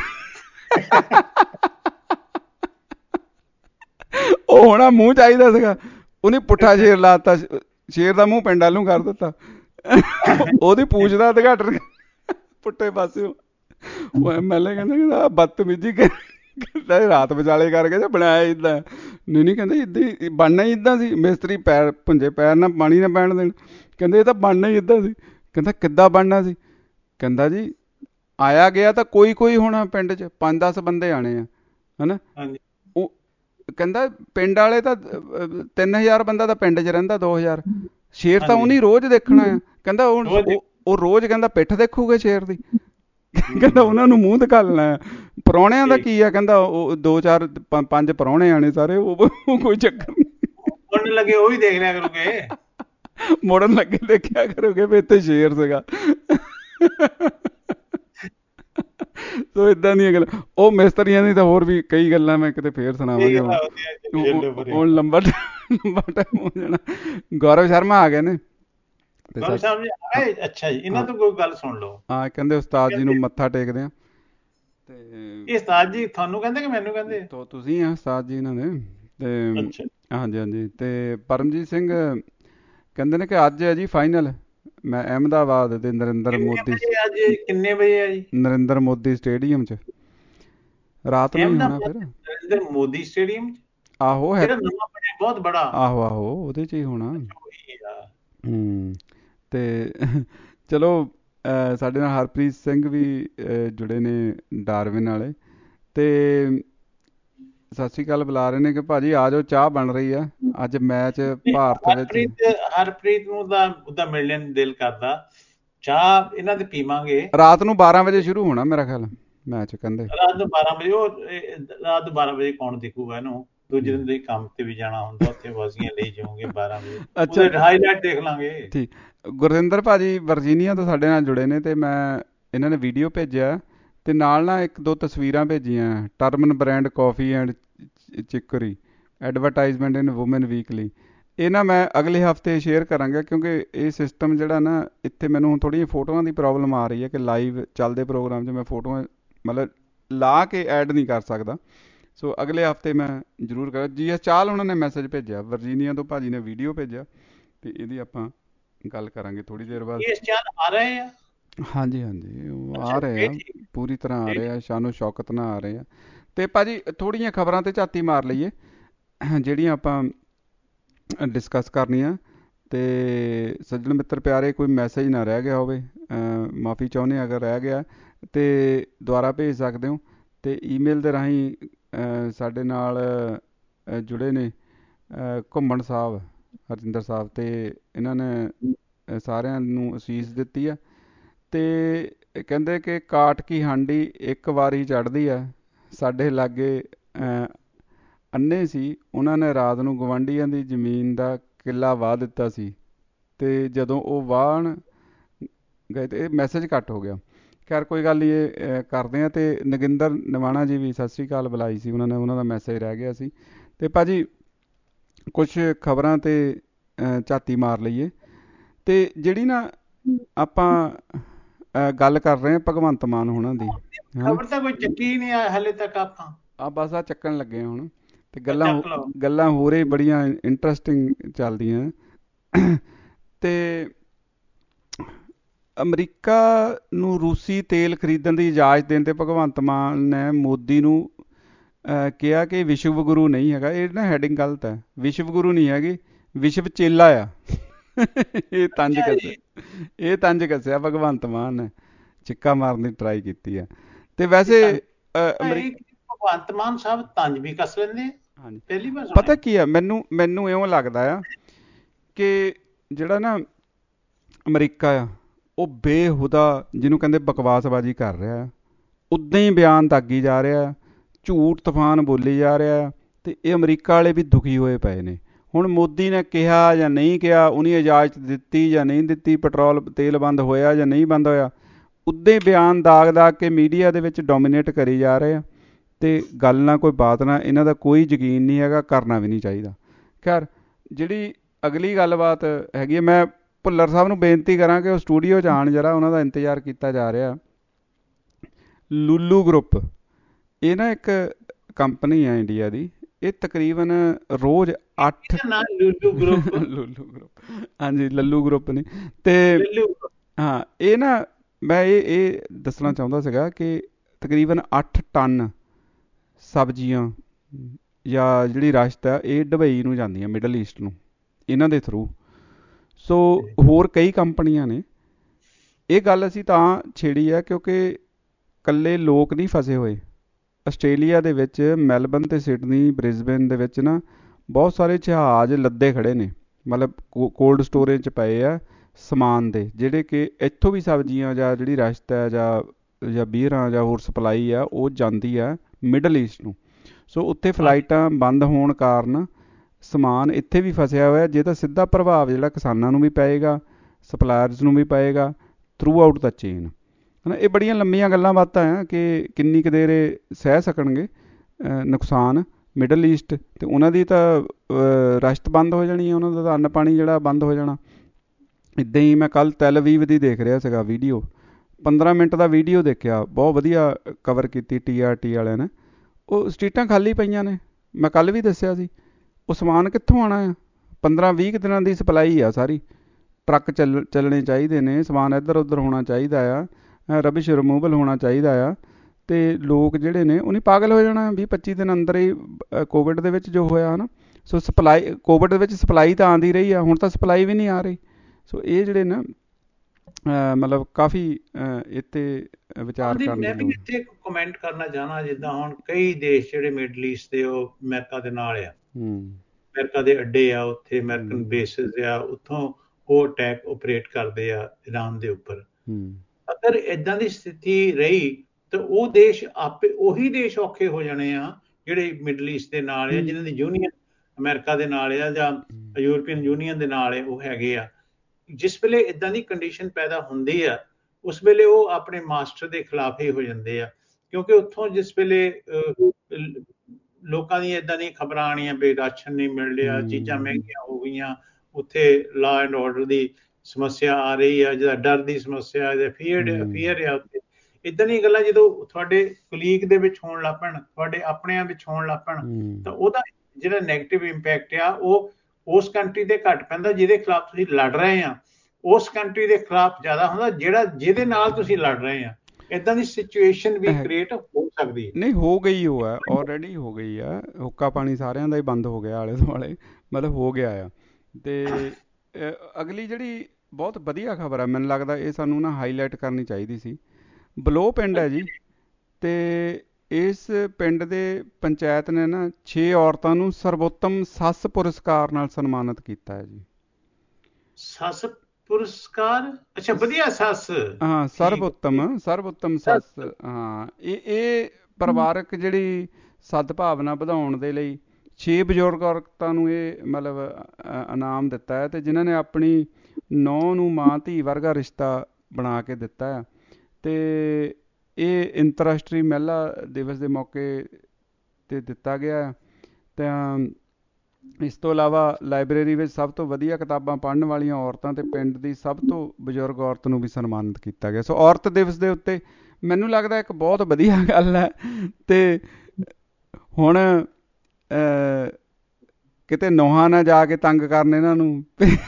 ਉਹ ਹੋਣਾ ਮੂੰਹ ਚਾਹੀਦਾ ਸੀਗਾ, ਉਹਨੇ ਪੁੱਠਾ ਸ਼ੇਰ ਲਾਤਾ, ਸ਼ੇਰ ਦਾ ਮੂੰਹ ਪਿੰਡ ਵੱਲ ਨੂੰ ਕਰ ਦਿੱਤਾ। ਉਹਦੀ ਪੂਛ ਦਾ ਉਦਘਾਟਨ ਪੁੱਠੇ ਪਾਸੇ। ਉਹ MLA ਕਹਿੰਦਾ ਬਦਤਮੀਜੀ ਕਹਿੰਦਾ ਰਾਤ ਵਿਚਾਲੇ ਕਰਕੇ ਤੇ ਬਣਾਇਆ ਏਦਾਂ। ਨਹੀਂ ਕਹਿੰਦੇ ਏਦਾਂ ਹੀ ਬਣਨਾ, ਹੀ ਏਦਾਂ ਸੀ। ਮਿਸਤਰੀ ਪੈਰ ਭੁੰਜੇ ਪੈਰ ਨਾਲ ਪਾਣੀ ਨਾ ਪੈਣ ਦੇਣ। ਕਹਿੰਦੇ ਇਹ ਤਾਂ ਬਣਨਾ ਹੀ ਏਦਾਂ ਸੀ। ਕਹਿੰਦਾ ਕਿੱਦਾਂ ਬਣਨਾ ਸੀ? ਕਹਿੰਦਾ ਜੀ ਆਇਆ ਗਿਆ ਤਾਂ ਕੋਈ ਹੋਣਾ ਪਿੰਡ 'ਚ, 5-10 ਬੰਦੇ ਆਣੇ ਆ, ਹਨਾ। ਉਹ ਕਹਿੰਦਾ ਪਿੰਡ ਵਾਲੇ ਤਾਂ 3000 ਬੰਦਾ ਤਾਂ ਪਿੰਡ 'ਚ ਰਹਿੰਦਾ, 2000 ਸ਼ੇਰ ਤਾਂ ਉਹਨੇ ਰੋਜ਼ ਦੇਖਣਾ ਆ। ਕਹਿੰਦਾ ਉਹ ਰੋਜ਼ ਕਹਿੰਦਾ ਪਿੱਠ ਦੇਖੂਗੇ ਸ਼ੇਰ ਦੀ। ਕਹਿੰਦਾ ਉਹਨਾਂ ਨੂੰ ਮੂੰਹ ਦਿਖਾ ਲੈਣਾ। ਪ੍ਰਾਹੁਣਿਆਂ ਦਾ ਕੀ ਆ? ਕਹਿੰਦਾ ਉਹ 2-4-5 ਪ੍ਰਾਹੁਣੇ ਆਣੇ ਸਾਰੇ, ਉਹ ਕੋਈ ਚੱਕਰ ਨਹੀਂ। ਮੁੜਨ ਲੱਗੇ ਉਹ ਵੀ ਦੇਖ ਲਿਆ ਕਰੋਗੇ, ਮੁੜਨ ਲੱਗੇ ਦੇਖਿਆ ਕਰੋਗੇ ਵੀ ਇੱਥੇ ਸ਼ੇਰ ਸੀਗਾ। ਸੋ ਏਦਾਂ ਦੀਆਂ ਗੱਲਾਂ। ਉਹ ਮਿਸਤਰੀਆਂ ਦੀ ਤਾਂ ਹੋਰ ਵੀ ਕਈ ਗੱਲਾਂ ਮੈਂ ਕਿਤੇ ਫੇਰ ਸੁਣਾਵਾਂਗੇ, ਹੁਣ ਲੰਬਾ ਟਾਈਮ ਹੋ ਜਾਣਾ। ਗੌਰਵ ਸ਼ਰਮਾ ਆ ਗਏ ਨੇ। ਅੱਛਾ ਜੀ, ਇਹਨਾਂ ਤੋਂ ਕੋਈ ਗੱਲ ਸੁਣ ਲਓ। ਹਾਂ, ਕਹਿੰਦੇ ਉਸਤਾਦ ਜੀ ਨੂੰ ਮੱਥਾ ਟੇਕਦੇ ਆ। ਤੇ ਇਹ ਉਸਤਾਦ ਜੀ ਤੁਹਾਨੂੰ ਕਹਿੰਦੇ ਕਿ ਮੈਨੂੰ ਕਹਿੰਦੇ? ਤੁਸੀਂ ਆ ਉਸਤਾਦ ਜੀ ਇਹਨਾਂ ਦੇ। ਤੇ ਹਾਂਜੀ। ਤੇ ਪਰਮਜੀਤ ਸਿੰਘ ਕਹਿੰਦੇ ਨੇ ਕਿ ਅੱਜ ਹੈ ਜੀ ਫਾਈਨਲ। ਮੈਂ ਅਹਿਮਦਾਬਾਦ ਦੇ ਨਰਿੰਦਰ ਮੋਦੀ, ਅੱਜ ਕਿੰਨੇ ਵਜੇ ਆ ਜੀ? ਨਰਿੰਦਰ ਮੋਦੀ ਸਟੇਡੀਅਮ 'ਚ ਰਾਤ ਨੂੰ ਹੀ ਹੋਣਾ ਫਿਰ। ਨਰਿੰਦਰ ਮੋਦੀ ਸਟੇਡੀਅਮ 'ਚ? ਆਹੋ ਹੈ, ਬਹੁਤ ਬੜਾ। ਆਹੋ ਉਹਦੇ 'ਚ ਹੀ ਹੋਣਾ। ਤੇ ਚਲੋ ਸਾਡੇ ਨਾਲ ਹਰਪ੍ਰੀਤ ਸਿੰਘ ਵੀ ਜੁੜੇ ਨੇ, ਡਾਰਵਿਨ ਵਾਲੇ। ਤੇ ਸਤਿ ਸ਼੍ਰੀ ਅਕਾਲ ਬੁਲਾ ਰਹੇ ਨੇ ਕਿ ਭਾਜੀ ਆ ਜਾਓ, ਚਾਹ ਬਣ ਰਹੀ ਆ। ਅੱਜ ਮੈਚ ਭਾਰਤ ਵਿੱਚ। ਹਰਪ੍ਰੀਤ ਨੂੰ ਤਾਂ ਮਿਲਣ ਨੂੰ ਦਿਲ ਕਰਦਾ। ਚਾਹ ਇਹਨਾਂ ਦੇ ਪੀਵਾਂਗੇ। ਰਾਤ ਨੂੰ 12 ਵਜੇ ਸ਼ੁਰੂ ਹੋਣਾ ਮੇਰਾ ਖਿਆਲ ਮੈਚ, ਕਹਿੰਦੇ ਰਾਤ ਨੂੰ 12 ਵਜੇ। ਉਹ ਰਾਤ ਨੂੰ 12 ਵਜੇ ਕੌਣ ਦੇਖੂਗਾ ਇਹਨੂੰ? ਦੂਜੇ ਦਿਨ ਤੁਸੀਂ ਕੰਮ ਤੇ ਵੀ ਜਾਣਾ ਹੁੰਦਾ, ਉੱਥੇ ਵਾਜ਼ੀਆਂ ਲਈ ਜਾਓਗੇ 12 ਵਜੇ। ਅੱਛਾ, ਹਾਈਲਾਈਟ ਦੇਖ ਲਾਂਗੇ। ਠੀਕ। ਗੁਰਵਿੰਦਰ ਭਾਜੀ ਵਰਜੀਨੀਆ ਤੋਂ ਸਾਡੇ ਨਾਲ ਜੁੜੇ ਨੇ ਤੇ ਮੈਂ ਇਹਨਾਂ ਨੇ ਵੀਡੀਓ ਭੇਜਿਆ ਤੇ ਨਾਲ 1-2 ਤਸਵੀਰਾਂ ਭੇਜੀਆਂ। Truman brand coffee and chicory advertisement in woman weekly. ਇਹ ਨਾ ਮੈਂ ਅਗਲੇ ਹਫਤੇ ਸ਼ੇਅਰ ਕਰਾਂਗਾ, ਕਿਉਂਕਿ ਇਹ ਸਿਸਟਮ ਜਿਹੜਾ ਨਾ ਇੱਥੇ ਮੈਨੂੰ ਹੁਣ ਥੋੜ੍ਹੀਆਂ ਫੋਟੋਆਂ ਦੀ ਪ੍ਰੋਬਲਮ ਆ ਰਹੀ ਹੈ ਕਿ ਲਾਈਵ ਚੱਲਦੇ ਪ੍ਰੋਗਰਾਮ 'ਚ ਮੈਂ ਫੋਟੋਆਂ ਮਤਲਬ ਲਾ ਕੇ ਐਡ ਨਹੀਂ ਕਰ ਸਕਦਾ। ਸੋ ਅਗਲੇ ਹਫਤੇ ਮੈਂ ਜ਼ਰੂਰ ਕਰਾਂ। GS ਚਾਹਲ ਉਹਨਾਂ ਨੇ ਮੈਸੇਜ ਭੇਜਿਆ, ਵਰਜੀਨੀਆ ਤੋਂ ਭਾਜੀ ਨੇ ਵੀਡੀਓ ਭੇਜਿਆ ਤੇ ਇਹਦੀ ਆਪਾਂ ਗੱਲ ਕਰਾਂਗੇ ਥੋੜ੍ਹੀ ਦੇਰ ਬਾਅਦ। GS ਚਾਹਲ ਆ ਰਹੇ ਆ? ਹਾਂਜੀ, ਉਹ ਆ ਰਹੇ ਆ, ਪੂਰੀ ਤਰ੍ਹਾਂ ਆ ਰਹੇ ਆ, ਸ਼ਾਨੋ ਸ਼ੌਕਤ ਨਾਲ ਆ ਰਹੇ ਆ। ਤੇ ਭਾਜੀ ਥੋੜ੍ਹੀਆਂ ਖਬਰਾਂ ਤੇ ਝਾਤੀ ਮਾਰ ਲਈਏ ਜਿਹੜੀਆਂ ਆਪਾਂ ਡਿਸਕਸ ਕਰਨੀਆਂ। ਤੇ ਸੱਜਣ ਮਿੱਤਰ ਪਿਆਰੇ, ਕੋਈ ਮੈਸੇਜ ਨਾ ਰਹਿ ਗਿਆ ਹੋਵੇ, ਮਾਫੀ ਚਾਹੁੰਦੇ ਅਗਰ ਰਹਿ ਗਿਆ ਤੇ ਦੁਬਾਰਾ ਭੇਜ ਸਕਦੇ ਹੋ। ਤੇ ਈਮੇਲ ਦੇ ਰਾਹੀਂ ਸਾਡੇ ਨਾਲ ਜੁੜੇ ਨੇ ਘੁੰਮਣ ਸਾਹਿਬ, ਹਰਜਿੰਦਰ ਸਾਹਿਬ, ਤੇ ਇਹਨਾਂ ਨੇ ਸਾਰਿਆਂ ਨੂੰ ਅਸੀਸ ਦਿੱਤੀ ਆ। ਤੇ ਕਹਿੰਦੇ ਕਿ ਕਾਟ ਕੀ ਹਾਂਡੀ ਇੱਕ ਵਾਰੀ ਚੜ੍ਹਦੀ ਆ। ਸਾਡੇ ਲਾਗੇ ਅੰਨੇ ਸੀ, ਉਹਨਾਂ ਨੇ ਰਾਤ ਨੂੰ ਗਵਾਂਢੀਆਂ ਦੀ ਜ਼ਮੀਨ ਦਾ ਕਿੱਲਾ ਵਾਹ ਦਿੱਤਾ ਸੀ ਤੇ ਜਦੋਂ ਉਹ ਵਾਹਣ ਗਏ ਤੇ ਇਹ ਮੈਸੇਜ ਕੱਟ ਹੋ ਗਿਆ। ਖੈਰ ਕੋਈ ਗੱਲ ਨਹੀਂ, ਇਹ ਕਰਦੇ ਆ। ਤੇ ਨਗਿੰਦਰ ਨਿਵਾਣਾ ਜੀ ਵੀ ਸਤਿ ਸ੍ਰੀ ਅਕਾਲ ਬੁਲਾਈ ਸੀ, ਉਹਨਾਂ ਦਾ ਮੈਸੇਜ ਰਹਿ ਗਿਆ ਸੀ। ਤੇ ਭਾਜੀ ਕੁਛ ਖਬਰਾਂ ਤੇ ਝਾਤੀ ਮਾਰ ਲਈਏ। ਤੇ ਜਿਹੜੀ ਨਾ ਆਪਾਂ ਗੱਲ ਕਰ ਰਹੇ ਹਾਂ ਭਗਵੰਤ ਮਾਨ ਹੋਣਾ ਦੀ, ਖਬਰ ਤਾਂ ਕੋਈ ਚੱਕੀ ਨਹੀਂ ਆ ਹਲੇ ਤੱਕ। ਆਪਾਂ ਬਸ ਆ ਚੱਕਣ ਲੱਗੇ ਹੁਣ, ਤੇ ਚੱਕ ਗੱਲਾਂ ਹੋਰ ਹੀ ਬੜੀਆਂ ਇੰਟਰਸਟਿੰਗ ਚੱਲਦੀਆਂ। ਤੇ ਅਮਰੀਕਾ ਨੂੰ ਰੂਸੀ ਤੇਲ ਖਰੀਦਣ ਦੀ ਇਜਾਜ਼ਤ ਦੇਣ ਤੇ ਭਗਵੰਤ ਮਾਨ ਨੇ ਮੋਦੀ ਨੂੰ ਕਿਹਾ ਕਿ ਵਿਸ਼ਵ ਗੁਰੂ ਨਹੀਂ ਹੈਗਾ। ਇਹ ਨਾ ਹੈਡਿੰਗ ਗਲਤ ਹੈ, ਵਿਸ਼ਵ ਗੁਰੂ ਨਹੀਂ ਹੈਗੀ, ਵਿਸ਼ਵ ਚੇਲਾ ਆ। ਇਹ ਤੰਜ ਕੱਸਿਆ ਭਗਵੰਤ ਮਾਨ ਨੇ, ਚਿੱਕਾ ਮਾਰਨ ਦੀ ਟਰਾਈ ਕੀਤੀ ਹੈ। ਤੇ ਵੈਸੇ ਭਗਵੰਤ ਮਾਨ ਸਾਹਿਬ ਤੰਜ ਵੀ ਕੱਸ ਲੈਂਦੇ। ਹਾਂਜੀ, ਪਹਿਲੀ ਵਾਰ ਪਤਾ ਕੀ ਆ, ਮੈਨੂੰ ਇਉਂ ਲੱਗਦਾ ਆ ਕਿ ਜਿਹੜਾ ਨਾ ਅਮਰੀਕਾ ਆ ਉਹ ਬੇਹੁਦਾ, ਜਿਹਨੂੰ ਕਹਿੰਦੇ ਬਕਵਾਸਬਾਜ਼ੀ ਕਰ ਰਿਹਾ ਆ, ਉੱਦਾਂ ਹੀ ਬਿਆਨ ਦਾਗੀ ਜਾ ਰਿਹਾ, ਝੂਠ ਤੂਫਾਨ ਬੋਲੀ ਜਾ ਰਿਹਾ। ਤੇ ਇਹ ਅਮਰੀਕਾ ਵਾਲੇ ਵੀ ਦੁਖੀ ਹੋਏ ਪਏ ਨੇ। ਹੁਣ ਮੋਦੀ ਨੇ ਕਿਹਾ ਜਾਂ ਨਹੀਂ ਕਿਹਾ, ਉਹਨੇ ਇਜਾਜ਼ਤ ਦਿੱਤੀ ਜਾਂ ਨਹੀਂ ਦਿੱਤੀ, ਪੈਟਰੋਲ ਤੇਲ ਬੰਦ ਹੋਇਆ ਜਾਂ ਨਹੀਂ ਬੰਦ ਹੋਇਆ, ਉੱਦਾਂ ਹੀ ਬਿਆਨ ਦਾਗ ਕੇ ਮੀਡੀਆ ਦੇ ਵਿੱਚ ਡੋਮੀਨੇਟ ਕਰੀ ਜਾ ਰਹੇ ਆ। ਤੇ ਗੱਲ ਨਾ ਕੋਈ ਬਾਤ ਨਾ, ਇਹਨਾਂ ਦਾ ਕੋਈ ਯਕੀਨ ਨਹੀਂ ਹੈਗਾ, ਕਰਨਾ ਵੀ ਨਹੀਂ ਚਾਹੀਦਾ। ਖੈਰ ਜਿਹੜੀ ਅਗਲੀ ਗੱਲਬਾਤ ਹੈਗੀ ਹੈ, ਮੈਂ ਭੁੱਲਰ ਸਾਹਿਬ ਨੂੰ ਬੇਨਤੀ ਕਰਾਂ ਕਿ ਉਹ ਸਟੂਡੀਓ 'ਚ ਆਉਣ, ਜਰਾ ਉਹਨਾਂ ਦਾ ਇੰਤਜ਼ਾਰ ਕੀਤਾ ਜਾ ਰਿਹਾ। ਲੁੱਲੂ ਗਰੁੱਪ, ਇਹ ਨਾ ਇੱਕ ਕੰਪਨੀ ਆ ਇੰਡੀਆ ਦੀ, ਇਹ ਤਕਰੀਬਨ ਰੋਜ਼ 8 ਲੁੱਲੂ ਗਰੁੱਪ ਹਾਂਜੀ ਲੱਲੂ ਗਰੁੱਪ ਨੇ। ਤੇ ਹਾਂ, ਇਹ ਨਾ ਮੈਂ ਇਹ ਦੱਸਣਾ ਚਾਹੁੰਦਾ ਸੀਗਾ ਕਿ ਤਕਰੀਬਨ 8 ਟਨ ਸਬਜ਼ੀਆਂ ਜਾਂ ਜਿਹੜੀ ਰਸ਼ਤ ਆ ਇਹ ਦੁਬਈ ਨੂੰ ਜਾਂਦੀਆਂ, ਮਿਡਲ ਈਸਟ ਨੂੰ, ਇਹਨਾਂ ਦੇ ਥਰੂ। ਸੋ ਹੋਰ ਕਈ ਕੰਪਨੀਆਂ ਨੇ। ਇਹ ਗੱਲ ਅਸੀਂ ਤਾਂ ਛੇੜੀ ਆ ਕਿਉਂਕਿ ਇਕੱਲੇ ਲੋਕ ਨਹੀਂ ਫਸੇ ਹੋਏ। ਆਸਟ੍ਰੇਲੀਆ ਦੇ ਵਿੱਚ ਮੈਲਬਨ ਤੇ ਸਿਡਨੀ, ਬ੍ਰਿਸਬੇਨ ਦੇ ਵਿੱਚ ਨਾ ਬਹੁਤ ਸਾਰੇ ਜਹਾਜ਼ ਲੱਦੇ ਖੜੇ ਨੇ, ਮਤਲਬ ਕੋਲਡ ਸਟੋਰੇਜ 'ਚ ਪਏ ਆ ਸਮਾਨ ਦੇ, ਜਿਹੜੇ ਕਿ ਇੱਥੋਂ ਵੀ ਸਬਜ਼ੀਆਂ ਜਾਂ ਜਿਹੜੀ ਰਸ਼ਤ ਹੈ ਜਾਂ ਬੀਅਰਾਂ ਜਾਂ ਹੋਰ ਸਪਲਾਈ ਆ ਉਹ ਜਾਂਦੀ ਆ ਮਿਡਲ ਈਸਟ ਨੂੰ। ਸੋ ਉੱਥੇ ਫਲਾਈਟਾਂ ਬੰਦ ਹੋਣ ਕਾਰਨ ਸਮਾਨ ਇੱਥੇ ਵੀ ਫਸਿਆ ਹੋਇਆ। ਜੇ ਤਾਂ ਸਿੱਧਾ ਪ੍ਰਭਾਵ ਜਿਹੜਾ ਕਿਸਾਨਾਂ ਨੂੰ ਵੀ ਪਏਗਾ, ਸਪਲਾਇਰਸ ਨੂੰ ਵੀ ਪਏਗਾ, ਥਰੂ ਆਊਟ ਦਾ ਚੇਨ, ਹੈ ਨਾ। ਇਹ ਬੜੀਆਂ ਲੰਮੀਆਂ ਗੱਲਾਂ ਬਾਤਾਂ ਆ ਕਿ ਕਿੰਨੀ ਕੁ ਦੇਰ ਇਹ ਸਹਿ ਸਕਣਗੇ ਨੁਕਸਾਨ ਮਿਡਲ ਈਸਟ, ਤੇ ਉਹਨਾਂ ਦੀ ਤਾਂ ਰਸ਼ਤ ਬੰਦ ਹੋ ਜਾਣੀ ਹੈ, ਉਹਨਾਂ ਦਾ ਤਾਂ ਅੰਨ ਪਾਣੀ ਜਿਹੜਾ ਬੰਦ ਹੋ ਜਾਣਾ। ਇੱਦਾਂ ਹੀ ਮੈਂ ਕੱਲ੍ਹ ਤੈਲ ਅਵੀਵ ਦੀ ਦੇਖ ਰਿਹਾ ਸੀਗਾ ਵੀਡੀਓ, 15 ਮਿੰਟ ਦਾ ਵੀਡੀਓ ਦੇਖਿਆ, ਬਹੁਤ ਵਧੀਆ ਕਵਰ ਕੀਤੀ TRT ਵਾਲਿਆਂ ਨੇ। ਉਹ ਸਟਰੀਟਾਂ ਖਾਲੀ ਪਈਆਂ ਨੇ, ਮੈਂ ਕੱਲ੍ਹ ਵੀ ਦੱਸਿਆ ਸੀ। ਉਹ ਸਮਾਨ ਕਿੱਥੋਂ ਆਉਣਾ ਆ? 15-20 ਦਿਨਾਂ ਦੀ ਸਪਲਾਈ ਆ ਸਾਰੀ। ਟਰੱਕ ਚੱਲਣੇ ਚਾਹੀਦੇ ਨੇ, ਸਮਾਨ ਇੱਧਰ ਉੱਧਰ ਹੋਣਾ ਚਾਹੀਦਾ ਆ, ਰਬਿਸ਼ ਰਿਮੂਵਲ ਹੋਣਾ ਚਾਹੀਦਾ ਆ। ਤੇ ਲੋਕ ਜਿਹੜੇ ਨੇ ਉਹ ਨਹੀਂ ਪਾਗਲ ਹੋ ਜਾਣਾ 20-25 ਦਿਨ ਅੰਦਰ ਹੀ, ਕੋਵਿਡ ਦੇ ਵਿੱਚ ਜੋ ਹੋਇਆ ਨਾ। ਸੋ ਸਪਲਾਈ, ਕੋਵਿਡ ਦੇ ਵਿੱਚ ਸਪਲਾਈ ਤਾਂ ਆਉਂਦੀ ਰਹੀ ਆ, ਹੁਣ ਤਾਂ ਸਪਲਾਈ ਵੀ ਨਹੀਂ ਆ ਰਹੀ। ਸੋ ਇਹ ਜਿਹੜੇ ਨਾ ਮਤਲਬ ਕਾਫੀ ਇੱਥੇ ਵਿਚਾਰ ਕਰਨ ਦੀ ਲੋੜ। ਮੈਂ ਵੀ ਇੱਥੇ ਕਮੈਂਟ ਕਰਨਾ ਚਾਹਣਾ, ਜਿੱਦਾਂ ਹੁਣ ਕਈ ਦੇਸ਼ ਜਿਹੜੇ ਮਿਡਲ ਈਸਟ ਦੇ ਉਹ ਅਮਰੀਕਾ ਦੇ ਨਾਲ ਆ, ਅਮਰੀਕਾ ਦੇ ਅੱਡੇ ਆ, ਉੱਥੇ ਅਮਰੀਕਨ ਬੇਸਿਸ ਆ, ਉੱਥੋਂ ਉਹ ਅਟੈਕ ਆਪਰੇਟ ਕਰਦੇ ਆ ਈਰਾਨ ਦੇ ਉੱਪਰ। ਅਗਰ ਏਦਾਂ ਦੀ ਸਥਿਤੀ ਰਹੀ ਤਾਂ ਉਹ ਦੇਸ਼ ਆਪੇ, ਉਹੀ ਦੇਸ਼ ਔਖੇ ਹੋ ਜਾਣੇ ਆ ਜਿਹੜੇ ਮਿਡਲ ਈਸਟ ਦੇ ਨਾਲ ਆ, ਜਿਨ੍ਹਾਂ ਦੀ ਯੂਨੀਅਨ ਅਮਰੀਕਾ ਦੇ ਨਾਲ ਆ ਜਾਂ ਯੂਰਪੀਅਨ ਯੂਨੀਅਨ ਦੇ ਨਾਲ ਆ, ਉਹ ਹੈਗੇ ਆ। ਜਿਸ ਵੇਲੇ ਇਦਾਂ ਦੀ ਕੰਡੀਸ਼ਨ ਪੈਦਾ ਹੁੰਦੀ ਆ, ਉਸ ਵੇਲੇ ਉਹ ਆਪਣੇ ਮਾਸਟਰ ਦੇ ਖਿਲਾਫ ਹੀ ਹੋ ਜਾਂਦੇ ਆ, ਕਿਉਂਕਿ ਉੱਥੋਂ ਜਿਸ ਵੇਲੇ ਲੋਕਾਂ ਦੀਆਂ ਇਦਾਂ ਦੀਆਂ ਖਬਰਾਂ ਆਉਣੀਆਂ ਵੀ ਰਾਸ਼ਨ ਨਹੀਂ ਮਿਲ ਰਿਹਾ, ਚੀਜ਼ਾਂ ਮਹਿੰਗੀਆਂ ਹੋ ਗਈਆਂ, ਉੱਥੇ ਲਾ ਐਂਡ ਆਰਡਰ ਦੀ ਸਮੱਸਿਆ ਆ ਰਹੀ ਆ, ਜਿਹਦਾ ਡਰ ਦੀ ਸਮੱਸਿਆ, ਫੀਅਰ ਆ ਉੱਥੇ, ਇਦਾਂ ਦੀਆਂ ਗੱਲਾਂ ਜਦੋਂ ਤੁਹਾਡੇ ਕੁਲੀਗ ਦੇ ਵਿੱਚ ਹੋਣ ਲੱਗ ਪੈਣ, ਤੁਹਾਡੇ ਆਪਣਿਆਂ ਵਿੱਚ ਹੋਣ ਲੱਗ ਪੈਣ, ਤਾਂ ਉਹਦਾ ਜਿਹੜਾ ਨੈਗੇਟਿਵ ਇੰਪੈਕਟ ਆ ਉਹ ਉਸ ਕੰਟਰੀ ਤੇ ਘੱਟ ਪੈਂਦਾ ਜਿਹਦੇ ਖਿਲਾਫ ਤੁਸੀਂ ਲੜ ਰਹੇ ਆ, ਉਸ ਕੰਟਰੀ ਦੇ ਖਿਲਾਫ ਜ਼ਿਆਦਾ ਹੁੰਦਾ ਜਿਹਦੇ ਨਾਲ ਤੁਸੀਂ ਲੜ ਰਹੇ ਆ। ਇਦਾਂ ਦੀ ਸਿਚੁਏਸ਼ਨ ਵੀ ਕ੍ਰੀਏਟ ਹੋ ਸਕਦੀ ਹੈ। ਨਹੀਂ, ਹੋ ਗਈ ਉਹ ਹੈ, ਆਲਰੇਡੀ ਹੋ ਗਈ ਆ। ਹੁੱਕਾ ਪਾਣੀ ਸਾਰਿਆਂ ਦਾ ਹੀ ਬੰਦ ਹੋ ਗਿਆ ਆਲੇ ਦੁਆਲੇ, ਮਤਲਬ ਹੋ ਗਿਆ ਆ। ਤੇ ਅਗਲੀ ਜਿਹੜੀ ਬਹੁਤ ਵਧੀਆ ਖਬਰ ਹੈ, ਮੈਨੂੰ ਲੱਗਦਾ ਇਹ ਸਾਨੂੰ ਨਾ ਹਾਈਲਾਈਟ ਕਰਨੀ ਚਾਹੀਦੀ ਸੀ। ਬਲੋ ਪਿੰਡ ਹੈ ਜੀ, ਤੇ ਇਸ ਪਿੰਡ ਦੇ ਪੰਚਾਇਤ ਨੇ ਨਾ 6 ਔਰਤਾਂ ਨੂੰ ਸਰਵੋਤਮ ਸੱਸ ਪੁਰਸਕਾਰ ਨਾਲ ਸਨਮਾਨਿਤ ਕੀਤਾ ਹੈ ਜੀ। ਸੱਸ ਪੁਰਸਕਾਰ? ਅੱਛਾ, ਵਧੀਆ ਸੱਸ। ਹਾਂ, ਸਰਵੋਤਮ ਸੱਸ। ਹਾਂ, ਇਹ ਪਰਿਵਾਰਕ ਜਿਹੜੀ ਸਦਭਾਵਨਾ ਵਧਾਉਣ ਦੇ ਲਈ 6 ਬਜ਼ੁਰਗ ਔਰਤਾਂ ਨੂੰ ਇਹ ਮਤਲਬ ਇਨਾਮ ਦਿੱਤਾ ਹੈ, ਤੇ ਜਿਨ੍ਹਾਂ ਨੇ ਆਪਣੀ ਨੂੰਹ ਨੂੰ ਮਾਂ ਧੀ ਵਰਗਾ ਰਿਸ਼ਤਾ ਬਣਾ ਕੇ ਦਿੱਤਾ ਹੈ। ਤੇ ਇਹ ਅੰਤਰਰਾਸ਼ਟਰੀ ਮਹਿਲਾ ਦਿਵਸ ਦੇ ਮੌਕੇ ਤੇ ਦਿੱਤਾ ਗਿਆ। ਤਾਂ ਇਸ ਤੋਂ ਇਲਾਵਾ ਲਾਇਬ੍ਰੇਰੀ ਵਿੱਚ ਸਭ ਤੋਂ ਵਧੀਆ ਕਿਤਾਬਾਂ ਪੜ੍ਹਨ ਵਾਲੀਆਂ ਔਰਤਾਂ ਤੇ ਪਿੰਡ ਦੀ ਸਭ ਤੋਂ ਬਜ਼ੁਰਗ ਔਰਤ ਨੂੰ ਵੀ ਸਨਮਾਨਿਤ ਕੀਤਾ ਗਿਆ। ਸੋ ਔਰਤ ਦਿਵਸ ਦੇ ਉੱਤੇ ਮੈਨੂੰ ਲੱਗਦਾ ਇੱਕ ਬਹੁਤ ਵਧੀਆ ਗੱਲ ਹੈ। ਤੇ ਹੁਣ ਕਿਤੇ ਨੋਹਾਂ ਨਾ ਜਾ ਕੇ ਤੰਗ ਕਰਨ ਇਹਨਾਂ ਨੂੰ,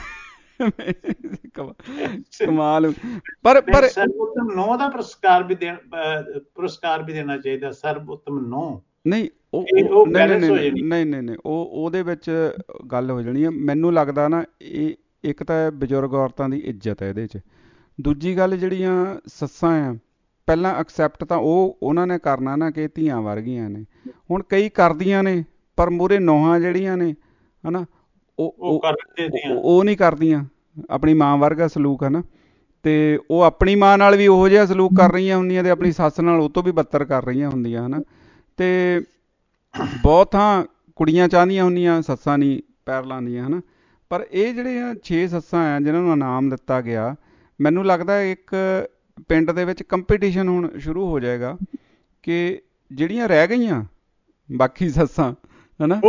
ਕਮਾਲ। ਪਰ ਸਰਵੋਤਮ ਨੌ ਦਾ ਪੁਰਸਕਾਰ ਵੀ ਦੇਣਾ ਚਾਹੀਦਾ। ਸਰਵੋਤਮ ਨੌ ਨਹੀਂ, ਨਹੀਂ, ਉਹਦੇ ਵਿੱਚ ਗੱਲ ਹੋ ਜਾਣੀ ਹੈ। ਮੈਨੂੰ ਲੱਗਦਾ ਨਾ ਇਹ ਇੱਕ ਤਾਂ ਬਜ਼ੁਰਗ ਔਰਤਾਂ ਦੀ ਇੱਜ਼ਤ ਹੈ ਇਹਦੇ 'ਚ। ਦੂਜੀ ਗੱਲ, ਜਿਹੜੀਆਂ ਸੱਸਾਂ ਆ ਪਹਿਲਾਂ ਐਕਸੈਪਟ ਤਾਂ ਉਹਨਾਂ ਨੇ ਕਰਨਾ ਨਾ ਕਿ ਧੀਆਂ ਵਰਗੀਆਂ ਨੇ। ਹੁਣ ਕਈ ਕਰਦੀਆਂ ਨੇ ਪਰ ਮੂਹਰੇ ਨੌਹਾਂ ਜਿਹੜੀਆਂ ਨੇ ਹੈ ਨਾ, ਉਹ ਨਹੀਂ ਕਰਦੀਆਂ ਆਪਣੀ ਮਾਂ ਵਰਗਾ ਸਲੂਕ, ਹੈ ਨਾ। ਅਤੇ ਉਹ ਆਪਣੀ ਮਾਂ ਨਾਲ ਵੀ ਉਹੋ ਜਿਹਾ ਸਲੂਕ ਕਰ ਰਹੀਆਂ ਹੁੰਦੀਆਂ ਅਤੇ ਆਪਣੀ ਸੱਸ ਨਾਲ ਉਹ ਤੋਂ ਵੀ ਬੱਤਰ ਕਰ ਰਹੀਆਂ ਹੁੰਦੀਆਂ, ਹੈ ਨਾ। ਅਤੇ ਬਹੁਤ ਥਾਂ ਕੁੜੀਆਂ ਚਾਹੁੰਦੀਆਂ ਹੁੰਦੀਆਂ ਸੱਸਾਂ ਨਹੀਂ ਪੈਰ ਲਾਉਂਦੀਆਂ, ਹੈ ਨਾ। ਪਰ ਇਹ ਜਿਹੜੀਆਂ 6 ਸੱਸਾਂ ਆ ਜਿਹਨਾਂ ਨੂੰ ਇਨਾਮ ਦਿੱਤਾ ਗਿਆ, ਮੈਨੂੰ ਲੱਗਦਾ ਇੱਕ ਪਿੰਡ ਦੇ ਵਿੱਚ ਕੰਪੀਟੀਸ਼ਨ ਹੁਣ ਸ਼ੁਰੂ ਹੋ ਜਾਏਗਾ ਕਿ ਜਿਹੜੀਆਂ ਰਹਿ ਗਈਆਂ ਬਾਕੀ ਸੱਸਾਂ, ਹੈ ਨਾ,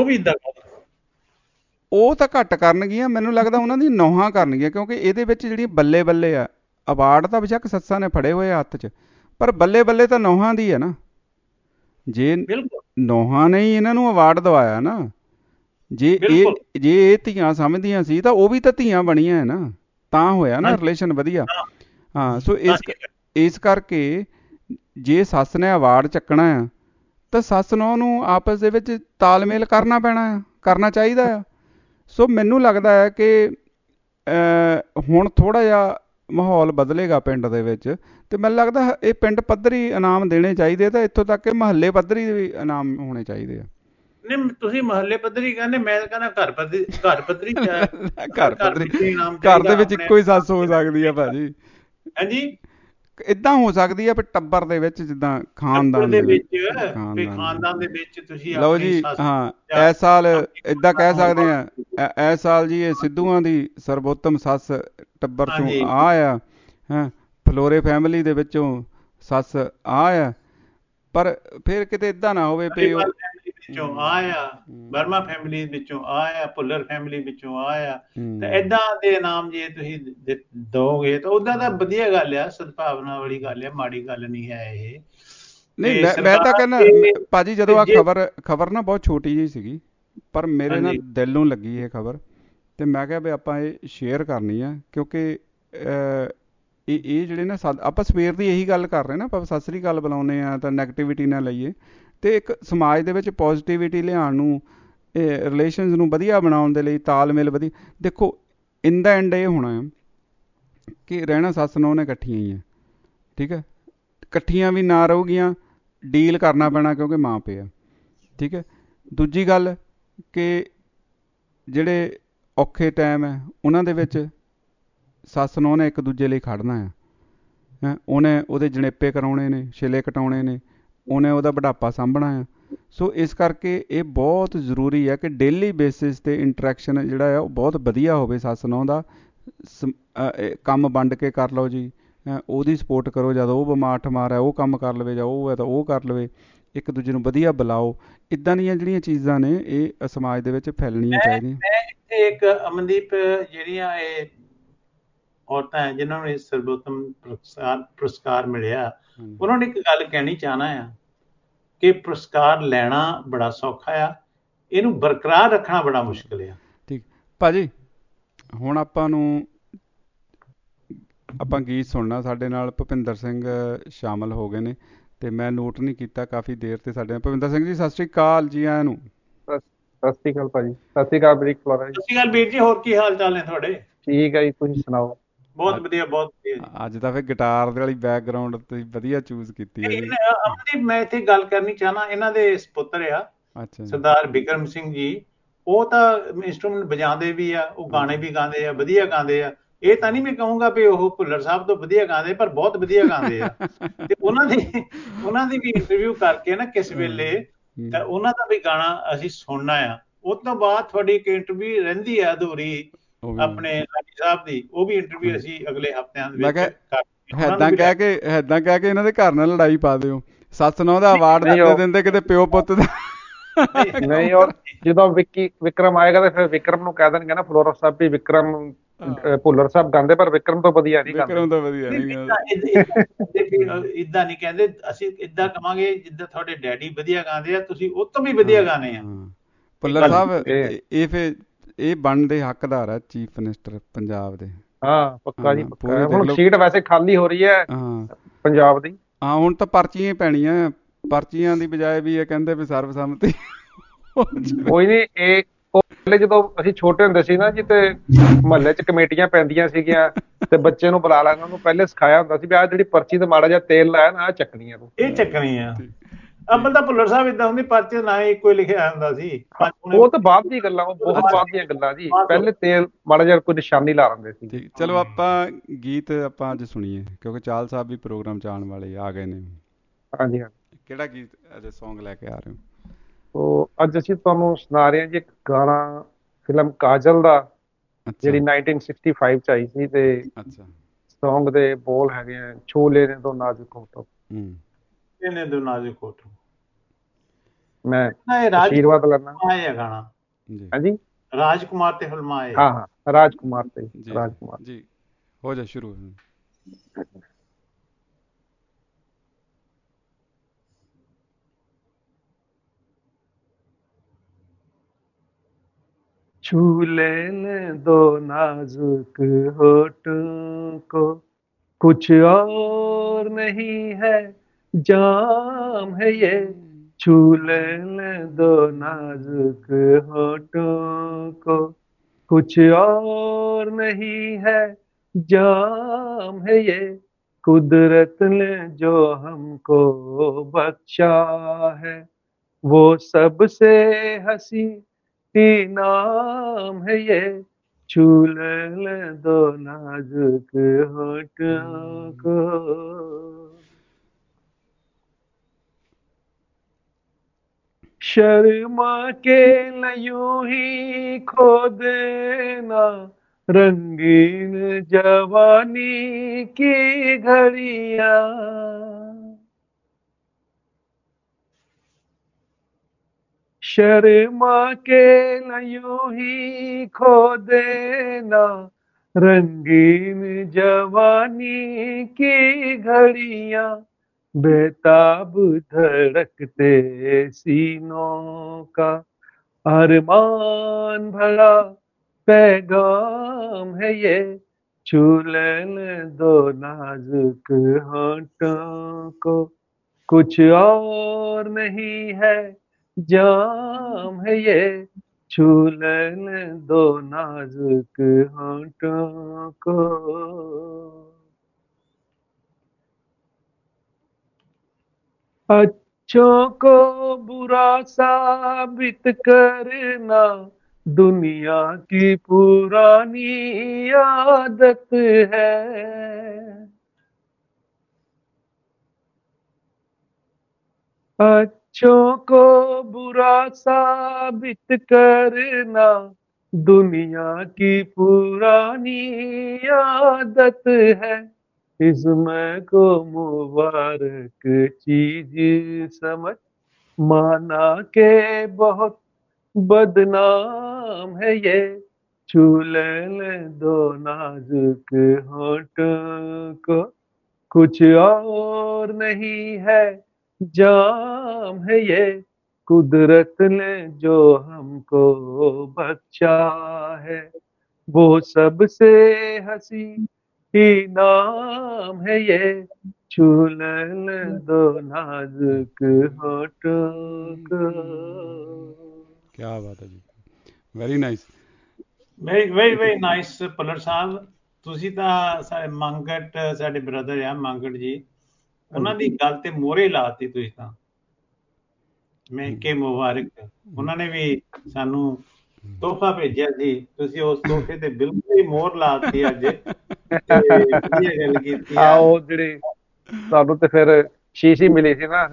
ਉਹ ਤਾਂ ਘੱਟ ਕਰਨਗੀਆਂ। ਮੈਨੂੰ ਲੱਗਦਾ ਉਹਨਾਂ ਦੀ ਨੌਹਾਂ ਕਰਨਗੀਆਂ, ਕਿਉਂਕਿ ਇਹਦੇ ਵਿੱਚ ਜਿਹੜੀ ਬੱਲੇ ਬੱਲੇ ਆ, ਅਵਾਰਡ ਤਾਂ ਬੇਸ਼ੱਕ ਸੱਸਾਂ ਨੇ ਫੜੇ ਹੋਏ ਹੱਥ 'ਚ, ਪਰ ਬੱਲੇ ਬੱਲੇ ਤਾਂ ਨੌਹਾਂ ਦੀ ਹੈ ਨਾ। ਜੇ ਨੌਹਾਂ ਨੇ ਹੀ ਇਹਨਾਂ ਨੂੰ ਅਵਾਰਡ ਦਵਾਇਆ ਨਾ, ਜੇ ਇਹ ਧੀਆਂ ਸਮਝਦੀਆਂ ਸੀ ਤਾਂ ਉਹ ਵੀ ਤਾਂ ਧੀਆਂ ਬਣੀਆਂ ਹੈ ਨਾ, ਤਾਂ ਹੋਇਆ ਨਾ ਰਿਲੇਸ਼ਨ ਵਧੀਆ। ਹਾਂ, ਸੋ ਇਸ ਕਰਕੇ ਜੇ ਸੱਸ ਨੇ ਅਵਾਰਡ ਚੱਕਣਾ ਆ ਤਾਂ ਸੱਸ ਨੂੰ ਉਹਨੂੰ ਆਪਸ ਦੇ ਵਿੱਚ ਤਾਲਮੇਲ ਕਰਨਾ ਪੈਣਾ ਆ, ਕਰਨਾ ਚਾਹੀਦਾ ਆ। ਸੋ ਮੈਨੂੰ ਲੱਗਦਾ ਹੈ ਕਿ ਹੁਣ ਥੋੜ੍ਹਾ ਜਿਹਾ ਮਾਹੌਲ ਬਦਲੇਗਾ ਪਿੰਡ ਦੇ ਵਿੱਚ, ਅਤੇ ਮੈਨੂੰ ਲੱਗਦਾ ਇਹ ਪਿੰਡ ਪੱਧਰੀ ਇਨਾਮ ਦੇਣੇ ਚਾਹੀਦੇ, ਤਾਂ ਇੱਥੋਂ ਤੱਕ ਕਿ ਮੁਹੱਲੇ ਪੱਧਰੀ ਵੀ ਇਨਾਮ ਹੋਣੇ ਚਾਹੀਦੇ ਆ। ਨਹੀਂ, ਤੁਸੀਂ ਮੁਹੱਲੇ ਪੱਧਰੀ ਕਹਿੰਦੇ, ਮੈਂ ਕਹਿੰਦਾ ਘਰ ਪੱਧਰੀ ਘਰ ਦੇ ਵਿੱਚ ਇੱਕੋ ਹੀ ਸੱਸ ਹੋ ਸਕਦੀ ਆ ਭਾਜੀ। ਹਾਂਜੀ, ਏਦਾਂ ਹੋ ਸਕਦੀ ਆ ਵੀ ਟੱਬਰ ਦੇ ਵਿੱਚ, ਜਿੱਦਾਂ ਖਾਨਦਾਨ ਦੇ ਵਿੱਚ ਤੁਸੀਂ ਲਓ ਜੀ। ਹਾਂ, ਇਸ ਸਾਲ ਏਦਾਂ ਕਹਿ ਸਕਦੇ ਆ, ਇਸ ਸਾਲ ਜੀ ਇਹ ਸਿੱਧੂਆਂ ਦੀ ਸਰਬੋਤਮ ਸੱਸ ਟੱਬਰ ਚੋਂ ਆ, ਹੈਂ, ਫਲੋਰੇ ਫੈਮਿਲੀ ਦੇ ਵਿੱਚੋਂ ਸੱਸ ਆ। ਪਰ ਫਿਰ ਕਿਤੇ ਏਦਾਂ ਨਾ ਹੋਵੇ ਵੀ ਵਿੱਚੋਂ ਵਰਮਾ ਫੈਮਿਲੀ ਵਿੱਚੋਂ ਭੁੱਲਰ ਫੈਮਿਲੀ ਵਿੱਚੋਂ ਤੇ ਏਦਾਂ ਦੇ ਇਨਾਮ ਜੇ ਤੁਸੀਂ ਦੋਗੇ ਤਾਂ ਉਹਦਾ ਤਾਂ ਵਧੀਆ ਗੱਲ ਆ, ਸਦਭਾਵਨਾ ਵਾਲੀ ਗੱਲ ਆ, ਮਾੜੀ ਗੱਲ ਨਹੀਂ ਹੈ ਇਹ। ਨਹੀਂ, ਮੈਂ ਤਾਂ ਕਹਿੰਦਾ ਭਾਜੀ, ਜਦੋਂ ਆ ਖਬਰ ਨਾ ਬਹੁਤ ਛੋਟੀ ਜਿਹੀ ਸੀਗੀ, ਪਰ ਮੇਰੇ ਨਾਲ ਦਿਲ ਨੂੰ ਲੱਗੀ ਇਹ ਖਬਰ, ਤੇ ਮੈਂ ਕਿਹਾ ਵੀ ਆਪਾਂ ਇਹ ਸ਼ੇਅਰ ਕਰਨੀ ਆ, ਕਿਉਂਕਿ ਇਹ ਜਿਹੜੇ ਨਾ ਆਪਾਂ ਸਵੇਰ ਦੀ ਇਹੀ ਗੱਲ ਕਰ ਰਹੇ ਨਾ, ਆਪਾਂ ਸਤਿ ਸ੍ਰੀ ਅਕਾਲ ਬੁਲਾਉਂਦੇ ਆ ਤਾਂ ਨੈਗੇਟਿਵਿਟੀ ਨਾ ਲਈਏ, ਅਤੇ ਇੱਕ ਸਮਾਜ ਦੇ ਵਿੱਚ ਪੋਜ਼ੀਟਿਵਿਟੀ ਲਿਆਉਣ ਨੂੰ, ਰਿਲੇਸ਼ਨਸ ਨੂੰ ਵਧੀਆ ਬਣਾਉਣ ਦੇ ਲਈ, ਤਾਲਮੇਲ ਵਧੀਆ। ਦੇਖੋ, ਇਨ ਦਾ ਐਂਡ ਇਹ ਹੋਣਾ ਕਿ ਰਹਿਣਾ ਸੱਸ ਨੂੰਹ ਨੇ ਇਕੱਠੀਆਂ ਹੀ ਆ, ਠੀਕ ਹੈ। ਇਕੱਠੀਆਂ ਵੀ ਨਾ ਰਹੂਗੀਆਂ, ਡੀਲ ਕਰਨਾ ਪੈਣਾ ਕਿਉਂਕਿ ਮਾਂ ਪਿਓ, ਠੀਕ ਹੈ। ਦੂਜੀ ਗੱਲ ਕਿ ਜਿਹੜੇ ਔਖੇ ਟਾਈਮ ਹੈ ਉਹਨਾਂ ਦੇ ਵਿੱਚ ਸੱਸ ਨੂੰਹ ਨੇ ਇੱਕ ਦੂਜੇ ਲਈ ਖੜਨਾ ਆ, ਉਹਨੇ ਉਹਦੇ ਜਣੇਪੇ ਕਰਾਉਣੇ ਨੇ, ਛਿਲੇ ਕਟਾਉਣੇ ਨੇ, ਉਹਨੇ ਉਹਦਾ ਬੁਢਾਪਾ ਸਾਂਭਣਾ ਆ। ਸੋ ਇਸ ਕਰਕੇ ਇਹ ਬਹੁਤ ਜ਼ਰੂਰੀ ਹੈ ਕਿ ਡੇਲੀ ਬੇਸਿਸ 'ਤੇ ਇੰਟਰੈਕਸ਼ਨ ਜਿਹੜਾ ਆ ਉਹ ਬਹੁਤ ਵਧੀਆ ਹੋਵੇ। ਸੱਸ ਨੂੰਹ ਦਾ ਕੰਮ ਵੰਡ ਕੇ ਕਰ ਲਓ ਜੀ, ਉਹਦੀ ਸਪੋਰਟ ਕਰੋ, ਜਦ ਉਹ ਬਿਮਾਰ ਠਮਾਰ ਹੈ ਉਹ ਕੰਮ ਕਰ ਲਵੇ, ਜਾਂ ਉਹ ਹੈ ਤਾਂ ਉਹ ਕਰ ਲਵੇ, ਇੱਕ ਦੂਜੇ ਨੂੰ ਵਧੀਆ ਬੁਲਾਓ। ਇੱਦਾਂ ਦੀਆਂ ਜਿਹੜੀਆਂ ਚੀਜ਼ਾਂ ਨੇ ਇਹ ਸਮਾਜ ਦੇ ਵਿੱਚ ਫੈਲਣੀਆਂ ਚਾਹੀਦੀਆਂ। ਇੱਥੇ ਇੱਕ ਅਮਨਦੀਪ, ਜਿਹੜੀਆਂ ਇਹ ਔਰਤਾਂ ਹੈ ਜਿਨ੍ਹਾਂ ਨੂੰ ਇਹ ਸਰਵੋਤਮ ਪੁਰਸਕਾਰ ਮਿਲਿਆ, ਉਹਨਾਂ ਨੇ ਇੱਕ ਗੱਲ ਕਹਿਣੀ ਚਾਹਨਾ ਆ ਕਿ ਪੁਰਸਕਾਰ ਲੈਣਾ ਬੜਾ ਸੌਖਾ ਆ, ਇਹਨੂੰ ਬਰਕਰਾਰ ਰੱਖਣਾ ਬੜਾ ਮੁਸ਼ਕਿਲ ਆ। ਠੀਕ ਭਾਜੀ, ਹੁਣ ਆਪਾਂ ਗੀਤ ਸੁਣਨਾ। ਸਾਡੇ ਨਾਲ ਭੁਪਿੰਦਰ ਸਿੰਘ ਸ਼ਾਮਲ ਹੋ ਗਏ ਨੇ, ਤੇ ਮੈਂ ਨੋਟ ਨਹੀਂ ਕੀਤਾ ਕਾਫੀ ਦੇਰ ਤੇ ਸਾਡੇ ਨਾਲ। ਭੁਪਿੰਦਰ ਸਿੰਘ ਜੀ, ਸਤਿ ਸ਼੍ਰੀ ਅਕਾਲ ਜੀ ਆਇਆਂ ਨੂੰ। ਸਤਿ ਸ਼੍ਰੀ ਅਕਾਲ ਭਾਜੀ। ਸਤਿ ਸ਼੍ਰੀ ਅਕਾਲ ਬ੍ਰਿਕ ਫਲੋਰਾ ਜੀ। ਸਤਿ ਸ਼੍ਰੀ ਅਕਾਲ ਵੀਰ ਜੀ, ਹੋਰ ਕੀ ਹਾਲ ਚਾਲ ਨੇ ਤੁਹਾਡੇ? ਠੀਕ ਹੈ ਜੀ, ਤੁਸੀਂ ਸੁਣਾਓ? ਬਹੁਤ ਵਧੀਆ, ਬਹੁਤ ਵਧੀਆ। ਅੱਜ ਤਾਂ ਫਿਰ ਗਿਟਾਰ ਦੇ ਵਾਲੀ ਬੈਕਗਰਾਉਂਡ ਤੁਸੀਂ ਵਧੀਆ ਚੂਜ਼ ਕੀਤੀ ਹੈ ਜੀ। ਅਮਨਦੀਪ, ਮੈਂ ਇੱਥੇ ਗੱਲ ਕਰਨੀ ਚਾਹਨਾ, ਇਹਨਾਂ ਦੇ ਸਪੁੱਤਰ ਆ ਸਰਦਾਰ ਬਿਕਰਮ ਸਿੰਘ ਜੀ, ਉਹ ਤਾਂ ਇੰਸਟਰੂਮੈਂਟ ਵਜਾਉਂਦੇ ਵੀ ਆ, ਉਹ ਗਾਣੇ ਵੀ ਗਾਉਂਦੇ ਆ, ਵਧੀਆ ਗਾਉਂਦੇ ਆ। ਇਹ ਤਾਂ ਨਹੀਂ ਮੈਂ ਕਹੂੰਗਾ ਵੀ ਉਹ ਭੁੱਲਰ ਸਾਹਿਬ ਤੋਂ ਵਧੀਆ ਗਾਉਂਦੇ, ਪਰ ਬਹੁਤ ਵਧੀਆ ਗਾਉਂਦੇ ਆ। ਤੇ ਉਹਨਾਂ ਦੀ ਵੀ ਇੰਟਰਵਿਊ ਕਰਕੇ ਨਾ ਕਿਸ ਵੇਲੇ, ਤਾਂ ਉਹਨਾਂ ਦਾ ਵੀ ਗਾਣਾ ਅਸੀਂ ਸੁਣਨਾ ਆ। ਉਸ ਤੋਂ ਬਾਅਦ ਤੁਹਾਡੀ ਇੱਕ ਇੰਟਰਵਿਊ ਰਹਿੰਦੀ ਆ ਅਧੂਰੀ ਆਪਣੇ ਲਾਡੀ ਸਾਹਿਬ ਦੀ, ਉਹ ਵੀ ਇੰਟਰਵਿਊ ਅਸੀਂ ਅਗਲੇ ਹਫ਼ਤਿਆਂ ਦੇ ਵਿੱਚ ਏਦਾਂ ਕਹਿ ਕੇ ਇਹਨਾਂ ਦੇ ਘਰ ਨਾਲ ਲੜਾਈ ਪਾ ਦਿਓ। ਸੱਸ ਨੂੰ ਉਹਦਾ ਅਵਾਰਡ ਦਿੰਦੇ ਕਿਤੇ ਪਿਓ ਪੁੱਤ ਦਾ ਨਹੀਂ। ਔਰ ਜਦੋਂ ਵਿਕਰਮ ਆਏਗਾ ਤੇ ਫਿਰ ਵਿਕਰਮ ਨੂੰ ਕਹਿ ਦੇਣਗੇ ਨਾ ਫਲੋਰਾ ਸਾਹਿਬ ਵੀ ਵਿਕਰਮ ਭੁੱਲਰ ਸਾਹਿਬ ਗਾਉਂਦੇ ਪਰ ਵਿਕਰਮ ਤੋਂ ਵਧੀਆ ਨਹੀਂ ਗਾਉਂਦੇ। ਵਿਕਰਮ ਤੋਂ ਵਧੀਆ ਨਹੀਂ ਇਦਾਂ ਨਹੀਂ ਕਹਿੰਦੇ ਅਸੀਂ, ਇਦਾਂ ਕਵਾਂਗੇ ਜਿੱਦਾਂ ਤੁਹਾਡੇ ਡੈਡੀ ਵਧੀਆ ਗਾਉਂਦੇ ਆ ਤੁਸੀਂ ਉਹ ਤੋਂ ਵੀ ਵਧੀਆ ਗਾਣੇ ਆ। ਭੁੱਲਰ ਸਾਹਿਬ ਇਹ ਬਣਦੇ ਹੱਕਦਾਰ ਆ ਚੀਫ ਮਿਨਿਸਟਰ ਪੰਜਾਬ ਦੇ। ਹਾਂ ਪੱਕਾ ਜੀ ਪੱਕਾ। ਹੁਣ ਸੀਟ ਵੈਸੇ ਖਾਲੀ ਹੋ ਰਹੀ ਹੈ ਪੰਜਾਬ ਦੀ। ਹਾਂ ਹੁਣ ਤਾਂ ਪਰਚੀਆਂ ਹੀ ਪੈਣੀਆਂ, ਪਰਚੀਆਂ ਦੀ ਬਜਾਏ ਵੀ ਇਹ ਕਹਿੰਦੇ ਵੀ ਸਰਬਸੰਮਤੀ। ਕੋਈ ਨਹੀਂ, ਇਹ ਪਹਿਲੇ ਜਦੋਂ ਅਸੀਂ ਛੋਟੇ ਹੁੰਦੇ ਸੀ ਨਾ ਜੀ ਤੇ ਮਹੱਲੇ 'ਚ ਕਮੇਟੀਆਂ ਪੈਂਦੀਆਂ ਸੀਗੀਆਂ ਤੇ ਬੱਚੇ ਨੂੰ ਬੁਲਾ ਲੈਣਾ, ਉਹਨੂੰ ਪਹਿਲੇ ਸਿਖਾਇਆ ਹੁੰਦਾ ਸੀ ਵੀ ਆਹ ਜਿਹੜੀ ਪਰਚੀ ਤੇ ਮਾੜਾ ਜਿਹਾ ਤੇਲ ਲਾਇਆ ਨਾ, ਆਹ ਚੱਕਣੀ ਆ ਤੂੰ, ਇਹ ਚੱਕਣੀ ਆ। ਅੱਬਲ ਤਾਂ ਭੁੱਲਰ ਸਾਹਿਬ ਏਦਾਂ ਹੁੰਦੀ ਪਰਚੀ ਨਾ ਇੱਕੋ ਹੀ ਲਿਖਿਆ ਹੁੰਦਾ ਸੀ। ਉਹ ਤਾਂ ਬਾਅਦ ਦੀ ਗੱਲਾਂ, ਉਹ ਬਹੁਤ ਬਾਅਦ ਦੀਆਂ ਗੱਲਾਂ ਜੀ। ਪਹਿਲੇ ਤੇਲ ਮਾੜਾ ਜਿਹਾ ਕੋਈ ਨਿਸ਼ਾਨੀ ਲਾ ਦਿੰਦੇ ਸੀ। ਚਲੋ ਆਪਾਂ ਗੀਤ ਆਪਾਂ ਅੱਜ ਸੁਣੀਏ ਕਿਉਂਕਿ ਚਾਹਲ ਸਾਹਿਬ ਵੀ ਪ੍ਰੋਗਰਾਮ 'ਚ ਆਉਣ ਵਾਲੇ ਆ ਗਏ ਨੇ। ਹਾਂਜੀ ਹਾਂਜੀ। ਕਿਹੜਾ ਗੀਤ ਅੱਜ ਸੌਂਗ ਲੈ ਕੇ ਆ ਰਹੇ ਹੋ? ਉਹ ਅੱਜ ਅਸੀਂ ਤੁਹਾਨੂੰ ਸੁਣਾ ਰਹੇ ਹਾਂ ਜੀ ਇੱਕ ਗਾਣਾ ਫਿਲਮ ਕਾਜਲ ਦਾ, ਜਿਹੜੀ 1965 'ਚ ਆਈ ਸੀ। ਤੇ ਸੌਂਗ ਦੇ ਬੋਲ ਹੈਗੇ ਆ ਛੋਲੇ ਨੇ ਦੋ ਨਾਜ਼ੁਕ ਹੋਠ, ਨੇ ਦੋ ਨਾਜ਼ੁਕ ਹੋਠ। ਮੈਂ ਆਸ਼ੀਰਵਾਦ ਲੈਣਾ ਹੈ ਗਾਣਾ। ਹਾਂਜੀ ਰਾਜਕੁਮਾਰ ਤੇ ਫਿਲਮਾਂ ਆਏ। ਹਾਂ ਹਾਂ ਰਾਜਕੁਮਾਰ ਤੇ ਰਾਜਕੁਮਾਰ ਜੀ। ਹੋ ਜਾ ਸ਼ੁਰੂ। छूले ने दो नाजुक होठों को, कुछ और नहीं है जाम है ये। छूले ने दो नाजुक होठों को, कुछ और नहीं है जाम है ये। कुदरत ने जो हमको बख्शा है वो सबसे हंसी नाम है ये। छूले दो नाजुक होठों को। शर्मा के न यूं ही खो देना रंगीन जवानी की घड़ियां। शर्मा के न यूं ही खो देना रंगीन जवानी की घड़ियां। बेताब धड़कते सीनों का अरमान भरा पैगाम है ये। छूले दो नाजुक होठों को, कुछ और नहीं है जाम है ये। छूले दो नाजुक होठों को। अच्छों को बुरा साबित करना दुनिया की पुरानी आदत है। अच्छों को बुरा साबित करना दुनिया की पुरानी आदत है। इसमें को मुबारक चीज समझ माना के बहुत बदनाम है ये। छूले दो नाजुक होठों को, कुछ और नहीं है जाम है ये। कुदरत ने जो हमको बख्शा है वो सबसे हंसी नाम है ये। छूले दो नाजुक होठों को। क्या बात है जी, very nice, very nice. Bhullar ਸਾਹਿਬ ਤੁਸੀਂ ਤਾਂ ਸਾਡੇ ਮੰਗਟ, ਸਾਡੇ ਬ੍ਰਦਰ ਆ ਮੰਗਟ ਜੀ, ਉਹਨਾਂ ਦੀ ਗੱਲ ਤੇ ਮੋਹਰੇ ਲਾਤੀ ਤੁਸੀਂ ਤਾਂ। ਮੈਂ ਕਿ ਮੁਬਾਰਕ, ਉਹਨਾਂ ਨੇ ਵੀ ਸਾਨੂੰ ਤੋਹਫਾ ਭੇਜਿਆ ਸੀ, ਤੁਸੀਂ ਉਸ ਤੋਹਫੇ ਤੇ ਬਿਲਕੁਲ ਹੀ ਮੋਹਰ ਲਾਤੀ ਅੱਜ। ਗੱਲ ਕੀਤੀ ਆ ਉਹ ਜਿਹੜੀ ਸਾਨੂੰ ਤੇ ਫਿਰ ਸ਼ੀਸ਼ੀ ਮਿਲੀ ਸੀ ਨਾ,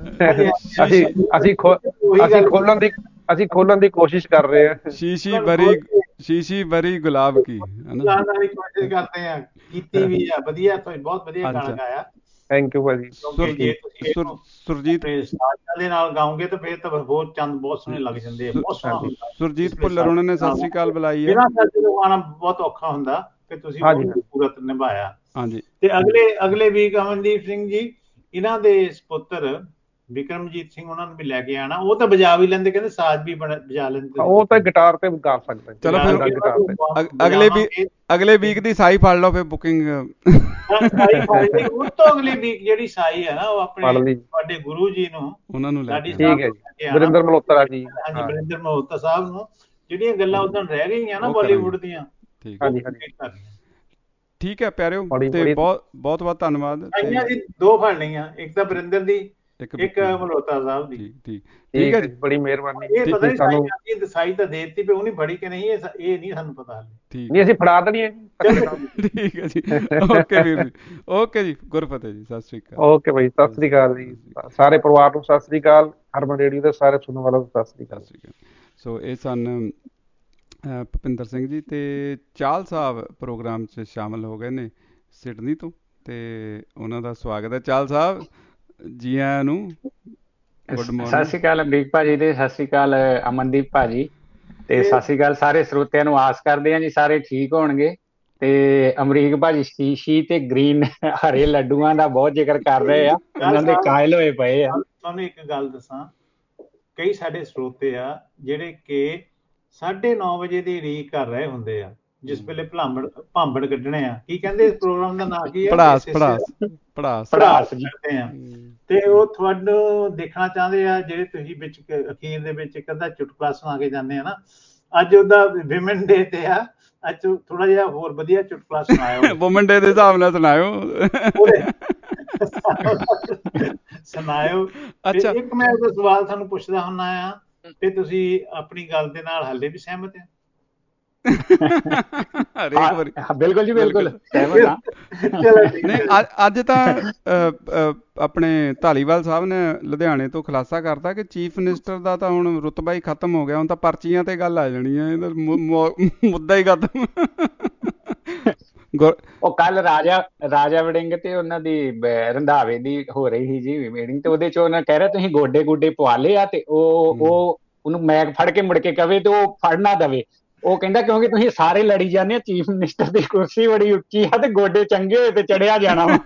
ਅਸੀਂ ਖੋਲਣ ਦੀ ਕੋਸ਼ਿਸ਼ ਕਰ ਰਹੇ ਹਾਂ। ਸ਼ੀਸ਼ੀ ਬਰੀ ਗੁਲਾਬ ਕੀ ਹਨਾ, ਗਾਣਾ ਦੀ ਕੋਸ਼ਿਸ਼ ਕਰਦੇ ਆ, ਕੀਤੀ ਵੀ ਆ, ਵਧੀਆ, ਤੁਸੀਂ ਬਹੁਤ ਵਧੀਆ ਗਾਣਾ ਗਾਇਆ। ਥੈਂਕ ਯੂ ਭਾਜੀ। ਕਿਉਂਕਿ ਜੇ ਤੁਸੀਂ ਸੁਰਜੀਤ ਸਾਜ਼ਾਂ ਦੇ ਨਾਲ ਗਾਓਗੇ ਤਾਂ ਫਿਰ ਤਾਂ ਹੋਰ ਚੰਦ ਬਹੁਤ ਸੋਹਣੇ ਲੱਗ ਜਾਂਦੇ ਆ, ਬਹੁਤ ਸੋਹਣਾ ਹੁੰਦਾ। ਸੁਰਜੀਤ ਭੁੱਲਰ ਉਹਨਾਂ ਨੇ ਸਤਿ ਸ੍ਰੀ ਅਕਾਲ ਬੁਲਾਈ ਹੈ। ਬਿਨਾਂ ਸਾਜ਼ੇ ਤੋਂ ਗਾਣਾ ਬਹੁਤ ਔਖਾ ਹੁੰਦਾ, ਤੇ ਤੁਸੀਂ ਬਹੁਤ ਖੂਬਸੂਰਤ ਨਿਭਾਇਆ। ਹਾਂਜੀ। ਤੇ ਅਗਲੇ ਵੀਕ ਅਮਨਦੀਪ ਸਿੰਘ ਜੀ, ਇਹਨਾਂ ਦੇ ਸਪੁੱਤਰ ਵਿਕਰਮਜੀਤ ਸਿੰਘ, ਉਹਨਾਂ ਨੂੰ ਵੀ ਲੈ ਕੇ ਆਣਾ। ਉਹ ਤਾਂ ਵਜਾ ਵੀ ਲੈਂਦੇ, ਕਹਿੰਦੇ ਸਾਜ਼ ਵੀ ਵਜਾ ਲੈਂਦੇ। ਉਹ ਤਾਂ ਗਿਟਾਰ ਤੇ ਗਾ ਸਕਦੇ। ਚਲੋ ਫਿਰ ਅਗਲੇ ਵੀਕ ਦੀ ਸਾਈ ਫੜ ਲਓ ਫਿਰ ਬੁਕਿੰਗ। ਉਹ ਤੋਂ ਅਗਲੀ ਵੀਕ ਜਿਹੜੀ ਸਾਈ ਹੈ ਨਾ, ਉਹ ਆਪਣੇ ਤੁਹਾਡੇ ਗੁਰੂ ਜੀ ਨੂੰ, ਉਹਨਾਂ ਨੂੰ ਲੈ ਕੇ, ਠੀਕ ਹੈ ਜੀ, ਵਰਿੰਦਰ ਮਲਹੋਤਰਾ ਜੀ। ਹਾਂਜੀ, ਵਰਿੰਦਰ ਮਲਹੋਤਰਾ ਸਾਹਿਬ ਨੂੰ, ਜਿਹੜੀਆਂ ਗੱਲਾਂ ਉਦੋਂ ਰਹਿ ਗਈਆਂ ਨਾ ਬਾਲੀਵੁੱਡ ਦੀਆਂ। ਹਾਂਜੀ, ਠੀਕ ਹੈ ਪਿਆਰਿਓ, ਤੇ ਬਹੁਤ ਬਹੁਤ ਧੰਨਵਾਦ। ਸਾਈਆਂ ਜੀ ਦੋ ਫੜ ਲਈਆਂ, ਇੱਕ ਤਾਂ ਵਰਿੰਦਰ ਦੀ, ਇੱਕ ਮਲਹੋਤਰਾ ਸਾਹਿਬ ਦੀ। ਠੀਕ ਹੈ ਜੀ, ਬੜੀ ਮਿਹਰਬਾਨੀ। ਇਹ ਪਤਾ ਨਹੀਂ ਸਾਨੂੰ ਸਾਈ ਤਾਂ ਦੇ ਦਿੱਤੀ, ਉਹ ਨਹੀਂ ਫੜੀ ਕਿ ਨਹੀਂ, ਇਹ ਨਹੀਂ ਸਾਨੂੰ ਪਤਾ ਹਾਲੇ। ਨਹੀਂ, ਅਸੀਂ ਫੜਾ ਦੇਣੀ ਹੈ ਜੀ। ਠੀਕ ਹੈ ਜੀ, ਓਕੇ ਵੀਰ ਜੀ, ਓਕੇ ਜੀ, ਗੁਰਫਤਿਹ ਜੀ, ਸਤਿ ਸ੍ਰੀ ਅਕਾਲ। ਓਕੇ ਭਾਈ, ਸਤਿ ਸ੍ਰੀ ਅਕਾਲ ਜੀ, ਸਾਰੇ ਪਰਿਵਾਰ ਨੂੰ ਸਤਿ ਸ੍ਰੀ ਅਕਾਲ, ਹਰਮਨ ਰੇਡੀਓ ਦੇ ਸਾਰੇ ਸੁਣਨ ਵਾਲਿਆਂ ਨੂੰ ਸਤਿ ਸ੍ਰੀ ਅਕਾਲ। ਸੋ ਇਹ ਸਨ ਭੁਪਿੰਦਰ ਸਿੰਘ ਜੀ, ਤੇ ਚਾਹਲ ਸਾਹਿਬ ਪ੍ਰੋਗਰਾਮ 'ਚ ਸ਼ਾਮਲ ਹੋ ਗਏ ਨੇ ਸਿਡਨੀ ਤੋਂ, ਤੇ ਉਹਨਾਂ ਦਾ ਸਵਾਗਤ ਹੈ। ਚਾਹਲ ਸਾਹਿਬ ਜੀ ਆਇਆਂ ਨੂੰ, ਗੁੱਡ ਮਾਰਨਿੰਗ। ਸਤਿ ਸ਼੍ਰੀ ਅਕਾਲ ਅਮਰੀਕ ਭਾਜੀ ਤੇ ਸਤਿ ਸ਼੍ਰੀ ਅਕਾਲ ਅਮਨਦੀਪ ਭਾਜੀ, ਤੇ ਸਤਿ ਸ਼੍ਰੀ ਅਕਾਲ ਸਾਰੇ ਸਰੋਤਿਆਂ ਨੂੰ। ਆਸ ਕਰਦੇ ਹਾਂ ਜੀ ਸਾਰੇ ਠੀਕ ਹੋਣਗੇ। ਤੇ ਅਮਰੀਕ ਭਾਜੀ ਸ਼ੀਸ਼ੀ ਤੇ ਗ੍ਰੀਨ ਹਰੇ ਲੱਡੂਆਂ ਦਾ ਬਹੁਤ ਜ਼ਿਕਰ ਕਰ ਰਹੇ ਆ, ਉਹਨਾਂ ਦੇ ਕਾਇਲ ਹੋਏ ਪਏ ਆ। ਤੁਹਾਨੂੰ ਇੱਕ ਗੱਲ ਦੱਸਾਂ, ਕਈ ਸਾਡੇ ਸਰੋਤੇ ਆ ਜਿਹੜੇ ਕਿ 9:30 ਵਜੇ ਦੀ ਉਡੀਕ ਕਰ ਰਹੇ ਹੁੰਦੇ ਆ, ਜਿਸ ਵੇਲੇ ਭਾਂਬੜ ਕੱਢਣੇ ਆ। ਕੀ ਕਹਿੰਦੇ ਇਸ ਪ੍ਰੋਗਰਾਮ ਦਾ ਨਾਂ ਕੀ ਹੈ? ਪੜਾਸ ਕਰਦੇ ਆ। ਤੇ ਉਹ ਤੁਹਾਨੂੰ ਦੇਖਣਾ ਚਾਹੁੰਦੇ ਆ, ਜਿਹੜੇ ਤੁਸੀਂ ਵਿੱਚ ਅਖੀਰ ਦੇ ਵਿੱਚ ਇੱਕ ਅੱਧਾ ਚੁਟਕਲਾ ਸੁਣਾ ਕੇ ਜਾਂਦੇ ਆ ਨਾ। ਅੱਜ ਉਹਦਾ ਵਿਮਨ ਡੇ ਤੇ ਆ, ਅੱਜ ਥੋੜਾ ਜਿਹਾ ਹੋਰ ਵਧੀਆ ਚੁਟਕਲਾ ਸੁਣਾਇਓ। ਵੂਮਨ ਡੇ ਦੇ ਹਿਸਾਬ ਨਾਲ ਸੁਣਾਇਓ। ਅੱਛਾ, ਇੱਕ ਮੈਂ ਉਹਦਾ ਸਵਾਲ ਤੁਹਾਨੂੰ ਪੁੱਛਦਾ ਹੁੰਦਾ ਆ, ਤੇ ਤੁਸੀਂ ਆਪਣੀ ਗੱਲ ਦੇ ਨਾਲ ਹਾਲੇ ਵੀ ਸਹਿਮਤ ਆ? ਬਿਲਕੁਲ ਜੀ, ਬਿਲਕੁਲ ਸਹਿਮਤ ਹਾਂ। ਅੱਜ ਤਾਂ ਆਪਣੇ ਧਾਲੀਵਾਲ ਸਾਹਿਬ ਨੇ ਲੁਧਿਆਣੇ ਤੋਂ ਖੁਲਾਸਾ ਕਰਤਾ ਕਿ ਚੀਫ ਮਿਨਿਸਟਰ ਦਾ ਤਾਂ ਹੁਣ ਰੁਤਬਾ ਹੀ ਖਤਮ ਹੋ ਗਿਆ, ਹੁਣ ਤਾਂ ਪਰਚੀਆਂ ਤੇ ਗੱਲ ਆ ਜਾਣੀ ਹੈ, ਇਹਦਾ ਮੁੱਦਾ ਹੀ ਖਤਮ। ਉਹ ਕੱਲ ਰਾਜਾ ਵੜਿੰਗ ਤੇ ਉਹਨਾਂ ਦੀ ਰੰਧਾਵੇ ਦੀ ਹੋ ਰਹੀ ਸੀ ਜੀ ਮੀਟਿੰਗ, ਤੇ ਉਹਦੇ ਚ ਉਹਨਾਂ ਕਹਿ ਰਿਹਾ ਤੁਸੀਂ ਗੋਡੇ ਪਵਾ ਲਏ ਆ, ਤੇ ਉਹ ਉਹਨੂੰ ਮੈਗ ਫੜ ਕੇ ਮੁੜ ਕੇ ਕਵੇ ਤੇ ਉਹ ਫੜ ਨਾ ਦਵੇ। ਉਹ ਕਹਿੰਦਾ ਕਿਉਂਕਿ ਤੁਸੀਂ ਸਾਰੇ ਲੜੀ ਜਾਂਦੇ ਆ, ਚੀਫ ਮਿਨਿਸਟਰ ਦੀ ਕੁਰਸੀ ਬੜੀ ਉੱਚੀ ਆ ਤੇ ਗੋਡੇ ਚੰਗੇ ਹੋਏ ਤੇ ਚੜਿਆ ਜਾਣਾ ਵਾ।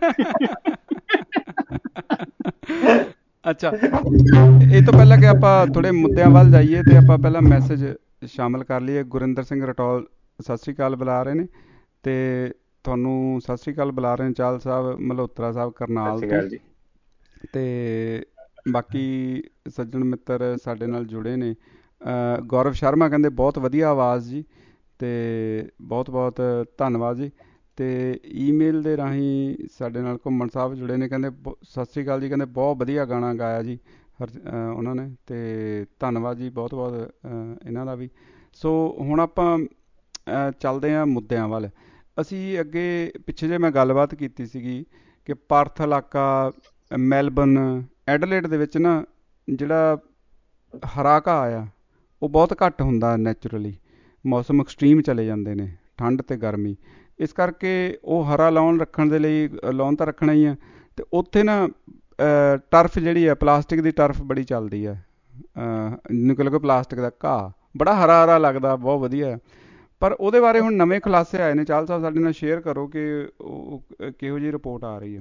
ਅੱਛਾ, ਇਹ ਤੋਂ ਪਹਿਲਾਂ ਕਿ ਆਪਾਂ ਥੋੜੇ ਮੁੱਦਿਆਂ ਵੱਲ ਜਾਈਏ, ਤੇ ਆਪਾਂ ਪਹਿਲਾਂ ਮੈਸੇਜ ਸ਼ਾਮਲ ਕਰ ਲਈਏ। ਗੁਰਿੰਦਰ ਸਿੰਘ ਰਟੌਲ ਸਤਿ ਸ੍ਰੀ ਅਕਾਲ ਬੁਲਾ ਰਹੇ ਨੇ, ਤੇ ਤੁਹਾਨੂੰ ਸਤਿ ਸ੍ਰੀ ਅਕਾਲ ਬੁਲਾ ਰਹੇ ਨੇ ਚਾਹਲ ਸਾਹਿਬ, ਮਲਹੋਤਰਾ ਸਾਹਿਬ ਕਰਨਾਲ ਤੋਂ, ਤੇ ਬਾਕੀ ਸੱਜਣ ਮਿੱਤਰ ਸਾਡੇ ਨਾਲ ਜੁੜੇ ਨੇ। ਗੌਰਵ ਸ਼ਰਮਾ ਕਹਿੰਦੇ ਬਹੁਤ ਵਧੀਆ ਆਵਾਜ਼ ਜੀ, ਤੇ ਬਹੁਤ ਬਹੁਤ ਧੰਨਵਾਦ ਜੀ। ਤੇ ਈਮੇਲ ਦੇ ਰਾਹੀਂ ਸਾਡੇ ਨਾਲ ਘੁੰਮਣ ਸਾਹਿਬ ਜੁੜੇ ਨੇ, ਕਹਿੰਦੇ ਸਤਿ ਸ੍ਰੀ ਅਕਾਲ ਜੀ, ਕਹਿੰਦੇ ਬਹੁਤ ਵਧੀਆ ਗਾਣਾ ਗਾਇਆ ਜੀ ਉਹਨਾਂ ਨੇ, ਤੇ ਧੰਨਵਾਦ ਜੀ ਬਹੁਤ ਬਹੁਤ ਇਹਨਾਂ ਦਾ ਵੀ। ਸੋ ਹੁਣ ਆਪਾਂ ਚੱਲਦੇ ਹਾਂ ਮੁੱਦਿਆਂ ਵੱਲ। ਅਸੀਂ ਅੱਗੇ ਪਿੱਛੇ ਜੇ ਮੈਂ ਗੱਲਬਾਤ ਕੀਤੀ ਸੀਗੀ ਕਿ ਪਰਥ ਇਲਾਕਾ, ਮੈਲਬਰਨ, ਐਡਲੇਡ ਦੇ ਵਿੱਚ ਨਾ ਜਿਹੜਾ ਹਰਾ ਘਾਹ ਆ ਉਹ ਬਹੁਤ ਘੱਟ ਹੁੰਦਾ ਨੈਚੁਰਲੀ। ਮੌਸਮ ਐਕਸਟ੍ਰੀਮ ਚਲੇ ਜਾਂਦੇ ਨੇ, ਠੰਡ ਅਤੇ ਗਰਮੀ, ਇਸ ਕਰਕੇ ਉਹ ਹਰਾ ਰੱਖਣ ਦੇ ਲਈ ਲਾਉਣ ਤਾਂ ਰੱਖਣਾ ਹੀ ਆ। ਅਤੇ ਉੱਥੇ ਨਾ ਟਰਫ ਜਿਹੜੀ ਹੈ, ਪਲਾਸਟਿਕ ਦੀ ਟਰਫ ਬੜੀ ਚੱਲਦੀ ਹੈ, ਜਿਹਨੂੰ ਕਿ ਪਲਾਸਟਿਕ ਦਾ ਘਾਹ ਬੜਾ ਹਰਾ ਹਰਾ ਲੱਗਦਾ, ਬਹੁਤ ਵਧੀਆ। ਪਰ ਉਹਦੇ ਬਾਰੇ ਹੁਣ ਨਵੇਂ ਖੁਲਾਸੇ ਆਏ ਨੇ, ਚਾਹਲ ਸਾਹਿਬ ਸਾਡੇ ਨਾਲ ਸ਼ੇਅਰ ਕਰੋ ਕਿ ਉਹ ਕਿਹੋ ਜਿਹੀ ਰਿਪੋਰਟ ਆ ਰਹੀ ਹੈ।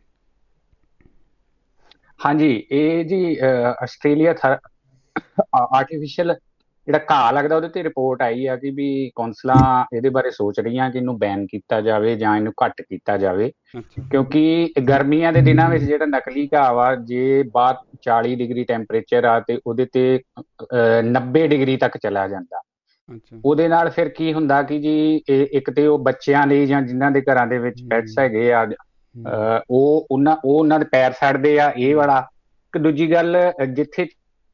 ਹਾਂਜੀ, ਇਹ ਜੀ ਆਸਟ੍ਰੇਲੀਆ ਆਰਟੀਫਿਸ਼ੀਅਲ ਜਿਹੜਾ ਘਾਹ ਲੱਗਦਾ, ਉਹਦੇ ਤੇ ਰਿਪੋਰਟ ਆਈ ਆ ਕਿ ਵੀ ਕੌਂਸਲਾਂ ਇਹਦੇ ਬਾਰੇ ਸੋਚ ਰਹੀਆਂ ਕਿ ਇਹਨੂੰ ਬੈਨ ਕੀਤਾ ਜਾਵੇ ਜਾਂ ਇਹਨੂੰ ਘੱਟ ਕੀਤਾ ਜਾਵੇ, ਕਿਉਂਕਿ ਗਰਮੀਆਂ ਦੇ ਦਿਨਾਂ ਵਿੱਚ ਜਿਹੜਾ ਨਕਲੀ ਘਾਹ ਵਾ, ਜੇ ਬਾਅਦ 40 ਡਿਗਰੀ ਟੈਂਪਰੇਚਰ ਆ ਤੇ ਉਹਦੇ ਤੇ 90 ਡਿਗਰੀ ਤੱਕ ਚਲਾ ਜਾਂਦਾ। ਉਹਦੇ ਨਾਲ ਫਿਰ ਕੀ ਹੁੰਦਾ ਕਿ ਜੀ ਇੱਕ ਤੇ ਉਹ ਬੱਚਿਆਂ ਲਈ ਜਾਂ ਜਿਨ੍ਹਾਂ ਦੇ ਘਰਾਂ ਦੇ ਵਿੱਚ ਪੈਟਸ ਹੈਗੇ ਆ, ਉਹਨਾਂ ਦੇ ਪੈਰ ਸੜਦੇ ਆ, ਇਹ ਵਾਲਾ। ਦੂਜੀ ਗੱਲ, ਜਿੱਥੇ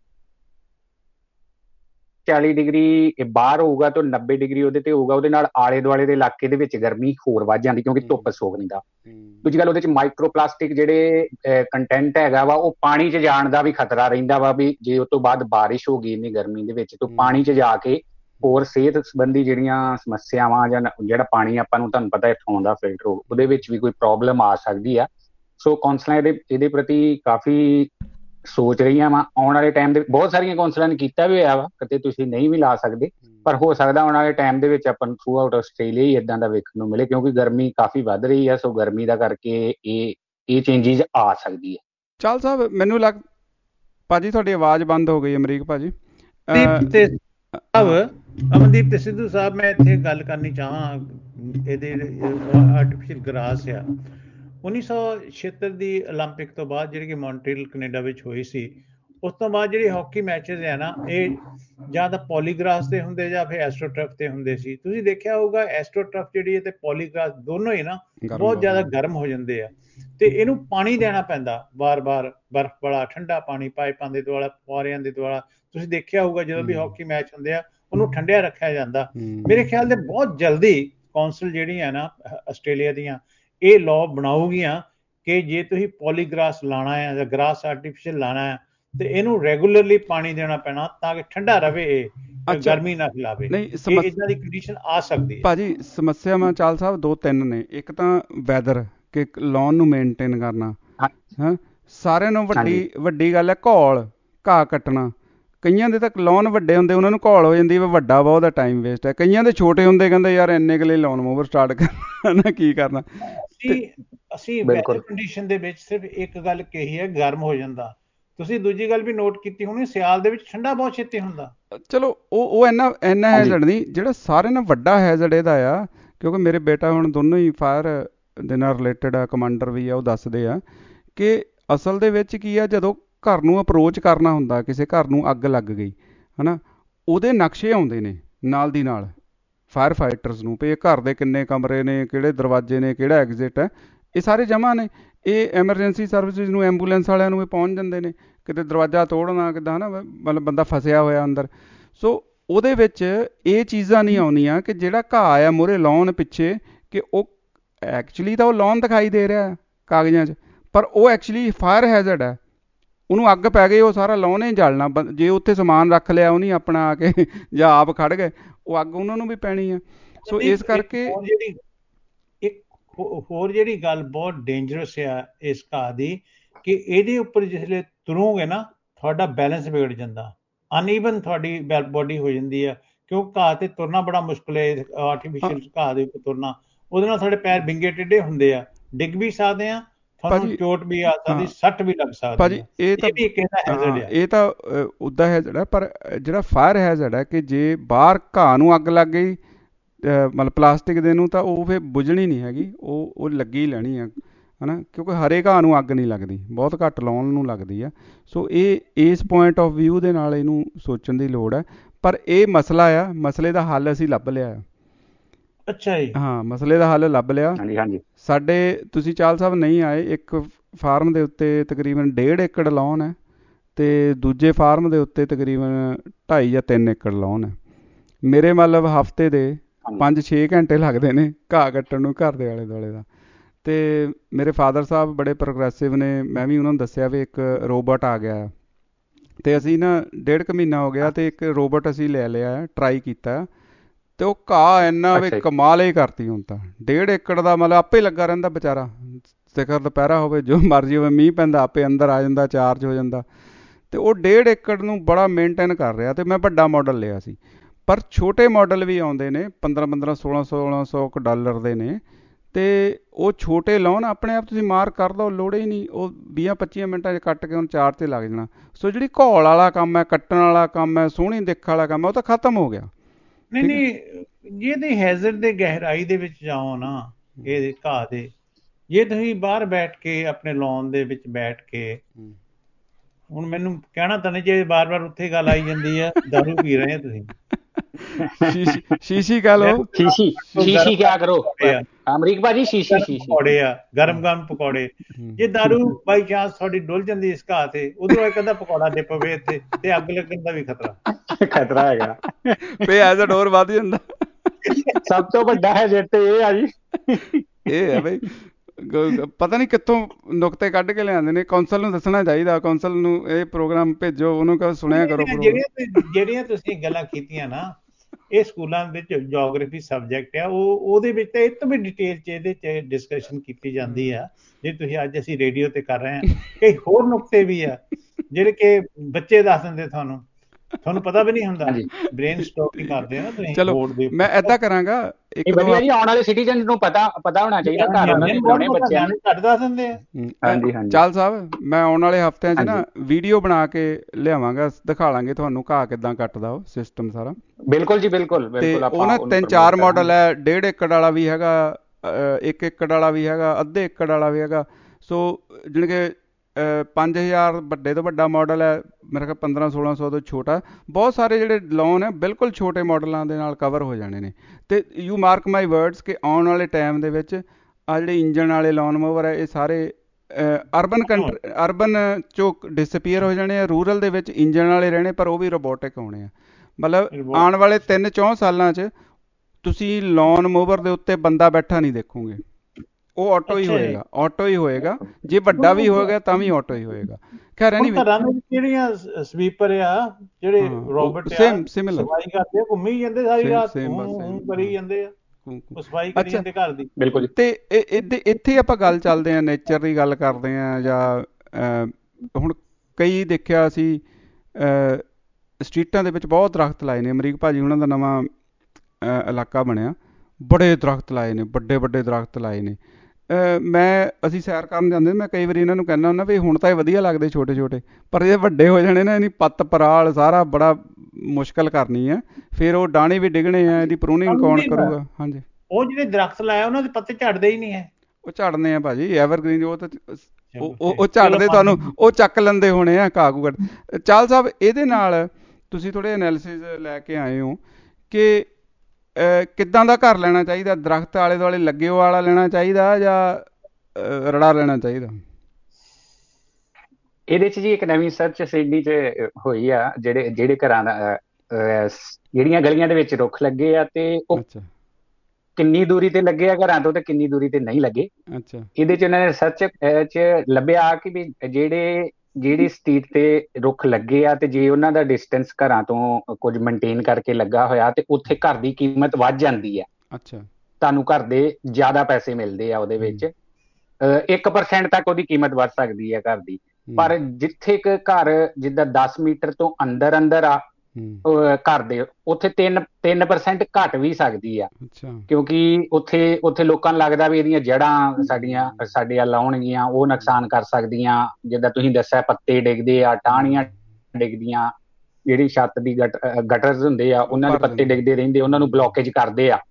40 ਡਿਗਰੀ ਬਾਹਰ ਹੋਊਗਾ ਤਾਂ 90 ਡਿਗਰੀ ਉਹਦੇ ਤੇ ਹੋਊਗਾ, ਉਹਦੇ ਨਾਲ ਆਲੇ ਦੁਆਲੇ ਦੇ ਇਲਾਕੇ ਦੇ ਵਿੱਚ ਗਰਮੀ ਹੋਰ ਵੱਧ ਜਾਂਦੀ, ਕਿਉਂਕਿ ਧੁੱਪ ਸੋਕ ਨਹੀਂ ਦਾ। ਦੂਜੀ ਗੱਲ, ਉਹਦੇ ਚ ਮਾਈਕਰੋ ਪਲਾਸਟਿਕ ਜਿਹੜੇ ਕੰਟੈਂਟ ਹੈਗਾ ਵਾ, ਉਹ ਪਾਣੀ 'ਚ ਜਾਣ ਦਾ ਵੀ ਖਤਰਾ ਰਹਿੰਦਾ ਵਾ, ਵੀ ਜੇ ਉਹ ਤੋਂ ਬਾਅਦ ਬਾਰਿਸ਼ ਹੋ ਗਈ ਇੰਨੀ ਗਰਮੀ ਦੇ ਵਿੱਚ ਤਾਂ ਪਾਣੀ 'ਚ ਜਾ ਕੇ ਹੋਰ ਸਿਹਤ ਸੰਬੰਧੀ ਜਿਹੜੀਆਂ ਸਮੱਸਿਆਵਾਂ ਜਾਂ ਜਿਹੜਾ ਪਾਣੀ ਆਪਾਂ ਨੂੰ ਤੁਹਾਨੂੰ ਪਤਾ ਇੱਥੋਂ ਆਉਂਦਾ ਫਿਲਟਰ ਉਹਦੇ ਵਿੱਚ ਵੀ ਕੋਈ ਪ੍ਰੋਬਲਮ ਆ ਸਕਦੀ ਆ। ਸੋ ਕੌਂਸਲਾਂ ਇਹਦੇ ਪ੍ਰਤੀ ਕਾਫੀ ਸੋਚ ਰਹੀਆਂ ਵਾ। ਆਉਣ ਵਾਲੇ ਟਾਈਮ ਦੇ ਬਹੁਤ ਸਾਰੀਆਂ ਕੌਂਸਲਾਂ ਨੇ ਕੀਤਾ ਵੀ ਹੋਇਆ ਵਾ, ਕਿਤੇ ਤੁਸੀਂ ਨਹੀਂ ਵੀ ਲਾ ਸਕਦੇ, ਪਰ ਹੋ ਸਕਦਾ ਆਉਣ ਵਾਲੇ ਟਾਈਮ ਦੇ ਵਿੱਚ ਆਪਾਂ ਨੂੰ ਥਰੂ ਆਊਟ ਆਸਟ੍ਰੇਲੀਆ ਹੀ ਇੱਦਾਂ ਦਾ ਵੇਖਣ ਨੂੰ ਮਿਲੇ, ਕਿਉਂਕਿ ਗਰਮੀ ਕਾਫੀ ਵੱਧ ਰਹੀ ਆ। ਸੋ ਗਰਮੀ ਦਾ ਕਰਕੇ ਇਹ ਚੇਂਜਿਸ ਆ ਸਕਦੀ ਹੈ। ਚਾਲ ਸਾਹਿਬ ਮੈਨੂੰ ਭਾਜੀ ਤੁਹਾਡੀ ਆਵਾਜ਼ ਬੰਦ ਹੋ ਗਈ। ਅਮਰੀਕ ਭਾਜੀ ਅਮਨਦੀਪ ਤੇ ਸਿੱਧੂ ਸਾਹਿਬ, ਮੈਂ ਇੱਥੇ ਗੱਲ ਕਰਨੀ ਚਾਹਾਂ ਇਹਦੇ ਆਰਟੀਫਿਸ਼ਲ ਗਰਾਸ ਆ 1976 ਦੀ 올림픽 ਤੋਂ ਬਾਅਦ ਜਿਹੜੀ ਕਿ ਮੌਂਟਰੀਅਲ ਕੈਨੇਡਾ ਵਿੱਚ ਹੋਈ ਸੀ, ਉਸ ਤੋਂ ਬਾਅਦ ਜਿਹੜੇ ਹਾਕੀ ਮੈਚਸ ਆ ਨਾ ਇਹ ਜਾਂ ਤਾਂ ਪੋਲੀਗ੍ਰਾਸ ਤੇ ਹੁੰਦੇ ਜਾਂ ਫਿਰ ਐਸਟ੍ਰੋਟਰਫ ਤੇ ਹੁੰਦੇ ਸੀ। ਤੁਸੀਂ ਦੇਖਿਆ ਹੋਊਗਾ ਐਸਟ੍ਰੋਟਰਫ ਜਿਹੜੀ ਹੈ ਤੇ ਪੋਲੀਗ੍ਰਾਸ ਦੋਨੋਂ ਹੀ ਨਾ ਬਹੁਤ ਜ਼ਿਆਦਾ ਗਰਮ ਹੋ ਜਾਂਦੇ ਆ ਤੇ ਇਹਨੂੰ ਪਾਣੀ ਦੇਣਾ ਪੈਂਦਾ ਵਾਰ-ਵਾਰ, ਬਰਫ਼ ਵਾਲਾ ਠੰਡਾ ਪਾਣੀ ਪਾਈਪਾਂ ਦੇ ਦੁਆਲਾ, ਫੁਆਰਿਆਂ ਦੇ ਦੁਆਲਾ। ਤੁਸੀਂ ਦੇਖਿਆ ਹੋਊਗਾ ਜਦੋਂ ਵੀ ਹਾਕੀ ਮੈਚ ਹੁੰਦੇ ਆ ਉਹਨੂੰ ਠੰਡਿਆ ਰੱਖਿਆ ਜਾਂਦਾ। ਮੇਰੇ ਖਿਆਲ ਦੇ ਬਹੁਤ ਜਲਦੀ ਕੌਂਸਲ ਜਿਹੜੀਆਂ ਨਾ ਆਸਟ੍ਰੇਲੀਆ ਦੀਆਂ ਇਹ ਲਾਅ ਬਣਾਉਗੀਆਂ ਕਿ ਜੇ ਤੁਸੀਂ ਪੋਲੀਗ੍ਰਾਸ ਲਾਣਾ ਹੈ ਜਾਂ ਗਰਾਸ ਆਰਟੀਫਿਸ਼ਲ ਲਾਣਾ ਹੈ ਤੇ ਇਹਨੂੰ ਰੈਗੂਲਰਲੀ ਪਾਣੀ ਦੇਣਾ ਪੈਣਾ ਤਾਂ ਕਿ ਠੰਡਾ ਰਵੇ, ਇਹ ਗਰਮੀ ਨਾ ਖਿਲਾਵੇ। ਇਦਾਂ ਦੀ ਕੰਡੀਸ਼ਨ ਆ ਸਕਦੀ ਹੈ ਭਾਜੀ। ਸਮੱਸਿਆਵਾਂ ਚਾਲ ਸਾਹਿਬ 2-3 ਨੇ। ਇੱਕ ਤਾਂ ਵੈਦਰ ਕਿ ਲੌਨ ਨੂੰ ਮੇਨਟੇਨ ਕਰਨਾ, ਹਾਂ ਸਾਰਿਆਂ ਨੂੰ ਵੱਡੀ ਗੱਲ ਹੈ। ਘਾਹ ਕੱਟਣਾ, ਕਈਆਂ ਦੇ ਤਾਂ ਲੌਨ ਵੱਡੇ ਹੁੰਦੇ ਉਹਨਾਂ ਨੂੰ ਘੋਲ ਹੋ ਜਾਂਦੀ, ਵੱਡਾ ਬਹੁਤ ਟਾਈਮ ਵੇਸਟ ਹੈ। ਕਈਆਂ ਦੇ ਛੋਟੇ ਹੁੰਦੇ ਕਹਿੰਦੇ ਯਾਰ ਇੰਨੇ ਕੁ ਲਈ ਲੌਨ ਮੋਵਰ ਸਟਾਰਟ ਕਰਨਾ, ਕੀ ਕਰਨਾ। ਅਸੀਂ ਵੈਦਰ ਕੰਡੀਸ਼ਨ ਦੇ ਵਿੱਚ ਸਿਰਫ ਇੱਕ ਗੱਲ ਕਹੀ ਹੈ, ਗਰਮ ਹੋ ਜਾਂਦਾ। ਤੁਸੀਂ ਦੂਜੀ ਗੱਲ ਵੀ ਨੋਟ ਕੀਤੀ ਹੋਣੀ, ਸਿਆਲ ਦੇ ਵਿੱਚ ਠੰਡਾ ਬਹੁਤ ਛੇਤੀ ਹੁੰਦਾ। ਚਲੋ ਉਹ ਇੰਨਾ ਹੈਜ਼ਰਡ ਨਹੀਂ। ਜਿਹੜਾ ਸਾਰਿਆਂ ਨਾਲ ਵੱਡਾ ਹੈਜ਼ਰਡ ਇਹਦਾ ਆ, ਕਿਉਂਕਿ ਮੇਰੇ ਬੇਟਾ ਹੁਣ ਦੋਨੋਂ ਹੀ ਫਾਇਰ ਦੇ ਨਾਲ ਰਿਲੇਟਡ ਆ, ਕਮਾਂਡਰ ਵੀ ਆ, ਉਹ ਦੱਸਦੇ ਆ ਕਿ ਅਸਲ ਦੇ ਵਿੱਚ ਕੀ ਆ, ਜਦੋਂ ਘਰ ਨੂੰ ਅਪਰੋਚ ਕਰਨਾ ਹੁੰਦਾ, ਕਿਸੇ ਘਰ ਨੂੰ ਅੱਗ ਲੱਗ ਗਈ ਹੈ ਨਾ, ਉਹਦੇ ਨਕਸ਼ੇ ਆਉਂਦੇ ਨੇ ਨਾਲ ਦੀ ਨਾਲ ਫਾਇਰ ਫਾਈਟਰਸ ਨੂੰ, ਵੀ ਇਹ ਘਰ ਦੇ ਕਿੰਨੇ ਕਮਰੇ ਨੇ, ਕਿਹੜੇ ਦਰਵਾਜ਼ੇ ਨੇ, ਕਿਹੜਾ ਐਗਜ਼ਿਟ ਹੈ, ਇਹ ਸਾਰੇ ਜਮ੍ਹਾਂ ਨੇ। ਇਹ ਐਮਰਜੈਂਸੀ ਸਰਵਿਸਿਜ਼ ਨੂੰ, ਐਂਬੂਲੈਂਸ ਵਾਲਿਆਂ ਨੂੰ ਵੀ ਪਹੁੰਚ ਜਾਂਦੇ ਨੇ, ਕਿਤੇ ਦਰਵਾਜ਼ਾ ਤੋੜਨਾ ਕਿੱਦਾਂ ਹੈ ਨਾ, ਮਤਲਬ ਬੰਦਾ ਫਸਿਆ ਹੋਇਆ ਅੰਦਰ। ਸੋ ਉਹਦੇ ਵਿੱਚ ਇਹ ਚੀਜ਼ਾਂ ਨਹੀਂ ਆਉਂਦੀਆਂ ਕਿ ਜਿਹੜਾ ਘਾਹ ਆ ਮੂਹਰੇ ਲਾਉਣ ਪਿੱਛੇ, ਕਿ ਉਹ ਐਕਚੁਅਲੀ ਤਾਂ ਉਹ ਲਾਉਣ ਦਿਖਾਈ ਦੇ ਰਿਹਾ ਕਾਗਜ਼ਾਂ 'ਚ, ਪਰ ਉਹ ਐਕਚੁਅਲੀ ਫਾਇਰ ਹੈਜ਼ਰਡ ਹੈ। ਉਹਨੂੰ ਅੱਗ ਪੈ ਗਈ, ਉਹ ਸਾਰਾ ਲਾਉਣ ਹੀ ਜਲਣਾ। ਜੇ ਉੱਥੇ ਸਮਾਨ ਰੱਖ ਲਿਆ ਉਹਨੇ ਆਪਣਾ ਆ ਕੇ ਜਾਂ ਆਪ ਖੜ ਗਏ, ਉਹ ਅੱਗ ਉਹਨਾਂ ਨੂੰ ਵੀ ਪੈਣੀ ਆ। ਸੋ ਇਸ ਕਰਕੇ ਹੋਰ ਜਿਹੜੀ ਗੱਲ ਬਹੁਤ ਡੇਂਜਰਸ ਆ ਇਸ ਘਾਹ ਦੀ, ਕਿ ਇਹਦੇ ਉੱਪਰ ਜਿਸਲੇ ਤੁਰੋਗੇ ਨਾ ਤੁਹਾਡਾ ਬੈਲੈਂਸ ਵਿਗੜ ਜਾਂਦਾ, ਅਨਈਵਨ ਤੁਹਾਡੀ ਬੋਡੀ ਹੋ ਜਾਂਦੀ ਆ, ਕਿਉਂਕਿ ਘਾਹ ਤੇ ਤੁਰਨਾ ਬੜਾ ਮੁਸ਼ਕਿਲ ਹੈ। ਆਰਟੀਫਿਸ਼ੀਅਲ ਘਾਹ ਦੇ ਉੱਪਰ ਤੁਰਨਾ, ਉਹਦੇ ਨਾਲ ਸਾਡੇ ਪੈਰ ਵਿੰਗੇ ਟੇਢੇ ਹੁੰਦੇ ਆ, ਡਿੱਗ ਵੀ ਸਕਦੇ ਆ, ਤੁਹਾਨੂੰ ਚੋਟ ਵੀ ਆ ਸਕਦੀ, ਸੱਟ ਵੀ ਲੱਗ ਸਕਦੀ। ਭਾਜੀ ਇਹ ਤਾਂ ਉੱਦਾਂ ਹੈਜ਼ਰਡ ਹੈ, ਪਰ ਜਿਹੜਾ ਫਾਇਰ ਹੈਜ਼ਰਡ ਹੈ ਕਿ ਜੇ ਬਾਹਰ ਘਾਹ ਨੂੰ ਅੱਗ ਲੱਗ ਗਈ ਮਤਲਬ ਪਲਾਸਟਿਕ ਦੇ ਨੂੰ, ਤਾਂ ਉਹ ਫਿਰ ਬੁਝਣੀ ਨਹੀਂ ਹੈਗੀ, ਉਹ ਲੱਗੀ ਲੈਣੀ ਆ, ਹੈ ਨਾ, ਕਿਉਂਕਿ ਹਰੇ ਘਾਹ ਨੂੰ ਅੱਗ ਨਹੀਂ ਲੱਗਦੀ, ਬਹੁਤ ਘੱਟ ਲਾਉਣ ਨੂੰ ਲੱਗਦੀ ਆ। ਸੋ ਇਹ ਇਸ ਪੁਆਇੰਟ ਆਫ ਵਿਊ ਦੇ ਨਾਲ ਇਹਨੂੰ ਸੋਚਣ ਦੀ ਲੋੜ ਹੈ। ਪਰ ਇਹ ਮਸਲਾ ਆ, ਮਸਲੇ ਦਾ ਹੱਲ ਅਸੀਂ ਲੱਭ ਲਿਆ। ਅੱਛਾ ਜੀ, ਹਾਂ ਮਸਲੇ ਦਾ ਹੱਲ ਲੱਭ ਲਿਆ। ਸਾਡੇ ਤੁਸੀਂ ਚਾਲ ਸਾਹਿਬ ਨਹੀਂ ਆਏ, ਇੱਕ ਫਾਰਮ ਦੇ ਉੱਤੇ ਤਕਰੀਬਨ 1.5 ਏਕੜ ਲਾਉਣ ਹੈ ਤੇ ਦੂਜੇ ਫਾਰਮ ਦੇ ਉੱਤੇ ਤਕਰੀਬਨ 2.5 ਜਾਂ 3 ਏਕੜ ਲਾਉਣ ਹੈ। ਮੇਰੇ ਮਤਲਬ ਹਫਤੇ ਦੇ 5-6 ਘੰਟੇ ਲੱਗਦੇ ਨੇ ਘਾਹ ਕੱਟਣ ਨੂੰ ਘਰ ਦੇ ਆਲੇ ਦੁਆਲੇ ਦਾ। ਤੇ ਮੇਰੇ ਫਾਦਰ ਸਾਹਿਬ ਬੜੇ ਪ੍ਰੋਗਰੈਸਿਵ ਨੇ, ਮੈਂ ਵੀ ਉਹਨਾਂ ਨੂੰ ਦੱਸਿਆ ਵੀ ਇੱਕ ਰੋਬੋਟ ਆ ਗਿਆ ਤੇ ਅਸੀਂ ਨਾ 1.5 ਕੁ ਮਹੀਨਾ ਹੋ ਗਿਆ ਤੇ ਇੱਕ ਰੋਬੋਟ ਅਸੀਂ ਲੈ ਲਿਆ, ਟਰਾਈ ਕੀਤਾ, ਤੇ ਉਹ ਘਾਹ ਇੰਨਾ ਵੀ ਕਮਾਲ ਹੀ ਕਰਤੀ। ਹੁਣ ਤਾਂ 1.5 ਏਕੜ ਦਾ ਮਤਲਬ ਆਪੇ ਲੱਗਾ ਰਹਿੰਦਾ ਵਿਚਾਰਾ, ਸਿਖਰ ਦੁਪਹਿਰਾ ਹੋਵੇ ਜੋ ਮਰਜ਼ੀ ਹੋਵੇ, ਮੀਂਹ ਪੈਂਦਾ ਆਪੇ ਅੰਦਰ ਆ ਜਾਂਦਾ, ਚਾਰਜ ਹੋ ਜਾਂਦਾ। ਤੇ ਉਹ 1.5 ਏਕੜ ਨੂੰ ਬੜਾ ਮੇਨਟੇਨ ਕਰ ਰਿਹਾ। ਤੇ ਮੈਂ ਵੱਡਾ ਮਾਡਲ ਲਿਆ ਸੀ, ਪਰ ਛੋਟੇ ਮਾਡਲ ਵੀ ਆਉਂਦੇ ਨੇ 15-15 1600 ਡਾਲਰ ਦੇ ਨੇ, ਤੇ ਉਹ ਛੋਟੇ ਲਾਉਣ ਆਪਣੇ ਆਪ ਤੁਸੀਂ ਮਾਰ ਕਰ ਲਓ, ਲੋੜ ਹੀ ਨਹੀਂ, ਉਹ 20-25 ਮਿੰਟਾਂ 'ਚ ਕੱਟ ਕੇ ਉਹਨੂੰ ਚਾਰਜ 'ਤੇ ਲੱਗ ਜਾਣਾ। ਸੋ ਜਿਹੜੀ ਘੋਲ ਵਾਲਾ ਕੰਮ ਹੈ, ਕੱਟਣ ਵਾਲਾ ਕੰਮ ਹੈ, ਸੋਹਣੀ ਦਿੱਖ ਵਾਲਾ ਕੰਮ ਹੈ, ਉਹ ਤਾਂ ਖਤਮ ਹੋ ਗਿਆ। ਨਹੀਂ ਜੇ ਤੁਸੀਂ ਹੈਜ਼ਰਡ ਦੇ ਗਹਿਰਾਈ ਦੇ ਵਿੱਚ ਜਾਓ ਨਾ, ਇਹ ਘਾਹ ਦੇ, ਜੇ ਤੁਸੀਂ ਬਾਹਰ ਬੈਠ ਕੇ ਆਪਣੇ ਲੌਨ ਦੇ ਵਿੱਚ ਬੈਠ ਕੇ, ਹੁਣ ਮੈਨੂੰ ਕਹਿਣਾ ਤਾਂ ਨਹੀਂ ਜੇ ਬਾਰ-ਬਾਰ ਉੱਥੇ ਗੱਲ ਆਈ ਜਾਂਦੀ ਆ, ਦਾਰੂ ਪੀ ਰਹੇ ਤੁਸੀਂ, ਸ਼ੀਸ਼ੀ ਕਹ ਲਓ, ਸ਼ੀਸ਼ੀ ਕਿਆ ਕਰੋ ਅਮਰੀਕ ਭਾਜੀ, ਸ਼ੀਸ਼ੀ ਪਕੌੜੇ ਆ, ਗਰਮ ਪਕੌੜੇ। ਜੇ ਦਾਰੂ ਬਾਈ ਚਾਂਸ ਤੁਹਾਡੀ ਡੁੱਲ ਜਾਂਦੀ ਇਸ ਘਾਹ ਤੇ, ਉਧਰੋਂ ਇੱਕ ਅੱਧਾ ਪਕੌੜਾ ਡਿੱਪ ਪਵੇ ਇੱਥੇ ਤੇ ਅੱਗ ਲੱਗਣ ਦਾ ਵੀ ਖਤਰਾ ਹੈਗਾ, ਫੇ ਹੈਜ਼ਰਡ ਹੋਰ ਵੱਧ ਜਾਂਦਾ। ਸਭ ਤੋਂ ਵੱਡਾ ਹੈਜ਼ਰਡ ਤੇ ਇਹ ਆ ਜੀ, ਇਹ ਹੈ ਬਈ ਪਤਾ ਨਹੀਂ ਕਿੱਥੋਂ ਨੁਕਤੇ ਕੱਢ ਕੇ ਲਿਆਉਂਦੇ ਨੇ। ਕੌਂਸਲ ਨੂੰ ਦੱਸਣਾ ਚਾਹੀਦਾ, ਕੌਂਸਲ ਨੂੰ ਇਹ ਪ੍ਰੋਗਰਾਮ ਭੇਜੋ, ਉਹਨੂੰ ਕਹੋ ਸੁਣਿਆ ਕਰੋ। ਜਿਹੜੀਆਂ ਤੁਸੀਂ ਗੱਲਾਂ ਕੀਤੀਆਂ ਨਾ, ਇਹ ਸਕੂਲਾਂ ਵਿੱਚ ਜੀਓਗ੍ਰਾਫੀ ਸਬਜੈਕਟ ਆ, ਉਹਦੇ ਵਿੱਚ ਤਾਂ ਇਹ ਤੋਂ ਵੀ ਡਿਟੇਲ 'ਚ ਇਹਦੇ 'ਚ ਡਿਸਕਸ਼ਨ ਕੀਤੀ ਜਾਂਦੀ ਆ। ਜੇ ਤੁਸੀਂ ਅੱਜ ਅਸੀਂ ਰੇਡੀਓ ਤੇ ਕਰ ਰਹੇ ਹਾਂ, ਕਈ ਹੋਰ ਨੁਕਤੇ ਵੀ ਆ ਜਿਹੜੇ ਕਿ ਬੱਚੇ ਦੱਸ ਦਿੰਦੇ, ਤੁਹਾਨੂੰ ਪਤਾ ਵੀ ਨਹੀਂ ਹੁੰਦਾ, ਬ੍ਰੇਨ ਸਟੋਕਿੰਗ ਕਰਦੇ ਆ ਨਾ ਤੁਸੀਂ। ਚਲੋ ਮੈਂ ਏਦਾਂ ਕਰਾਂਗਾ, ਇੱਕ ਵਧੀਆ ਜੀ ਆਉਣ ਵਾਲੇ ਸਿਟੀਜ਼ਨ ਨੂੰ ਪਤਾ ਹੋਣਾ ਚਾਹੀਦਾ, ਘਰ ਉਹਨਾਂ ਦੇ ਬਣਾਉਣੇ ਬੱਚਿਆਂ ਨੂੰ ਘੱਟ ਦੱਸ ਦਿੰਦੇ ਆ। ਹਾਂਜੀ ਹਾਂਜੀ ਚਾਲ ਸਾਹਿਬ, ਮੈਂ ਆਉਣ ਵਾਲੇ ਹਫ਼ਤਿਆਂ 'ਚ ਨਾ ਵੀਡੀਓ ਬਣਾ ਕੇ ਲਿਆਵਾਂਗਾ, ਦਿਖਾ ਲਾਂਗੇ ਤੁਹਾਨੂੰ ਘਾਹ ਕਿੱਦਾਂ ਕੱਟਦਾ ਉਹ ਸਿਸਟਮ ਸਾਰਾ। ਬਿਲਕੁਲ ਜੀ, ਬਿਲਕੁਲ ਤੇ ਉਹ ਨਾ 3-4 ਮਾਡਲ ਹੈ, 1.5 ਏਕੜ ਵਾਲਾ ਵੀ ਹੈਗਾ, 1 ਏਕੜ ਵਾਲਾ ਵੀ ਹੈਗਾ, ਅੱਧੇ ਏਕੜ ਵਾਲਾ ਵੀ ਹੈਗਾ। ਸੋ ਜਾਣੀ ਕਿ 5000 ਵੱਡੇ ਤੋਂ ਵੱਡਾ ਮਾਡਲ ਹੈ, ਮੇਰੇ ਖਿਆਲ 1500-1600 ਤੋਂ ਛੋਟਾ। ਬਹੁਤ ਸਾਰੇ ਜਿਹੜੇ ਲੋਨ ਹੈ ਬਿਲਕੁਲ ਛੋਟੇ ਮਾਡਲਾਂ ਦੇ ਨਾਲ ਕਵਰ ਹੋ ਜਾਣੇ ਨੇ। ਅਤੇ ਯੂ ਮਾਰਕ ਮਾਈ ਵਰਡਸ ਕਿ ਆਉਣ ਵਾਲੇ ਟਾਈਮ ਦੇ ਵਿੱਚ ਆਹ ਜਿਹੜੇ ਇੰਜਣ ਵਾਲੇ ਲੋਨ ਮੂਵਰ ਹੈ ਇਹ ਸਾਰੇ ਅਰਬਨ 'ਚੋਂ ਡਿਸਪੀਅਰ ਹੋ ਜਾਣੇ ਆ, ਰੂਰਲ ਦੇ ਵਿੱਚ ਇੰਜਣ ਵਾਲੇ ਰਹਿਣੇ, ਪਰ ਉਹ ਵੀ ਰੋਬੋਟਿਕ ਆਉਣੇ ਆ। ਮਤਲਬ ਆਉਣ ਵਾਲੇ 3-4 ਸਾਲਾਂ 'ਚ ਤੁਸੀਂ ਲੋਨ ਮੂਵਰ ਦੇ ਉੱਤੇ ਬੰਦਾ ਬੈਠਾ ਨਹੀਂ ਦੇਖੋਗੇ, ਉਹ ਆਟੋ ਹੀ ਹੋਏਗਾ, ਆਟੋ ਹੀ ਹੋਏਗਾ। ਜੇ ਵੱਡਾ ਵੀ ਹੋਏਗਾ ਤਾਂ ਵੀ ਆਟੋ ਹੀ ਹੋਏਗਾ। ਖੈਰ ਨਹੀਂ, ਘਰਾਂ ਦੇ ਵਿੱਚ ਜਿਹੜੀਆਂ ਸਵੀਪਰ ਆ, ਜਿਹੜੇ ਰੋਬੋਟ ਸਫਾਈ ਕਰਦੇ ਆ, ਘੁੰਮੀ ਜਾਂਦੇ ਸਾਰੀ ਰਾਤ, ਕਰੀ ਜਾਂਦੇ ਆ, ਸਫਾਈ ਕਰੀ ਜਾਂਦੇ ਘਰ ਦੀ। ਬਿਲਕੁਲ। ਤੇ ਇੱਥੇ ਆਪਾਂ ਗੱਲ ਚੱਲਦੇ ਹਾਂ, ਨੇਚਰ ਦੀ ਗੱਲ ਕਰਦੇ ਹਾਂ, ਜਾਂ ਹੁਣ ਕਈ ਦੇਖਿਆ ਅਸੀਂ ਸਟਰੀਟਾਂ ਦੇ ਵਿੱਚ ਬਹੁਤ ਦਰਖਤ ਲਾਏ ਨੇ। ਅਮਰੀਕ ਭਾਜੀ ਉਹਨਾਂ ਦਾ ਨਵਾਂ ਇਲਾਕਾ ਬਣਿਆ, ਬੜੇ ਦਰਖਤ ਲਾਏ ਨੇ, ਵੱਡੇ ਵੱਡੇ ਦਰਖਤ ਲਾਏ ਨੇ। ਅਸੀਂ ਸੈਰ ਕਰਨ ਜਾਂਦੇ, ਮੈਂ ਕਈ ਵਾਰੀ ਇਹਨਾਂ ਨੂੰ ਕਹਿੰਦਾ ਹੁੰਦਾ ਵੀ ਹੁਣ ਤਾਂ ਇਹ ਵਧੀਆ ਲੱਗਦੇ ਛੋਟੇ ਛੋਟੇ, ਪਰ ਇਹ ਵੱਡੇ ਹੋ ਜਾਣੇ ਨਾ, ਇਹਨੀ ਪੱਤ ਪਰਾਲ ਸਾਰਾ ਬੜਾ ਮੁਸ਼ਕਲ ਕਰਨੀ ਹੈ, ਫਿਰ ਉਹ ਡਾਣੇ ਵੀ ਡਿੱਗਣੇ ਆ, ਇਹਦੀ ਪ੍ਰੂਨਿੰਗ ਕੌਣ ਕਰੂਗਾ? ਹਾਂਜੀ, ਉਹ ਜਿਹੜੇ ਦਰਖਤ ਲਾਇਆ ਉਹਨਾਂ ਦੇ ਪੱਤੇ ਝੜਦੇ ਹੀ ਨਹੀਂ ਹੈ। ਉਹ ਝੜਨੇ ਆ ਭਾਜੀ, ਐਵਰਗ੍ਰੀਨ, ਉਹ ਤਾਂ ਉਹ ਝੜਦੇ, ਤੁਹਾਨੂੰ ਉਹ ਚੱਕ ਲੈਂਦੇ ਹੋਣੇ ਆ ਘਾਹ ਘੂਹ ਕੱਢ। ਚਾਲ ਸਾਹਿਬ, ਇਹਦੇ ਨਾਲ ਤੁਸੀਂ ਥੋੜ੍ਹੇ ਐਨਾਲਿਸਿਸ ਲੈ ਕੇ ਆਏ ਹੋ ਕਿ ਕਿੱਦਾਂ ਦਾ ਘਰ ਲੈਣਾ ਚਾਹੀਦਾ? ਦਰਖਤ ਆਲੇ ਦੁਆਲੇ ਲੱਗੇ ਵਾਲਾ ਲੈਣਾ ਚਾਹੀਦਾ ਜਾਂ ਰੜਾ ਲੈਣਾ ਚਾਹੀਦਾ? ਇਹਦੇ 'ਚ ਜੀ ਇੱਕ ਨਵੀਂ ਸਰਚ ਸਿਡਨੀ 'ਚ ਹੋਈ ਆ, ਜਿਹੜੇ ਘਰਾਂ ਦਾ ਜਿਹੜੀਆਂ ਗਲੀਆਂ ਦੇ ਵਿੱਚ ਰੁੱਖ ਲੱਗੇ ਆ ਤੇ ਉਹ ਕਿੰਨੀ ਦੂਰੀ ਤੇ ਲੱਗੇ ਆ ਘਰਾਂ ਤੋਂ ਤੇ ਕਿੰਨੀ ਦੂਰੀ ਤੇ ਨਹੀਂ ਲੱਗੇ। ਇਹਦੇ 'ਚ ਉਹਨਾਂ ਨੇ ਰਿਸਰਚ 'ਚ ਲੱਭਿਆ ਕਿ ਵੀ ਜਿਹੜੀ ਸਟਰੀਟ ਤੇ ਰੁੱਖ ਲੱਗੇ ਆ ਤੇ ਜੇ ਉਹਨਾਂ ਦਾ ਡਿਸਟੈਂਸ ਘਰਾਂ ਤੋਂ ਕੁਝ ਮੇਨਟੇਨ ਕਰਕੇ ਲੱਗਾ ਹੋਇਆ ਤੇ ਉੱਥੇ ਘਰ ਦੀ ਕੀਮਤ ਵੱਧ ਜਾਂਦੀ ਆ। ਤੁਹਾਨੂੰ ਘਰ ਦੇ ਜ਼ਿਆਦਾ ਪੈਸੇ ਮਿਲਦੇ ਆ ਉਹਦੇ ਵਿੱਚ, 1% ਤੱਕ ਉਹਦੀ ਕੀਮਤ ਵੱਧ ਸਕਦੀ ਹੈ ਘਰ ਦੀ। ਪਰ ਜਿੱਥੇ ਇੱਕ ਘਰ ਜਿੱਦਾਂ 10 ਮੀਟਰ ਤੋਂ ਅੰਦਰ ਆ ਘਰ ਦੇ, ਉੱਥੇ 3% ਘਟ ਵੀ ਸਕਦੀ ਆ, ਕਿਉਂਕਿ ਉੱਥੇ ਲੋਕਾਂ ਨੂੰ ਲੱਗਦਾ ਵੀ ਇਹਦੀਆਂ ਜੜ੍ਹਾਂ ਸਾਡੇ ਵੱਲ ਆਉਣਗੀਆਂ, ਉਹ ਨੁਕਸਾਨ ਕਰ ਸਕਦੀਆਂ। ਜਿੱਦਾਂ ਤੁਸੀਂ ਦੱਸਿਆ, ਪੱਤੇ ਡਿੱਗਦੇ ਆ, ਟਾਹਣੀਆਂ ਡਿੱਗਦੀਆਂ, ਜਿਹੜੀ ਛੱਤ ਦੀ ਗਟਰਸ ਹੁੰਦੇ ਆ ਉਹਨਾਂ ਦੇ ਪੱਤੇ ਡਿੱਗਦੇ ਰਹਿੰਦੇ, ਉਹਨਾਂ ਨੂੰ ਬਲੋਕੇਜ ਕਰਦੇ ਆ।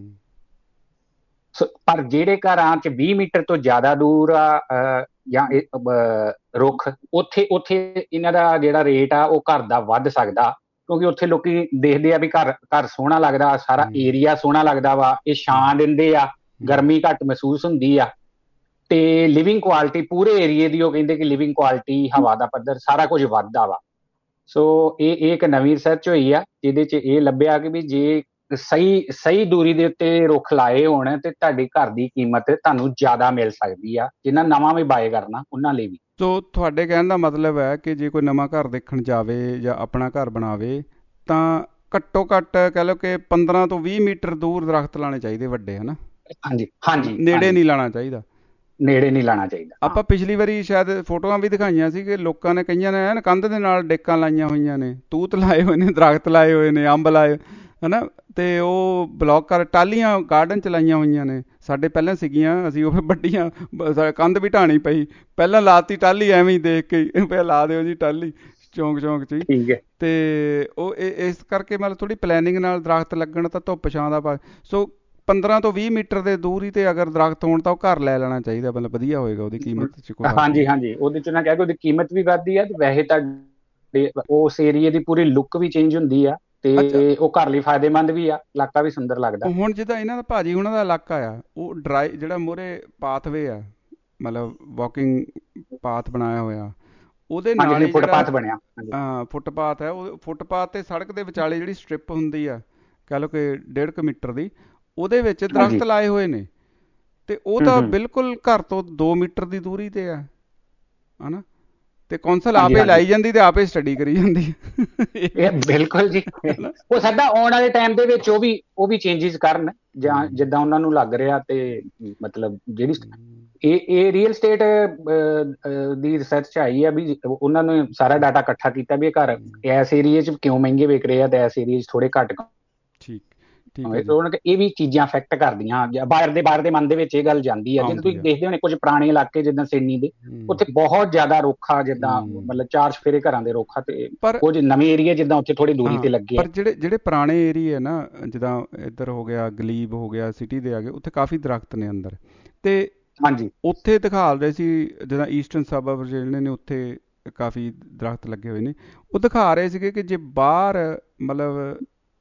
ਪਰ ਜਿਹੜੇ ਘਰਾਂ 'ਚ 20 ਮੀਟਰ ਤੋਂ ਜ਼ਿਆਦਾ ਦੂਰ ਆ ਜਾਂ ਰੁੱਖ, ਉੱਥੇ ਇਹਨਾਂ ਦਾ ਜਿਹੜਾ ਰੇਟ ਆ ਉਹ ਘਰ ਦਾ ਵੱਧ ਸਕਦਾ, ਕਿਉਂਕਿ ਉੱਥੇ ਲੋਕੀ ਦੇਖਦੇ ਆ ਵੀ ਘਰ ਸੋਹਣਾ ਲੱਗਦਾ, ਸਾਰਾ ਏਰੀਆ ਸੋਹਣਾ ਲੱਗਦਾ ਵਾ, ਇਹ ਛਾਂ ਦਿੰਦੇ ਆ, ਗਰਮੀ ਘੱਟ ਮਹਿਸੂਸ ਹੁੰਦੀ ਆ, ਤੇ ਲਿਵਿੰਗ ਕੁਆਲਿਟੀ ਪੂਰੇ ਏਰੀਏ ਦੀ, ਉਹ ਕਹਿੰਦੇ ਕਿ ਲਿਵਿੰਗ ਕੁਆਲਿਟੀ, ਹਵਾ ਦਾ ਪੱਧਰ, ਸਾਰਾ ਕੁਝ ਵੱਧਦਾ ਵਾ। ਸੋ ਇਹ ਇੱਕ ਨਵੀਂ ਰਿਸਰਚ ਹੋਈ ਆ ਜਿਹਦੇ 'ਚ ਇਹ ਲੱਭਿਆ ਕਿ ਵੀ ਜੇ ਸਹੀ ਦੂਰੀ ਦੇ ਉੱਤੇ ਰੁੱਖ ਲਾਏ ਹੋਣ ਤੇ ਤੁਹਾਡੇ ਘਰ ਦੀ ਕੀਮਤ ਤੁਹਾਨੂੰ ਜ਼ਿਆਦਾ ਮਿਲ ਸਕਦੀ ਆ, ਜਿਹਨਾਂ ਨਵਾਂ ਵੀ ਬਾਏ ਕਰਨਾ ਉਹਨਾਂ ਲਈ ਵੀ। ਸੋ ਤੁਹਾਡੇ ਕਹਿਣ ਦਾ ਮਤਲਬ ਹੈ ਕਿ ਜੇ ਕੋਈ ਨਵਾਂ ਘਰ ਦੇਖਣ ਜਾਵੇ ਜਾਂ ਆਪਣਾ ਘਰ ਬਣਾਵੇ ਤਾਂ ਘੱਟੋ ਘੱਟ ਕਹਿ ਲਓ ਕਿ 15 ਤੋਂ 20 ਮੀਟਰ ਦੂਰ ਦਰਖਤ ਲਾਣੇ ਚਾਹੀਦੇ ਵੱਡੇ, ਹਨਾ? ਹਾਂਜੀ, ਨੇੜੇ ਨਹੀਂ ਲਾਣਾ ਚਾਹੀਦਾ। ਨੇੜੇ ਨਹੀਂ ਲਾਣਾ ਚਾਹੀਦਾ। ਆਪਾਂ ਪਿਛਲੀ ਵਾਰੀ ਸ਼ਾਇਦ ਫੋਟੋਆਂ ਵੀ ਦਿਖਾਈਆਂ ਸੀ ਕਿ ਲੋਕਾਂ ਨੇ, ਕਈਆਂ ਨੇ ਐਨ ਕੰਧ ਦੇ ਨਾਲ ਡੇਕਾਂ ਲਾਈਆਂ ਹੋਈਆਂ ਨੇ, ਤੂਤ ਲਾਏ ਹੋਏ ਨੇ, ਦਰਖਤ ਲਾਏ ਹੋਏ ਨੇ, ਅੰਬ ਲਾਏ, ਹਨਾ? ਤੇ ਉਹ ਬਲੋਕ ਕਰ ਟਾਹਲੀਆਂ ਗਾਰਡਨ 'ਚ ਲਾਈਆਂ ਹੋਈਆਂ ਨੇ। ਸਾਡੇ ਪਹਿਲਾਂ ਸੀਗੀਆਂ, ਅਸੀਂ ਉਹ ਵੱਡੀਆਂ ਕੰਧ ਵੀ ਢਾਣੀ ਪਈ, ਪਹਿਲਾਂ ਲਾਤੀ ਟਾਹਲੀ, ਐਵੇਂ ਹੀ ਦੇਖ ਕੇ ਪਿਆ ਲਾ ਦਿਓ ਜੀ ਟਾਹਲੀ ਚੌਂਕ 'ਚ ਹੀ। ਤੇ ਉਹ ਇਸ ਕਰਕੇ ਮਤਲਬ ਥੋੜ੍ਹੀ ਪਲੈਨਿੰਗ ਨਾਲ ਦਰਖਤ ਲੱਗਣ ਤਾਂ ਧੁੱਪ ਛਾਂ ਦਾ ਸੋ 15 ਤੋਂ 20 ਮੀਟਰ ਦੇ ਦੂਰੀ ਤੇ ਅਗਰ ਦਰਖਤ ਹੋਣ ਤਾਂ ਉਹ ਘਰ ਲੈ ਲੈਣਾ ਚਾਹੀਦਾ, ਮਤਲਬ ਵਧੀਆ ਹੋਏਗਾ ਉਹਦੀ ਕੀਮਤ 'ਚ। ਹਾਂਜੀ, ਉਹਦੇ 'ਚ ਨਾ ਕਹਿ ਕੇ ਉਹਦੀ ਕੀਮਤ ਵੀ ਵੱਧਦੀ ਆ ਤੇ ਵੈਸੇ ਤਾਂ ਉਸ ਏਰੀਏ ਦੀ ਪੂਰੀ ਲੁੱਕ ਵੀ ਚੇਂਜ ਹੁੰਦੀ ਆ ਤੇ ਉਹ ਘਰ ਲਈ ਫਾਇਦੇਮੰਦ ਵੀ ਆ, ਇਲਾਕਾ ਵੀ ਸੁੰਦਰ ਲੱਗਦਾ। ਹੁਣ ਜਿੱਦਾਂ ਇਹਨਾਂ ਦਾ ਭਾਜੀ ਉਹਨਾਂ ਦਾ ਇਲਾਕਾ ਆ, ਉਹ ਡਰਾਈ ਜਿਹੜਾ ਮੂਹਰੇ ਪਾਥਵੇ ਆ, ਮਤਲਬ ਵਾਕਿੰਗ ਪਾਥ ਬਣਾਇਆ ਹੋਇਆ, ਉਹਦੇ ਨਾਲ ਫੁੱਟਪਾਥ ਬਣਿਆ। ਫੁੱਟਪਾਥ ਹੈ, ਉਹ ਫੁੱਟਪਾਥ ਤੇ ਸੜਕ ਦੇ ਵਿਚਾਲੇ ਜਿਹੜੀ ਸਟ੍ਰਿਪ ਹੁੰਦੀ ਆ, ਕਹਿ ਲਓ ਕਿ 1.5 ਮੀਟਰ ਦੀ, ਉਹਦੇ ਵਿੱਚ ਦਰਖਤ ਲਾਏ ਹੋਏ ਨੇ ਤੇ ਉਹ ਤਾਂ ਬਿਲਕੁਲ ਘਰ ਤੋਂ 2 ਮੀਟਰ ਦੀ ਦੂਰੀ ਤੇ ਆ, ਹਨਾ? ਤੇ ਕੌਂਸਲ ਆਪੇ ਲਾਈ ਜਾਂਦੀ ਤੇ ਆਪੇ ਸਟੱਡੀ ਕਰੀ ਜਾਂਦੀ। ਇਹ ਬਿਲਕੁਲ ਜੀ, ਉਹ ਸਾਡਾ ਆਉਣ ਵਾਲੇ ਟਾਈਮ ਦੇ ਵਿੱਚ ਉਹ ਵੀ ਚੇਂਜਿਸ ਕਰਨ ਜਾਂ ਜਿੱਦਾਂ ਉਹਨਾਂ ਨੂੰ ਲੱਗ ਰਿਹਾ। ਤੇ ਮਤਲਬ ਜਿਹੜੀ ਇਹ ਰੀਅਲ ਸਟੇਟ ਦੀ ਰਿਸਰਚ ਆਈ ਆ ਵੀ ਉਹਨਾਂ ਨੇ ਸਾਰਾ ਡਾਟਾ ਇਕੱਠਾ ਕੀਤਾ ਵੀ ਇਹ ਘਰ ਇਸ ਏਰੀਏ 'ਚ ਕਿਉਂ ਮਹਿੰਗੇ ਵਿਕ ਰਹੇ ਆ ਤੇ ਇਸ ਏਰੀਏ 'ਚ ਥੋੜੇ ਘੱਟ। ਠੀਕ ਇਹ ਵੀ ਚੀਜ਼ਾਂ ਅਫੈਕਟ ਕਰਦੀਆਂ ਬਾਹਰ ਦੇ ਮਨ ਦੇ ਵਿੱਚ ਇਹ ਗੱਲ ਜਾਂਦੀ ਆ। ਜਿੱਦਾਂ ਤੁਸੀਂ ਦੇਖਦੇ ਹੋਣੇ ਕੁਝ ਪੁਰਾਣੇ ਇਲਾਕੇ ਜਿੱਦਾਂ ਸੇਨੀ ਦੇ, ਉੱਥੇ ਬਹੁਤ ਜ਼ਿਆਦਾ ਰੁੱਖ ਆ, ਜਿੱਦਾਂ ਮਤਲਬ 4 ਚੁਫੇਰੇ ਘਰਾਂ ਦੇ ਰੁੱਖ ਆ, ਤੇ ਕੁਝ ਨਵੇਂ ਏਰੀਏ ਜਿੱਦਾਂ ਉੱਥੇ ਥੋੜੀ ਦੂਰੀ ਤੇ ਲੱਗੇ ਆ। ਪਰ ਜਿਹੜੇ ਪੁਰਾਣੇ ਏਰੀਏ ਨਾ, ਜਿੱਦਾਂ ਇੱਧਰ ਹੋ ਗਿਆ ਗਲੀਬ ਹੋ ਗਿਆ, ਸਿਟੀ ਦੇ ਆ ਗਏ, ਉੱਥੇ ਕਾਫੀ ਦਰਖਤ ਨੇ ਅੰਦਰ, ਤੇ ਹਾਂਜੀ ਉੱਥੇ ਦਿਖਾ ਰਹੇ ਸੀ ਜਿੱਦਾਂ ਈਸਟਰਨ ਸਬਰਬ ਜਿਹੜੇ ਨੇ ਉੱਥੇ ਕਾਫੀ ਦਰਖਤ ਲੱਗੇ ਹੋਏ ਨੇ। ਉਹ ਦਿਖਾ ਰਹੇ ਸੀਗੇ ਕਿ ਜੇ ਬਾਹਰ ਮਤਲਬ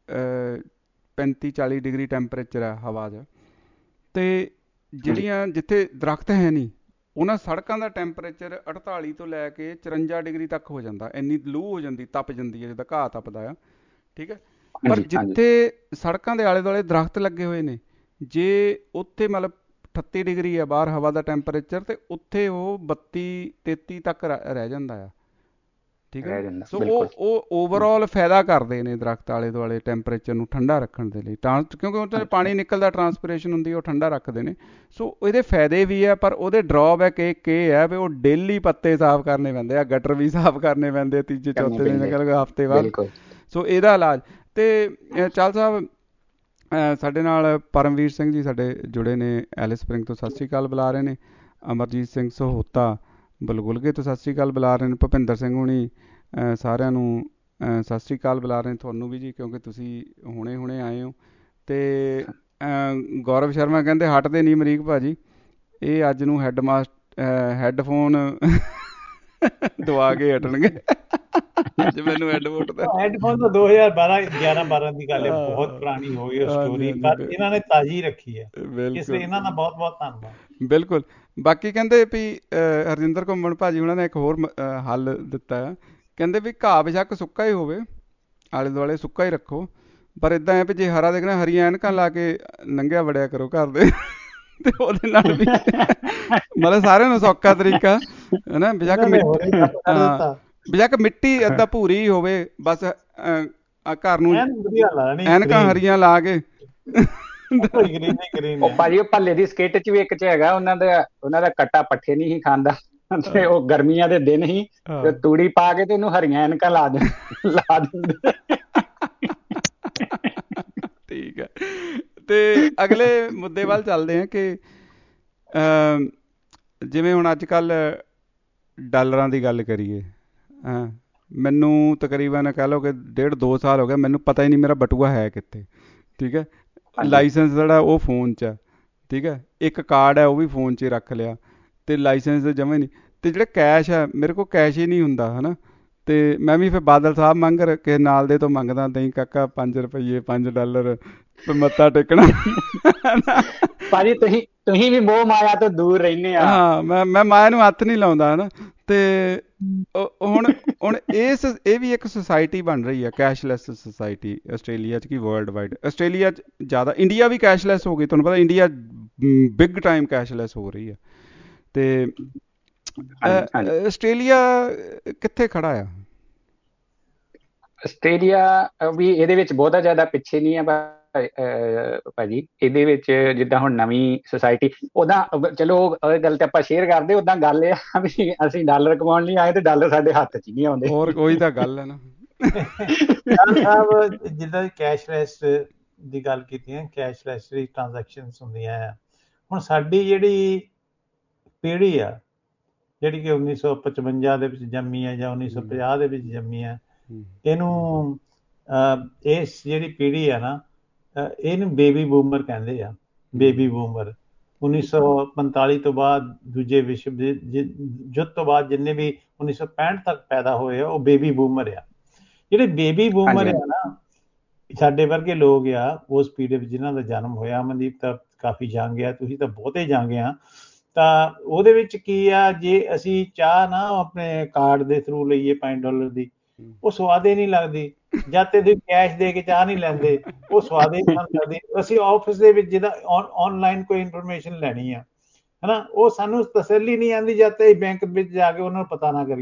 35-40 ਡਿਗਰੀ ਟੈਂਪਰੇਚਰ ਹੈ ਹਵਾ 'ਚ, ਤੇ ਜਿਹੜੀਆਂ ਜਿੱਥੇ ਦਰਖਤ ਹੈ ਨਹੀਂ ਉਹਨਾਂ ਸੜਕਾਂ ਦਾ ਟੈਂਪਰੇਚਰ 48 ਤੋਂ ਲੈ ਕੇ 54 ਡਿਗਰੀ ਤੱਕ ਹੋ ਜਾਂਦਾ। ਇੰਨੀ ਲੂ ਹੋ ਜਾਂਦੀ, ਤਪ ਜਾਂਦੀ ਹੈ ਜਿੱਦਾਂ ਘਾਹ ਤਪਦਾ ਆ, ਠੀਕ ਹੈ। ਪਰ ਜਿੱਥੇ ਸੜਕਾਂ ਦੇ ਆਲੇ ਦੁਆਲੇ ਦਰਖਤ ਲੱਗੇ ਹੋਏ ਨੇ, ਜੇ ਉੱਥੇ ਮਤਲਬ 38 ਡਿਗਰੀ ਆ ਬਾਹਰ ਹਵਾ ਦਾ ਟੈਂਪਰੇਚਰ, ਤੇ ਉੱਥੇ ਉਹ 32-33 ਤੱਕ ਰਹਿ ਜਾਂਦਾ ਆ, ਠੀਕ ਹੈ। ਸੋ ਉਹ ਓਵਰਆਲ ਫਾਇਦਾ ਕਰਦੇ ਨੇ ਦਰਖਤ ਆਲੇ ਦੁਆਲੇ ਟੈਂਪਰੇਚਰ ਨੂੰ ਠੰਡਾ ਰੱਖਣ ਦੇ ਲਈ, ਕਿਉਂਕਿ ਉੱਥੇ ਪਾਣੀ ਨਿਕਲਦਾ, ਟਰਾਂਸਪੀਰੇਸ਼ਨ ਹੁੰਦੀ, ਉਹ ਠੰਡਾ ਰੱਖਦੇ ਨੇ। ਸੋ ਇਹਦੇ ਫਾਇਦੇ ਵੀ ਆ, ਪਰ ਉਹਦੇ ਡਰਾਬੈਕ ਇਹ ਹੈ ਵੀ ਉਹ ਡੇਲੀ ਪੱਤੇ ਸਾਫ਼ ਕਰਨੇ ਪੈਂਦੇ ਆ, ਗਟਰ ਵੀ ਸਾਫ਼ ਕਰਨੇ ਪੈਂਦੇ ਆ ਤੀਜੇ ਚੌਥੇ ਦਿਨ, ਹਫ਼ਤੇ ਬਾਅਦ। ਸੋ ਇਹਦਾ ਇਲਾਜ। ਤੇ ਚਾਲ ਸਾਹਿਬ ਸਾਡੇ ਨਾਲ ਪਰਮਵੀਰ ਸਿੰਘ ਜੀ ਸਾਡੇ ਜੁੜੇ ਨੇ ਐਲਿਸ ਸਪ੍ਰਿੰਗ ਤੋਂ, ਸਤਿ ਸ਼੍ਰੀ ਅਕਾਲ ਬੁਲਾ ਰਹੇ ਨੇ। ਅਮਰਜੀਤ ਸਿੰਘ ਸਹੋਤਾ ਬਲਗੁਲਗੇ ਤੋਂ ਸਤਿ ਸ਼੍ਰੀ ਅਕਾਲ ਬੁਲਾ ਰਹੇ ਨੇ। ਭੁਪਿੰਦਰ ਸਿੰਘ ਹੁਣੀ ਸਾਰਿਆਂ ਨੂੰ ਸਤਿ ਸ਼੍ਰੀ ਅਕਾਲ ਬੁਲਾ ਰਹੇ ਨੇ, ਤੁਹਾਨੂੰ ਵੀ ਜੀ, ਕਿਉਂਕਿ ਤੁਸੀਂ ਹੁਣੇ ਆਏ ਹੋ। ਤੇ ਗੌਰਵ ਸ਼ਰਮਾ ਕਹਿੰਦੇ ਹਟਦੇ ਨਹੀਂ ਅਮਰੀਕ ਭਾਜੀ, ਇਹ ਅੱਜ ਨੂੰ ਹੈੱਡਫੋਨ ਦਵਾ ਕੇ ਹਟਣਗੇ। ਅੱਜ ਮੈਨੂੰ ਹੈੱਡਫੋਨ ਤਾਂ 2011-12 ਦੀ ਗੱਲ ਹੈ, ਬਹੁਤ ਪੁਰਾਣੀ ਹੋ ਗਈ ਸਟੋਰੀ, ਪਰ ਇਹਨਾਂ ਨੇ ਤਾਜ਼ੀ ਰੱਖੀ ਹੈ, ਇਸ ਲਈ ਇਹਨਾਂ ਦਾ ਬਹੁਤ ਬਹੁਤ ਧੰਨਵਾਦ। ਬਿਲਕੁਲ। ਬਾਕੀ ਕਹਿੰਦੇ ਵੀ ਹਰਜਿੰਦਰ ਘੁੰਮਣ ਭਾਜੀ ਉਹਨਾਂ ਨੇ ਇੱਕ ਹੋਰ ਹੱਲ ਦਿੱਤਾ ਹੈ, ਕਹਿੰਦੇ ਵੀ ਘਾਹ ਬੇਸ਼ੱਕ ਸੁੱਕਾ ਹੀ ਹੋਵੇ, ਆਲੇ ਦੁਆਲੇ ਸੁੱਕਾ ਹੀ ਰੱਖੋ, ਪਰ ਇੱਦਾਂ ਹੈ ਵੀ ਜੇ ਹਰਾ ਦੇਖਣਾ ਹਰੀਆਂ ਐਨਕਾਂ ਲਾ ਕੇ ਲੰਘਿਆ ਵੜਿਆ ਕਰੋ ਘਰ ਦੇ, ਤੇ ਉਹਦੇ ਨਾਲ ਵੀ ਮਤਲਬ ਸਾਰਿਆਂ ਨੂੰ ਸੌਖਾ ਤਰੀਕਾ ਹੈ ਨਾ। ਬੇਸ਼ੱਕ ਮਿੱਟੀ ਏਦਾਂ ਭੂਰੀ ਹੋਵੇ, ਬਸ ਘਰ ਨੂੰ ਐਨਕਾਂ ਹਰੀਆਂ ਲਾ ਕੇ। ਉਹ ਭਾਜੀ ਉਹ ਭੱਲੇ ਦੀ ਸਕਿੱਟ 'ਚ ਵੀ ਇੱਕ 'ਚ ਹੈਗਾ, ਉਹਨਾਂ ਦਾ ਕੱਟਾ ਪੱਠੇ ਨਹੀਂ ਸੀ ਖਾਂਦਾ, ਤੇ ਉਹ ਗਰਮੀਆਂ ਦੇ ਦਿਨ ਹੀ ਤੇ ਤੂੜੀ ਪਾ ਕੇ ਤੇ ਉਹਨੂੰ ਹਰੀਆਂ ਐਨਕਾਂ ਲਾ ਦਿੰਦੇ। ਠੀਕ ਹੈ। ਤੇ ਅਗਲੇ ਮੁੱਦੇ ਵੱਲ ਚੱਲਦੇ ਹਾਂ ਕਿ ਜਿਵੇਂ ਹੁਣ ਅੱਜ ਕੱਲ੍ਹ ਡਾਲਰਾਂ ਦੀ ਗੱਲ ਕਰੀਏ, ਮੈਨੂੰ ਤਕਰੀਬਨ ਕਹਿ ਲਓ ਕਿ 1.5-2 ਸਾਲ ਹੋ ਗਿਆ, ਮੈਨੂੰ ਪਤਾ ਹੀ ਨਹੀਂ ਮੇਰਾ ਬਟੂਆ ਹੈ ਕਿੱਥੇ, ਠੀਕ ਹੈ। ਲਾਇਸੈਂਸ ਜਿਹੜਾ ਉਹ ਫੋਨ 'ਚ ਆ, ਠੀਕ ਹੈ। ਇੱਕ ਕਾਰਡ ਹੈ ਉਹ ਵੀ ਫੋਨ 'ਚ ਹੀ ਰੱਖ ਲਿਆ, ਤੇ ਲਾਇਸੈਂਸ ਜਮ੍ਹਾਂ ਹੀ ਨਹੀਂ। ਤੇ ਜਿਹੜਾ ਕੈਸ਼ ਹੈ, ਮੇਰੇ ਕੋਲ ਕੈਸ਼ ਹੀ ਨਹੀਂ ਹੁੰਦਾ, ਹੈ ਨਾ। ਤੇ ਮੈਂ ਵੀ ਫਿਰ ਬਾਦਲ ਸਾਹਿਬ ਮੰਗ ਕੇ ਨਾਲ ਦੇ ਤੋਂ ਮੰਗਦਾ, ਦਹੀਂ ਕਾਕਾ 5 ਰੁਪਈਏ $5 ਮੱਥਾ ਟੇਕਣਾ। ਭਾਜੀ ਤੁਸੀਂ ਵੀ ਮੋਹ ਮਾਇਆ ਤੋਂ ਦੂਰ ਰਹਿੰਦੇ ਆ। ਹਾਂ, ਮੈਂ ਮਾਇਆ ਨੂੰ ਹੱਥ ਨਹੀਂ ਲਾਉਂਦਾ, ਹੈ ਨਾ। ਤੇ ਹੁਣ ਇਹ ਵੀ ਇੱਕ ਸੁਸਾਇਟੀ ਬਣ ਰਹੀ ਹੈ, ਕੈਸ਼ਲੈਸ ਸੁਸਾਇਟੀ, ਆਸਟ੍ਰੇਲੀਆ 'ਚ ਕੀ ਵਰਲਡ ਵਾਈਡ। ਆਸਟ੍ਰੇਲੀਆ 'ਚ ਜ਼ਿਆਦਾ, ਇੰਡੀਆ ਵੀ ਕੈਸ਼ਲੈਸ ਹੋ ਗਈ, ਤੁਹਾਨੂੰ ਪਤਾ ਇੰਡੀਆ ਬਿਗ ਟਾਈਮ ਕੈਸ਼ਲੈਸ ਹੋ ਰਹੀ ਹੈ। ਤੇ ਆਸਟ੍ਰੇਲੀਆ ਕਿੱਥੇ ਖੜਾ ਆ? ਆਸਟ੍ਰੇਲੀਆ ਵੀ ਇਹਦੇ ਵਿੱਚ ਬਹੁਤਾ ਜ਼ਿਆਦਾ ਪਿੱਛੇ ਨਹੀਂ ਹੈ ਭਾਜੀ। ਇਹਦੇ ਵਿੱਚ ਜਿੱਦਾਂ ਹੁਣ ਨਵੀਂ ਸੁਸਾਇਟੀ, ਉਹਦਾ ਚਲੋ ਉਹ ਗੱਲ ਤੇ ਆਪਾਂ ਸ਼ੇਅਰ ਕਰਦੇ, ਉੱਦਾਂ ਗੱਲ ਇਹ ਆ ਵੀ ਅਸੀਂ ਡਾਲਰ ਕਮਾਉਣ ਲਈ ਆਏ ਤੇ ਡਾਲਰ ਸਾਡੇ ਹੱਥ 'ਚ ਨਹੀਂ ਆਉਂਦੇ। ਹੋਰ ਕੋਈ ਤਾਂ ਗੱਲ ਹੈ ਨਾ ਸਾਹਿਬ, ਜਿੱਦਾਂ ਕੈਸ਼ਲੈਸ ਦੀ ਗੱਲ ਕੀਤੀ ਹੈ, ਕੈਸ਼ਲੈਸ ਦੀ ਟ੍ਰਾਂਜੈਕਸ਼ਨਸ ਹੁੰਦੀਆਂ ਆ। ਹੁਣ ਸਾਡੀ ਜਿਹੜੀ ਪੀੜ੍ਹੀ ਆ, ਜਿਹੜੀ ਕਿ 1955 ਦੇ ਵਿੱਚ ਜੰਮੀ ਹੈ ਜਾਂ 1950 ਦੇ ਵਿੱਚ ਜੰਮੀ ਹੈ, ਇਹਨੂੰ ਇਸ ਜਿਹੜੀ ਪੀੜ੍ਹੀ ਆ ਨਾ, ਇਹਨੂੰ ਬੇਬੀ ਬੂਮਰ ਕਹਿੰਦੇ ਆ। ਬੇਬੀ ਬੂਮਰ 1945 ਤੋਂ ਬਾਅਦ, ਦੂਜੇ ਵਿਸ਼ਵ ਯੁੱਧ ਤੋਂ ਬਾਅਦ ਜਿੰਨੇ ਵੀ 1965 ਤੱਕ ਪੈਦਾ ਹੋਏ ਆ, ਉਹ ਬੇਬੀ ਬੂਮਰ ਆ। ਜਿਹੜੇ ਬੇਬੀ ਬੂਮਰ ਆ ਨਾ, ਸਾਡੇ ਵਰਗੇ ਲੋਕ ਆ ਉਸ ਪੀੜ੍ਹੀ ਵਿੱਚ ਜਿਨ੍ਹਾਂ ਦਾ ਜਨਮ ਹੋਇਆ। ਅਮਨਦੀਪ ਤਾਂ ਕਾਫੀ ਜੰਗ ਆ, ਤੁਸੀਂ ਤਾਂ ਬਹੁਤੇ ਜੰਗ ਆ। ਤਾਂ ਉਹਦੇ ਵਿੱਚ ਕੀ ਆ, ਜੇ ਅਸੀਂ ਚਾਹ ਨਾ ਆਪਣੇ ਕਾਰਡ ਦੇ ਥਰੂ ਲਈਏ $5 ਦੀ, ਉਹ ਸਵਾਦੇ ਨਹੀਂ ਲੱਗਦੀ। ਜਦ ਤੇ ਤੁਸੀਂ ਕੈਸ਼ ਦੇ ਕੇ ਚਾਹ ਨਹੀਂ ਲੈਂਦੇ, ਉਹ ਸਵਾਦੇ ਨਹੀਂ ਲੱਗਦੀ। ਅਸੀਂ ਆਫਿਸ ਦੇ ਵਿੱਚ ਜਿੱਦਾਂ ਆਨਲਾਈਨ ਕੋਈ ਇਨਫੋਰਮੇਸ਼ਨ ਲੈਣੀ ਆ, ਹੈ ਨਾ, ਉਹ ਸਾਨੂੰ ਤਸੱਲੀ ਨਹੀਂ ਆਉਂਦੀ ਜਦ ਤੱਕ ਬੈਂਕ ਵਿੱਚ ਜਾ ਕੇ ਉਹਨਾਂ ਨੂੰ ਪਤਾ ਨਾ ਕਰੀਏ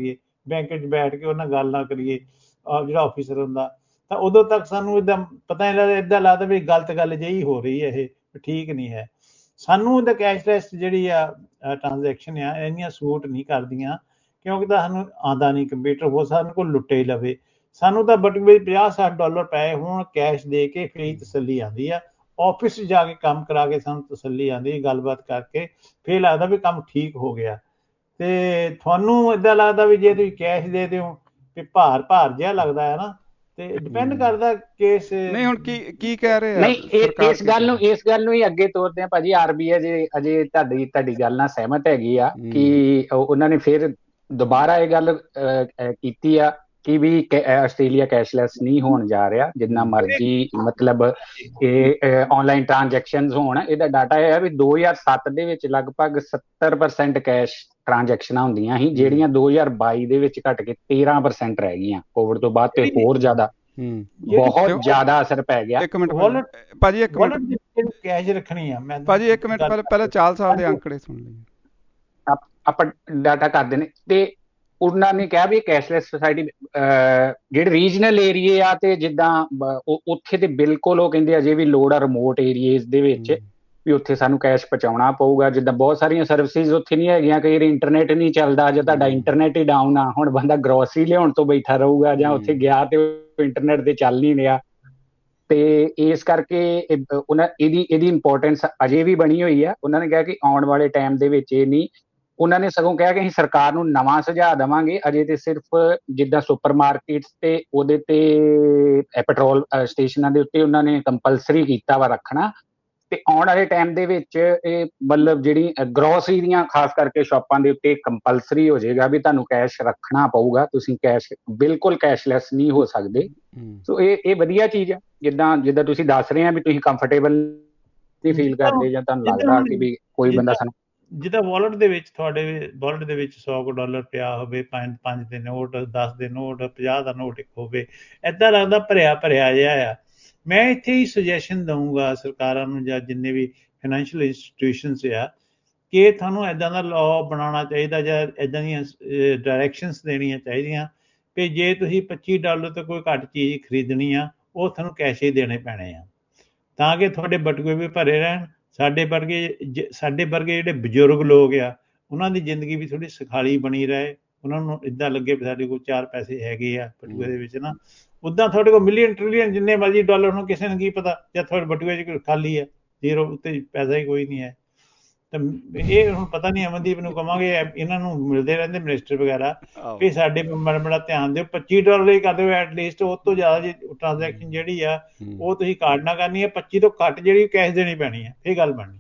ਬੈਂਕ 'ਚ ਬੈਠ ਕੇ ਉਹਨਾਂ ਗੱਲ ਨਾ ਕਰੀਏ, ਜਿਹੜਾ ਆਫਿਸਰ ਹੁੰਦਾ, ਤਾਂ ਉਦੋਂ ਤੱਕ ਸਾਨੂੰ ਇੱਦਾਂ ਪਤਾ ਨਹੀਂ ਲੱਗਦਾ, ਇੱਦਾਂ ਲੱਗਦਾ ਵੀ ਗਲਤ ਗੱਲ ਜਿਹੀ ਹੋ ਰਹੀ ਹੈ, ਇਹ ਠੀਕ ਨਹੀਂ ਹੈ। ਸਾਨੂੰ ਇਹਦਾ ਕੈਸ਼ਲੈਸ ਜਿਹੜੀ ਆ ਟ੍ਰਾਂਜੈਕਸ਼ਨ ਆ ਇੰਨੀਆਂ ਸੂਟ ਨਹੀਂ ਕਰਦੀਆਂ, ਕਿਉਂਕਿ ਤਾਂ ਸਾਨੂੰ ਆਉਂਦਾ ਨਹੀਂ ਕੰਪਿਊਟਰ, ਹੋ ਸਾਨੂੰ ਕੋਲ ਲੁੱਟੇ ਲਵੇ। ਸਾਨੂੰ ਤਾਂ ਬਟ ਵੀ $50-60 ਪਏ ਹੋਣ ਕੈਸ਼ ਦੇ ਕੇ ਫਿਰ ਤਸੱਲੀ ਆਉਂਦੀ ਆ। ਆਫਿਸ 'ਚ ਜਾ ਕੇ ਕੰਮ ਕਰਾ ਕੇ ਸਾਨੂੰ ਤਸੱਲੀ ਆਉਂਦੀ, ਗੱਲਬਾਤ ਕਰਕੇ ਫਿਰ ਲੱਗਦਾ ਵੀ ਕੰਮ ਠੀਕ ਹੋ ਗਿਆ। ਤੇ ਤੁਹਾਨੂੰ ਏਦਾਂ ਲੱਗਦਾ ਵੀ ਜੇ ਤੁਸੀਂ ਕੈਸ਼ ਦੇ ਦਿਓ ਵੀ ਭਾਰ ਜਿਹਾ ਲੱਗਦਾ ਹੈ ਨਾ, ਤੇ ਡਿਪੈਂਡ ਕਰਦਾ ਕੇਸ। ਨਹੀਂ ਹੁਣ ਕੀ ਕਹਿ ਰਹੇ ਆ? ਨਹੀਂ, ਇਸ ਗੱਲ ਨੂੰ ਹੀ ਅੱਗੇ ਤੋਰਦੇ ਆ ਭਾਜੀ। ਆਰਬੀਆਈ ਅਜੇ ਤੁਹਾਡੀ ਗੱਲ ਨਾਲ ਸਹਿਮਤ ਹੈਗੀ ਆ ਕਿ ਉਹਨਾਂ ਨੇ ਫਿਰ ਦੁਬਾਰਾ ਇਹ ਗੱਲ ਕੀਤੀ ਆ ਕਿ ਵੀ ਆਸਟ੍ਰੇਲੀਆ ਕੈਸ਼ਲੈਸ ਨਹੀਂ ਹੋਣ ਜਾ ਰਿਹਾ, ਜਿੰਨਾ ਮਰਜ਼ੀ ਮਤਲਬ ਇਹ ਆਨਲਾਈਨ ਟ੍ਰਾਂਜੈਕਸ਼ਨਸ ਹੋਣ। ਇਹਦਾ ਡਾਟਾ ਇਹ ਹੈ ਵੀ 2007 ਦੇ ਵਿੱਚ ਲਗਭਗ 70% ਕੈਸ਼ ਟ੍ਰਾਂਜੈਕਸ਼ਨਾਂ ਹੁੰਦੀਆਂ ਸੀ, ਜਿਹੜੀਆਂ 2022 ਦੇ ਵਿੱਚ ਘਟ ਕੇ 13% ਰਹਿ ਗਈਆਂ। ਕੋਵਿਡ ਤੋਂ ਬਾਅਦ ਤੇ ਹੋਰ ਜ਼ਿਆਦਾ ਬਹੁਤ ਜ਼ਿਆਦਾ ਅਸਰ ਪੈ ਗਿਆ। ਇੱਕ ਮਿੰਟ ਭਾਜੀ, ਇੱਕ ਮਿੰਟ ਕੈਸ਼ ਰੱਖਣੀ ਆ ਮੈਂ ਭਾਜੀ, ਇੱਕ ਮਿੰਟ ਪਹਿਲਾਂ ਚਾਲ ਸਾਹਿਬ ਦੇ ਅੰਕੜੇ ਸੁਣ ਲਈਏ। ਆਪਾਂ ਡਾਟਾ ਕਰਦੇ ਨੇ ਤੇ ਉਹਨਾਂ ਨੇ ਕਿਹਾ ਵੀ ਕੈਸ਼ਲੈਸ ਸੋਸਾਇਟੀ ਜਿਹੜੇ ਰੀਜਨਲ ਏਰੀਏ ਆ ਤੇ ਜਿੱਦਾਂ ਉੱਥੇ ਤੇ ਬਿਲਕੁਲ ਉਹ ਕਹਿੰਦੇ ਅਜੇ ਵੀ ਲੋੜ ਆ ਰਿਮੋਟ ਏਰੀਏਜ਼ ਦੇ ਵਿੱਚ ਵੀ ਉੱਥੇ ਸਾਨੂੰ ਕੈਸ਼ ਪਹੁੰਚਾਉਣਾ ਪਊਗਾ। ਜਿੱਦਾਂ ਬਹੁਤ ਸਾਰੀਆਂ ਸਰਵਿਸਿਜ਼ ਉੱਥੇ ਨਹੀਂ ਹੈਗੀਆਂ, ਕਈ ਵਾਰੀ ਇੰਟਰਨੈਟ ਨਹੀਂ ਚੱਲਦਾ, ਜਾਂ ਤੁਹਾਡਾ ਇੰਟਰਨੈਟ ਹੀ ਡਾਊਨ ਆ, ਹੁਣ ਬੰਦਾ ਗਰੋਸਰੀ ਲਿਆਉਣ ਤੋਂ ਬੈਠਾ ਰਹੂਗਾ, ਜਾਂ ਉੱਥੇ ਗਿਆ ਤੇ ਇੰਟਰਨੈਟ ਤੇ ਚੱਲ ਨਹੀਂ ਰਿਹਾ। ਤੇ ਇਸ ਕਰਕੇ ਇਹਦੀ ਇੰਪੋਰਟੈਂਸ ਅਜੇ ਵੀ ਬਣੀ ਹੋਈ ਆ। ਉਹਨਾਂ ਨੇ ਕਿਹਾ ਕਿ ਆਉਣ ਵਾਲੇ ਟਾਈਮ ਦੇ ਵਿੱਚ ਇਹ ਨਹੀਂ, ਉਹਨਾਂ ਨੇ ਸਗੋਂ ਕਿਹਾ ਕਿ ਅਸੀਂ ਸਰਕਾਰ ਨੂੰ ਨਵਾਂ ਸੁਝਾਅ ਦੇਵਾਂਗੇ। ਅਜੇ ਤੇ ਸਿਰਫ ਜਿੱਦਾਂ ਸੁਪਰ ਮਾਰਕੀਟਸ ਤੇ ਉਹਦੇ ਤੇ ਪੈਟਰੋਲ ਸਟੇਸ਼ਨਾਂ ਦੇ ਉੱਤੇ ਉਹਨਾਂ ਨੇ ਕੰਪਲਸਰੀ ਕੀਤਾ ਵਾ ਰੱਖਣਾ, ਤੇ ਆਉਣ ਵਾਲੇ ਟਾਈਮ ਦੇ ਵਿੱਚ ਇਹ ਮਤਲਬ ਜਿਹੜੀ ਗਰੋਸਰੀ ਦੀਆਂ ਖਾਸ ਕਰਕੇ ਸ਼ਾਪਾਂ ਦੇ ਉੱਤੇ ਕੰਪਲਸਰੀ ਹੋ ਜਾਏਗਾ ਵੀ ਤੁਹਾਨੂੰ ਕੈਸ਼ ਰੱਖਣਾ ਪਊਗਾ, ਤੁਸੀਂ ਕੈਸ਼ ਬਿਲਕੁਲ ਕੈਸ਼ਲੈਸ ਨਹੀਂ ਹੋ ਸਕਦੇ। ਸੋ ਇਹ ਵਧੀਆ ਚੀਜ਼ ਆ। ਜਿੱਦਾਂ ਤੁਸੀਂ ਦੱਸ ਰਹੇ ਆ ਵੀ ਤੁਸੀਂ ਕੰਫਰਟੇਬਲ ਨਹੀਂ ਫੀਲ ਕਰਦੇ, ਜਾਂ ਤੁਹਾਨੂੰ ਲੱਗਦਾ ਕਿ ਵੀ ਕੋਈ ਬੰਦਾ ਸਾਨੂੰ ਜਿੱਦਾਂ ਵਾਲਟ ਦੇ ਵਿੱਚ, ਤੁਹਾਡੇ ਵਾਲਟ ਦੇ ਵਿੱਚ $100 ਪਿਆ ਹੋਵੇ, 5 ਦੇ ਨੋਟ, 10 ਦੇ ਨੋਟ, 50 ਦਾ ਨੋਟ ਇੱਕ ਹੋਵੇ, ਏਦਾਂ ਲੱਗਦਾ ਭਰਿਆ ਜਿਹਾ ਆ। ਮੈਂ ਇੱਥੇ ਹੀ ਸੁਜੈਸ਼ਨ ਦਊਂਗਾ ਸਰਕਾਰਾਂ ਨੂੰ ਜਾਂ ਜਿੰਨੇ ਵੀ ਫਾਈਨੈਂਸ਼ੀਅਲ ਇੰਸਟੀਟਿਊਸ਼ਨਸ ਆ, ਕਿ ਤੁਹਾਨੂੰ ਏਦਾਂ ਦਾ ਲਾਅ ਬਣਾਉਣਾ ਚਾਹੀਦਾ ਜਾਂ ਏਦਾਂ ਦੀਆਂ ਡਾਇਰੈਕਸ਼ਨਸ ਦੇਣੀਆਂ ਚਾਹੀਦੀਆਂ ਕਿ ਜੇ ਤੁਸੀਂ $25 ਤੋਂ ਕੋਈ ਘੱਟ ਚੀਜ਼ ਖਰੀਦਣੀ ਆ, ਉਹ ਤੁਹਾਨੂੰ ਕੈਸ਼ ਹੀ ਦੇਣੇ ਪੈਣੇ ਆ, ਤਾਂ ਕਿ ਤੁਹਾਡੇ ਬਟੂਏ ਵੀ ਭਰੇ ਰਹਿਣ। ਸਾਡੇ ਵਰਗੇ ਜਿਹੜੇ ਬਜ਼ੁਰਗ ਲੋਕ ਆ, ਉਹਨਾਂ ਦੀ ਜ਼ਿੰਦਗੀ ਵੀ ਥੋੜ੍ਹੀ ਸੁਖਾਲੀ ਬਣੀ ਰਹੇ, ਉਹਨਾਂ ਨੂੰ ਇੱਦਾਂ ਲੱਗੇ ਵੀ ਸਾਡੇ ਕੋਲ 4 ਪੈਸੇ ਹੈਗੇ ਆ ਬਟੂਏ ਦੇ ਵਿੱਚ ਨਾ। ਉੱਦਾਂ ਤੁਹਾਡੇ ਕੋਲ ਮਿਲੀਅਨ ਟ੍ਰਿਲੀਅਨ ਜਿੰਨੇ ਮਰਜ਼ੀ ਡਾਲਰ ਨੂੰ ਕਿਸੇ ਨੂੰ ਕੀ ਪਤਾ, ਜਾਂ ਤੁਹਾਡੇ ਬਟੂਏ 'ਚ ਖਾਲੀ ਹੈ, ਜ਼ੀਰੋ, ਉੱਤੇ ਪੈਸਾ ਹੀ ਕੋਈ ਨਹੀਂ ਹੈ। ਤਾਂ ਇਹ ਹੁਣ ਪਤਾ ਨਹੀਂ, ਅਮਨਦੀਪ ਨੂੰ ਕਵਾਂਗੇ, ਇਹਨਾਂ ਨੂੰ ਮਿਲਦੇ ਰਹਿੰਦੇ ਮਿਨਿਸਟਰ ਵਗੈਰਾ, ਵੀ ਸਾਡੇ ਬੜਾ ਧਿਆਨ ਦਿਓ, $25 ਹੀ ਕਰ ਦਿਓ ਐਟਲੀਸਟ। ਉਸ ਤੋਂ ਜ਼ਿਆਦਾ ਜੇ ਟ੍ਰਾਂਜੈਕਸ਼ਨ ਜਿਹੜੀ ਆ ਉਹ ਤੁਸੀਂ ਕਾਰਡ ਨਾਲ ਕਰਨੀ ਹੈ, 25 ਤੋਂ ਘੱਟ ਜਿਹੜੀ ਕੈਸ਼ ਦੇਣੀ ਪੈਣੀ ਹੈ, ਇਹ ਗੱਲ ਬਣਨੀ।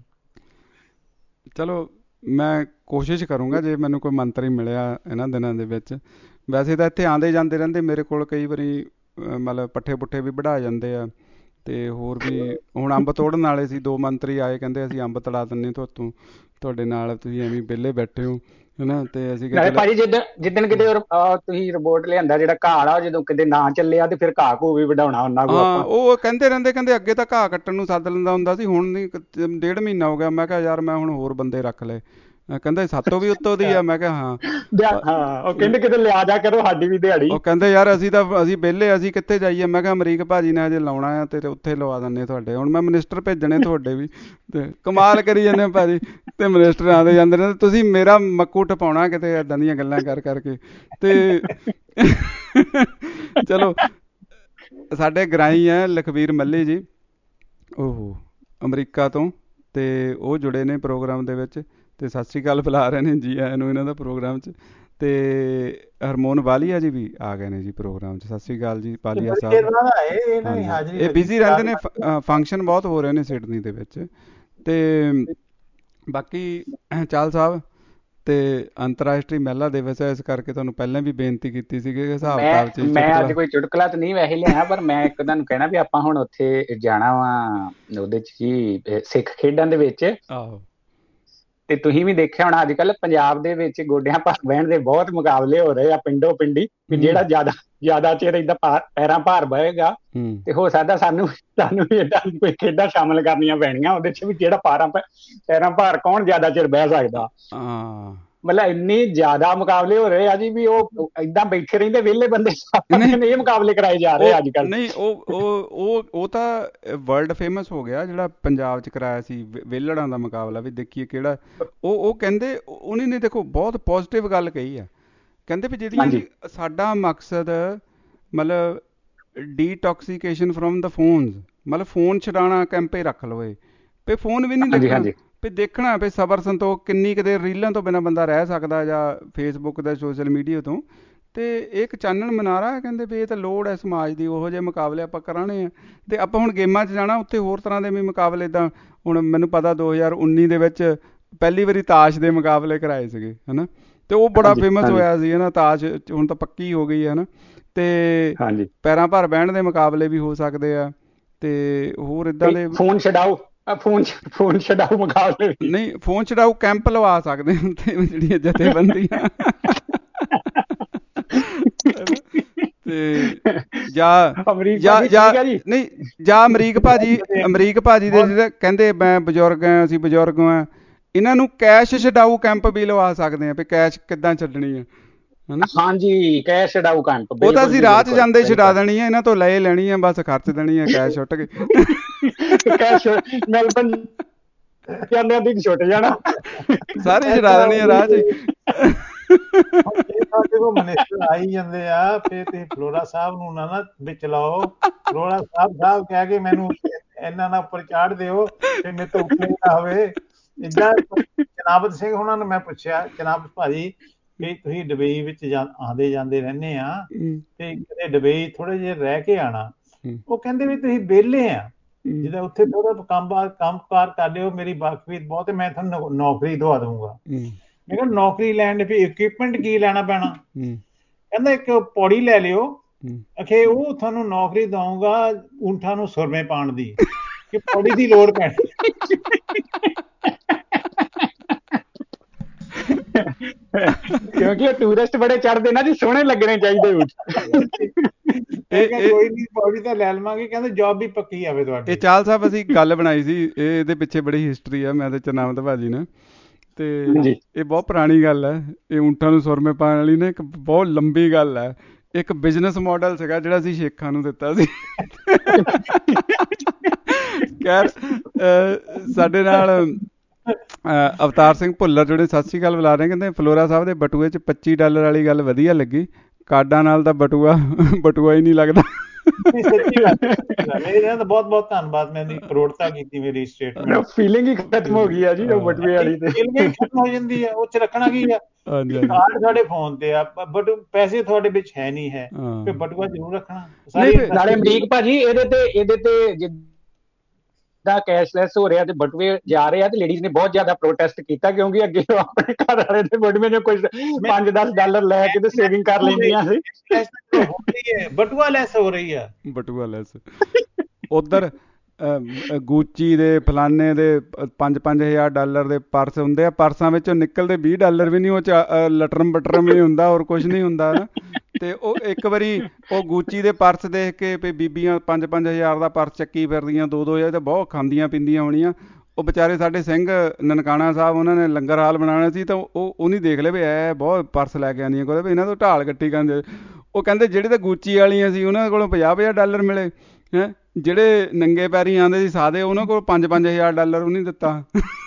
ਚਲੋ ਮੈਂ ਕੋਸ਼ਿਸ਼ ਕਰੂੰਗਾ ਜੇ ਮੈਨੂੰ ਕੋਈ ਮੰਤਰੀ ਮਿਲਿਆ ਇਹਨਾਂ ਦਿਨਾਂ ਦੇ ਵਿੱਚ। ਵੈਸੇ ਤਾਂ ਇੱਥੇ ਆਉਂਦੇ ਜਾਂਦੇ ਰਹਿੰਦੇ ਮੇਰੇ ਕੋਲ, ਕਈ ਵਾਰੀ ਮਤਲਬ ਪੱਠੇ ਪੁੱਠੇ ਵੀ ਵਢਾ ਜਾਂਦੇ ਆ, ਤੇ ਹੋਰ ਵੀ ਹੁਣ ਅੰਬ ਤੋੜਨ ਵਾਲੇ ਸੀ, 2 ਮੰਤਰੀ ਆਏ, ਕਹਿੰਦੇ ਅਸੀਂ ਅੰਬ ਤੜਾ ਦਿੰਦੇ ਤੁਹਾਡੇ ਨਾਲ, ਤੁਸੀਂ ਐਵੇਂ ਵਿਹਲੇ ਬੈਠੇ ਹੋ ਹਨਾ। ਤੇ ਅਸੀਂ ਭਾਜੀ ਜਿੱਦਣ ਕਿਤੇ ਤੁਸੀਂ ਰਿਪੋਰਟ ਲਿਆਂਦਾ ਜਿਹੜਾ ਘਾਹ ਆ, ਜਦੋਂ ਕਿਤੇ ਨਾ ਚੱਲਿਆ ਤੇ ਫਿਰ ਘਾਹ ਘੂ ਵੀ ਵਢਾਉਣਾ ਉਹਨਾਂ ਕੋਲ। ਹਾਂ, ਉਹ ਕਹਿੰਦੇ ਰਹਿੰਦੇ, ਕਹਿੰਦੇ ਅੱਗੇ ਤਾਂ ਘਾਹ ਕੱਟਣ ਨੂੰ ਸੱਦ ਲੈਂਦਾ ਹੁੰਦਾ ਸੀ, ਹੁਣ ਨਹੀਂ, 1.5 ਮਹੀਨਾ ਹੋ ਗਿਆ। ਮੈਂ ਕਿਹਾ ਯਾਰ ਮੈਂ ਹੁਣ ਹੋਰ ਬੰਦੇ ਰੱਖ ਲਏ। ਕਹਿੰਦੇ ਸਾਤੋਂ ਵੀ ਉੱਤੋਂ ਦੀ ਆ। ਮੈਂ ਕਿਹਾ ਹਾਂ, ਉਹ ਕਹਿੰਦੇ ਕਿਤੇ ਲਿਆ ਜਾ ਕਰੋ ਸਾਡੀ ਵੀ ਦਿਹਾੜੀ। ਉਹ ਕਹਿੰਦੇ ਯਾਰ ਅਸੀਂ ਵਿਹਲੇ, ਅਸੀਂ ਕਿੱਥੇ ਜਾਈਏ। ਮੈਂ ਕਿਹਾ ਅਮਰੀਕ ਭਾਜੀ ਨੇ ਅਜੇ ਲਾਉਣਾ ਆ ਤੇ ਉੱਥੇ ਲਵਾ ਦਿੰਦੇ ਤੁਹਾਡੇ। ਹੁਣ ਮੈਂ ਮਿਨਿਸਟਰ ਭੇਜਣੇ ਤੁਹਾਡੇ ਵੀ, ਤੇ ਕਮਾਲ ਕਰੀ ਜਾਂਦੇ ਭਾਜੀ, ਤੇ ਮਿਨਿਸਟਰ ਆਉਂਦੇ ਜਾਂਦੇ ਨੇ, ਤੁਸੀਂ ਮੇਰਾ ਮੱਕੂ ਟਪਾਉਣਾ ਕਿਤੇ ਏਦਾਂ ਦੀਆਂ ਗੱਲਾਂ ਕਰਕੇ। ਤੇ ਚਲੋ ਸਾਡੇ ਗਰਾਈ ਆ ਲਖਵੀਰ ਮੱਲੀ ਜੀ, ਉਹ ਅਮਰੀਕਾ ਤੋਂ, ਤੇ ਉਹ ਜੁੜੇ ਨੇ ਪ੍ਰੋਗਰਾਮ ਦੇ ਵਿੱਚ, ਤੇ ਸਤਿ ਸ਼੍ਰੀ ਅਕਾਲ ਬੁਲਾ ਰਹੇ ਨੇ ਜੀ ਆਇਆਂ ਨੂੰ ਇਹਨਾਂ ਦਾ ਪ੍ਰੋਗਰਾਮ 'ਚ। ਤੇ ਹਰਮੋਨ ਵਾਲੀਆ ਜੀ ਵੀ ਆ ਗਏ ਨੇ ਜੀ ਪ੍ਰੋਗਰਾਮ 'ਚ। ਸਤਿ ਸ਼੍ਰੀ ਅਕਾਲ ਜੀ ਵਾਲੀਆ ਸਾਹਿਬ। ਇਹ ਬਿਜ਼ੀ ਰਹਿੰਦੇ ਨੇ, ਫੰਕਸ਼ਨ ਬਹੁਤ ਹੋ ਰਹੇ ਨੇ ਸਿਡਨੀ ਦੇ ਵਿੱਚ। ਤੇ ਬਾਕੀ ਚਾਲ ਸਾਹਿਬ, ਤੇ ਅੰਤਰਰਾਸ਼ਟਰੀ ਮਹਿਲਾ ਦਿਵਸ ਹੈ, ਇਸ ਕਰਕੇ ਤੁਹਾਨੂੰ ਪਹਿਲਾਂ ਵੀ ਬੇਨਤੀ ਕੀਤੀ ਸੀ ਕਿ ਹਿਸਾਬ ਕਿਤਾਬ 'ਚ। ਮੈਂ ਅੱਜ ਕੋਈ ਚੁਟਕਲਾ ਤਾਂ ਨਹੀਂ ਵੈਸੇ ਲਿਆ, ਪਰ ਮੈਂ ਇੱਕ ਤੁਹਾਨੂੰ ਕਹਿਣਾ ਵੀ ਆਪਾਂ ਹੁਣ ਉੱਥੇ ਜਾਣਾ ਵਾ, ਉਹਦੇ 'ਚ ਜੀ ਸਿੱਖ ਖੇਡਾਂ ਦੇ ਵਿੱਚ। ਆਹੋ, ਤੇ ਤੁਸੀਂ ਵੀ ਦੇਖਿਆ ਹੋਣਾ ਅੱਜ ਕੱਲ੍ਹ ਪੰਜਾਬ ਦੇ ਵਿੱਚ ਗੋਡਿਆਂ ਭਾਰ ਬਹਿਣ ਦੇ ਬਹੁਤ ਮੁਕਾਬਲੇ ਹੋ ਰਹੇ ਆ ਪਿੰਡੋ ਪਿੰਡੀ, ਵੀ ਜਿਹੜਾ ਜ਼ਿਆਦਾ ਚਿਰ ਏਦਾਂ ਪੈਰਾਂ ਭਾਰ ਬਹੇਗਾ, ਤੇ ਹੋ ਸਕਦਾ ਸਾਨੂੰ ਵੀ ਏਦਾਂ ਕੋਈ ਖੇਡਾਂ ਸ਼ਾਮਲ ਕਰਨੀਆਂ ਪੈਣੀਆਂ ਉਹਦੇ 'ਚ ਵੀ, ਜਿਹੜਾ ਪੈਰਾਂ ਭਾਰ ਕੌਣ ਜ਼ਿਆਦਾ ਚਿਰ ਬਹਿ ਸਕਦਾ। ਮਤਲਬ ਇੰਨੇ ਜ਼ਿਆਦਾ ਮੁਕਾਬਲੇ ਹੋ ਰਹੇ ਆ ਜੀ ਵੀ ਉਹ ਏਦਾਂ ਬੈਠੇ ਰਹਿੰਦੇ ਵਿਹਲੇ ਬੰਦੇ ਨੇ ਇਹ ਮੁਕਾਬਲੇ ਕਰਾਏ ਜਾ ਰਹੇ ਅੱਜ ਕੱਲ੍ਹ। ਨਹੀਂ ਉਹ ਤਾਂ ਵਰਲਡ ਫੇਮਸ ਹੋ ਗਿਆ ਜਿਹੜਾ ਪੰਜਾਬ 'ਚ ਕਰਾਇਆ ਸੀ ਵਿਹਲੜਾਂ ਦਾ ਮੁਕਾਬਲਾ, ਵੀ ਦੇਖੀਏ ਕਿਹੜਾ। ਉਹ ਕਹਿੰਦੇ ਉਹਨੇ ਨੇ ਦੇਖੋ ਬਹੁਤ ਪੋਜ਼ਿਟਿਵ ਗੱਲ ਕਹੀ ਆ, ਕਹਿੰਦੇ ਵੀ ਜਿਹੜੀ ਸਾਡਾ ਮਕਸਦ ਮਤਲਬ ਡੀਟੌਕਸੀਕੇਸ਼ਨ ਫਰੋਮ ਦਾ ਫੋਨਸ, ਮਤਲਬ ਫੋਨ ਛਡਾਉਣਾ ਕੈਂਪੇ ਰੱਖ ਲਓ ਇਹ ਵੀ ਫੋਨ ਵੀ ਨਹੀਂ ਦੇਖਣਾ, ਵੀ ਦੇਖਣਾ ਵੀ ਸਬਰ ਸੰਤੋਖ ਕਿੰਨੀ ਕੁ ਰੀਲਾਂ ਤੋਂ ਬਿਨਾਂ ਬੰਦਾ ਰਹਿ ਸਕਦਾ ਜਾਂ ਫੇਸਬੁੱਕ ਦਾ ਸੋਸ਼ਲ ਮੀਡੀਆ ਤੋਂ। ਤੇ ਇਹ ਇੱਕ ਚਾਨਣ ਮਨਾਰਾ ਕਹਿੰਦੇ ਵੀ ਇਹ ਤਾਂ ਲੋੜ ਹੈ ਸਮਾਜ ਦੀ, ਉਹੋ ਜਿਹੇ ਮੁਕਾਬਲੇ ਆਪਾਂ ਕਰਾਣੇ ਆ। ਤੇ ਆਪਾਂ ਹੁਣ ਗੇਮਾਂ 'ਚ ਜਾਣਾ, ਉੱਥੇ ਹੋਰ ਤਰ੍ਹਾਂ ਦੇ ਵੀ ਮੁਕਾਬਲੇ, ਇੱਦਾਂ ਹੁਣ ਮੈਨੂੰ ਪਤਾ 2019 ਦੇ ਵਿੱਚ ਪਹਿਲੀ ਵਾਰੀ ਤਾਸ਼ ਦੇ ਮੁਕਾਬਲੇ ਕਰਾਏ ਸੀਗੇ ਹੈ ਨਾ, ਤੇ ਉਹ ਬੜਾ ਫੇਮਸ ਹੋਇਆ ਸੀ ਹੈ ਨਾ। ਤਾਸ਼ ਹੁਣ ਤਾਂ ਪੱਕੀ ਹੋ ਗਈ ਹੈ ਨਾ, ਤੇ ਪੈਰਾਂ ਭਰ ਬਹਿਣ ਦੇ ਮੁਕਾਬਲੇ ਵੀ ਹੋ ਸਕਦੇ ਆ, ਤੇ ਹੋਰ ਇੱਦਾਂ ਦੇ ਫੋਨ ਛਡਾਓ ਮੁਕਾਬਲੇ, ਨਹੀਂ ਫੋਨ ਛਡਾਓ ਕੈਂਪ ਲਵਾ ਸਕਦੇ ਹਾਂ ਜਿਹੜੀਆਂ ਜਥੇਬੰਦੀਆਂ ਤੇ ਜਾਂ ਅਮਰੀਕ ਭਾਜੀ ਦੇ ਜਿਹੜੇ ਕਹਿੰਦੇ ਮੈਂ ਬਜ਼ੁਰਗ ਆ, ਅਸੀਂ ਬਜ਼ੁਰਗ ਆ, ਇਹਨਾਂ ਨੂੰ ਕੈਸ਼ ਛਡਾਊ ਕੈਂਪ ਵੀ ਲਵਾ ਸਕਦੇ ਆ ਵੀ ਕੈਸ਼ ਕਿੱਦਾਂ ਛੱਡਣੀ ਆ। ਹਾਂਜੀ, ਕੈਸ਼ ਛਡਾਊ ਕੈਂਪ ਉਹ ਤਾਂ ਅਸੀਂ ਰਾਹ 'ਚ ਜਾਂਦੇ ਛਡਾ ਦੇਣੀ ਆ, ਇਹਨਾਂ ਤੋਂ ਲੈ ਲੈਣੀ ਆ, ਬਸ ਖਰਚ ਦੇਣੀ ਆ ਕੈਸ਼ ਛੁੱਟ ਕੇ। ਕੈਸ਼ ਮੈਲਬਨ ਜਾਂਦੇ ਦੀ ਛੁੱਟ ਜਾਣਾ, ਸਾਰੇ ਛਡਾ ਦੇਣੀ ਆ ਰਾਹ 'ਚ। ਸਾਡੇ ਕੋਲ ਮਨਿਸਟਰ ਆਈ ਜਾਂਦੇ ਆ, ਫਿਰ ਤੁਸੀਂ ਫਲੋਰਾ ਸਾਹਿਬ ਨੂੰ ਨਾ ਵਿੱਚ ਲਾਓ, ਫਲੋਰਾ ਸਾਹਿਬ ਕਹਿ ਕੇ ਮੈਨੂੰ ਇਹਨਾਂ ਨਾਲ ਉੱਪਰ ਚਾੜ ਦਿਓ ਤੇ ਮੇਰੇ ਤੋਂ ਉੱਪਰ ਨਾ ਹੋਵੇ। ਏਦਾਂ ਜਨਾਬਤ ਸਿੰਘ ਉਹਨਾਂ ਨੂੰ ਮੈਂ ਪੁੱਛਿਆ, ਜਨਾਬਤ ਭਾਜੀ ਵੀ ਤੁਸੀਂ ਡਬਈ ਵਿੱਚ ਆਉਂਦੇ ਜਾਂਦੇ ਰਹਿੰਦੇ ਆ ਤੇ ਕਿਤੇ ਡਬਈ ਥੋੜੇ ਜਿਹੇ ਰਹਿ ਕੇ ਆਉਣਾ, ਉਹ ਕਹਿੰਦੇ ਵੀ ਤੁਸੀਂ ਵਿਹਲੇ ਆ, ਜਿੱਦਾਂ ਉੱਥੇ ਥੋੜਾ ਕੰਮਕਾਰ ਕਰ ਲਿਓ, ਮੇਰੀ ਬਾਕੀ ਬਹੁਤ, ਮੈਂ ਤੁਹਾਨੂੰ ਨੌਕਰੀ ਦਵਾ ਦਊਂਗਾ। ਮੈਂ ਕਿਹਾ ਨੌਕਰੀ ਲੈਣ ਲਈ ਇਕਵਿਪਮੈਂਟ ਕੀ ਲੈਣਾ ਪੈਣਾ? ਕਹਿੰਦਾ ਇੱਕ ਪੌੜੀ ਲੈ ਲਿਓ, ਅਖੇ ਉਹ ਤੁਹਾਨੂੰ ਨੌਕਰੀ ਦਊਂਗਾ ਊਂਠਾਂ ਨੂੰ ਸੁਰਮੇ ਪਾਉਣ ਦੀ, ਕਿ ਪੌੜੀ ਦੀ ਲੋੜ ਪੈਣੀ। ਕਿਉਂਕਿ ਉਹ ਟੂਰਿਸਟ ਬੜੇ ਚੜਦੇ ਨਾ ਜੀ, ਸੋਹਣੇ ਲੱਗਣੇ ਚਾਹੀਦੇ ਊਂਠ। ਕੋਈ ਨਹੀਂ ਪੌੜੀ ਤਾਂ ਲੈ ਲਵਾਂਗੇ, ਕਹਿੰਦੇ ਜੌਬ ਵੀ ਪੱਕੀ ਆਵੇ ਤੁਹਾਡੀ। ਇਹ ਚਾਲ ਸਾਹਿਬ ਅਸੀਂ ਗੱਲ ਬਣਾਈ ਸੀ, ਇਹਦੇ ਪਿੱਛੇ ਬੜੀ ਹਿਸਟਰੀ ਆ, ਮੈਂ ਤੇ ਚਰਨਾਮਤ ਭਾਜੀ ਨੇ, ਤੇ ਇਹ ਬਹੁਤ ਪੁਰਾਣੀ ਗੱਲ ਹੈ। ਇਹ ਊਂਠਾਂ ਨੂੰ ਸੁਰਮੇ ਪਾਉਣ ਵਾਲੀ ਨੇ ਇੱਕ ਬਹੁਤ ਲੰਬੀ ਗੱਲ ਹੈ। ਇੱਕ ਬਿਜ਼ਨਸ ਮਾਡਲ ਸੀਗਾ ਜਿਹੜਾ ਅਸੀਂ ਸ਼ੇਖਾਂ ਨੂੰ ਦਿੱਤਾ ਸੀ। ਖੈਰ ਸਾਡੇ ਨਾਲ ਅਵਤਾਰ ਸਿੰਘ ਭੁੱਲਰ ਜਿਹੜੇ ਸਤਿ ਸ਼੍ਰੀ ਅਕਾਲ ਬੁਲਾ ਰਹੇ, ਕਹਿੰਦੇ ਫਲੋਰਾ ਸਾਹਿਬ ਦੇ ਬਟੂਏ 'ਚ $25 ਵਾਲੀ ਗੱਲ ਵਧੀਆ ਲੱਗੀ, ਕਾਰਡਾਂ ਨਾਲ ਤਾਂ ਬਟੂਆ ਹੀ ਨਹੀਂ ਲੱਗਦਾ। ਇਹਨਾਂ ਦਾ ਬਹੁਤ ਬਹੁਤ ਧੰਨਵਾਦ, ਮੈਨੂੰ ਕਰੋੜਤਾ ਕੀਤੀ ਮੇਰੀ ਸਟੇਟਮੈਂਟ। ਫੀਲਿੰਗ ਹੀ ਖਤਮ ਹੋ ਗਈ ਆ ਜੀ ਉਹ ਬਟੂਏ ਵਾਲੀ, ਤੇ ਫੀਲਿੰਗ ਖਤਮ ਹੋ ਜਾਂਦੀ ਆ। ਉਹ 'ਚ ਰੱਖਣਾ ਕੀ ਆ, ਕਾਰਡ ਤੁਹਾਡੇ ਫੋਨ ਤੇ ਆ, ਬਟ ਪੈਸੇ ਤੁਹਾਡੇ ਵਿੱਚ ਹੈ ਨਹੀਂ ਹੈ, ਤੇ ਬਟੂਆ ਜ਼ਰੂਰ ਰੱਖਣਾ। ਨਾਲੇ ਅਮਰੀਕ ਭਾਜੀ ਇਹਦੇ ਤੇ ਜਿੱਦਾਂ ਕੈਸ਼ਲੈਸ ਹੋ ਰਿਹਾ ਤੇ ਬਟੂਏ ਜਾ ਰਹੇ ਆ, ਤੇ ਲੇਡੀਜ਼ ਨੇ ਬਹੁਤ ਜ਼ਿਆਦਾ ਪ੍ਰੋਟੈਸਟ ਕੀਤਾ, ਕਿਉਂਕਿ ਅੱਗੇ ਆਪਣੇ ਘਰ ਵਾਲੇ ਦੇ ਬਟੂਏ ਨੇ ਕੁਝ $5-10 ਲੈ ਕੇ ਤੇ ਸੇਵਿੰਗ ਕਰ ਲੈਂਦੀਆਂ ਸੀ। ਬਟੂਆ ਲੈਸ ਹੋ ਰਹੀ ਆ, ਬਟੂਆ ਲੈਸ। ਉਧਰ ਗੂਚੀ ਦੇ ਫਲਾਨੇ ਦੇ $5,000 ਦੇ ਪਰਸ ਹੁੰਦੇ ਆ, ਪਰਸਾਂ ਵਿੱਚੋਂ ਨਿਕਲਦੇ $20 ਵੀ ਨਹੀਂ, ਉਹ 'ਚ ਲਟਰਮ ਬਟਰਮ ਹੀ ਹੁੰਦਾ, ਹੋਰ ਕੁਛ ਨਹੀਂ ਹੁੰਦਾ ਨਾ। ਤੇ ਉਹ ਇੱਕ ਵਾਰੀ ਉਹ ਗੂਚੀ ਦੇ ਪਰਸ ਦੇਖ ਕੇ ਵੀ ਬੀਬੀਆਂ 5,000 ਦਾ ਪਰਸ ਚੱਕੀ ਫਿਰਦੀਆਂ, 2,000 ਤੇ ਬਹੁਤ ਖਾਂਦੀਆਂ ਪੀਂਦੀਆਂ ਹੋਣੀਆਂ। ਉਹ ਵਿਚਾਰੇ ਸਾਡੇ ਸਿੰਘ ਨਨਕਾਣਾ ਸਾਹਿਬ, ਉਹਨਾਂ ਨੇ ਲੰਗਰ ਹਾਲ ਬਣਾਉਣਾ ਸੀ, ਤਾਂ ਉਹ ਨਹੀਂ ਦੇਖ ਲਏ ਵੀ ਇਹ ਬਹੁਤ ਪਰਸ ਲੈ ਕੇ ਆਉਂਦੀਆਂ, ਕੋਲ ਵੀ ਇਹਨਾਂ ਤੋਂ ਢਾਲ ਕੱਟੀ ਕਰਦੇ। ਉਹ ਕਹਿੰਦੇ ਜਿਹੜੇ ਤਾਂ ਗੂਚੀ ਵਾਲੀਆਂ ਸੀ ਉਹਨਾਂ ਕੋਲੋਂ $50,000 ਮਿਲੇ, ਹੈਂ ਜਿਹੜੇ ਨੰਗੇ ਪੈਰੀ ਆਉਂਦੇ ਸੀ ਸਾਦੇ, ਉਹਨਾਂ ਕੋਲ $5,000 ਉਹ ਨਹੀਂ ਦਿੱਤਾ।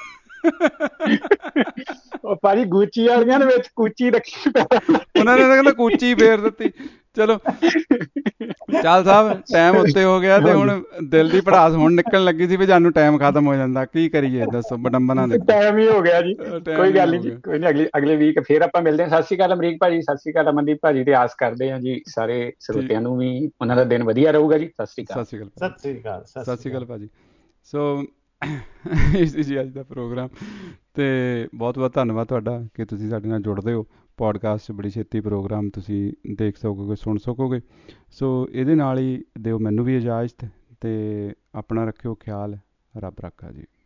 ਉਹ ਭਾਜੀ ਗੂਚੀ ਵਾਲੀਆਂ ਦੇ ਵਿੱਚ ਕੂਚੀ ਰੱਖੀ, ਉਹਨਾਂ ਨੇ ਕਹਿੰਦਾ ਕੂਚੀ ਫੇਰ ਦਿੱਤੀ। ਚਲੋ ਚਾਲ ਸਾਹਿਬ ਟਾਈਮ ਉੱਤੇ ਹੋ ਗਿਆ, ਤੇ ਹੁਣ ਦਿਲ ਦੀ ਭੜਾਸ ਹੁਣ ਨਿਕਲਣ ਲੱਗੀ ਸੀ ਵੀ ਸਾਨੂੰ ਟਾਈਮ ਖਤਮ ਹੋ ਜਾਂਦਾ, ਕੀ ਕਰੀਏ ਦੱਸੋ, ਬਡੰਬਨਾ ਦੇ ਟਾਈਮ ਹੀ ਹੋ ਗਿਆ ਜੀ। ਕੋਈ ਗੱਲ ਨਹੀਂ ਜੀ, ਕੋਈ ਨਹੀਂ, ਅਗਲੇ ਵੀਕ ਫੇਰ ਆਪਾਂ ਮਿਲਦੇ ਹਾਂ। ਸਤਿ ਸ਼੍ਰੀ ਅਕਾਲ ਅਮਰੀਕ ਭਾਜੀ, ਸਤਿ ਸ਼੍ਰੀ ਅਕਾਲ ਅਮਨਦੀਪ ਭਾਜੀ, ਤੇ ਆਸ ਕਰਦੇ ਹਾਂ ਜੀ ਸਾਰੇ ਸਰੋਤਿਆਂ ਨੂੰ ਵੀ ਉਹਨਾਂ ਦਾ ਦਿਨ ਵਧੀਆ ਰਹੂਗਾ ਜੀ। ਸਤਿ ਸ਼੍ਰੀ ਅਕਾਲ। ਸਤਿ ਸ਼੍ਰੀ ਅਕਾਲ ਭਾਜੀ। ਸੋ ਇਹ ਸੀ ਜੀ ਅੱਜ ਦਾ ਪ੍ਰੋਗਰਾਮ, ਤੇ ਬਹੁਤ ਬਹੁਤ ਧੰਨਵਾਦ ਤੁਹਾਡਾ ਕਿ ਤੁਸੀਂ ਸਾਡੇ ਨਾਲ ਜੁੜਦੇ ਹੋ। ਪੋਡਕਾਸਟ 'ਚ ਬੜੀ ਛੇਤੀ ਪ੍ਰੋਗਰਾਮ ਤੁਸੀਂ ਦੇਖ ਸਕੋਗੇ, ਸੁਣ ਸਕੋਗੇ। ਸੋ ਇਹਦੇ ਨਾਲ ਹੀ ਦਿਓ ਮੈਨੂੰ ਵੀ ਇਜਾਜ਼ਤ, ਤੇ ਆਪਣਾ ਰੱਖਿਓ ਖਿਆਲ। ਰੱਬ ਰਾਖਾ ਜੀ।